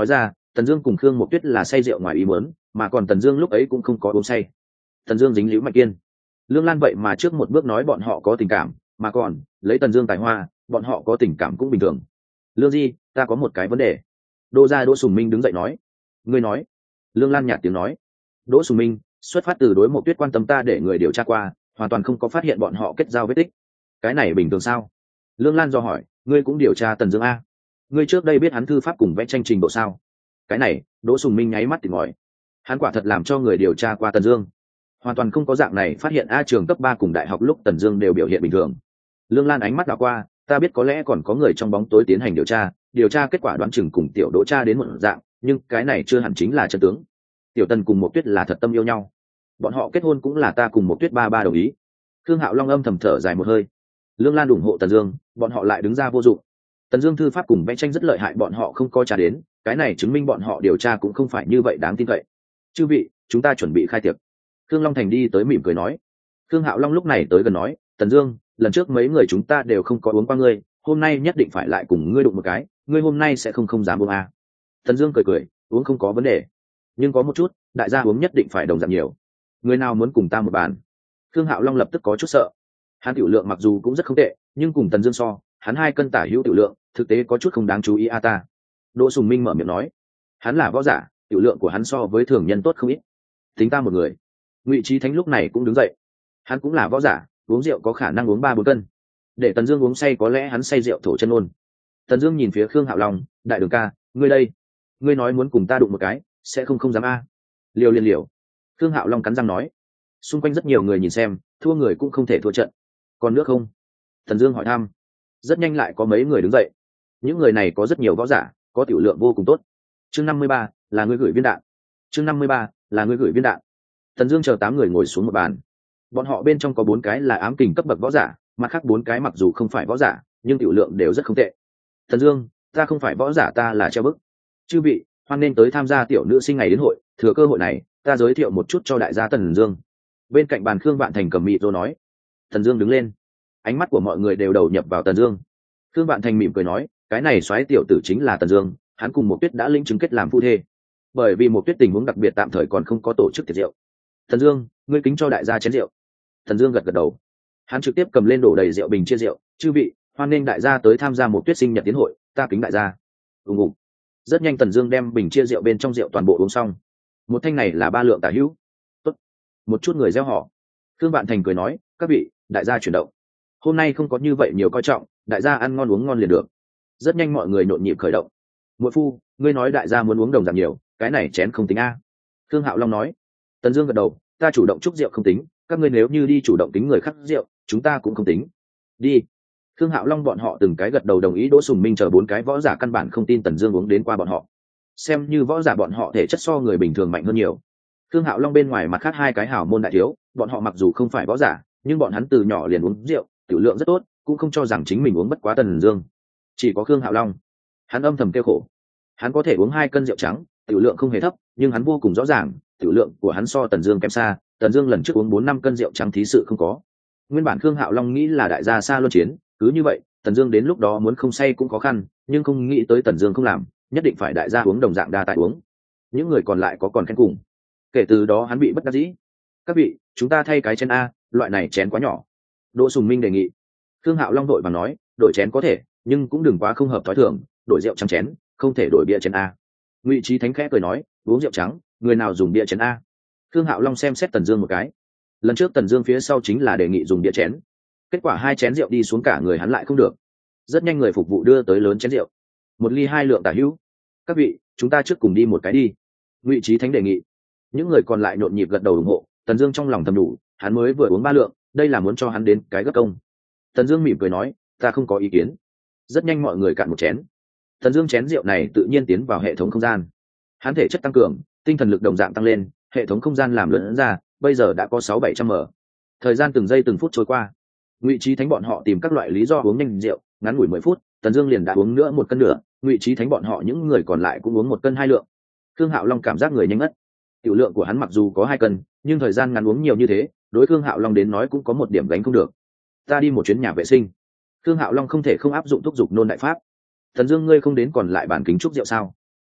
Tần Dương cùng Khương Mộc Tuyết là say rượu ngoài ý muốn, mà còn Tần Dương lúc ấy cũng không có uống say. Tần Dương dính líu Mạch Kiên, Lương Lan vậy mà trước một bước nói bọn họ có tình cảm, mà còn lấy Tần Dương tài hoa, bọn họ có tình cảm cũng bình thường. Lương Di, ta có một cái vấn đề. Đỗ gia Đỗ Sùng Minh đứng dậy nói. Ngươi nói. Lương Lan nhạt tiếng nói. Đỗ Sùng Minh, xuất phát từ đối Mộc Tuyết quan tâm ta để người điều tra qua, hoàn toàn không có phát hiện bọn họ kết giao vết tích. Cái này bình thường sao? Lương Lan do hỏi. Ngươi cũng điều tra Tần Dương a? Ngươi trước đây biết hắn thư pháp cùng vẽ tranh trình độ sao? Cái này, Đỗ Sùng Minh nháy mắt tỉnh ngòi. Hắn quả thật làm cho người điều tra qua Tần Dương, hoàn toàn không có dạng này phát hiện a trường cấp ba cùng đại học lúc Tần Dương đều biểu hiện bình thường. Lương Lan ánh mắt đảo qua, ta biết có lẽ còn có người trong bóng tối tiến hành điều tra, điều tra kết quả đoán chừng cùng tiểu Đỗ tra đến một dạng, nhưng cái này chưa hẳn chính là chân tướng. Tiểu Tần cùng Mộc Tuyết là thật tâm yêu nhau, bọn họ kết hôn cũng là ta cùng Mộc Tuyết ba ba đồng ý. Khương Hạo Long âm thầm thở dài một hơi. Lương Lan ủng hộ Tần Dương, bọn họ lại đứng ra vô dụng. Tần Dương thư pháp cùng vẽ tranh rất lợi hại, bọn họ không có trả đến, cái này chứng minh bọn họ điều tra cũng không phải như vậy đáng tin cậy. Chư vị, chúng ta chuẩn bị khai tiệc. Khương Long Thành đi tới mỉm cười nói. Khương Hạo Long lúc này tới gần nói, Tần Dương, lần trước mấy người chúng ta đều không có uống qua ngươi, hôm nay nhất định phải lại cùng ngươi đụng một cái, ngươi hôm nay sẽ không không dám uống à? Tần Dương cười cười, uống không có vấn đề, nhưng có một chút, đại gia uống nhất định phải đồng dạng nhiều. Người nào muốn cùng ta một bàn? Khương Hạo Long lập tức có chút sợ. Hắn tiểu lượng mặc dù cũng rất không tệ, nhưng cùng Tần Dương so, hắn hai cân tả hữu tiểu lượng, thực tế có chút không đáng chú ý a ta. Đỗ Sùng Minh mở miệng nói, hắn là võ giả, tiểu lượng của hắn so với thường nhân tốt không ít. Tính ta một người. Ngụy Chí Thánh lúc này cũng đứng dậy. Hắn cũng là võ giả, uống rượu có khả năng uống ba bốn cân. Để Tần Dương uống say có lẽ hắn say rượu thổ chân ôn. Tần Dương nhìn phía Khương Hạo Long, đại đường ca, ngươi đây, ngươi nói muốn cùng ta đụng một cái, sẽ không không dám a. Liều liền liều. Khương Hạo Long cắn răng nói. Xung quanh rất nhiều người nhìn xem, thua người cũng không thể thua trận. Còn nước không? Tần Dương hỏi thăm. Rất nhanh lại có mấy người đứng dậy. Những người này có rất nhiều võ giả, có tiểu lượng vô cùng tốt. Chương năm mươi ba là ngươi gửi viên đạn. Chương năm mươi ba là ngươi gửi viên đạn. Tần Dương chờ tám người ngồi xuống một bàn. Bọn họ bên trong có bốn cái là ám kình cấp bậc võ giả, mặt khác bốn cái mặc dù không phải võ giả, nhưng tiểu lượng đều rất không tệ. Tần Dương, ta không phải võ giả, ta là treo bức. Chư vị, hoan nên tới tham gia tiểu nữ sinh ngày đến hội, thừa cơ hội này, ta giới thiệu một chút cho đại gia Tần Dương. Bên cạnh bàn Khương Vạn Thành cầm mịt rồi nói. Tần Dương đứng lên. Ánh mắt của mọi người đều đầu nhập vào Tần Dương. Khương Vạn Thành mỉm cười nói, cái này soái tiểu tử chính là Tần Dương, hắn cùng Mộc Tuyết đã linh chứng kết làm phu thê. Bởi vì Mộc Tuyết tình huống đặc biệt tạm thời còn không có tổ chức tiệc rượu. Tần Dương, ngươi kính cho đại gia chén rượu. Tần Dương gật gật đầu. Hắn trực tiếp cầm lên đổ đầy rượu bình chia rượu, chư vị, hoan nghênh đại gia tới tham gia Mộc Tuyết sinh nhật tiến hội, ta kính đại gia. Ùng ùng. Rất nhanh Tần Dương đem bình chia rượu bên trong rượu toàn bộ uống xong. Một thanh này là ba lượng tả hữu. Tốt. Một chút người reo hò. Khương Vạn Thành cười nói, các vị, đại gia chuyển động. Hôm nay không có như vậy nhiều coi trọng, đại gia ăn ngon uống ngon liền được. Rất nhanh mọi người nhộn nhịp khởi động. Muội phu, ngươi nói đại gia muốn uống đồng dạng nhiều, cái này chén không tính a. Khương Hạo Long nói. Tần Dương gật đầu, ta chủ động chúc rượu không tính, các ngươi nếu như đi chủ động tính người khác rượu, chúng ta cũng không tính. Đi. Khương Hạo Long bọn họ từng cái gật đầu đồng ý. Đỗ Sùng Minh chờ bốn cái võ giả căn bản không tin Tần Dương uống đến qua bọn họ. Xem như võ giả bọn họ thể chất so người bình thường mạnh hơn nhiều. Khương Hạo Long bên ngoài mặt khác hai cái hảo môn đại thiếu, bọn họ mặc dù không phải võ giả, nhưng bọn hắn từ nhỏ liền uống rượu, tiểu lượng rất tốt, cũng không cho rằng chính mình uống bất quá Tần Dương. Chỉ có Khương Hạo Long, hắn âm thầm kêu khổ. Hắn có thể uống hai cân rượu trắng, tiểu lượng không hề thấp, nhưng hắn vô cùng rõ ràng, tiểu lượng của hắn so Tần Dương kém xa. Tần Dương lần trước uống bốn năm cân rượu trắng thí sự không có. Nguyên bản Khương Hạo Long nghĩ là đại gia xa luân chiến, cứ như vậy, Tần Dương đến lúc đó muốn không say cũng khó khăn, nhưng không nghĩ tới Tần Dương không làm, nhất định phải đại gia uống đồng dạng đa tại uống. Những người còn lại có còn khen cùng. Kể từ đó hắn bị bất đắc dĩ. Các vị, chúng ta thay cái chén a, loại này chén quá nhỏ. Đỗ Sùng Minh đề nghị. Khương Hạo Long đội bằng nói, đổi chén có thể, nhưng cũng đừng quá không hợp thói thường, đổi rượu trắng chén, không thể đổi bia chén a. Ngụy Chí Thánh khẽ cười nói, uống rượu trắng, người nào dùng bia chén a? Khương Hạo Long xem xét Tần Dương một cái. Lần trước Tần Dương phía sau chính là đề nghị dùng bia chén. Kết quả hai chén rượu đi xuống cả người hắn lại không được. Rất nhanh người phục vụ đưa tới lớn chén rượu. Một ly hai lượng tả hữu. Các vị, chúng ta trước cùng đi một cái đi. Ngụy Chí Thánh đề nghị. Những người còn lại nhộn nhịp gật đầu ủng hộ. Tần Dương trong lòng thầm đủ, hắn mới vừa uống ba lượng, đây là muốn cho hắn đến cái gấp công. Tần Dương mỉm cười nói, ta không có ý kiến. Rất nhanh mọi người cạn một chén. Tần Dương chén rượu này tự nhiên tiến vào hệ thống không gian. Hắn thể chất tăng cường, tinh thần lực đồng dạng tăng lên, hệ thống không gian làm lớn ra, bây giờ đã có sáu bảy trăm m. Thời gian từng giây từng phút trôi qua. Ngụy Chí Thánh bọn họ tìm các loại lý do uống nhanh rượu, ngắn ngủi mười phút, Tần Dương liền đã uống nữa một cân nửa, Ngụy Chí Thánh bọn họ những người còn lại cũng uống một cân hai lượng. Khương Hạo Long cảm giác người nhanh ngất. Tiểu lượng của hắn mặc dù có hai cân, nhưng thời gian ngắn uống nhiều như thế, đối Khương Hạo Long đến nói cũng có một điểm gánh không được. Ta đi một chuyến nhà vệ sinh. Khương Hạo Long không thể không áp dụng thúc dục nôn đại pháp. Tần Dương, ngươi không đến còn lại bàn kính trúc rượu sao?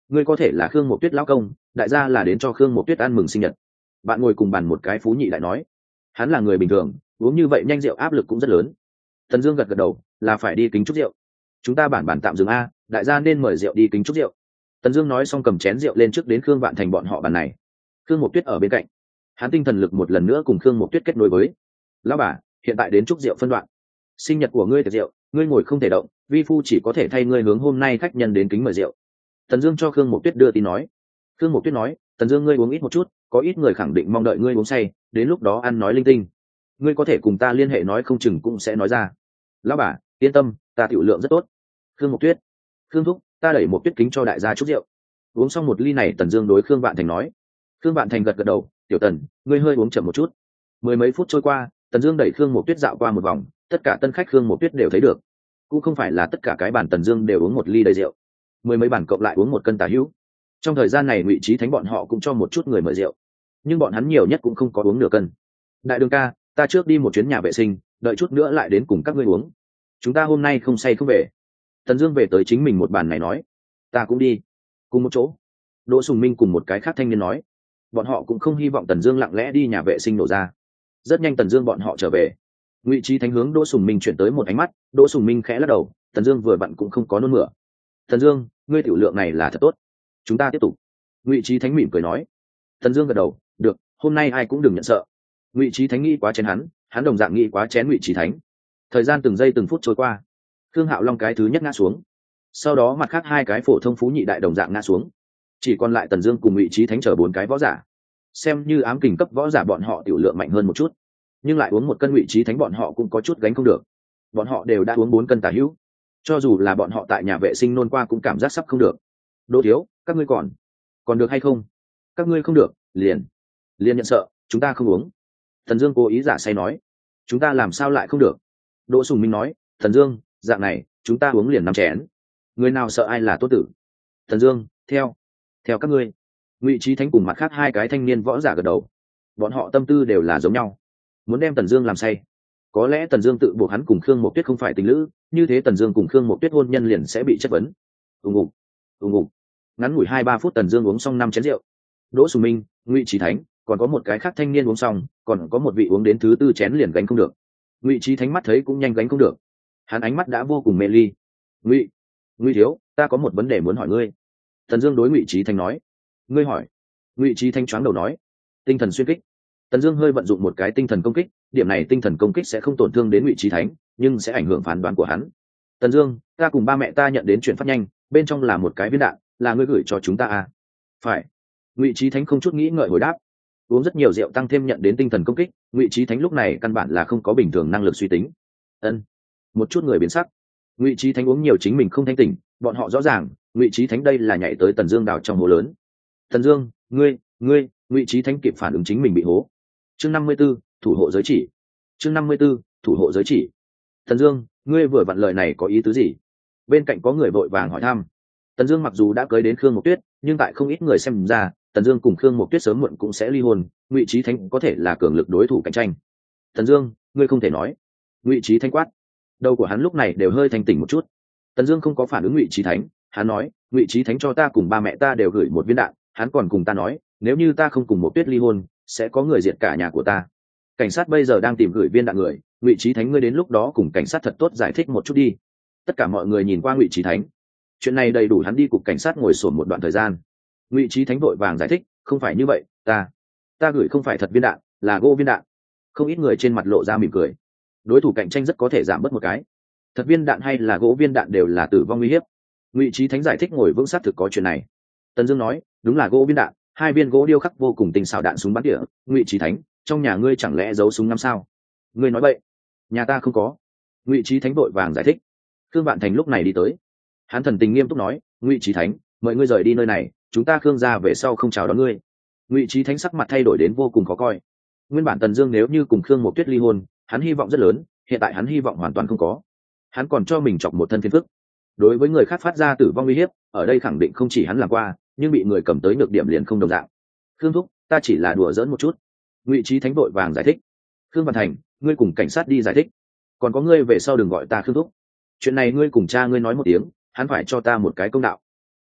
ngươi có thể là khương một tuyết lão công, đại gia là đến cho khương một tuyết ăn mừng sinh nhật. Bạn ngồi cùng bàn một cái phú nhị đại nói, hắn là người bình thường, uống như vậy nhanh rượu áp lực cũng rất lớn. Tần Dương gật gật đầu, là phải đi kính chúc rượu. Chúng ta bản bản tạm dừng a, đại gia nên mời rượu đi kính chúc rượu. Tần Dương nói xong cầm chén rượu lên trước đến khương vạn thành bọn họ bàn này. Khương Mộc Tuyết ở bên cạnh, hắn tinh thần lực một lần nữa cùng khương Mộc Tuyết kết nối với. Lão bà, hiện tại đến chúc rượu phân đoạn. Sinh nhật của ngươi tiệc rượu, ngươi ngồi không thể động, vi phu chỉ có thể thay ngươi hướng hôm nay khách nhân đến kính mời rượu. Tần Dương cho khương Mộc Tuyết đưa tin nói. Khương Mộc Tuyết nói, Tần Dương ngươi uống ít một chút, có ít người khẳng định mong đợi ngươi uống say, đến lúc đó ăn nói linh tinh. Ngươi có thể cùng ta liên hệ nói không chừng cũng sẽ nói ra. Lão bà, yên tâm, ta tiểu lượng rất tốt. Khương Mộc Tuyết, Khương thúc, ta đẩy một tuyết kính cho đại gia chúc rượu. Uống xong một ly này, Tần Dương đối Khương Vạn Thành nói. Khương Vạn Thành gật gật đầu, tiểu Tần, ngươi hơi uống chậm một chút. Mười mấy phút trôi qua, Tần Dương đẩy Khương Mộc Tuyết dạo qua một vòng, tất cả tân khách Khương Mộc Tuyết đều thấy được. Cũng không phải là tất cả cái bàn Tần Dương đều uống một ly đầy rượu, mười mấy bàn cộng lại uống một cân tà hữu. Trong thời gian này Ngụy Chí Thánh bọn họ cũng cho một chút người mời rượu, nhưng bọn hắn nhiều nhất cũng không có uống nửa cân. Đại đường ca, ta trước đi một chuyến nhà vệ sinh, đợi chút nữa lại đến cùng các ngươi uống. Chúng ta hôm nay không say không về. Tần Dương về tới chính mình một bàn này nói, ta cũng đi. Cùng một chỗ. Đỗ Sùng Minh cùng một cái khác thanh niên nói, bọn họ cũng không hy vọng Tần Dương lặng lẽ đi nhà vệ sinh nổ ra. Rất nhanh Tần Dương bọn họ trở về. Ngụy Chí Thánh hướng Đỗ Sùng Minh chuyển tới một ánh mắt, Đỗ Sùng Minh khẽ lắc đầu, Tần Dương vừa vặn cũng không có nôn mửa. Tần Dương, ngươi tiểu lượng này là thật tốt. Chúng ta tiếp tục. Ngụy Chí Thánh mỉm cười nói. Tần Dương gật đầu, được, hôm nay ai cũng đừng nhận sợ. Ngụy Chí Thánh nghĩ quá chén hắn, hắn đồng dạng nghĩ quá chén Ngụy Chí Thánh. Thời gian từng giây từng phút trôi qua, Khương Hạo Long cái thứ nhất ngã xuống, sau đó mặt khác hai cái phổ thông phú nhị đại đồng dạng ngã xuống, chỉ còn lại Tần Dương cùng Ngụy Chí Thánh chờ bốn cái võ giả. Xem như ám kình cấp võ giả bọn họ tiểu lượng mạnh hơn một chút, nhưng lại uống một cân Ngụy Chí Thánh bọn họ cũng có chút gánh không được. Bọn họ đều đã uống bốn cân tả hữu, cho dù là bọn họ tại nhà vệ sinh nôn qua cũng cảm giác sắp không được. Đỗ thiếu, các ngươi còn còn được hay không? Các ngươi không được, liền liền nhận sợ, chúng ta không uống. Tần Dương cố ý giả say nói, chúng ta làm sao lại không được? Đỗ Sùng Minh nói, Tần Dương, dạng này, chúng ta uống liền năm chén. Người nào sợ ai là tốt tử. Tần Dương, theo, theo các ngươi. Ngụy Chí Thánh cùng mặt khác hai cái thanh niên võ giả gật đầu. Bọn họ tâm tư đều là giống nhau, muốn đem Tần Dương làm say. Có lẽ Tần Dương tự buộc hắn cùng Khương Mộc Tuyết không phải tình lữ, như thế Tần Dương cùng Khương Mộc Tuyết hôn nhân liền sẽ bị chất vấn. Ùng ục, ùng ục. Ngắn ngủi hai ba phút Tần Dương uống xong năm chén rượu. Đỗ Sùng Minh, Ngụy Chí Thánh, còn có một cái khác thanh niên uống xong, còn có một vị uống đến thứ tư chén liền gánh không được. Ngụy Chí Thánh mắt thấy cũng nhanh gánh không được, hắn ánh mắt đã vô cùng mê ly. Ngụy, Ngụy thiếu, ta có một vấn đề muốn hỏi ngươi. Tần Dương đối Ngụy Chí Thánh nói. Ngươi hỏi. Ngụy Chí Thánh choáng đầu nói. Tinh thần xuyên kích. Tần Dương hơi vận dụng một cái tinh thần công kích, điểm này tinh thần công kích sẽ không tổn thương đến Ngụy Chí Thánh, nhưng sẽ ảnh hưởng phán đoán của hắn. Tần Dương, ta cùng ba mẹ ta nhận đến chuyển phát nhanh, bên trong là một cái viên đạn, là ngươi gửi cho chúng ta à? Phải. Ngụy Chí Thánh không chút nghĩ ngợi hồi đáp. Uống rất nhiều rượu tăng thêm nhận đến tinh thần công kích, Ngụy Chí Thánh lúc này căn bản là không có bình thường năng lực suy tính. Ân. Một chút người biến sắc. Ngụy Chí Thánh uống nhiều chính mình không thanh tỉnh, bọn họ rõ ràng, Ngụy Chí Thánh đây là nhảy tới Tần Dương đào trong hố lớn. Tần Dương, ngươi, ngươi, Ngụy Chí Thánh kịp phản ứng chính mình bị hố. Chương năm mươi 54, thủ hộ giới chỉ. Chương năm mươi 54, thủ hộ giới chỉ. Tần Dương, ngươi vừa vặn lời này có ý tứ gì? Bên cạnh có người vội vàng hỏi thăm. Tần Dương mặc dù đã cưới đến Khương Mộc Tuyết, nhưng tại không ít người xem ra, Tần Dương cùng Khương Mộc Tuyết sớm muộn cũng sẽ ly hôn, Ngụy Chí Thánh có thể là cường lực đối thủ cạnh tranh. Tần Dương, ngươi không thể nói. Ngụy Chí Thánh quát. Đầu của hắn lúc này đều hơi thanh tỉnh một chút. Tần Dương không có phản ứng Ngụy Chí Thánh, hắn nói, Ngụy Chí Thánh cho ta cùng ba mẹ ta đều gửi một viên đạn, hắn còn cùng ta nói, nếu như ta không cùng Mộc Tuyết ly hôn, sẽ có người diệt cả nhà của ta. Cảnh sát bây giờ đang tìm gửi viên đạn người, Ngụy Chí Thánh ngươi đến lúc đó cùng cảnh sát thật tốt giải thích một chút đi. Tất cả mọi người nhìn qua Ngụy Chí Thánh. Chuyện này đầy đủ hắn đi cục cảnh sát ngồi xổm một đoạn thời gian. Ngụy Chí Thánh vội vàng giải thích, không phải như vậy, ta ta gửi không phải thật viên đạn, là gỗ viên đạn. Không ít người trên mặt lộ ra mỉm cười. Đối thủ cạnh tranh rất có thể giảm bớt một cái. Thật viên đạn hay là gỗ viên đạn đều là tử vong nguy hiểm. Ngụy Chí Thánh giải thích ngồi vững xác thực có chuyện này. Tần Dương nói, đúng là gỗ viên đạn, hai viên gỗ điêu khắc vô cùng tinh xảo đạn súng bắn tỉa. Ngụy Chí Thánh, trong nhà ngươi chẳng lẽ giấu súng năm sao? Ngươi nói bậy. Nhà ta không có. Ngụy Chí Thánh vội vàng giải thích. Khương Vạn Thành lúc này đi tới, hắn thần tình nghiêm túc nói, Ngụy Chí Thánh, mời ngươi rời đi nơi này, chúng ta Khương gia về sau không chào đón ngươi. Ngụy Chí Thánh sắc mặt thay đổi đến vô cùng khó coi. Nguyên bản Tần Dương nếu như cùng Khương Mộc Tuyết ly hôn, hắn hy vọng rất lớn, hiện tại hắn hy vọng hoàn toàn không có. Hắn còn cho mình chọc một thân phiền phức. Đối với người khác phát ra tử vong uy hiếp, ở đây khẳng định không chỉ hắn làm qua, nhưng bị người cầm tới nhược điểm liền không đồng dạng. Khương thúc, ta chỉ là đùa giỡn một chút. Ngụy Chí Thánh vội vàng giải thích. Khương Văn Thành, ngươi cùng cảnh sát đi giải thích. Còn có ngươi về sau đừng gọi ta Khương thúc. Chuyện này ngươi cùng cha ngươi nói một tiếng, hắn phải cho ta một cái công đạo.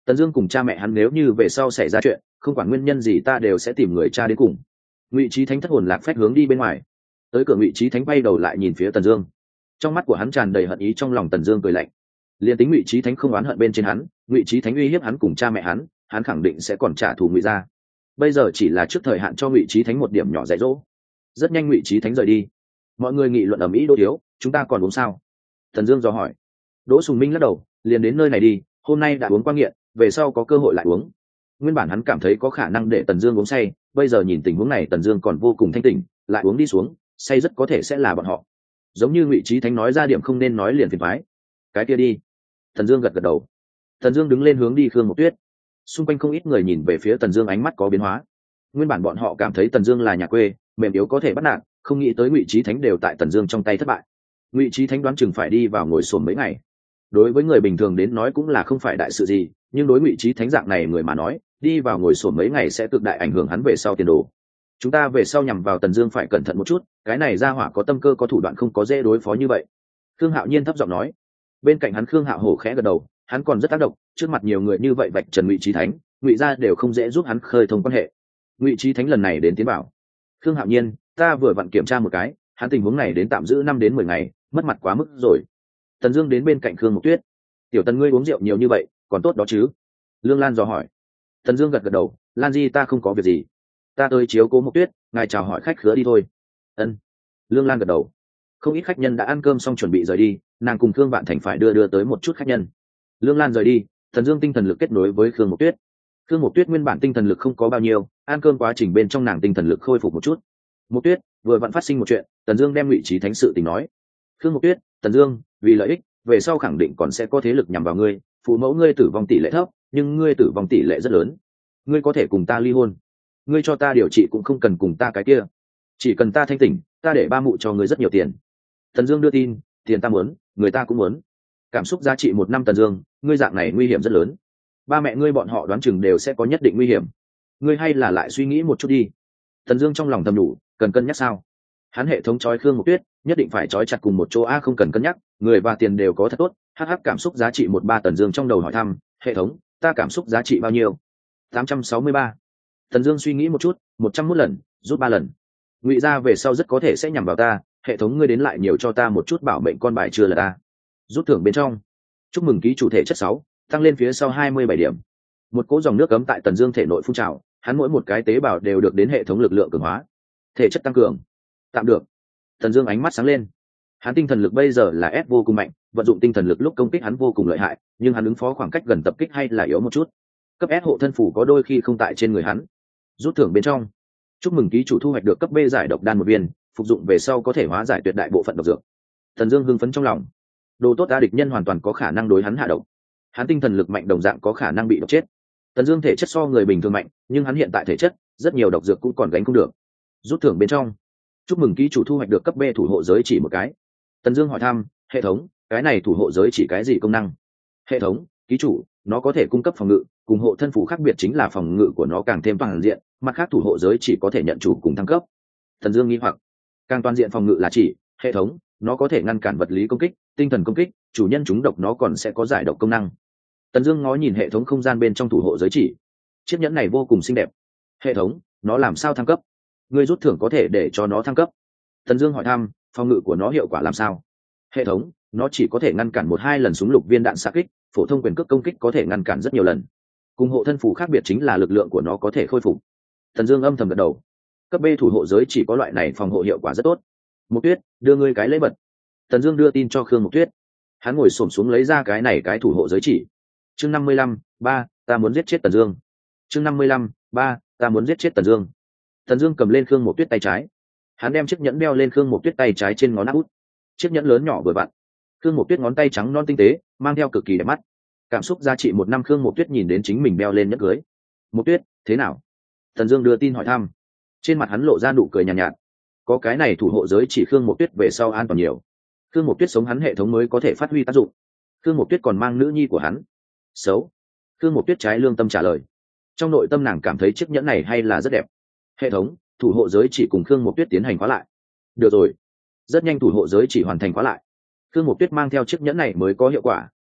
Tần Dương cùng cha mẹ hắn nếu như về sau xảy ra chuyện, không quản nguyên nhân gì ta đều sẽ tìm người cha đến cùng. Ngụy Chí Thánh thất hồn lạc phách hướng đi bên ngoài. Tới cửa Ngụy Chí Thánh bay đầu lại nhìn phía Tần Dương. Trong mắt của hắn tràn đầy hận ý, trong lòng Tần Dương cười lạnh. Liên tính Ngụy Chí Thánh không oán hận bên trên hắn, Ngụy Chí Thánh uy hiếp hắn cùng cha mẹ hắn, hắn khẳng định sẽ còn trả thù Ngụy gia. Bây giờ chỉ là trước thời hạn cho Ngụy Chí Thánh một điểm nhỏ dạy dỗ. Rất nhanh Ngụy Chí Thánh rời đi. Mọi người nghị luận ầm ĩ. Đỗ thiếu, chúng ta còn uống sao? Tần Dương dò hỏi. Đỗ Sùng Minh lắc đầu, liền đến nơi này đi, hôm nay đã uống qua nghiện, về sau có cơ hội lại uống. Nguyên bản hắn cảm thấy có khả năng để Tần Dương uống say, bây giờ nhìn tình huống này Tần Dương còn vô cùng thanh tỉnh, lại uống đi xuống, say rất có thể sẽ là bọn họ. Giống như Ngụy Chí Thánh nói ra điểm không nên nói liền phiền toái. Cái kia đi. Tần Dương gật gật đầu. Tần Dương đứng lên hướng đi Khương Mộc Tuyết. Xung quanh không ít người nhìn về phía Tần Dương, ánh mắt có biến hóa. Nguyên bản bọn họ cảm thấy Tần Dương là nhà quê, mềm yếu có thể bắt nạt, không nghĩ tới Ngụy Chí Thánh đều tại Tần Dương trong tay thất bại. Ngụy Chí Thánh đoán chừng phải đi vào ngồi xổm mấy ngày. Đối với người bình thường đến nói cũng là không phải đại sự gì, nhưng đối Ngụy Chí Thánh dạng này người mà nói, đi vào ngồi xổm mấy ngày sẽ cực đại ảnh hưởng hắn về sau tiền đồ. Chúng ta về sau nhằm vào Tần Dương phải cẩn thận một chút, cái này ra hỏa có tâm cơ có thủ đoạn, không có dễ đối phó như vậy. Khương Hạo Nhiên thấp giọng nói. Bên cạnh hắn Khương Hạo Hổ khẽ gật đầu, hắn còn rất tác động, trước mặt nhiều người như vậy vạch trần Ngụy Chí Thánh, Ngụy gia đều không dễ giúp hắn khơi thông quan hệ. Ngụy Chí Thánh lần này đến tiến bảo. Khương Hạo Nhiên, ta vừa vặn kiểm tra một cái, hắn tình huống này đến tạm giữ năm đến mười ngày, mất mặt quá mức rồi. Tần Dương đến bên cạnh Khương Mộc Tuyết. Tiểu Tần ngươi uống rượu nhiều như vậy, còn tốt đó chứ? Lương Lan dò hỏi. Tần Dương gật gật đầu, Lan Di ta không có việc gì, ta tới chiếu cố Mộc Tuyết, ngài chào hỏi khách khứa đi thôi. Ân. Lương Lan gật đầu. Không ít khách nhân đã ăn cơm xong chuẩn bị rời đi, nàng cùng Khương Vạn Thành phải đưa đưa tới một chút khách nhân. Lương Lan rời đi, Tần Dương tinh thần lực kết nối với Khương Mộc Tuyết. Khương Mộc Tuyết nguyên bản tinh thần lực không có bao nhiêu, ăn cơm quá trình bên trong nàng tinh thần lực khôi phục một chút. Mộc Tuyết, vừa vặn phát sinh một chuyện, Tần Dương đem Ngụy Chí Thánh sự tình nói. Khương Mộc Tuyết, Tần Dương, vì lợi ích, về sau khẳng định còn sẽ có thế lực nhằm vào ngươi, phụ mẫu ngươi tử vong tỷ lệ thấp, nhưng ngươi tử vong tỷ lệ rất lớn. Ngươi có thể cùng ta ly hôn. Ngươi cho ta điều trị cũng không cần cùng ta cái kia, chỉ cần ta thanh tỉnh, ta để ba mụ cho ngươi rất nhiều tiền. Tần Dương đưa tin, tiền ta muốn, người ta cũng muốn. Cảm xúc giá trị một năm. Tần Dương, ngươi dạng này nguy hiểm rất lớn. Ba mẹ ngươi bọn họ đoán chừng đều sẽ có nhất định nguy hiểm. Ngươi hay là lại suy nghĩ một chút đi. Tần Dương trong lòng thầm nhủ, cần cân nhắc sao? Hắn hệ thống trói Khương Mộc Tuyết, nhất định phải trói chặt cùng một chỗ a, không cần cân nhắc, người và tiền đều có thật tốt. Hh cảm xúc giá trị một ba. Tần Dương trong đầu hỏi thăm, hệ thống, ta cảm xúc giá trị bao nhiêu? tám trăm sáu mươi ba. Tần Dương suy nghĩ một chút, một trăm mốt lần, rút ba lần. Ngụy gia về sau rất có thể sẽ nhằm vào ta, hệ thống ngươi đến lại nhiều cho ta một chút bảo mệnh con bài chưa là ta. Rút thưởng bên trong. Chúc mừng ký chủ thể chất sáu, tăng lên phía sau hai mươi bảy điểm. Một cỗ dòng nước cấm tại Tần Dương thể nội phun trào, hắn mỗi một cái tế bào đều được đến hệ thống lực lượng cường hóa. Thể chất tăng cường. Tạm được. Tần Dương ánh mắt sáng lên. Hắn tinh thần lực bây giờ là S vô cùng mạnh, vận dụng tinh thần lực lúc công kích hắn vô cùng lợi hại, nhưng hắn ứng phó khoảng cách gần tập kích hay là yếu một chút. Cấp S hộ thân phủ có đôi khi không tại trên người hắn. Rút thưởng bên trong. Chúc mừng ký chủ thu hoạch được cấp B giải độc đan một viên, phục dụng về sau có thể hóa giải tuyệt đại bộ phận độc dược. Tần Dương hưng phấn trong lòng. Đồ tốt đã địch nhân hoàn toàn có khả năng đối hắn hạ độc. Hắn tinh thần lực mạnh đồng dạng có khả năng bị độc chết. Tần Dương thể chất so người bình thường mạnh, nhưng hắn hiện tại thể chất, rất nhiều độc dược cũng còn gánh không được. Rút thưởng bên trong. Chúc mừng ký chủ thu hoạch được cấp B thủ hộ giới chỉ một cái. Tần Dương hỏi thăm, hệ thống, cái này thủ hộ giới chỉ cái gì công năng? Hệ thống, ký chủ, nó có thể cung cấp phòng ngự, cùng hộ thân phủ khác biệt chính là phòng ngự của nó càng thêm toàn diện, mặt khác thủ hộ giới chỉ có thể nhận chủ cùng thăng cấp. Tần Dương nghi hoặc, càng toàn diện phòng ngự là chỉ, hệ thống, nó có thể ngăn cản vật lý công kích, tinh thần công kích, chủ nhân chúng độc nó còn sẽ có giải độc công năng. Tần Dương ngó nhìn hệ thống không gian bên trong thủ hộ giới chỉ. Chiếc nhẫn này vô cùng xinh đẹp. Hệ thống, nó làm sao thăng cấp? Ngươi rút thưởng có thể để cho nó thăng cấp. Tần Dương hỏi thăm, phòng ngự của nó hiệu quả làm sao? Hệ thống, nó chỉ có thể ngăn cản một hai lần súng lục viên đạn xạ kích, phổ thông quyền cước công kích có thể ngăn cản rất nhiều lần. Cùng hộ thân phù khác biệt chính là lực lượng của nó có thể khôi phục. Tần Dương âm thầm gật đầu. Cấp B thủ hộ giới chỉ có loại này phòng hộ hiệu quả rất tốt. Mộc Tuyết, đưa ngươi cái lễ vật. Tần Dương đưa tin cho Khương Mộc Tuyết. Hắn ngồi xổm xuống lấy ra cái này cái thủ hộ giới chỉ. Chương năm mươi lăm, ba, ta muốn giết chết Tần Dương. Chương năm mươi lăm, ba, ta muốn giết chết Tần Dương. Tần Dương cầm lên Khương Mộc Tuyết tay trái. Hắn đem chiếc nhẫn đeo lên Khương Mộc Tuyết tay trái trên ngón áp út. Chiếc nhẫn lớn nhỏ vừa vặn. Khương Mộc Tuyết ngón tay trắng non tinh tế, mang theo cực kỳ đẹp mắt. Cảm xúc giá trị một năm. Khương Mộc Tuyết nhìn đến chính mình đeo lên nhẫn cưới. Mộc Tuyết, thế nào? Tần Dương đưa tin hỏi thăm. Trên mặt hắn lộ ra nụ cười nhàn nhạt, nhạt. Có cái này thủ hộ giới chỉ Khương Mộc Tuyết về sau an toàn nhiều. Khương Mộc Tuyết sống hắn hệ thống mới có thể phát huy tác dụng. Khương Mộc Tuyết còn mang nữ nhi của hắn. Xấu. Khương Mộc Tuyết trái lương tâm trả lời. Trong nội tâm nàng cảm thấy chiếc nhẫn này hay là rất đẹp. Hệ thống, thủ hộ giới chỉ cùng Khương Mộc Tuyết tiến hành khóa lại. Được rồi. Rất nhanh thủ hộ giới chỉ hoàn thành khóa lại. Khương Mộc Tuyết mang theo chiếc nhẫn này mới có hiệu quả,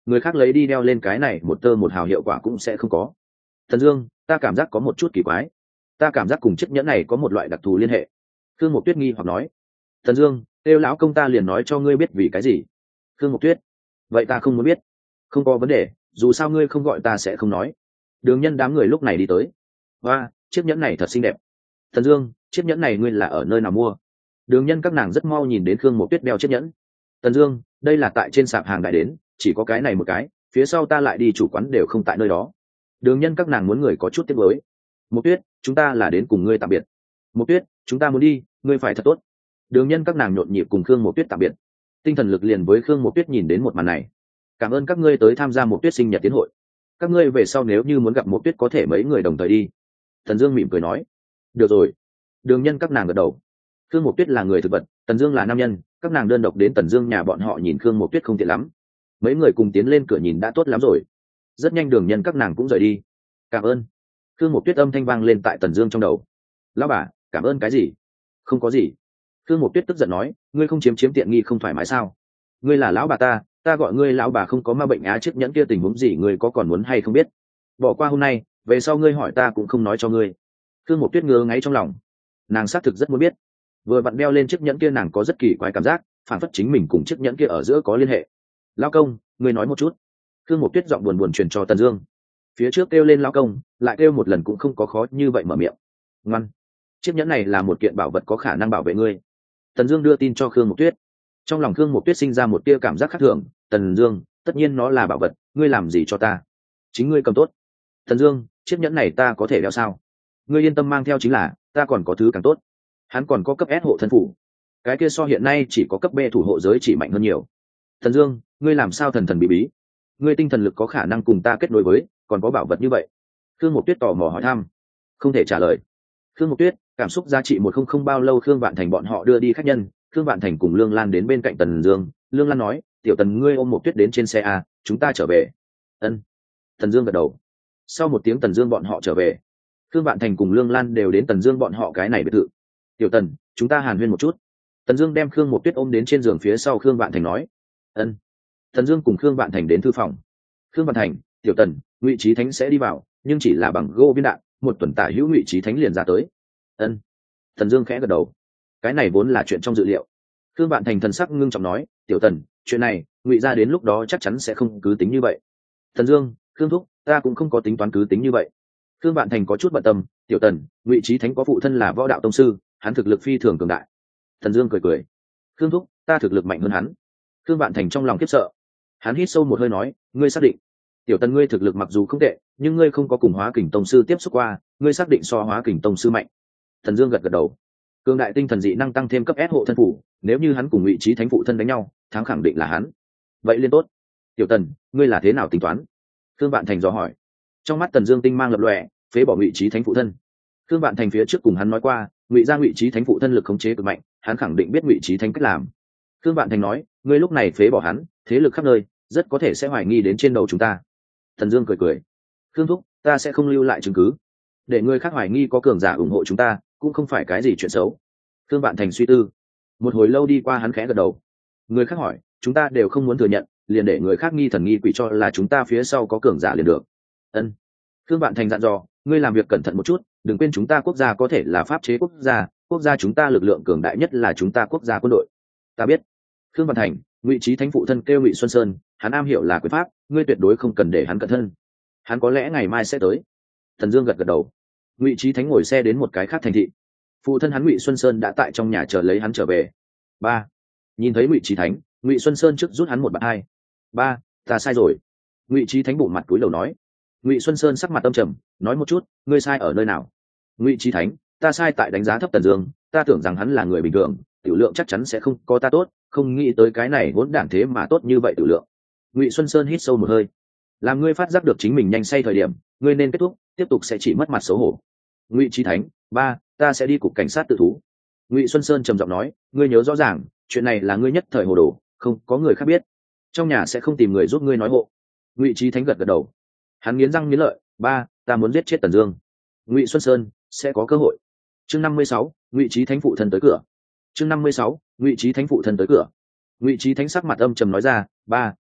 người khác lấy đi đeo lên cái này một tơ một hào hiệu quả cũng sẽ không có. Thần Dương, ta cảm giác có một chút kỳ quái, ta cảm giác cùng chiếc nhẫn này có một loại đặc thù liên hệ. Khương Mộc Tuyết nghi hoặc nói. Thần Dương, kêu lão công ta liền nói cho ngươi biết vì cái gì. Khương Mộc Tuyết, vậy ta không muốn biết. Không có vấn đề, dù sao ngươi không gọi ta sẽ không nói. Đường Nhân đám người lúc này đi tới. Và chiếc nhẫn này thật xinh đẹp. Thần Dương, chiếc nhẫn này ngươi là ở nơi nào mua? Đường Nhân các nàng rất mau nhìn đến Khương Mộc Tuyết đeo chiếc nhẫn. Thần Dương, đây là tại trên sạp hàng đại đến, chỉ có cái này một cái, phía sau ta lại đi chủ quán đều không tại nơi đó. Đường Nhân các nàng muốn người có chút tiếc nuối. Mộc Tuyết, chúng ta là đến cùng ngươi tạm biệt. Mộc Tuyết, chúng ta muốn đi, ngươi phải thật tốt. Đường Nhân các nàng nhộn nhịp cùng Khương Mộc Tuyết tạm biệt. Tinh thần lực liền với Khương Mộc Tuyết nhìn đến một màn này. Cảm ơn các ngươi tới tham gia Mộc Tuyết sinh nhật tiến hội. Các ngươi về sau nếu như muốn gặp Mộc Tuyết có thể mấy người đồng thời đi. Thần Dương mỉm cười nói. Được rồi. Đường Nhân các nàng gật đầu. Khương Mộc Tuyết là người thực vật, Tần Dương là nam nhân, các nàng đơn độc đến Tần Dương nhà bọn họ nhìn Khương Mộc Tuyết không tiện lắm. Mấy người cùng tiến lên cửa nhìn đã tốt lắm rồi. Rất nhanh Đường Nhân các nàng cũng rời đi. Cảm ơn. Khương Mộc Tuyết âm thanh vang lên tại Tần Dương trong đầu. Lão bà, cảm ơn cái gì? Không có gì. Khương Mộc Tuyết tức giận nói, ngươi không chiếm chiếm tiện nghi không thoải mái sao? Ngươi là lão bà ta, ta gọi ngươi lão bà không có ma bệnh á, chiếc nhẫn kia tình huống gì ngươi có còn muốn hay không biết? Bỏ qua hôm nay, về sau ngươi hỏi ta cũng không nói cho ngươi. Khương Mộc Tuyết ngứa ngáy trong lòng. Nàng xác thực rất muốn biết. Vừa vặn đeo lên chiếc nhẫn kia nàng có rất kỳ quái cảm giác, phản phất chính mình cùng chiếc nhẫn kia ở giữa có liên hệ. Lão công, ngươi nói một chút. Khương Mộc Tuyết giọng buồn buồn truyền cho Tần Dương. Phía trước kêu lên lão công, lại kêu một lần cũng không có khó như vậy mở miệng. Ngoan, chiếc nhẫn này là một kiện bảo vật có khả năng bảo vệ ngươi. Tần Dương đưa tin cho Khương Mộc Tuyết. Trong lòng Khương Mộc Tuyết sinh ra một tia cảm giác khác thường. Tần Dương, tất nhiên nó là bảo vật, ngươi làm gì cho ta? Chính ngươi cầm tốt. Tần Dương, chiếc nhẫn này ta có thể đeo sao? Ngươi yên tâm mang theo chính là, ta còn có thứ càng tốt. Hắn còn có cấp S hộ thân phủ, cái kia so hiện nay chỉ có cấp B thủ hộ giới chỉ mạnh hơn nhiều. Tần Dương, ngươi làm sao thần thần bí bí? Ngươi tinh thần lực có khả năng cùng ta kết nối với, còn có bảo vật như vậy? Khương Mộc Tuyết tò mò hỏi thăm. Không thể trả lời. Khương Mộc Tuyết, cảm xúc giá trị một không không bao lâu Khương Vạn Thành bọn họ đưa đi khách nhân, Khương Vạn Thành cùng Lương Lan đến bên cạnh Tần Dương, Lương Lan nói, "Tiểu Tần ngươi ôm Mộc Tuyết đến trên xe a, chúng ta trở về." Ân. Tần Dương gật đầu. Sau một tiếng Tần Dương bọn họ trở về. Khương Vạn Thành cùng Lương Lan đều đến Tần Dương bọn họ cái này biệt thự. "Tiểu Tần, chúng ta hàn huyên một chút." Tần Dương đem Khương Mộc Tuyết ôm đến trên giường phía sau Khương Vạn Thành nói. "Ân." Tần Dương cùng Khương Vạn Thành đến thư phòng. Khương Vạn Thành, "Tiểu Tần, Ngụy Chí Thánh sẽ đi vào, nhưng chỉ là bằng gỗ viên đạn, một tuần tả hữu Ngụy Chí Thánh liền ra tới." Ân. Tần Dương khẽ gật đầu. Cái này vốn là chuyện trong dự liệu. Khương Vạn Thành thần sắc ngưng trọng nói, "Tiểu Tần, chuyện này, Ngụy gia đến lúc đó chắc chắn sẽ không cứ tính như vậy." Tần Dương, "Khương thúc, ta cũng không có tính toán cứ tính như vậy." Khương Vạn Thành có chút bận tâm, "Tiểu Tần, Ngụy Chí Thánh có phụ thân là võ đạo tông sư, hắn thực lực phi thường cường đại." Tần Dương cười cười, "Khương thúc, ta thực lực mạnh hơn hắn." Khương Vạn Thành trong lòng khiếp sợ. Hắn hít sâu một hơi nói, "Ngươi xác định?" "Tiểu Tần ngươi thực lực mặc dù không tệ, nhưng ngươi không có cùng Hóa Kình tông sư tiếp xúc qua, ngươi xác định so Hóa Kình tông sư mạnh?" Tần Dương gật gật đầu. Cường đại tinh thần dị năng tăng thêm cấp S hộ thân phủ, nếu như hắn cùng Ngụy Chí Thánh phụ thân đánh nhau, thắng khẳng định là hắn. Vậy liên tốt. "Tiểu Tần, ngươi là thế nào tính toán?" Khương Vạn Thành dò hỏi. Trong mắt Tần Dương tinh mang lập lòe, phế bỏ Ngụy Chí Thánh phụ thân. Khương Vạn Thành phía trước cùng hắn nói qua, Ngụy gia Ngụy Chí Thánh phụ thân lực khống chế cực mạnh, hắn khẳng định biết Ngụy Chí Thánh cách làm. Khương Vạn Thành nói, "Ngươi lúc này phế bỏ hắn, thế lực khắp nơi, rất có thể sẽ hoài nghi đến trên đầu chúng ta." Tần Dương cười cười, "Khương thúc, ta sẽ không lưu lại chứng cứ, để người khác hoài nghi có cường giả ủng hộ chúng ta, cũng không phải cái gì chuyện xấu." Khương Vạn Thành suy tư, một hồi lâu đi qua hắn khẽ gật đầu. Người khác hỏi, chúng ta đều không muốn thừa nhận, liền để người khác nghi thần nghi quỷ cho là chúng ta phía sau có cường giả liền được. Ân. Khương Vạn Thành dặn dò, ngươi làm việc cẩn thận một chút, đừng quên chúng ta quốc gia có thể là pháp chế quốc gia, quốc gia chúng ta lực lượng cường đại nhất là chúng ta quốc gia quân đội. Ta biết. Khương Vạn Thành, Ngụy Chí Thánh phụ thân kêu Ngụy Xuân Sơn, hắn am hiểu là quyền pháp, ngươi tuyệt đối không cần để hắn cẩn thân. Hắn có lẽ ngày mai sẽ tới. Thần Dương gật gật đầu. Ngụy Chí Thánh ngồi xe đến một cái khác thành thị. Phụ thân hắn Ngụy Xuân Sơn đã tại trong nhà chờ lấy hắn trở về. Ba. Nhìn thấy Ngụy Chí Thánh, Ngụy Xuân Sơn trước rút hắn một bạn hai. Ba, ta sai rồi. Ngụy Chí Thánh bụng mặt cúi đầu nói. Ngụy Xuân Sơn sắc mặt âm trầm, nói một chút, ngươi sai ở nơi nào? Ngụy Chí Thánh, ta sai tại đánh giá thấp Tần Dương, ta tưởng rằng hắn là người bình thường, tiểu lượng chắc chắn sẽ không có ta tốt, không nghĩ tới cái này vốn đảng thế mà tốt như vậy tiểu lượng. Ngụy Xuân Sơn hít sâu một hơi. Làm ngươi phát giác được chính mình nhanh say thời điểm, ngươi nên kết thúc, tiếp tục sẽ chỉ mất mặt xấu hổ. Ngụy Chí Thánh, ba, ta sẽ đi cục cảnh sát tự thú. Ngụy Xuân Sơn trầm giọng nói, ngươi nhớ rõ ràng, chuyện này là ngươi nhất thời hồ đồ, không có người khác biết, trong nhà sẽ không tìm người giúp ngươi nói hộ. Ngụy Chí Thánh gật gật đầu. Hắn nghiến răng nghiến lợi, ba, ta muốn giết chết Tần Dương. Ngụy Xuân Sơn, sẽ có cơ hội. Chương năm mươi sáu, Ngụy Chí Thánh phụ thân tới cửa. Chương năm mươi sáu, Ngụy Chí Thánh phụ thân tới cửa. Ngụy Chí Thánh sắc mặt âm trầm nói ra, ba,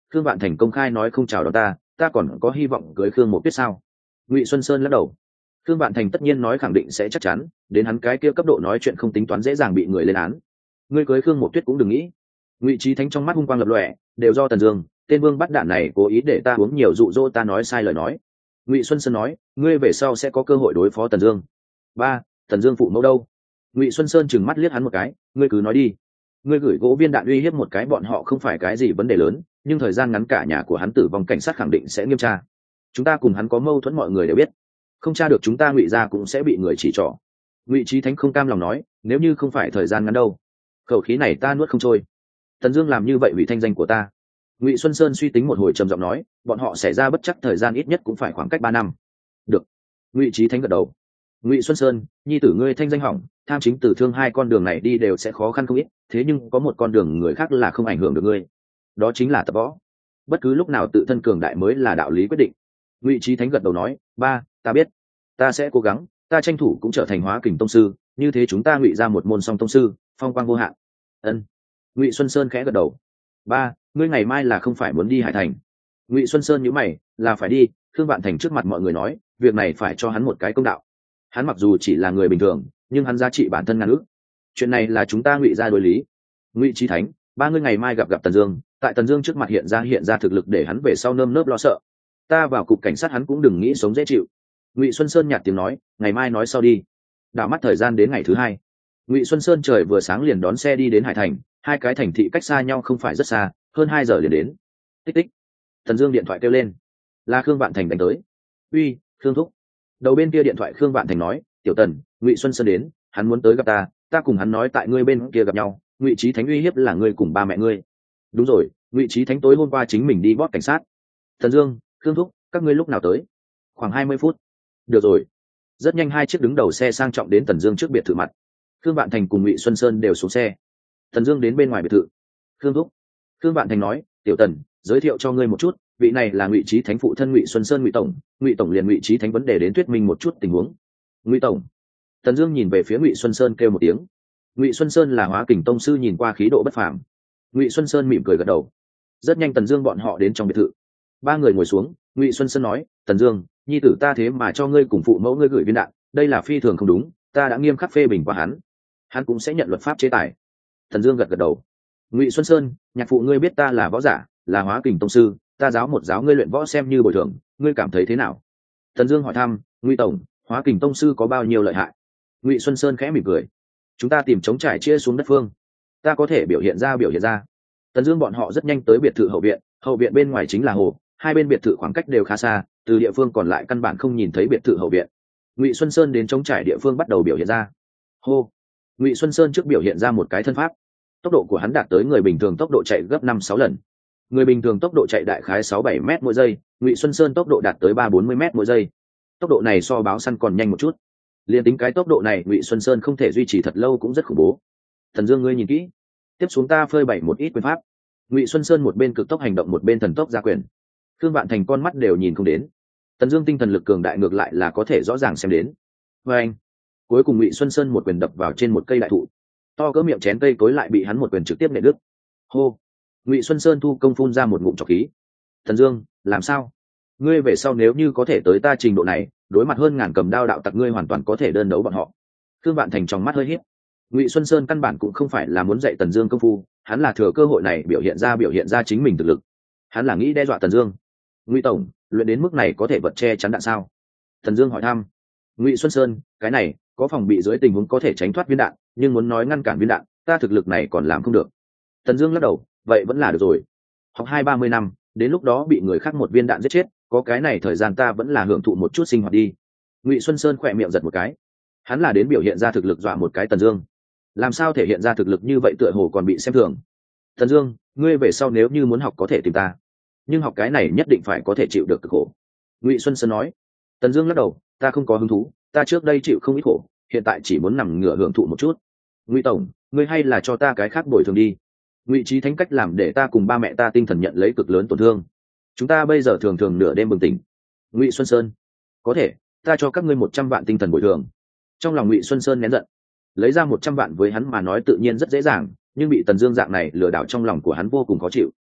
khương vạn thành công khai nói không chào đón ta, ta còn có hy vọng cưới khương một tuyết sao? Ngụy Xuân Sơn lắc đầu. Khương vạn thành tất nhiên nói khẳng định sẽ chắc chắn, đến hắn cái kia cấp độ nói chuyện không tính toán dễ dàng bị người lên án. Ngươi cưới khương một tuyết cũng đừng nghĩ. Ngụy Chí Thánh trong mắt hung quang lập lòe, đều do Tần Dương, tên vương bắt đạn này cố ý để ta uống nhiều dụ dỗ ta nói sai lời nói. Ngụy Xuân Sơn nói, ngươi về sau sẽ có cơ hội đối phó Tần Dương. Ba, Tần Dương phụ mẫu đâu? Ngụy Xuân Sơn trừng mắt liếc hắn một cái, ngươi cứ nói đi. Ngươi gửi gỗ viên đạn uy hiếp một cái bọn họ không phải cái gì vấn đề lớn, nhưng thời gian ngắn cả nhà của hắn tử vong cảnh sát khẳng định sẽ nghiêm tra. Chúng ta cùng hắn có mâu thuẫn mọi người đều biết, không tra được chúng ta Ngụy gia cũng sẽ bị người chỉ trỏ. Ngụy Chí Thánh không cam lòng nói, nếu như không phải thời gian ngắn đâu. Khẩu khí này ta nuốt không trôi. Tần Dương làm như vậy hủy thanh danh của ta. Ngụy Xuân Sơn suy tính một hồi trầm giọng nói, bọn họ xảy ra bất chắc thời gian ít nhất cũng phải khoảng cách ba năm. Được. Ngụy Chí Thánh gật đầu. Ngụy Xuân Sơn, nhi tử ngươi thanh danh hỏng, tham chính tử thương hai con đường này đi đều sẽ khó khăn không ít, thế nhưng có một con đường người khác là không ảnh hưởng được ngươi. Đó chính là tập võ. Bất cứ lúc nào tự thân cường đại mới là đạo lý quyết định. Ngụy Chí Thánh gật đầu nói, ba, ta biết, ta sẽ cố gắng, ta tranh thủ cũng trở thành hóa kình tông sư, như thế chúng ta Ngụy ra một môn song tông sư, phong quang vô hạn. Ân. Ngụy Xuân Sơn khẽ gật đầu. Ba, ngươi ngày mai là không phải muốn đi Hải Thành? Ngụy Xuân Sơn nhíu mày, là phải đi. Khương Vạn Thành trước mặt mọi người nói, việc này phải cho hắn một cái công đạo. Hắn mặc dù chỉ là người bình thường, nhưng hắn giá trị bản thân ngàn ước. Chuyện này là chúng ta Ngụy ra đối lý. Ngụy Chí Thánh, ba ngươi ngày mai gặp gặp Tần Dương, tại Tần Dương trước mặt hiện ra hiện ra thực lực để hắn về sau nơm nớp lo sợ. Ta vào cục cảnh sát hắn cũng đừng nghĩ sống dễ chịu. Ngụy Xuân Sơn nhạt tiếng nói, ngày mai nói sau đi. Đảo mắt thời gian đến ngày thứ hai, Ngụy Xuân Sơn trời vừa sáng liền đón xe đi đến Hải Thành, hai cái thành thị cách xa nhau không phải rất xa, hơn hai giờ liền đến. Tích tích. Tần Dương điện thoại kêu lên, là Khương Vạn Thành đánh tới. Uy, Khương thúc. Đầu bên kia điện thoại Khương Vạn Thành nói, tiểu Tần, Ngụy Xuân Sơn đến, hắn muốn tới gặp ta, ta cùng hắn nói tại ngươi bên kia gặp nhau. Ngụy Chí Thánh uy hiếp là ngươi cùng ba mẹ ngươi. Đúng rồi, Ngụy Chí Thánh tối hôm qua chính mình đi bót cảnh sát. Tần Dương, Khương thúc, các ngươi lúc nào tới? Khoảng hai mươi phút. Được rồi. Rất nhanh hai chiếc đứng đầu xe sang trọng đến Tần Dương trước biệt thự mặt. Khương Vạn Thành cùng Ngụy Xuân Sơn đều xuống xe. Tần Dương đến bên ngoài biệt thự. Khương thúc. Khương Vạn Thành nói, tiểu Tần, giới thiệu cho ngươi một chút, vị này là Ngụy Chí Thánh phụ thân Ngụy Xuân Sơn Ngụy tổng, Ngụy tổng liền Ngụy Chí Thánh vấn đề đến thuyết minh một chút tình huống. Ngụy tổng. Tần Dương nhìn về phía Ngụy Xuân Sơn kêu một tiếng. Ngụy Xuân Sơn là Hóa Kình tông sư, nhìn qua khí độ bất phàm. Ngụy Xuân Sơn mỉm cười gật đầu. Rất nhanh Tần Dương bọn họ đến trong biệt thự. Ba người ngồi xuống, Ngụy Xuân Sơn nói, Tần Dương, nhi tử ta thế mà cho ngươi cùng phụ mẫu ngươi gửi viên đạn, đây là phi thường không đúng, ta đã nghiêm khắc phê bình qua hắn, hắn cũng sẽ nhận luật pháp chế tài. Tần Dương gật gật đầu. Ngụy Xuân Sơn, nhạc phụ ngươi biết ta là võ giả, là Hóa Kình tông sư, ta giáo một giáo ngươi luyện võ xem như bồi thường, ngươi cảm thấy thế nào? Tần Dương hỏi thăm. Ngụy tổng, Hóa Kình tông sư có bao nhiêu lợi hại? Ngụy Xuân Sơn khẽ mỉm cười. Chúng ta tìm chống trải chia xuống đất phương, ta có thể biểu hiện ra biểu hiện ra. Tần Dương bọn họ rất nhanh tới biệt thự hậu viện, hậu viện bên ngoài chính là hồ, hai bên biệt thự khoảng cách đều khá xa, từ địa phương còn lại căn bản không nhìn thấy biệt thự hậu viện. Ngụy Xuân Sơn đến chống trải địa phương bắt đầu biểu hiện ra. Hô. Ngụy Xuân Sơn trước biểu hiện ra một cái thân pháp, tốc độ của hắn đạt tới người bình thường tốc độ chạy gấp năm sáu lần. Người bình thường tốc độ chạy đại khái sáu bảy mét mỗi giây, Ngụy Xuân Sơn tốc độ đạt tới ba bốn mươi mét mỗi giây. Tốc độ này so báo săn còn nhanh một chút. Liên tính cái tốc độ này Ngụy Xuân Sơn không thể duy trì thật lâu cũng rất khủng bố. Thần Dương ngươi nhìn kỹ, tiếp xuống ta phơi bày một ít quyền pháp. Ngụy Xuân Sơn một bên cực tốc hành động một bên thần tốc ra quyền. Khương Vạn Thành con mắt đều nhìn không đến. Tần Dương tinh thần lực cường đại ngược lại là có thể rõ ràng xem đến. Và anh, cuối cùng Ngụy Xuân Sơn một quyền đập vào trên một cây đại thụ, to cỡ miệng chén cây cối lại bị hắn một quyền trực tiếp nện đứt. Hô. Ngụy Xuân Sơn thu công phun ra một ngụm trọc khí. Tần Dương, làm sao? Ngươi về sau nếu như có thể tới ta trình độ này, đối mặt hơn ngàn cầm đao đạo tặc ngươi hoàn toàn có thể đơn đấu bọn họ. Khương Vạn Thành trong mắt hơi híp. Ngụy Xuân Sơn căn bản cũng không phải là muốn dạy Tần Dương công phu, hắn là thừa cơ hội này biểu hiện ra biểu hiện ra chính mình thực lực. Hắn là nghĩ đe dọa Tần Dương. Ngụy tổng, luyện đến mức này có thể vật che chắn đạn sao? Tần Dương hỏi thăm. Ngụy Xuân Sơn, cái này có phòng bị dưới tình huống có thể tránh thoát viên đạn, nhưng muốn nói ngăn cản viên đạn, ta thực lực này còn làm không được. Tần Dương lắc đầu, vậy vẫn là được rồi. Học hai ba mươi năm, đến lúc đó bị người khác một viên đạn giết chết, có cái này thời gian ta vẫn là hưởng thụ một chút sinh hoạt đi. Ngụy Xuân Sơn khẽ miệng giật một cái. Hắn là đến biểu hiện ra thực lực dọa một cái Tần Dương. Làm sao thể hiện ra thực lực như vậy tựa hồ còn bị xem thường. Tần Dương, ngươi về sau nếu như muốn học có thể tìm ta, nhưng học cái này nhất định phải có thể chịu được cực khổ. Ngụy Xuân Sơn nói. Tần Dương lắc đầu, ta không có hứng thú, ta trước đây chịu không ít khổ, hiện tại chỉ muốn nằm ngửa hưởng thụ một chút. Ngụy tổng, ngươi hay là cho ta cái khác bồi thường đi. Ngụy Chí Thánh cách làm để ta cùng ba mẹ ta tinh thần nhận lấy cực lớn tổn thương, chúng ta bây giờ thường thường nửa đêm bừng tỉnh. Ngụy Xuân Sơn, có thể, ta cho các ngươi một trăm vạn tinh thần bồi thường. Trong lòng Ngụy Xuân Sơn nén giận, lấy ra một trăm vạn với hắn mà nói tự nhiên rất dễ dàng, nhưng bị Tần Dương dạng này lừa đảo trong lòng của hắn vô cùng khó chịu.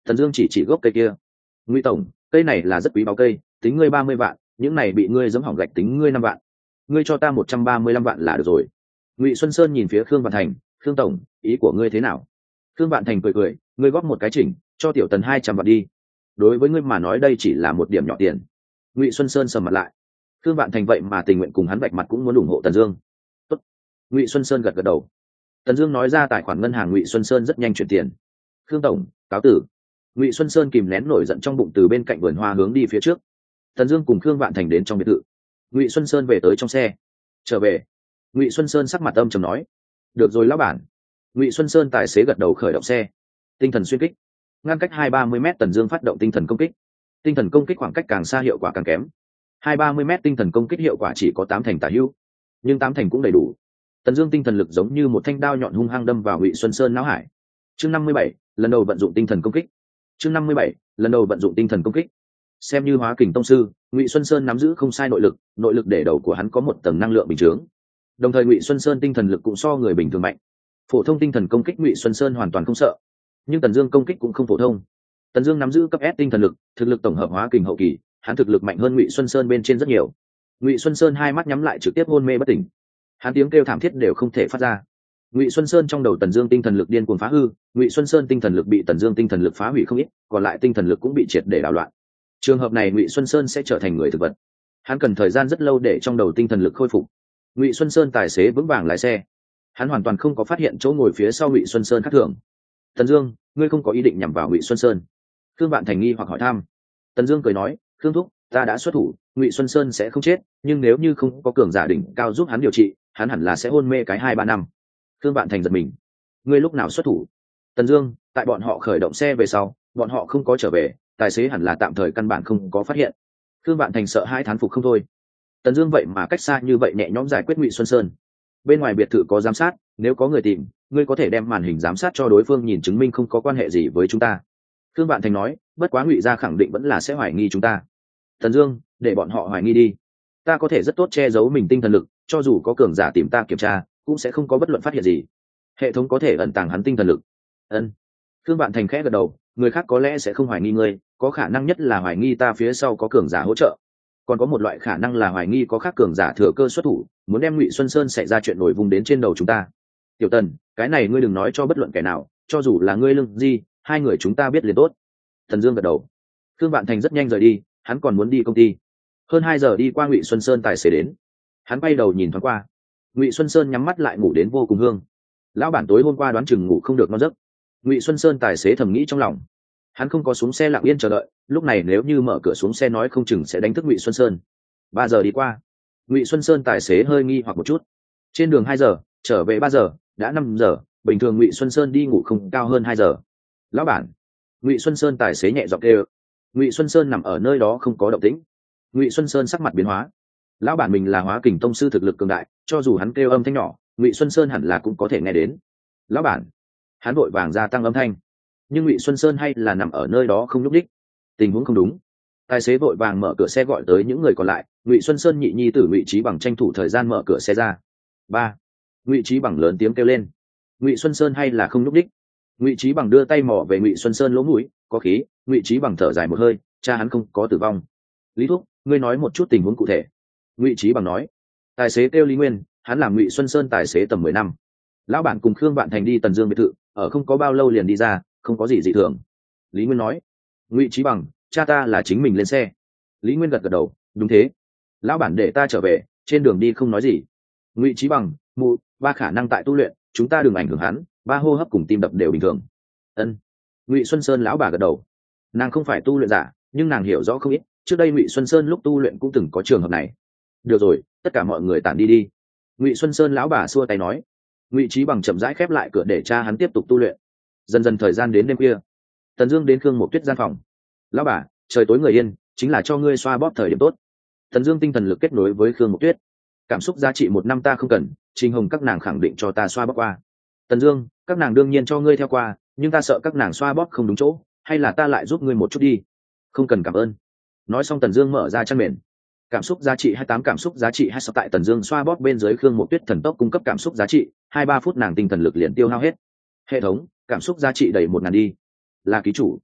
Tần Dương chỉ chỉ gốc cây kia. Ngụy tổng, cây này là rất quý báu cây, tính ngươi ba mươi vạn, những này bị ngươi giẫm hỏng gạch tính ngươi năm vạn. Ngươi cho ta một trăm ba mươi lăm vạn là được rồi. Ngụy Xuân Sơn nhìn phía Khương Vạn Thành, "Khương tổng, ý của ngươi thế nào?" Khương Vạn Thành cười cười, "Ngươi góp một cái chỉnh, cho tiểu Tần hai trăm vạn đi. Đối với ngươi mà nói đây chỉ là một điểm nhỏ tiền." Ngụy Xuân Sơn sầm mặt lại. Khương Vạn Thành vậy mà tình nguyện cùng hắn vạch mặt cũng muốn ủng hộ Tần Dương. "Tốt." Ngụy Xuân Sơn gật gật đầu. Tần Dương nói ra tài khoản ngân hàng Ngụy Xuân Sơn rất nhanh chuyển tiền. "Khương tổng, cáo tử." Ngụy Xuân Sơn kìm nén nổi giận trong bụng từ bên cạnh vườn hoa hướng đi phía trước. Tần Dương cùng Khương Vạn Thành đến trong biệt thự. Ngụy Xuân Sơn về tới trong xe. "Trở về." Ngụy Xuân Sơn sắc mặt âm trầm nói. "Được rồi lão bản." Ngụy Xuân Sơn tài xế gật đầu khởi động xe. Tinh thần xuyên kích. Ngăn cách hai ba mươi mét Tần Dương phát động tinh thần công kích. Tinh thần công kích khoảng cách càng xa hiệu quả càng kém. Hai ba mươi mét tinh thần công kích hiệu quả chỉ có tám thành tả hữu, nhưng tám thành cũng đầy đủ. Tần Dương tinh thần lực giống như một thanh đao nhọn hung hăng đâm vào Ngụy Xuân Sơn não hải. Chương năm mươi bảy, lần đầu vận dụng tinh thần công kích. Chương năm mươi bảy, lần đầu vận dụng tinh thần công kích. Xem như hóa kình tông sư, Ngụy Xuân Sơn nắm giữ không sai nội lực, nội lực để đầu của hắn có một tầng năng lượng bình thường. Đồng thời Ngụy Xuân Sơn tinh thần lực cũng so người bình thường mạnh. Phổ thông tinh thần công kích Ngụy Xuân Sơn hoàn toàn không sợ, nhưng Tần Dương công kích cũng không phổ thông. Tần Dương nắm giữ cấp S tinh thần lực, thực lực tổng hợp hóa kình hậu kỳ, hắn thực lực mạnh hơn Ngụy Xuân Sơn bên trên rất nhiều. Ngụy Xuân Sơn hai mắt nhắm lại trực tiếp hôn mê bất tỉnh. Hắn tiếng kêu thảm thiết đều không thể phát ra. Ngụy Xuân Sơn trong đầu Tần Dương tinh thần lực điên cuồng phá hư, Ngụy Xuân Sơn tinh thần lực bị Tần Dương tinh thần lực phá hủy không ít, còn lại tinh thần lực cũng bị triệt để đảo loạn. Trường hợp này Ngụy Xuân Sơn sẽ trở thành người thực vật. Hắn cần thời gian rất lâu để trong đầu tinh thần lực khôi phục. Ngụy Xuân Sơn tài xế vững vàng lái xe. Hắn hoàn toàn không có phát hiện chỗ ngồi phía sau Ngụy Xuân Sơn khác thường. "Tần Dương, ngươi không có ý định nhằm vào Ngụy Xuân Sơn?" Khương Vạn Thành nghi hoặc hỏi thăm. Tần Dương cười nói, "Khương thúc, ta đã xuất thủ, Ngụy Xuân Sơn sẽ không chết, nhưng nếu như không có cường giả đỉnh cao giúp hắn điều trị, hắn hẳn là sẽ hôn mê cái hai ba năm." Khương Vạn Thành giật mình. "Ngươi lúc nào xuất thủ?" Tần Dương, tại bọn họ khởi động xe về sau, bọn họ không có trở về, tài xế hẳn là tạm thời căn bản không có phát hiện. Khương Vạn Thành sợ hai thán phục không thôi. Tần Dương vậy mà cách xa như vậy nhẹ nhõm giải quyết Ngụy Xuân Sơn. Bên ngoài biệt thự có giám sát, nếu có người tìm, ngươi có thể đem màn hình giám sát cho đối phương nhìn chứng minh không có quan hệ gì với chúng ta. Khương Vạn Thành nói, bất quá Ngụy gia khẳng định vẫn là sẽ hoài nghi chúng ta. Tần Dương, để bọn họ hoài nghi đi. Ta có thể rất tốt che giấu mình tinh thần lực, cho dù có cường giả tìm ta kiểm tra, cũng sẽ không có bất luận phát hiện gì. Hệ thống có thể ẩn tàng hắn tinh thần lực. Ân. Khương Vạn Thành khẽ gật đầu, người khác có lẽ sẽ không hoài nghi ngươi, có khả năng nhất là hoài nghi ta phía sau có cường giả hỗ trợ. Còn có một loại khả năng là hoài nghi có khác cường giả thừa cơ xuất thủ, muốn đem Ngụy Xuân Sơn xảy ra chuyện nổi vùng đến trên đầu chúng ta. Tiểu Tần, cái này ngươi đừng nói cho bất luận kẻ nào, cho dù là ngươi Lương Di, hai người chúng ta biết liền tốt. Thần Dương gật đầu. Khương Vạn Thành rất nhanh rời đi, hắn còn muốn đi công ty. Hơn hai giờ đi qua, Ngụy Xuân Sơn tài xế đến. Hắn bay đầu nhìn thoáng qua. Ngụy Xuân Sơn nhắm mắt lại ngủ đến vô cùng hương. Lão bản tối hôm qua đoán chừng ngủ không được ngon giấc. Ngụy Xuân Sơn tài xế thầm nghĩ trong lòng. Hắn không có xuống xe lặng yên chờ đợi, lúc này nếu như mở cửa xuống xe nói không chừng sẽ đánh thức Ngụy Xuân Sơn. Ba giờ đi qua, Ngụy Xuân Sơn tài xế hơi nghi hoặc một chút. Trên đường hai giờ, trở về ba giờ, đã năm giờ, bình thường Ngụy Xuân Sơn đi ngủ không cao hơn hai giờ. Lão bản. Ngụy Xuân Sơn tài xế nhẹ giọng kêu. Ngụy Xuân Sơn nằm ở nơi đó không có động tĩnh. Ngụy Xuân Sơn sắc mặt biến hóa. Lão bản mình là hóa kình tông sư thực lực cường đại, cho dù hắn kêu âm thanh nhỏ, Ngụy Xuân Sơn hẳn là cũng có thể nghe đến. Lão bản. Hắn vội vàng gia tăng âm thanh, nhưng Ngụy Xuân Sơn hay là nằm ở nơi đó không nhúc đích. Tình huống không đúng. Tài xế vội vàng mở cửa xe gọi tới những người còn lại. Ngụy Xuân Sơn nhị nhi tử Ngụy Trí Bằng tranh thủ thời gian mở cửa xe ra. Ba. Ngụy Trí Bằng lớn tiếng kêu lên. Ngụy Xuân Sơn hay là không nhúc đích. Ngụy Trí Bằng đưa tay mò về Ngụy Xuân Sơn lỗ mũi, có khí. Ngụy Trí Bằng thở dài một hơi, cha hắn không có tử vong. Lý thúc, ngươi nói một chút tình huống cụ thể. Ngụy Trí Bằng nói. Tài xế kêu Lý Nguyên, hắn làm Ngụy Xuân Sơn tài xế tầm mười năm. Lão bản cùng Khương Vạn Thành đi Tần Dương biệt thự, ở không có bao lâu liền đi ra, không có gì dị thường. Lý Nguyên nói. Ngụy Trí Bằng, cha ta là chính mình lên xe. Lý Nguyên gật gật đầu, đúng thế. Lão bản để ta trở về, trên đường đi không nói gì. Ngụy Trí Bằng, mụ, ba khả năng tại tu luyện, chúng ta đừng ảnh hưởng hắn, ba hô hấp cùng tim đập đều bình thường. Ân. Ngụy Xuân Sơn lão bà gật đầu. Nàng không phải tu luyện giả, nhưng nàng hiểu rõ không ít, trước đây Ngụy Xuân Sơn lúc tu luyện cũng từng có trường hợp này. Được rồi, tất cả mọi người tản đi đi. Ngụy Xuân Sơn lão bà xua tay nói. Ngụy Trí Bằng chậm rãi khép lại cửa để cha hắn tiếp tục tu luyện. Dần dần thời gian đến đêm khuya, Tần Dương đến Khương Mộc Tuyết gian phòng. Lão bà, trời tối người yên, chính là cho ngươi xoa bóp thời điểm tốt. Tần Dương tinh thần lực kết nối với Khương Mộc Tuyết. Cảm xúc giá trị một năm ta không cần, Trình Hồng các nàng khẳng định cho ta xoa bóp qua. Tần Dương, các nàng đương nhiên cho ngươi theo qua, nhưng ta sợ các nàng xoa bóp không đúng chỗ, hay là ta lại giúp ngươi một chút đi. Không cần cảm ơn. Nói xong Tần Dương mở ra chăn mền. Cảm xúc giá trị hai mươi tám, cảm xúc giá trị hai mươi sáu tại Tần Dương xoa bóp bên dưới Khương Mộc Tuyết thần tốc cung cấp cảm xúc giá trị, hai ba phút nàng tinh thần lực liền tiêu hao hết. Hệ thống, cảm xúc giá trị đầy một ngàn đi. Là ký chủ.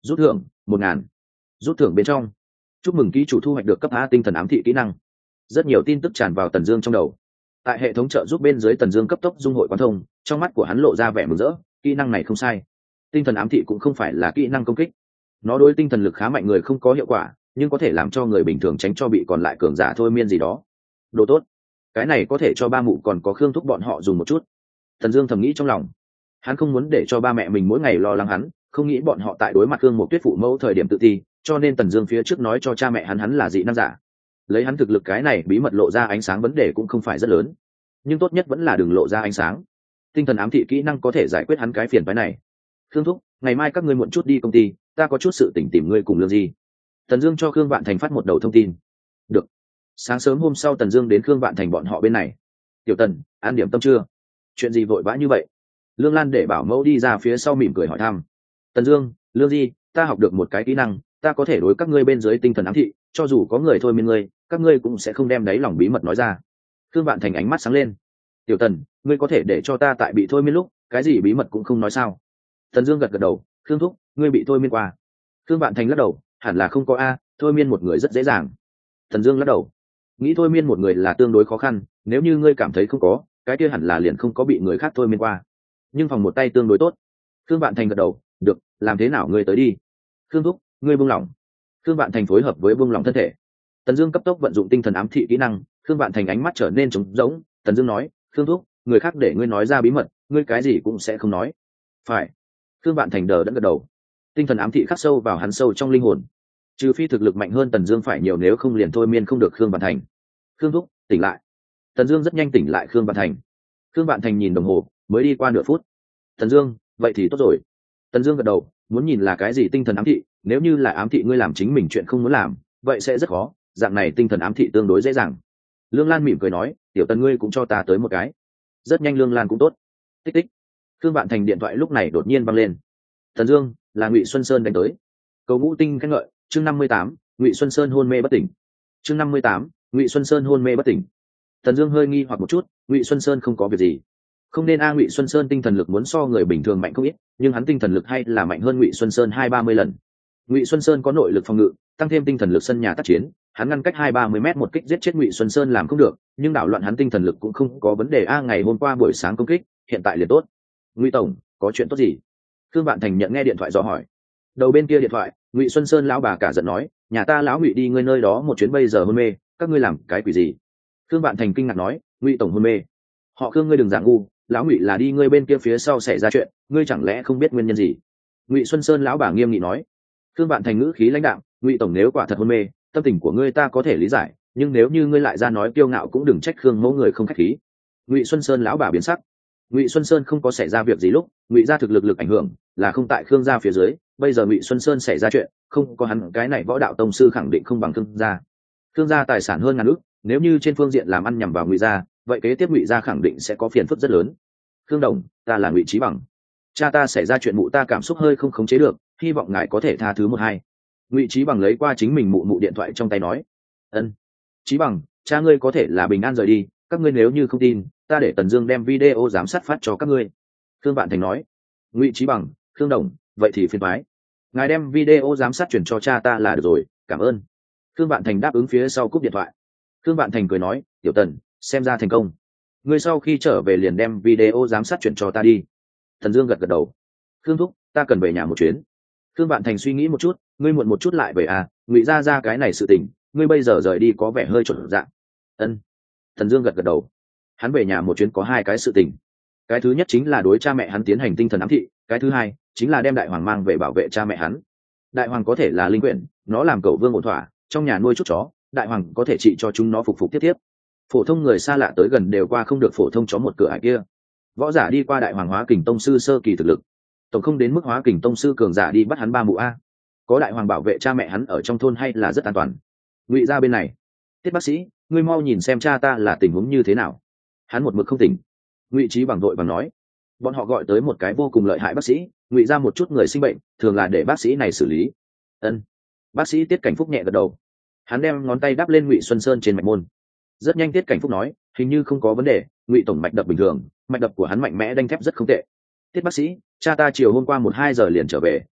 Rút thưởng một ngàn. Rút thưởng bên trong, chúc mừng ký chủ thu hoạch được cấp a tinh thần ám thị kỹ năng. Rất nhiều tin tức tràn vào Tần Dương trong đầu. Tại hệ thống trợ giúp bên dưới, Tần Dương cấp tốc dung hội quán thông, trong mắt của hắn lộ ra vẻ mừng rỡ. Kỹ năng này không sai, tinh thần ám thị cũng không phải là kỹ năng công kích, nó đối tinh thần lực khá mạnh người không có hiệu quả, nhưng có thể làm cho người bình thường tránh cho bị còn lại cường giả thôi miên gì đó. Đồ tốt, cái này có thể cho ba mụ còn có Khương Thúc bọn họ dùng một chút. Tần Dương thầm nghĩ trong lòng, hắn không muốn để cho ba mẹ mình mỗi ngày lo lắng hắn, không nghĩ bọn họ tại đối mặt Khương Mộc Tuyết phụ mẫu thời điểm tự ti, cho nên Tần Dương phía trước nói cho cha mẹ hắn hắn là dị năng giả. Lấy hắn thực lực cái này bí mật lộ ra ánh sáng vấn đề cũng không phải rất lớn, nhưng tốt nhất vẫn là đừng lộ ra ánh sáng. Tinh thần ám thị kỹ năng có thể giải quyết hắn cái phiền phức này. Khương Thúc, ngày mai các ngươi muộn chút đi công ty, ta có chút sự tình tìm ngươi cùng Lương Di. Tần Dương cho Khương Vạn Thành phát một đầu thông tin. Được. Sáng sớm hôm sau Tần Dương đến Khương Vạn Thành bọn họ bên này. Tiểu Tần, ăn điểm tâm chưa? Chuyện gì vội vã như vậy? Lương Lan để bảo mẫu đi ra phía sau mỉm cười hỏi thăm. Tần Dương, Lương Di, ta học được một cái kỹ năng, ta có thể đối các ngươi bên dưới tinh thần ám thị, cho dù có người thôi miên ngươi, các ngươi cũng sẽ không đem đáy lòng bí mật nói ra. Khương Vạn Thành ánh mắt sáng lên. Tiểu Tần, ngươi có thể để cho ta tại bị thôi miên lúc, cái gì bí mật cũng không nói sao? Tần Dương gật gật đầu. Khương Thúc, ngươi bị thôi miên qua? Khương Vạn Thành lắc đầu, hẳn là không có a, thôi miên một người rất dễ dàng. Tần Dương lắc đầu, nghĩ thôi miên một người là tương đối khó khăn, nếu như ngươi cảm thấy không có, cái kia hẳn là liền không có bị người khác thôi miên qua. Nhưng phòng một tay tương đối tốt. Khương Vạn Thành gật đầu, được, làm thế nào ngươi tới đi. Khương Thúc, ngươi buông lỏng. Khương Vạn Thành phối hợp với buông lỏng thân thể. Tần Dương cấp tốc vận dụng tinh thần ám thị kỹ năng, Khương Vạn Thành ánh mắt trở nên trống rỗng. Tần Dương nói, Khương Thúc, người khác để ngươi nói ra bí mật, ngươi cái gì cũng sẽ không nói. Phải. Khương Vạn Thành đờ đẫn gật đầu. Tinh thần ám thị khắc sâu vào hắn sâu trong linh hồn, trừ phi thực lực mạnh hơn Tần Dương phải nhiều, nếu không liền thôi miên không được Khương Vạn Thành. Khương Thúc, tỉnh lại. Tần Dương rất nhanh tỉnh lại Khương Vạn Thành. Khương Vạn Thành nhìn đồng hồ, mới đi qua nửa phút. Tần Dương, vậy thì tốt rồi. Tần Dương gật đầu, muốn nhìn là cái gì tinh thần ám thị, nếu như là ám thị ngươi làm chính mình chuyện không muốn làm, vậy sẽ rất khó, dạng này tinh thần ám thị tương đối dễ dàng. Lương Lan mỉm cười nói, tiểu Tần ngươi cũng cho ta tới một cái. Rất nhanh Lương Lan cũng tốt. Tích tích. Khương Vạn Thành điện thoại lúc này đột nhiên vang lên. Tần Dương, là Ngụy Xuân Sơn đánh tới. Cầu ngũ tinh khen ngợi, chương năm mươi tám, Ngụy Xuân Sơn hôn mê bất tỉnh. Chương năm mươi tám, Ngụy Xuân Sơn hôn mê bất tỉnh. Tần Dương hơi nghi hoặc một chút, Ngụy Xuân Sơn không có việc gì. Không nên a, Ngụy Xuân Sơn tinh thần lực muốn so người bình thường mạnh không ít, nhưng hắn tinh thần lực hay là mạnh hơn Ngụy Xuân Sơn hai ba mươi lần. Ngụy Xuân Sơn có nội lực phòng ngự, tăng thêm tinh thần lực sân nhà tác chiến, hắn ngăn cách hai ba mươi mét một kích giết chết Ngụy Xuân Sơn làm không được, nhưng đảo loạn hắn tinh thần lực cũng không có vấn đề a, ngày hôm qua buổi sáng công kích, hiện tại liền tốt. Ngụy tổng, có chuyện tốt gì? Khương Vạn Thành nhận nghe điện thoại dò hỏi. Đầu bên kia điện thoại, Ngụy Xuân Sơn lão bà cả giận nói, nhà ta lão Ngụy đi ngươi nơi đó một chuyến bây giờ hôn mê, các ngươi làm cái quỷ gì? Khương Vạn Thành kinh ngạc nói, Ngụy tổng hôn mê? Họ Khương ngươi đừng giả ngu, lão Ngụy là đi ngươi bên kia phía sau xảy ra chuyện, ngươi chẳng lẽ không biết nguyên nhân gì? Ngụy Xuân Sơn lão bà nghiêm nghị nói. Khương Vạn Thành ngữ khí lãnh đạm, Ngụy tổng nếu quả thật hôn mê, tâm tình của ngươi ta có thể lý giải, nhưng nếu như ngươi lại ra nói kiêu ngạo cũng đừng trách Khương mẫu người không khách khí. Ngụy Xuân Sơn lão bà biến sắc. Ngụy Xuân Sơn không có xảy ra việc gì lúc, Ngụy gia thực lực lực ảnh hưởng là không tại Khương gia phía dưới, bây giờ Ngụy Xuân Sơn xảy ra chuyện, không có hắn cái này võ đạo tông sư khẳng định không bằng Khương gia. Khương gia tài sản hơn ngàn ức, nếu như trên phương diện làm ăn nhằm vào Ngụy gia, vậy kế tiếp Ngụy gia khẳng định sẽ có phiền phức rất lớn. Khương đồng, ta là Ngụy Chí Bằng, cha ta xảy ra chuyện mụ ta cảm xúc hơi không khống chế được, hy vọng ngài có thể tha thứ một hai. Ngụy Chí Bằng lấy qua chính mình mụ mụ điện thoại trong tay nói. Ân, Chí Bằng, cha ngươi có thể là bình an rời đi, các ngươi nếu như không tin, ta để Tần Dương đem video giám sát phát cho các ngươi. Khương Vạn Thành nói. Ngụy Chí Bằng, Khương đồng, vậy thì phiền toái. Ngài đem video giám sát chuyển cho cha ta là được rồi, cảm ơn. Khương Vạn Thành đáp ứng phía sau cúp điện thoại. Khương Vạn Thành cười nói, tiểu Tần, xem ra thành công. Ngươi sau khi trở về liền đem video giám sát chuyển cho ta đi. Tần Dương gật gật đầu. Khương thúc, ta cần về nhà một chuyến. Khương Vạn Thành suy nghĩ một chút, ngươi muộn một chút lại về à, Ngụy gia gia cái này sự tình, ngươi bây giờ rời đi có vẻ hơi trộn dạng. Ân. Tần Dương gật gật đầu. Hắn về nhà một chuyến có hai cái sự tình. Cái thứ nhất chính là đối cha mẹ hắn tiến hành tinh thần ám thị, cái thứ hai chính là đem đại hoàng mang về bảo vệ cha mẹ hắn. Đại hoàng có thể là linh quyển, nó làm cẩu vương ổn thỏa, trong nhà nuôi chút chó, đại hoàng có thể trị cho chúng nó phục phục tiếp tiếp. Phổ thông người xa lạ tới gần đều qua không được phổ thông chó một cửa ải kia. Võ giả đi qua đại hoàng hóa kình tông sư sơ kỳ thực lực, tổng không đến mức hóa kình tông sư cường giả đi bắt hắn ba mụ a. Có đại hoàng bảo vệ cha mẹ hắn ở trong thôn hay là rất an toàn. Ngụy gia bên này, Tiết bác sĩ, ngươi mau nhìn xem cha ta là tình huống như thế nào. Hắn một mực không tỉnh. Ngụy Chí Bằng đội bằng nói, bọn họ gọi tới một cái vô cùng lợi hại bác sĩ, Ngụy ra một chút người sinh bệnh, thường là để bác sĩ này xử lý. Ân. Bác sĩ Tiết Cảnh Phúc nhẹ gật đầu. Hắn đem ngón tay đắp lên Ngụy Xuân Sơn trên mạch môn. Rất nhanh Tiết Cảnh Phúc nói, hình như không có vấn đề, Ngụy tổng mạch đập bình thường, mạch đập của hắn mạnh mẽ đanh thép rất không tệ. Tiết bác sĩ, cha ta chiều hôm qua một hai giờ liền trở về,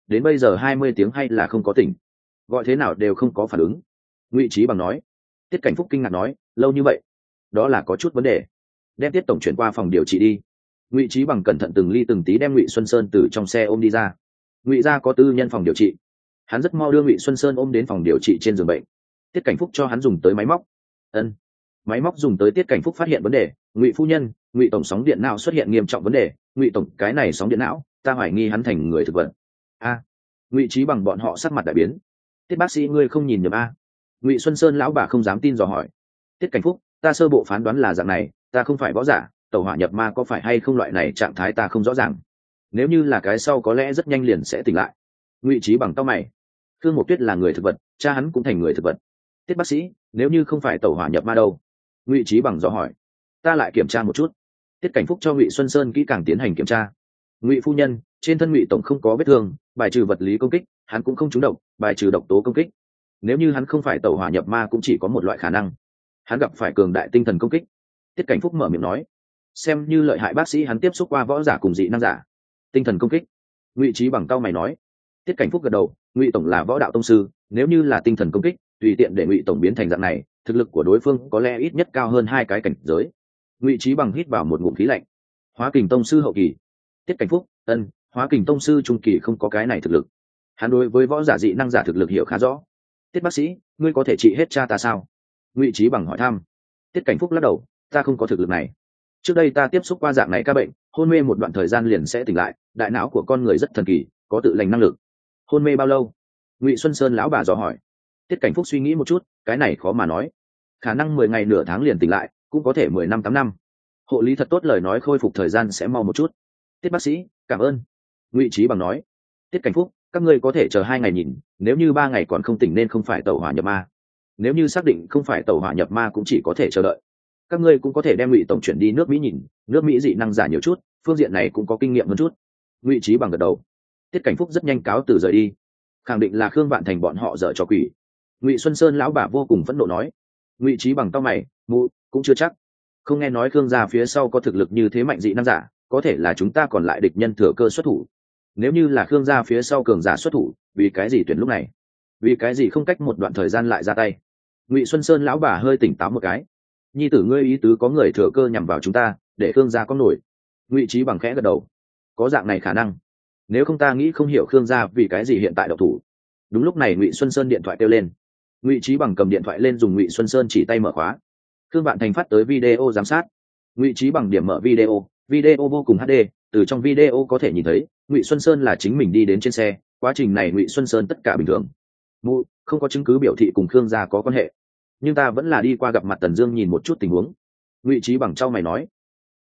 đến bây giờ hai mươi tiếng hay là không có tỉnh, gọi thế nào đều không có phản ứng. Ngụy Trí Bằng nói. Tiết Cảnh Phúc kinh ngạc nói, lâu như vậy, đó là có chút vấn đề, đem Tiết tổng chuyển qua phòng điều trị đi. Ngụy Trí Bằng cẩn thận từng ly từng tí đem Ngụy Xuân Sơn từ trong xe ôm đi ra. Ngụy gia có tư nhân phòng điều trị, hắn rất mau đưa Ngụy Xuân Sơn ôm đến phòng điều trị trên giường bệnh. Tiết Cảnh Phúc cho hắn dùng tới máy móc. Ân, máy móc dùng tới. Tiết Cảnh Phúc phát hiện vấn đề, Ngụy phu nhân, Ngụy tổng sóng điện não xuất hiện nghiêm trọng vấn đề. Ngụy tổng, cái này sóng điện não, ta hoài nghi hắn thành người thực vật. A, Ngụy Trí Bằng bọn họ sắc mặt đại biến. Tiết bác sĩ, ngươi không nhìn nhầm a? Ngụy Xuân Sơn lão bà không dám tin dò hỏi. Tiết Cảnh Phúc, ta sơ bộ phán đoán là dạng này, ta không phải võ giả, tẩu hỏa nhập ma có phải hay không loại này trạng thái ta không rõ ràng, nếu như là cái sau có lẽ rất nhanh liền sẽ tỉnh lại. Ngụy Trí Bằng tao mày. Khương Mộc Tuyết là người thực vật, cha hắn cũng thành người thực vật. Tiết bác sĩ, nếu như không phải tẩu hỏa nhập ma đâu? Ngụy Trí Bằng dò hỏi. Ta lại kiểm tra một chút. Tiết Cảnh Phúc cho Ngụy Xuân Sơn kỹ càng tiến hành kiểm tra. Ngụy phu nhân, trên thân Ngụy tổng không có vết thương, bài trừ vật lý công kích, hắn cũng không trúng độc, bài trừ độc tố công kích. Nếu như hắn không phải tẩu hỏa nhập ma cũng chỉ có một loại khả năng, hắn gặp phải cường đại tinh thần công kích. Tiết Cảnh Phúc mở miệng nói. Xem như lợi hại bác sĩ, hắn tiếp xúc qua võ giả cùng dị năng giả. Tinh thần công kích. Ngụy Trí Bằng cau mày nói. Tiết Cảnh Phúc gật đầu. Ngụy tổng là võ đạo tông sư, nếu như là tinh thần công kích, tùy tiện để Ngụy tổng biến thành dạng này, thực lực của đối phương có lẽ ít nhất cao hơn hai cái cảnh giới. Ngụy Trí Bằng hít vào một ngụm khí lạnh. Hóa kình tông sư hậu kỳ. Tiết Cảnh Phúc, ân, hóa kình tông sư trung kỳ không có cái này thực lực. Hắn đối với võ giả dị năng giả thực lực hiểu khá rõ. Tiết bác sĩ, ngươi có thể trị hết cha ta sao? Ngụy Trí Bằng hỏi thăm. Tiết Cảnh Phúc lắc đầu, ta không có thực lực này. Trước đây ta tiếp xúc qua dạng này ca bệnh, hôn mê một đoạn thời gian liền sẽ tỉnh lại, đại não của con người rất thần kỳ, có tự lành năng lực. Hôn mê bao lâu? Ngụy Xuân Sơn lão bà dò hỏi. Tiết Cảnh Phúc suy nghĩ một chút, cái này khó mà nói, khả năng mười ngày nửa tháng liền tỉnh lại, cũng có thể mười năm tám năm. Hộ lý thật tốt, lời nói khôi phục thời gian sẽ mau một chút. Tiết bác sĩ, cảm ơn. Ngụy Trí Bằng nói. Tiết Cảnh Phúc, các ngươi có thể chờ hai ngày nhìn, nếu như ba ngày còn không tỉnh nên không phải tẩu hỏa nhập ma. Nếu như xác định không phải tẩu hỏa nhập ma cũng chỉ có thể chờ đợi. Các ngươi cũng có thể đem Ngụy tổng chuyển đi nước Mỹ nhìn, nước Mỹ dị năng giả nhiều chút, phương diện này cũng có kinh nghiệm hơn chút. Ngụy Trí Bằng gật đầu. Tiết Cảnh Phúc rất nhanh cáo từ rời đi, khẳng định là Khương Vạn Thành bọn họ dở trò quỷ. Ngụy Xuân Sơn lão bà vô cùng phẫn nộ nói. Ngụy Trí Bằng cau mày, mụ cũng chưa chắc, không nghe nói Khương gia phía sau có thực lực như thế mạnh dị năng giả, có thể là chúng ta còn lại địch nhân thừa cơ xuất thủ. Nếu như là Khương gia phía sau cường giả xuất thủ, vì cái gì tuyển lúc này? Vì cái gì không cách một đoạn thời gian lại ra tay? Ngụy Xuân Sơn lão bà hơi tỉnh táo một cái. Nhi tử ngươi ý tứ có người thừa cơ nhằm vào chúng ta, để Khương gia có nổi. Ngụy Trí Bằng khẽ gật đầu. Có dạng này khả năng, nếu không ta nghĩ không hiểu Khương gia vì cái gì hiện tại độc thủ. Đúng lúc này Ngụy Xuân Sơn điện thoại kêu lên. Ngụy Trí Bằng cầm điện thoại lên, dùng Ngụy Xuân Sơn chỉ tay mở khóa. Khương Vạn Thành phát tới video giám sát. Ngụy Trí Bằng điểm mở video, video vô cùng hát đê, từ trong video có thể nhìn thấy Ngụy Xuân Sơn là chính mình đi đến trên xe, quá trình này Ngụy Xuân Sơn tất cả bình thường. Mụ không có chứng cứ biểu thị cùng Khương gia có quan hệ, nhưng ta vẫn là đi qua gặp mặt Tần Dương nhìn một chút tình huống. Ngụy Trí Bằng trao mày nói.